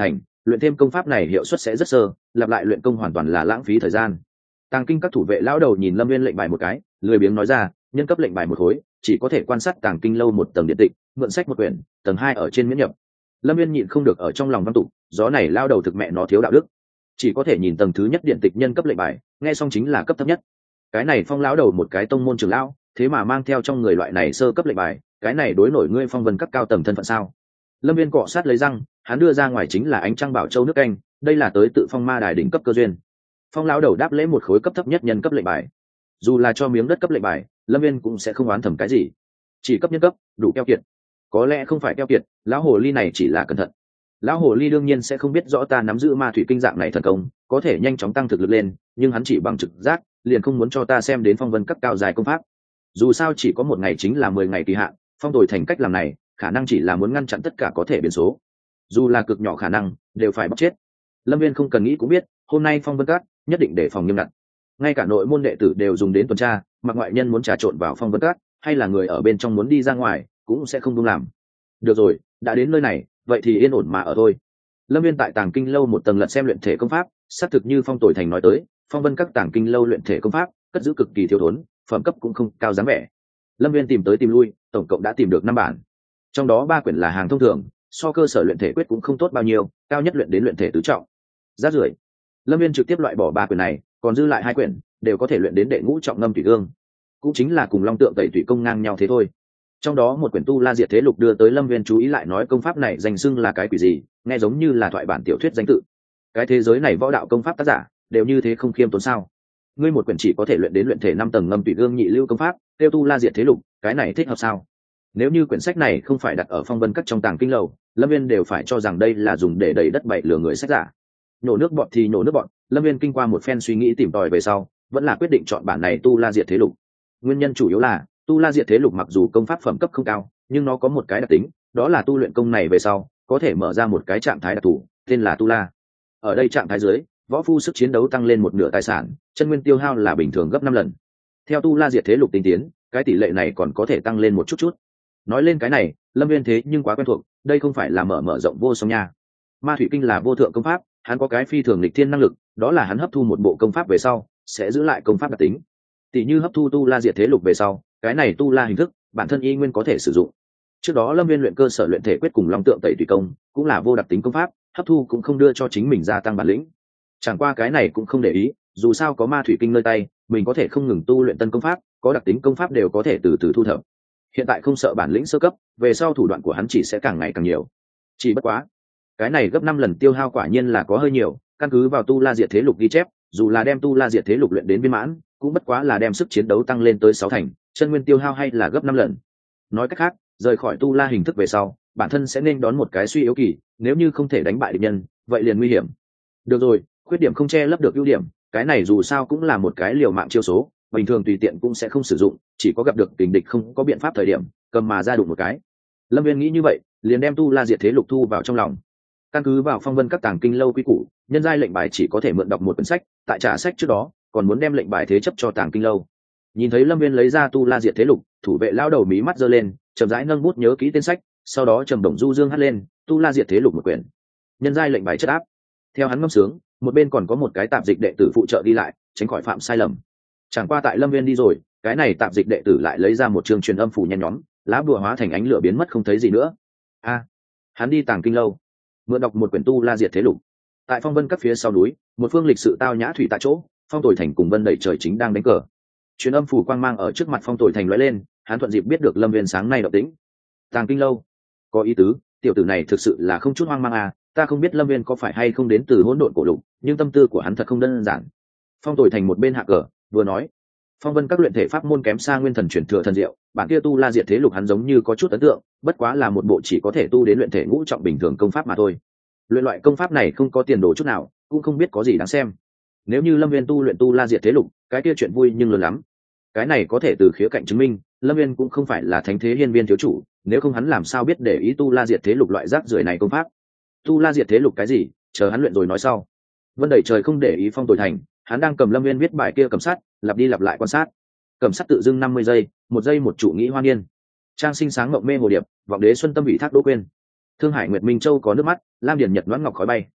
[SPEAKER 1] luyện thêm công pháp này hiệu suất sẽ rất sơ, lặp lại luyện công hoàn toàn là lãng phí thời gian. Tàng kinh các thủ vệ lão đầu nhìn Lâm Viên lệnh bài một cái, lười biếng nói ra, nhân cấp lệnh bài một khối, chỉ có thể quan sát tàng kinh lâu một tầng điện tịch, mượn sách một quyển, tầng hai ở trên miễn nhập. Lâm Viên nhịn không được ở trong lòng văn tụ, gió này lao đầu thực mẹ nó thiếu đạo đức, chỉ có thể nhìn tầng thứ nhất điện tịch nhân cấp lệnh bài, nghe xong chính là cấp thấp nhất. Cái này Phong lão đầu một cái tông môn trưởng lão, thế mà mang theo trong người loại này sơ cấp lệnh bài, cái này đối nổi ngươi Phong Vân các cao tầng thân phận sao? Lâm Viên cọ sát lấy răng, hắn đưa ra ngoài chính là ánh trăng bảo châu nước canh, đây là tới tự Phong Ma Đài đỉnh cấp cơ duyên. Phong lão đầu đáp lễ một khối cấp thấp nhất nhân cấp lệnh bài, dù là cho miếng đất cấp lệnh bài, Lâm Viên cũng sẽ không oán thầm cái gì, chỉ cấp nhân cấp đủ keo kiệt. Có lẽ không phải keo kiệt, lão hồ ly này chỉ là cẩn thận. Lão hồ ly đương nhiên sẽ không biết rõ ta nắm giữ ma thủy kinh dạng này thần công, có thể nhanh chóng tăng thực lực lên, nhưng hắn chỉ bằng trực giác, liền không muốn cho ta xem đến Phong Vân các cao dài công pháp. Dù sao chỉ có một ngày chính là mười ngày kỳ hạn, phong đổi thành cách làm này, khả năng chỉ là muốn ngăn chặn tất cả có thể biến số, dù là cực nhỏ khả năng đều phải bóc chết. Lâm Viên không cần nghĩ cũng biết, hôm nay Phong Vân các nhất định để phòng nghiêm ngặt, ngay cả nội môn đệ tử đều dùng đến tuần tra, mặc ngoại nhân muốn trà trộn vào Phong Vân các, hay là người ở bên trong muốn đi ra ngoài, cũng sẽ không buông làm. Được rồi, đã đến nơi này, vậy thì yên ổn mà ở thôi. Lâm Viên tại Tàng Kinh lâu một tầng lật xem luyện thể công pháp, xác thực như Phong Tồi Thành nói tới, Phong Vân các Tàng Kinh lâu luyện thể công pháp cất giữ cực kỳ thiếu thốn, phẩm cấp cũng không cao dáng vẻ. Lâm Viên tìm tới tìm lui, tổng cộng đã tìm được năm bản, trong đó ba quyển là hàng thông thường, so cơ sở luyện thể quyết cũng không tốt bao nhiêu, cao nhất luyện đến luyện thể tứ trọng. Rác rưởi. Lâm Viên trực tiếp loại bỏ ba quyển này, còn dư lại hai quyển đều có thể luyện đến đệ ngũ trọng ngâm thủy gương, cũng chính là cùng Long Tượng Tẩy Thủy công ngang nhau thế thôi. Trong đó một quyển Tu La Diệt Thế Lục đưa tới Lâm Viên chú ý, lại nói công pháp này danh xưng là cái quỷ gì, nghe giống như là thoại bản tiểu thuyết danh tự. Cái thế giới này võ đạo công pháp tác giả đều như thế không khiêm tốn sao? Ngươi một quyển chỉ có thể luyện đến luyện thể năm tầng ngâm thủy gương nhị lưu công pháp, tiêu Tu La Diệt Thế Lục, cái này thích hợp sao? Nếu như quyển sách này không phải đặt ở Phong Vân các trong Tàng Kinh lầu, Lâm Viên đều phải cho rằng đây là dùng để đẩy đất bậy lừa người sách giả. Nhổ nước bọn thì nhổ nước bọn, Lâm Viên kinh qua một phen suy nghĩ tìm tòi về sau, vẫn là quyết định chọn bản này Tu La Diệt Thế Lục. Nguyên nhân chủ yếu là Tu La Diệt Thế Lục mặc dù công pháp phẩm cấp không cao, nhưng nó có một cái đặc tính, đó là tu luyện công này về sau có thể mở ra một cái trạng thái đặc thù, tên là Tu La. Ở đây trạng thái dưới, võ phu sức chiến đấu tăng lên một nửa tài sản, chân nguyên tiêu hao là bình thường gấp năm lần. Theo Tu La Diệt Thế Lục tinh tiến, cái tỷ lệ này còn có thể tăng lên một chút chút. Nói lên cái này, Lâm Viên thế nhưng quá quen thuộc, đây không phải là mở mở rộng vô song nha. Ma Thủy Kinh là vô thượng công pháp, hắn có cái phi thường lịch thiên năng lực, đó là hắn hấp thu một bộ công pháp về sau sẽ giữ lại công pháp đặc tính. Tỷ như hấp thu Tu La Diệt Thế Lục về sau, cái này Tu La hình thức bản thân y nguyên có thể sử dụng. Trước đó Lâm Viên luyện cơ sở luyện thể quyết cùng Long Tượng Tẩy Thủy công cũng là vô đặc tính công pháp, hấp thu cũng không đưa cho chính mình gia tăng bản lĩnh. Chẳng qua cái này cũng không để ý, dù sao có Ma Thủy Kinh nơi tay, mình có thể không ngừng tu luyện tân công pháp, có đặc tính công pháp đều có thể từ từ thu thập. Hiện tại không sợ bản lĩnh sơ cấp, về sau thủ đoạn của hắn chỉ sẽ càng ngày càng nhiều. Chỉ bất quá, cái này gấp năm lần tiêu hao quả nhiên là có hơi nhiều, căn cứ vào Tu La Diệt Thế Lục ghi chép, dù là đem Tu La Diệt Thế Lục luyện đến viên mãn, cũng bất quá là đem sức chiến đấu tăng lên tới sáu thành, chân nguyên tiêu hao hay là gấp năm lần. Nói cách khác, rời khỏi Tu La hình thức về sau, bản thân sẽ nên đón một cái suy yếu kỳ, nếu như không thể đánh bại địch nhân, vậy liền nguy hiểm. Được rồi, khuyết điểm không che lấp được ưu điểm, cái này dù sao cũng là một cái liều mạng chiêu số, bình thường tùy tiện cũng sẽ không sử dụng, chỉ có gặp được tình địch không có biện pháp thời điểm, cầm mà ra đụng một cái. Lâm Viên nghĩ như vậy, liền đem Tu La Diệt Thế Lục thu vào trong lòng. Căn cứ vào Phong Vân các Tàng Kinh lâu quy củ, nhân giai lệnh bài chỉ có thể mượn đọc một quyển sách, tại trả sách trước đó, còn muốn đem lệnh bài thế chấp cho Tàng Kinh lâu. Nhìn thấy Lâm Viên lấy ra Tu La Diệt Thế Lục, thủ vệ lao đầu mí mắt giơ lên, chậm rãi nâng bút nhớ kỹ tên sách, sau đó trầm động du dương hát lên, Tu La Diệt Thế Lục một quyển. Nhân giai lệnh bài chất áp. Theo hắn ngâm sướng, một bên còn có một cái tạp dịch đệ tử phụ trợ đi lại, tránh khỏi phạm sai lầm. Chẳng qua tại Lâm Viên đi rồi, cái này tạp dịch đệ tử lại lấy ra một trường truyền âm phủ nhen nhóm, lá bùa hóa thành ánh lửa biến mất không thấy gì nữa. A, hắn đi Tàng Kinh lâu, mượn đọc một quyển Tu La Diệt Thế Lục. Tại Phong Vân các phía sau núi, một phương lịch sự tao nhã thủy tại chỗ, Phong Tồi Thành cùng Vân Đẩy Trời chính đang đánh cờ. Truyền âm phủ quang mang ở trước mặt Phong Tồi Thành lóe lên, hắn thuận dịp biết được Lâm Viên sáng nay động tĩnh. Tàng Kinh lâu, có ý tứ, tiểu tử này thực sự là không chút hoang mang à, ta không biết Lâm Viên có phải hay không đến từ hỗn độn cổ lục, nhưng tâm tư của hắn thật không đơn giản. Phong Tồi Thành một bên hạ cờ, vừa nói, Phong Vân các luyện thể pháp môn kém xa nguyên thần truyền thừa thần diệu, bản kia Tu La Diệt Thế Lục hắn giống như có chút ấn tượng, bất quá là một bộ chỉ có thể tu đến luyện thể ngũ trọng bình thường công pháp mà thôi. Luyện loại công pháp này không có tiền đồ chút nào, cũng không biết có gì đáng xem. Nếu như Lâm Viên tu luyện Tu La Diệt Thế Lục, cái kia chuyện vui nhưng lớn lắm. Cái này có thể từ khía cạnh chứng minh, Lâm Viên cũng không phải là thánh thế hiên viên thiếu chủ, nếu không hắn làm sao biết để ý Tu La Diệt Thế Lục loại rác rưởi này công pháp. Tu La Diệt Thế Lục cái gì, chờ hắn luyện rồi nói sau. Vân Đẩy Trời không để ý Phong Tồi Thành, hắn đang cầm Lâm Viên viết bài kia cầm sát, lặp đi lặp lại quan sát. Cầm sát tự dưng năm mươi giây, một giây một chủ nghĩ hoa niên. Trang sinh sáng mộng mê hồ điệp, vọng đế xuân tâm ủy thác đỗ quên. Thương Hải Nguyệt Minh Châu có nước mắt, Lam Điền Nhật Noãn Ngọc khói bay.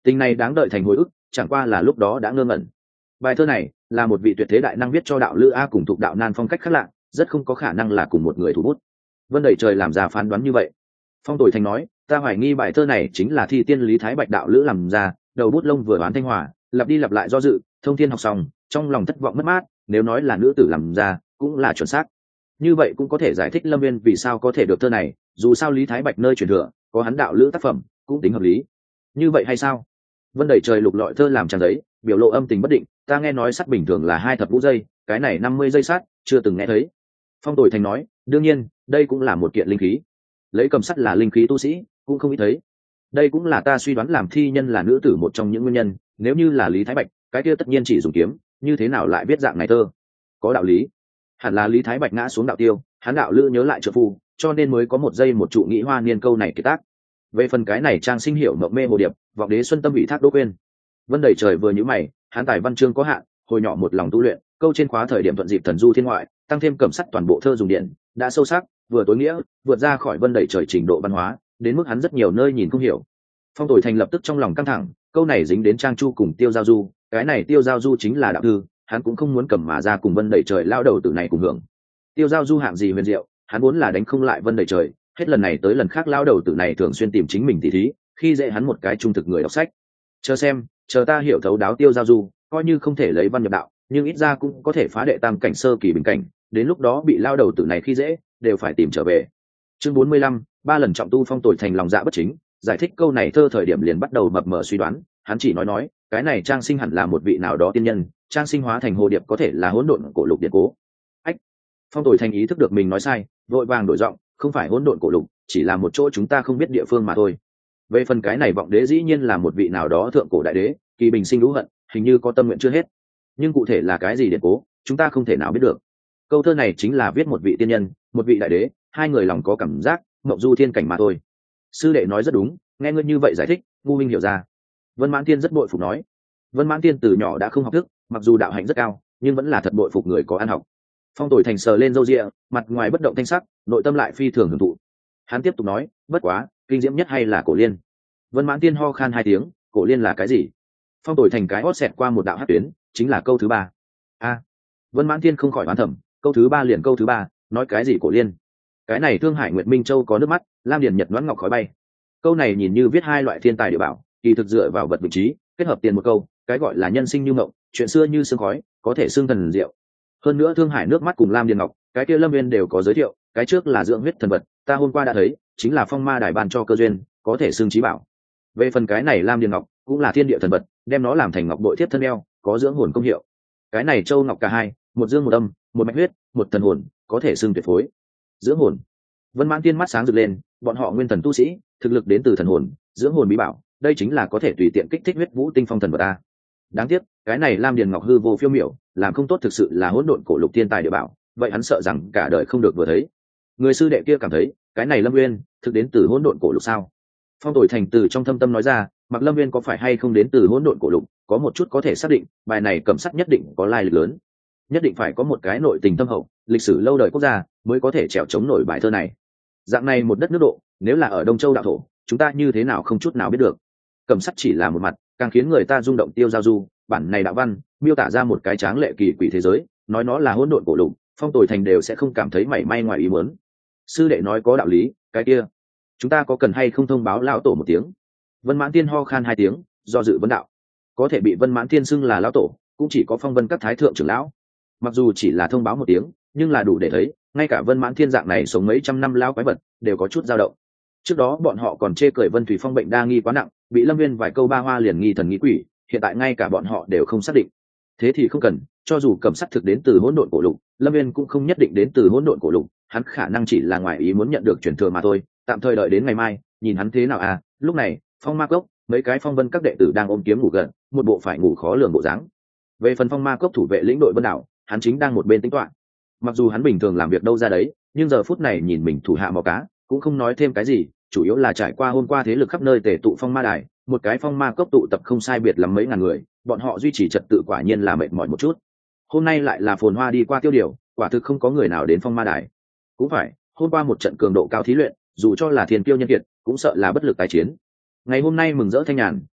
[SPEAKER 1] Tình này đáng đợi thành hồi ức, chẳng qua là lúc đó đã ngơ ngẩn. Bài thơ này là một vị tuyệt thế đại năng viết cho đạo lữ A cùng thuộc đạo nan phong cách khác lạ, rất không có khả năng là cùng một người thủ bút. Vân Đẩy Trời làm ra phán đoán như vậy. Phong Tồi Thành nói, ta hoài nghi bài thơ này chính là thi tiên Lý Thái Bạch đạo lữ làm ra, đầu bút lông vừa đoán thanh hòa, lặp đi lặp lại do dự, thông thiên học xong, trong lòng thất vọng mất mát, nếu nói là nữ tử làm ra, cũng là chuẩn xác. Như vậy cũng có thể giải thích Lâm Viên vì sao có thể được thơ này, dù sao Lý Thái Bạch nơi truyền thừa, có hắn đạo lữ tác phẩm, cũng tính hợp lý. Như vậy hay sao? Vân Đẩy Trời lục lọi thơ làm trang giấy, biểu lộ âm tình bất định, ta nghe nói sắt bình thường là hai thập vũ giây, cái này năm mươi giây sắt, chưa từng nghe thấy. Phong Tồi Thành nói, đương nhiên, đây cũng là một kiện linh khí. Lấy cầm sắt là linh khí tu sĩ, cũng không ít thấy. Đây cũng là ta suy đoán làm thi nhân là nữ tử một trong những nguyên nhân, nếu như là Lý Thái Bạch, cái kia tất nhiên chỉ dùng kiếm, như thế nào lại biết dạng này thơ? Có đạo lý. Hẳn là Lý Thái Bạch ngã xuống đạo tiêu, hắn đạo lữ nhớ lại trợ phu, cho nên mới có một giây một trụ nghĩ hoa niên câu này kiệt tác. Về phần cái này trang sinh hiểu mộng mê hồ điệp, vọng đế xuân tâm ủy thác Đỗ Quyên. Vân Đẩy Trời vừa nhíu mày, hắn tài văn chương có hạn, hồi nhỏ một lòng tu luyện, câu trên khóa thời điểm thuận dịp thần du thiên ngoại, tăng thêm cẩm sắt toàn bộ thơ dùng điện, đã sâu sắc, vừa tối nghĩa, vượt ra khỏi Vân Đẩy Trời trình độ văn hóa, đến mức hắn rất nhiều nơi nhìn không hiểu. Phong Tồi Thành lập tức trong lòng căng thẳng, câu này dính đến Trang Chu cùng Tiêu Giao Du, cái này Tiêu Giao Du chính là đạo thư, hắn cũng không muốn cầm mà ra cùng Vân Đẩy Trời lao đầu tử này cùng hưởng. Tiêu Giao Du hạng gì huyền diệu, hắn muốn là đánh không lại Vân Đẩy Trời, hết lần này tới lần khác lao đầu tử này thường xuyên tìm chính mình tỉ thí, khi dễ hắn một cái trung thực người đọc sách. Chờ xem, chờ ta hiểu thấu đáo Tiêu Giao Du, coi như không thể lấy văn nhập đạo, nhưng ít ra cũng có thể phá đệ tam cảnh sơ kỳ bình cảnh, đến lúc đó bị lao đầu tử này khi dễ, đều phải tìm trở về. Chương bốn mươi lăm, ba lần trọng tu. Phong Tồi Thành lòng dạ bất chính, giải thích câu này thơ thời điểm liền bắt đầu mập mờ suy đoán, hắn chỉ nói nói, cái này Trang Sinh hẳn là một vị nào đó tiên nhân, Trang Sinh hóa thành hồ điệp có thể là hỗn độn cổ lục điện cố. Ách. Phong Tồi Thành ý thức được mình nói sai, vội vàng đổi giọng, không phải hỗn độn cổ lục, chỉ là một chỗ chúng ta không biết địa phương mà thôi. Về phần cái này vọng đế dĩ nhiên là một vị nào đó thượng cổ đại đế, kỳ bình sinh lũ hận, hình như có tâm nguyện chưa hết. Nhưng cụ thể là cái gì điện cố, chúng ta không thể nào biết được. Câu thơ này chính là viết một vị tiên nhân, một vị đại đế, hai người lòng có cảm giác, mộng du thiên cảnh mà thôi. Sư đệ nói rất đúng, nghe ngươi như vậy giải thích, ngu minh hiểu ra. Vân Mãn Tiên rất bội phục nói. Vân Mãn Tiên từ nhỏ đã không học thức, mặc dù đạo hạnh rất cao, nhưng vẫn là thật bội phục người có ăn học. Phong Tồi Thành sờ lên râu ria, mặt ngoài bất động thanh sắc, nội tâm lại phi thường hưởng thụ. Hắn tiếp tục nói, bất quá, kinh diễm nhất hay là cổ liên. Vân Mãn Tiên ho khan hai tiếng, cổ liên là cái gì? Phong Tồi Thành cái hót xẹt qua một đạo hát tuyến, chính là câu thứ ba. A. Vân Mãn Tiên không khỏi oán thầm, câu thứ ba liền câu thứ ba, nói cái gì cổ liên? Cái này Thương Hải Nguyệt Minh Châu có nước mắt, Lam Điền Nhật Đoán Ngọc khói bay. Câu này nhìn như viết hai loại thiên tài địa bảo, kỳ thực dựa vào vật vị trí, kết hợp tiền một câu, cái gọi là nhân sinh như mộng, chuyện xưa như sương khói, có thể xương thần diệu. Hơn nữa Thương Hải nước mắt cùng Lam Điền Ngọc, cái kia Lâm Viên đều có giới thiệu, cái trước là dưỡng huyết thần vật, ta hôm qua đã thấy, chính là phong ma đài ban cho cơ duyên, có thể xương trí bảo. Về phần cái này Lam Điền Ngọc, cũng là thiên địa thần vật, đem nó làm thành ngọc bội thiếp thân eo, có dưỡng hồn công hiệu. Cái này Châu Ngọc cả hai, một dương một âm, một mạch huyết, một thần hồn, có thể xương tuyệt phối. Dưỡng hồn. Vân Mãn Tiên mắt sáng rực lên, bọn họ nguyên thần tu sĩ, thực lực đến từ thần hồn, dưỡng hồn bí bảo, đây chính là có thể tùy tiện kích thích huyết vũ tinh phong thần vật ta. Đáng tiếc, cái này Lam Điền Ngọc hư vô phiêu miểu, làm không tốt thực sự là hỗn độn cổ lục thiên tài địa bảo, vậy hắn sợ rằng cả đời không được vừa thấy. Người sư đệ kia cảm thấy, cái này Lâm Nguyên, thực đến từ hỗn độn cổ lục sao? Phong Tồi Thành từ trong thâm tâm nói ra, mặc Lâm Nguyên có phải hay không đến từ hỗn độn cổ lục, có một chút có thể xác định, bài này cẩm sắt nhất định có lai lịch lớn, nhất định phải có một cái nội tình thâm hậu, lịch sử lâu đời quốc gia mới có thể trèo chống nổi bài thơ này. Dạng này một đất nước độ, nếu là ở Đông Châu đạo thổ, chúng ta như thế nào không chút nào biết được. Cẩm sắt chỉ là một mặt, càng khiến người ta rung động. Tiêu Giao Du, bản này đạo văn, miêu tả ra một cái tráng lệ kỳ quỷ thế giới, nói nó là hỗn độn cổ lục, Phong Tồi Thành đều sẽ không cảm thấy mảy may ngoài ý muốn. Sư đệ nói có đạo lý, cái kia, chúng ta có cần hay không thông báo lão tổ một tiếng? Vân Mãn Tiên ho khan hai tiếng, do dự vấn đạo. Có thể bị Vân Mãn Tiên xưng là lão tổ, cũng chỉ có Phong Vân các thái thượng trưởng lão. Mặc dù chỉ là thông báo một tiếng, nhưng là đủ để thấy, ngay cả Vân Mãn Thiên dạng này sống mấy trăm năm lão quái vật đều có chút dao động. Trước đó bọn họ còn chê cười Vân Thủy Phong bệnh đa nghi quá nặng, bị Lâm Viên vài câu ba hoa liền nghi thần nghi quỷ, hiện tại ngay cả bọn họ đều không xác định. Thế thì không cần, cho dù cẩm sắt thực đến từ hỗn độn cổ lục, Lâm Viên cũng không nhất định đến từ hỗn độn cổ lục, hắn khả năng chỉ là ngoài ý muốn nhận được truyền thừa mà thôi, tạm thời đợi đến ngày mai, nhìn hắn thế nào à. Lúc này, Phong Ma Cốc, mấy cái Phong Vân các đệ tử đang ôm kiếm ngủ gần, một bộ phải ngủ khó lường bộ dáng. Về phần Phong Ma Cốc thủ vệ lĩnh đội Vân Đảo, hắn chính đang một bên tính toán. Mặc dù hắn bình thường làm việc đâu ra đấy, nhưng giờ phút này nhìn mình thủ hạ mò cá, cũng không nói thêm cái gì, chủ yếu là trải qua hôm qua thế lực khắp nơi tề tụ Phong Ma Đài, một cái Phong Ma Cốc tụ tập không sai biệt lắm mấy ngàn người, bọn họ duy trì trật tự quả nhiên là mệt mỏi một chút. Hôm nay lại là phồn hoa đi qua tiêu điều, quả thực không có người nào đến Phong Ma Đài. Cũng phải, hôm qua một trận cường độ cao thí luyện, dù cho là thiên kiêu nhân kiệt, cũng sợ là bất lực tái chiến. Ngày hôm nay mừng rỡ thanh nhàn,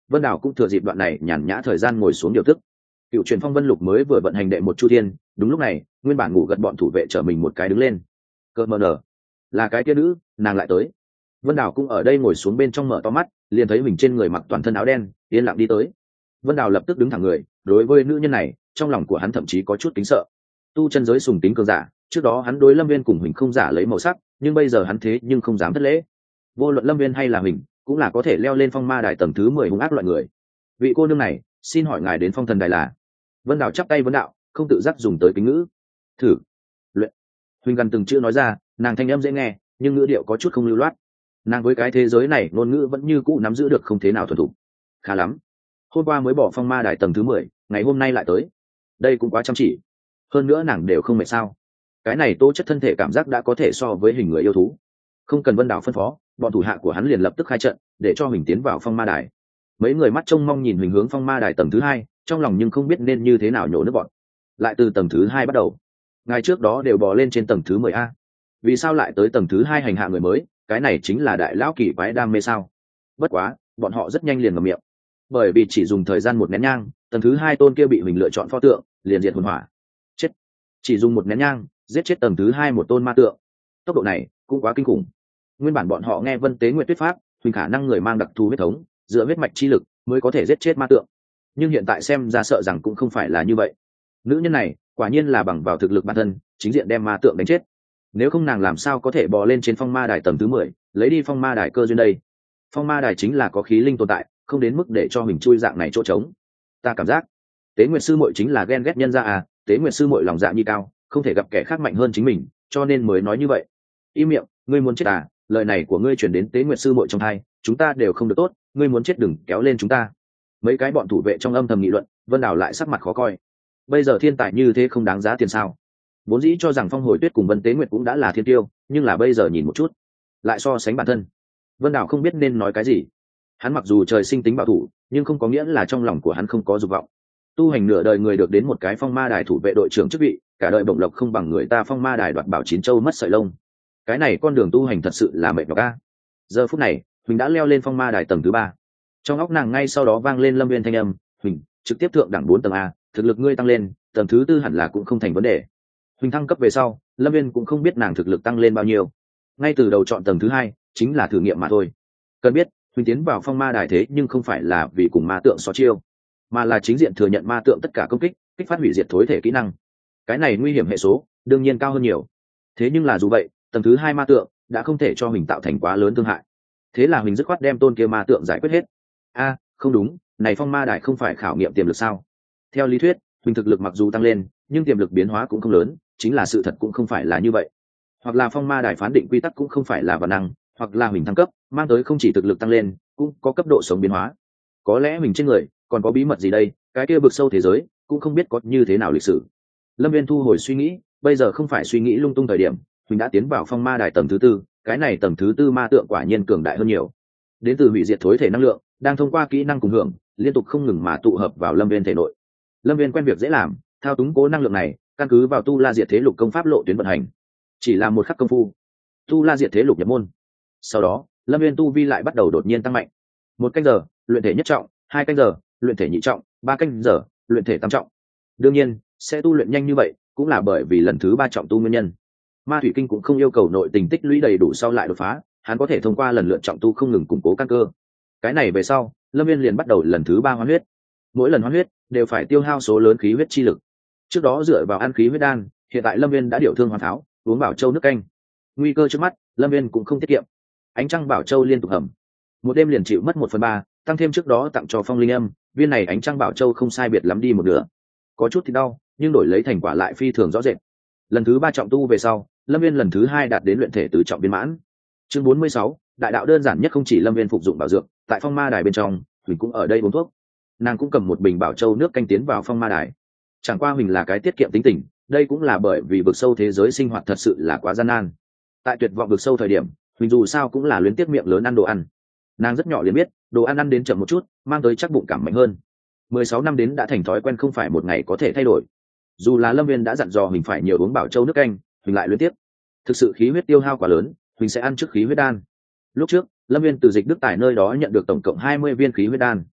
[SPEAKER 1] Vân Đào cũng thừa dịp đoạn này nhàn nhã thời gian ngồi xuống điều tức. Cựu truyền phong vân lục mới vừa vận hành đệ một chu thiên, đúng lúc này nguyên bản ngủ gật bọn thủ vệ trở mình một cái đứng lên. Cơ mờ nở, là cái kia nữ, nàng lại tới. Vân Đào cũng ở đây ngồi xuống bên trong mở to mắt, liền thấy mình trên người mặc toàn thân áo đen, yên lặng đi tới. Vân Đào lập tức đứng thẳng người, đối với nữ nhân này, trong lòng của hắn thậm chí có chút kính sợ. Tu chân giới sùng tính cường giả, trước đó hắn đối Lâm Viên cùng Huỳnh không giả lấy màu sắc, nhưng bây giờ hắn thế nhưng không dám thất lễ. Vô luận Lâm Viên hay là Huỳnh, cũng là có thể leo lên phong ma đài tầng thứ mười hung ác loại người. Vị cô nương này, xin hỏi ngài đến phong thần đài là? Vân Đào chắp tay vấn đạo, không tự giác dùng tới kính ngữ. Thử, luyện. Huỳnh gần từng chữ nói ra, nàng thanh âm dễ nghe, nhưng ngữ điệu có chút không lưu loát. Nàng với cái thế giới này ngôn ngữ vẫn như cũ nắm giữ được không thế nào thuần thục. Khá lắm, hôm qua mới bỏ phong ma đài tầng thứ mười, ngày hôm nay lại tới, đây cũng quá chăm chỉ. Hơn nữa nàng đều không mệt sao? Cái này tố chất thân thể cảm giác đã có thể so với hình người yêu thú. Không cần Vân Đào phân phó, bọn thủ hạ của hắn liền lập tức khai trận, để cho Huỳnh tiến vào phong ma đài. Mấy người mắt trông mong nhìn Huỳnh hướng phong ma đài tầng thứ hai, trong lòng nhưng không biết nên như thế nào nhổ nước bọn. Lại từ tầng thứ hai bắt đầu. Ngày trước đó đều bò lên trên tầng thứ mười a, vì sao lại tới tầng thứ hai hành hạ người mới? Cái này chính là đại lão kỳ quái đam mê sao? Bất quá, bọn họ rất nhanh liền ngậm miệng, bởi vì chỉ dùng thời gian một nén nhang, tầng thứ hai tôn kia bị Huỳnh lựa chọn pho tượng liền diệt hồn hỏa. Chết! Chỉ dùng một nén nhang, giết chết tầng thứ hai một tôn ma tượng, tốc độ này cũng quá kinh khủng. Nguyên bản bọn họ nghe Vân Tế Nguyệt thuyết pháp, Huỳnh khả năng người mang đặc thù huyết thống, dựa huyết mạch chi lực mới có thể giết chết ma tượng, nhưng hiện tại xem ra sợ rằng cũng không phải là như vậy. Nữ nhân này quả nhiên là bằng vào thực lực bản thân chính diện đem ma tượng đánh chết, nếu không nàng làm sao có thể bò lên trên phong ma đài tầng thứ mười, lấy đi phong ma đài cơ duyên đây. Phong ma đài chính là có khí linh tồn tại, không đến mức để cho mình chui dạng này chỗ trống. Ta cảm giác Tế Nguyệt sư muội chính là ghen ghét nhân ra à? Tế Nguyệt sư muội lòng dạ như cao, không thể gặp kẻ khác mạnh hơn chính mình, cho nên mới nói như vậy. Im miệng, ngươi muốn chết à? Lời này của ngươi truyền đến Tế Nguyệt sư muội trong tai, chúng ta đều không được tốt, ngươi muốn chết đừng kéo lên chúng ta. Mấy cái bọn thủ vệ trong âm thầm nghị luận. Vân Đào lại sắc mặt khó coi. Bây giờ thiên tài như thế không đáng giá tiền sao? Vốn dĩ cho rằng Phong Hồi Tuyết cùng Vân Tế Nguyệt cũng đã là thiên tiêu, nhưng là bây giờ nhìn một chút, lại so sánh bản thân. Vân Đào không biết nên nói cái gì. Hắn mặc dù trời sinh tính bảo thủ, nhưng không có nghĩa là trong lòng của hắn không có dục vọng. Tu hành nửa đời người được đến một cái phong ma đài thủ vệ đội trưởng chức vị, cả đời bổng lộc không bằng người ta phong ma đài đoạt bảo chín châu mất sợi lông. Cái này con đường tu hành thật sự là mệt nhọc a. Giờ phút này, Huỳnh đã leo lên phong ma đài tầng thứ ba. Trong óc nàng ngay sau đó vang lên Lâm Viên thanh âm, "Huỳnh, trực tiếp thượng đẳng bốn tầng a, thực lực ngươi tăng lên, tầng thứ tư hẳn là cũng không thành vấn đề." Huỳnh thăng cấp về sau, Lâm Viên cũng không biết nàng thực lực tăng lên bao nhiêu. Ngay từ đầu chọn tầng thứ hai, chính là thử nghiệm mà thôi. Cần biết, Huỳnh tiến vào phong ma đài thế nhưng không phải là vì cùng ma tượng so chiêu, mà là chính diện thừa nhận ma tượng tất cả công kích, kích phát hủy diệt thối thể kỹ năng. Cái này nguy hiểm hệ số đương nhiên cao hơn nhiều. Thế nhưng là dù vậy, tầng thứ hai ma tượng đã không thể cho Huỳnh tạo thành quá lớn thương hại. Thế là Huỳnh dứt khoát đem tôn kia ma tượng giải quyết hết. A, không đúng, này phong ma đài không phải khảo nghiệm tiềm lực sao? Theo lý thuyết, Huỳnh thực lực mặc dù tăng lên, nhưng tiềm lực biến hóa cũng không lớn, chính là sự thật cũng không phải là như vậy. Hoặc là phong ma đài phán định quy tắc cũng không phải là bản năng, hoặc là Huỳnh thăng cấp, mang tới không chỉ thực lực tăng lên, cũng có cấp độ sống biến hóa. Có lẽ Huỳnh trên người còn có bí mật gì đây, cái kia vực sâu thế giới cũng không biết có như thế nào lịch sử. Lâm Viên thu hồi suy nghĩ, bây giờ không phải suy nghĩ lung tung thời điểm. Huỳnh đã tiến vào phong ma đài tầng thứ tư, cái này tầng thứ tư ma tượng quả nhiên cường đại hơn nhiều. Đến từ hủy diệt thối thể năng lượng đang thông qua kỹ năng cùng hưởng, liên tục không ngừng mà tụ hợp vào Lâm Viên thể nội. Lâm Viên quen việc dễ làm, thao túng cố năng lượng này, căn cứ vào tu la diệt thế lục công pháp lộ tuyến vận hành. Chỉ là một khắc công phu, tu la diệt thế lục nhập môn. Sau đó, Lâm Viên tu vi lại bắt đầu đột nhiên tăng mạnh. Một canh giờ, luyện thể nhất trọng, hai canh giờ, luyện thể nhị trọng, ba canh giờ, luyện thể tam trọng. Đương nhiên, sẽ tu luyện nhanh như vậy, cũng là bởi vì lần thứ ba trọng tu nguyên nhân. Ma thủy kinh cũng không yêu cầu nội tình tích lũy đầy đủ sau lại đột phá, hắn có thể thông qua lần lượt trọng tu không ngừng củng cố căn cơ. Cái này về sau, Lâm Viên liền bắt đầu lần thứ ba hoán huyết. Mỗi lần hoán huyết đều phải tiêu hao số lớn khí huyết chi lực. Trước đó dựa vào ăn khí huyết đan, hiện tại Lâm Viên đã điều thương hoàn tháo, uống bảo châu nước canh. Nguy cơ trước mắt, Lâm Viên cũng không tiết kiệm. Ánh trăng bảo châu liên tục hầm, một đêm liền chịu mất một phần ba, tăng thêm trước đó tặng cho Phong Linh Âm, viên này ánh trăng bảo châu không sai biệt lắm đi một nửa. Có chút thì đau, nhưng đổi lấy thành quả lại phi thường rõ rệt. Lần thứ ba trọng tu về sau, Lâm Viên lần thứ hai đạt đến luyện thể tứ trọng viên mãn. Chương bốn mươi sáu, đại đạo đơn giản nhất không chỉ Lâm Viên phục dụng bảo dược, tại phong ma đài bên trong, Huỳnh cũng ở đây uống thuốc. Nàng cũng cầm một bình bảo châu nước canh tiến vào phong ma đài. Chẳng qua Huỳnh là cái tiết kiệm tính tình, đây cũng là bởi vì vực sâu thế giới sinh hoạt thật sự là quá gian nan. Tại tuyệt vọng vực sâu thời điểm, Huỳnh dù sao cũng là luyến tiếc miệng lớn ăn đồ ăn. Nàng rất nhỏ liền biết, đồ ăn ăn đến chậm một chút, mang tới chắc bụng cảm mạnh hơn. Mười sáu năm đến đã thành thói quen không phải một ngày có thể thay đổi. Dù là Lâm Viên đã dặn dò Huỳnh phải nhiều uống bảo châu nước canh, Huỳnh lại luyến tiếc. Thực sự khí huyết tiêu hao quá lớn, Huỳnh sẽ ăn trước khí huyết đan. Lúc trước, Lâm Viên từ Dịch Đức Tài nơi đó nhận được tổng cộng hai mươi viên khí huyết đan.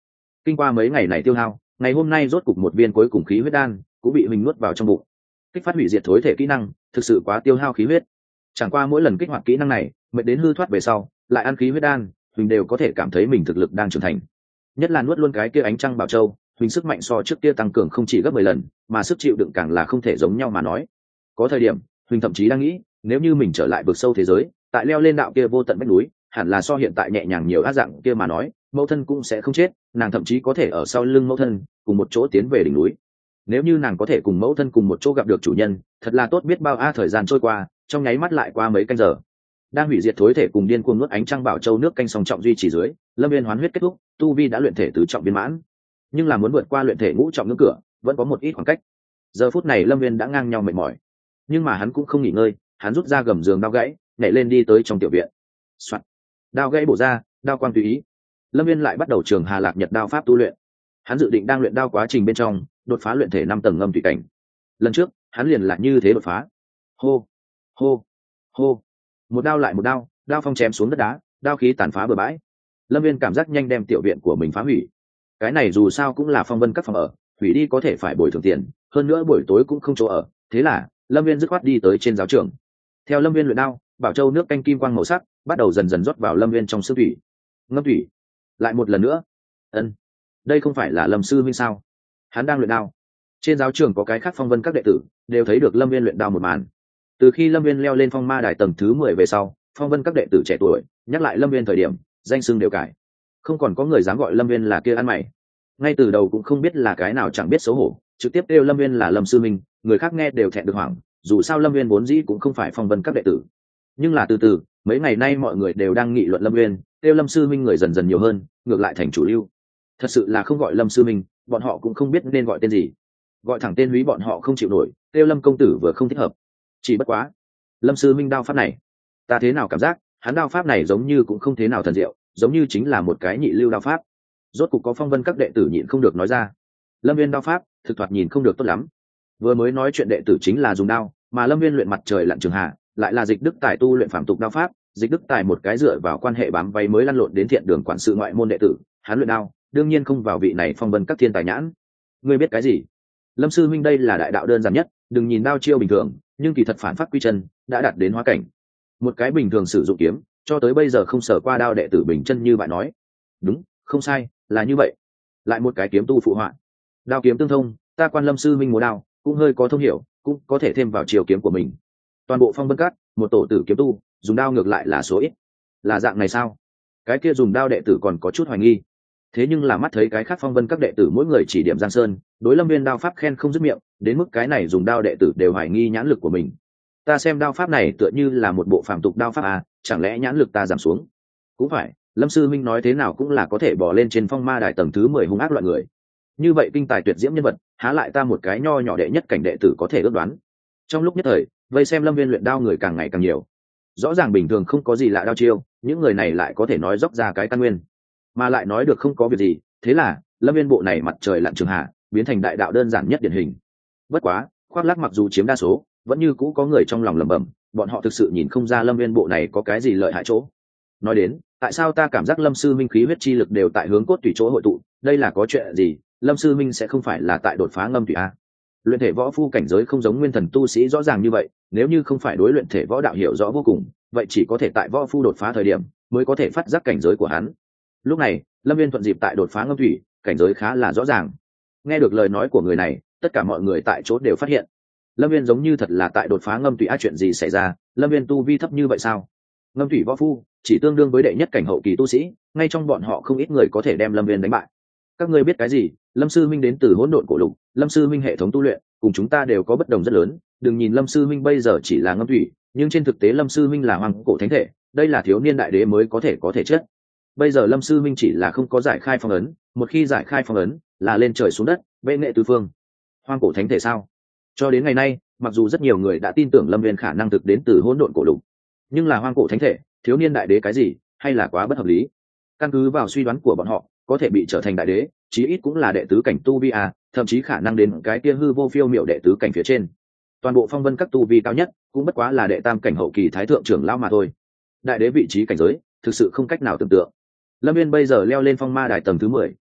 [SPEAKER 1] Kinh qua mấy ngày này tiêu hao, ngày hôm nay rốt cục một viên cuối cùng khí huyết đan cũng bị mình nuốt vào trong bụng. Kích phát hủy diệt thối thể kỹ năng thực sự quá tiêu hao khí huyết, chẳng qua mỗi lần kích hoạt kỹ năng này mệt đến hư thoát về sau lại ăn khí huyết đan, mình đều có thể cảm thấy mình thực lực đang trưởng thành. Nhất là nuốt luôn cái kia ánh trăng bảo châu, mình sức mạnh so trước kia tăng cường không chỉ gấp mười lần, mà sức chịu đựng càng là không thể giống nhau mà nói. Có thời điểm mình thậm chí đang nghĩ, nếu như mình trở lại vực sâu thế giới, tại leo lên đạo kia vô tận vách núi, hẳn là so hiện tại nhẹ nhàng nhiều ác dạng kia mà nói, mẫu thân cũng sẽ không chết, nàng thậm chí có thể ở sau lưng mẫu thân cùng một chỗ tiến về đỉnh núi. Nếu như nàng có thể cùng mẫu thân cùng một chỗ gặp được chủ nhân, thật là tốt biết bao. A thời gian trôi qua, trong nháy mắt lại qua mấy canh giờ. Đang hủy diệt thối thể cùng điên cuồng nuốt ánh trăng bảo châu nước canh song trọng duy trì dưới, Lâm Viên hoán huyết kết thúc, tu vi đã luyện thể tứ trọng viên mãn. Nhưng là muốn vượt qua luyện thể ngũ trọng ngưỡng cửa, vẫn có một ít khoảng cách. Giờ phút này Lâm Viên đã ngang nhau mệt mỏi, nhưng mà hắn cũng không nghỉ ngơi, hắn rút ra gầm giường đao gãy, nhảy lên đi tới trong tiểu viện. Soạn. Đao gãy bổ ra, đao quang tùy ý. Lâm Viên lại bắt đầu trường Hà Lạc Nhật đao pháp tu luyện. Hắn dự định đang luyện đao quá trình bên trong đột phá luyện thể năm tầng ngâm thủy cảnh. Lần trước hắn liền là như thế đột phá. Hô hô hô, một đao lại một đao, đao phong chém xuống đất đá, đao khí tàn phá bừa bãi. Lâm Viên cảm giác nhanh đem tiểu viện của mình phá hủy. Cái này dù sao cũng là phong vân các phòng ở, hủy đi có thể phải bồi thường tiền, hơn nữa buổi tối cũng không chỗ ở. Thế là Lâm Viên dứt khoát đi tới trên giáo trường. Theo Lâm Viên luyện đao, bảo châu nước canh kim quang màu sắc bắt đầu dần dần rót vào Lâm Viên trong xương thủy. Ngâm thủy lại một lần nữa. Ân, đây không phải là Lâm sư huynh sao? Hắn đang luyện đao. Trên giáo trường có cái khác phong vân các đệ tử đều thấy được Lâm Viên luyện đao một màn. Từ khi Lâm Viên leo lên phong ma đài tầng thứ mười về sau, phong vân các đệ tử trẻ tuổi nhắc lại Lâm Viên thời điểm, danh xưng đều cải. Không còn có người dám gọi Lâm Viên là kia ăn mày. Ngay từ đầu cũng không biết là cái nào chẳng biết xấu hổ, trực tiếp kêu Lâm Viên là Lâm sư huynh, người khác nghe đều thẹn được hoảng, dù sao Lâm Viên vốn dĩ cũng không phải phong vân các đệ tử. Nhưng là từ từ, mấy ngày nay mọi người đều đang nghị luận Lâm Viên, kêu Lâm sư huynh người dần dần nhiều hơn, ngược lại thành chủ lưu. Thật sự là không gọi Lâm sư huynh, bọn họ cũng không biết nên gọi tên gì. Gọi thẳng tên húy bọn họ không chịu nổi, kêu Lâm công tử vừa không thích hợp. Chỉ bất quá, Lâm sư huynh đao pháp này, ta thế nào cảm giác, hắn đao pháp này giống như cũng không thế nào thần diệu, giống như chính là một cái nhị lưu đao pháp. Rốt cục có phong vân các đệ tử nhịn không được nói ra. Lâm Viên đao pháp, thực thoạt nhìn không được tốt lắm. Vừa mới nói chuyện đệ tử chính là dùng đao, mà Lâm Viên luyện mặt trời lặn trường hạ, lại là Dịch Đức Tài tu luyện phạm tục đao pháp. Dịch Đức Tài một cái dựa vào quan hệ bám váy mới lăn lộn đến thiện đường quản sự ngoại môn đệ tử, hắn luyện đao, đương nhiên không vào vị này phong vân các thiên tài nhãn. Ngươi biết cái gì? Lâm sư huynh đây là đại đạo đơn giản nhất, đừng nhìn đao chiêu bình thường, nhưng kỳ thật phản pháp quy chân đã đạt đến hóa cảnh. Một cái bình thường sử dụng kiếm, cho tới bây giờ không sở qua đao đệ tử bình chân như bạn nói. Đúng, không sai, là như vậy. Lại một cái kiếm tu phụ họa. Đao kiếm tương thông, ta quan Lâm sư huynh múa đao cũng hơi có thông hiểu, cũng có thể thêm vào chiều kiếm của mình. Toàn bộ phong vân các, một tổ tử kiếm tu dùng đao ngược lại là số ít. Là dạng này sao? Cái kia dùng đao đệ tử còn có chút hoài nghi. Thế nhưng là mắt thấy cái khác phong vân các đệ tử mỗi người chỉ điểm Giang Sơn, đối Lâm Viên đao pháp khen không dứt miệng, đến mức cái này dùng đao đệ tử đều hoài nghi nhãn lực của mình. Ta xem đao pháp này tựa như là một bộ phàm tục đao pháp à, chẳng lẽ nhãn lực ta giảm xuống? Cũng phải, Lâm sư minh nói thế nào cũng là có thể bỏ lên trên phong ma đài tầng thứ mười hung ác loại người. Như vậy kinh tài tuyệt diễm nhân vật, há lại ta một cái nho nhỏ đệ nhất cảnh đệ tử có thể ước đoán. Trong lúc nhất thời, vây xem Lâm Viên luyện đao người càng ngày càng nhiều. Rõ ràng bình thường không có gì lạ đao chiêu, những người này lại có thể nói dốc ra cái căn nguyên, mà lại nói được không có việc gì. Thế là Lâm Viên bộ này mặt trời lặn trường hạ, biến thành đại đạo đơn giản nhất điển hình. Bất quá, khoác lác mặc dù chiếm đa số, vẫn như cũ có người trong lòng lẩm bẩm, bọn họ thực sự nhìn không ra Lâm Viên bộ này có cái gì lợi hại chỗ. Nói đến, tại sao ta cảm giác Lâm sư minh khí huyết chi lực đều tại hướng cốt tùy chỗ hội tụ, đây là có chuyện gì? Lâm sư minh sẽ không phải là tại đột phá ngâm tùy a? Luyện thể võ phu cảnh giới không giống nguyên thần tu sĩ rõ ràng như vậy, nếu như không phải đối luyện thể võ đạo hiểu rõ vô cùng, vậy chỉ có thể tại võ phu đột phá thời điểm mới có thể phát giác cảnh giới của hắn. Lúc này Lâm Viên thuận dịp tại đột phá ngâm thủy, cảnh giới khá là rõ ràng. Nghe được lời nói của người này, tất cả mọi người tại chỗ đều phát hiện Lâm Viên giống như thật là tại đột phá ngâm thủy. Á, chuyện gì xảy ra? Lâm Viên tu vi thấp như vậy sao? Ngâm thủy võ phu chỉ tương đương với đệ nhất cảnh hậu kỳ tu sĩ, ngay trong bọn họ không ít người có thể đem Lâm Viên đánh bại. Các ngươi biết cái gì? Lâm sư minh đến từ hỗn độn cổ lục, Lâm sư minh hệ thống tu luyện cùng chúng ta đều có bất đồng rất lớn. Đừng nhìn Lâm sư minh bây giờ chỉ là ngâm thủy, nhưng trên thực tế Lâm sư minh là hoàng cổ thánh thể, đây là thiếu niên đại đế mới có thể có thể chất. Bây giờ Lâm sư minh chỉ là không có giải khai phong ấn, một khi giải khai phong ấn là lên trời xuống đất, bệ nghệ tứ phương. Hoang cổ thánh thể sao? Cho đến ngày nay, mặc dù rất nhiều người đã tin tưởng Lâm Viên khả năng thực đến từ hỗn độn cổ lục, nhưng là hoang cổ thánh thể, thiếu niên đại đế cái gì, hay là quá bất hợp lý. Căn cứ vào suy đoán của bọn họ, có thể bị trở thành đại đế, chí ít cũng là đệ tứ cảnh tu vi à, thậm chí khả năng đến cái kia hư vô phiêu miểu đệ tứ cảnh phía trên. Toàn bộ phong vân các tu vi cao nhất cũng bất quá là đệ tam cảnh hậu kỳ thái thượng trưởng lão mà thôi. Đại đế vị trí cảnh giới thực sự không cách nào tưởng tượng. Lâm Viên bây giờ leo lên phong ma đài tầng thứ mười,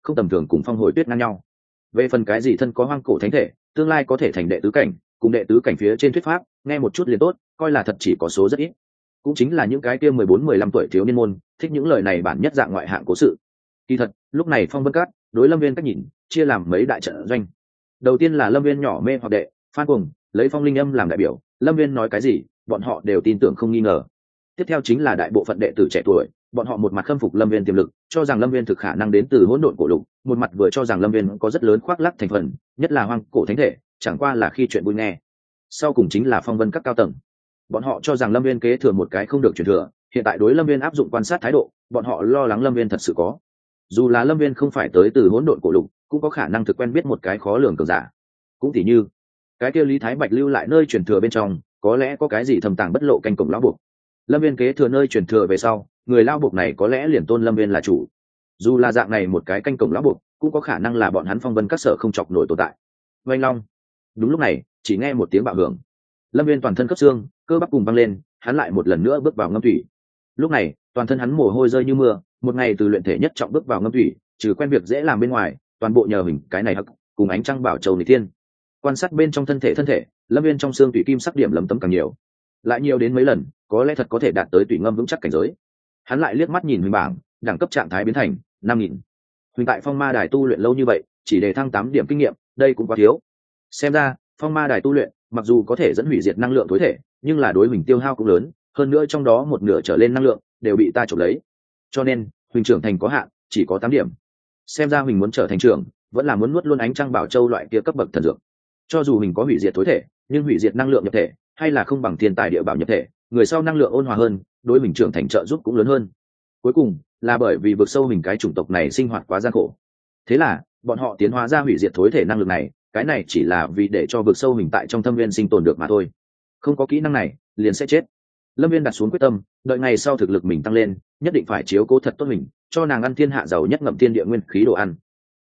[SPEAKER 1] không tầm thường cùng phong hồi tuyết ngang nhau. Về phần cái gì thân có hoang cổ thánh thể, tương lai có thể thành đệ tứ cảnh, cùng đệ tứ cảnh phía trên thuyết pháp, nghe một chút liền tốt, coi là thật chỉ có số rất ít. Cũng chính là những cái kia mười bốn mười lăm tuổi thiếu niên môn, thích những lời này bản nhất dạng ngoại hạng cố sự. Kỳ thật, lúc này Phong Vân Các đối Lâm Viên cách nhìn, chia làm mấy đại trận doanh. Đầu tiên là Lâm Viên nhỏ mê hoặc đệ, Phan Cuồng, lấy Phong Linh Âm làm đại biểu, Lâm Viên nói cái gì, bọn họ đều tin tưởng không nghi ngờ. Tiếp theo chính là đại bộ phận đệ tử trẻ tuổi, bọn họ một mặt khâm phục Lâm Viên tiềm lực, cho rằng Lâm Viên thực khả năng đến từ hỗn độn cổ lục, một mặt vừa cho rằng Lâm Viên có rất lớn khoác lác thành phần, nhất là hoang cổ thánh thể, chẳng qua là khi chuyện vui nghe. Sau cùng chính là Phong Vân Các cao tầng, bọn họ cho rằng Lâm Viên kế thừa một cái không được truyền thừa, hiện tại đối Lâm Viên áp dụng quan sát thái độ, bọn họ lo lắng Lâm Viên thật sự có. Dù là Lâm Viên không phải tới từ hỗn độn cổ lục, cũng có khả năng thực quen biết một cái khó lường cường giả. Cũng tỉ như cái kia Lý Thái Bạch lưu lại nơi truyền thừa bên trong, có lẽ có cái gì thầm tàng bất lộ canh cổng lão buộc. Lâm Viên kế thừa nơi truyền thừa về sau, người lão buộc này có lẽ liền tôn Lâm Viên là chủ. Dù là dạng này một cái canh cổng lão buộc, cũng có khả năng là bọn hắn Phong Vân Các sở không chọc nổi tồn tại. Vành Long. Đúng lúc này, chỉ nghe một tiếng bạo hưởng. Lâm Viên toàn thân cấp xương, cơ bắp cùng văng lên, hắn lại một lần nữa bước vào ngâm thủy. Lúc này, toàn thân hắn mồ hôi rơi như mưa, một ngày từ luyện thể nhất trọng bước vào ngâm thủy, trừ quen việc dễ làm bên ngoài, toàn bộ nhờ hình cái này hắc, cùng ánh trăng bảo châu nghịch thiên. Quan sát bên trong thân thể thân thể, Lâm Viên trong xương tủy kim sắc điểm lấm tấm càng nhiều, lại nhiều đến mấy lần, có lẽ thật có thể đạt tới tủy ngâm vững chắc cảnh giới. Hắn lại liếc mắt nhìn huỳnh bảng, đẳng cấp trạng thái biến thành năm nghìn. Huỳnh tại Phong Ma Đài tu luyện lâu như vậy, chỉ đề thăng tám điểm kinh nghiệm, đây cũng quá thiếu. Xem ra, Phong Ma Đài tu luyện, mặc dù có thể dẫn hủy diệt năng lượng tối thể, nhưng là đối huỳnh tiêu hao cũng lớn, hơn nữa trong đó một nửa trở lên năng lượng đều bị ta chụp lấy. Cho nên, huỳnh trưởng thành có hạn, chỉ có tám điểm. Xem ra huỳnh muốn trở thành trưởng, vẫn là muốn nuốt luôn ánh trăng bảo châu loại kia cấp bậc thần dược. Cho dù huỳnh có hủy diệt tối thể, nhưng hủy diệt năng lượng nhập thể, hay là không bằng thiên tài địa bảo nhập thể, người sau năng lượng ôn hòa hơn, đối huỳnh trưởng thành trợ giúp cũng lớn hơn. Cuối cùng, là bởi vì vực sâu huỳnh cái chủng tộc này sinh hoạt quá gian khổ. Thế là, bọn họ tiến hóa ra hủy diệt thối thể năng lực này, cái này chỉ là vì để cho vực sâu huỳnh tại trong thâm viên sinh tồn được mà thôi. Không có kỹ năng này, liền sẽ chết. Lâm Viên đặt xuống quyết tâm, đợi ngày sau thực lực mình tăng lên, nhất định phải chiếu cố thật tốt mình, cho nàng ăn thiên hạ giàu nhất ngậm thiên địa nguyên khí đồ ăn.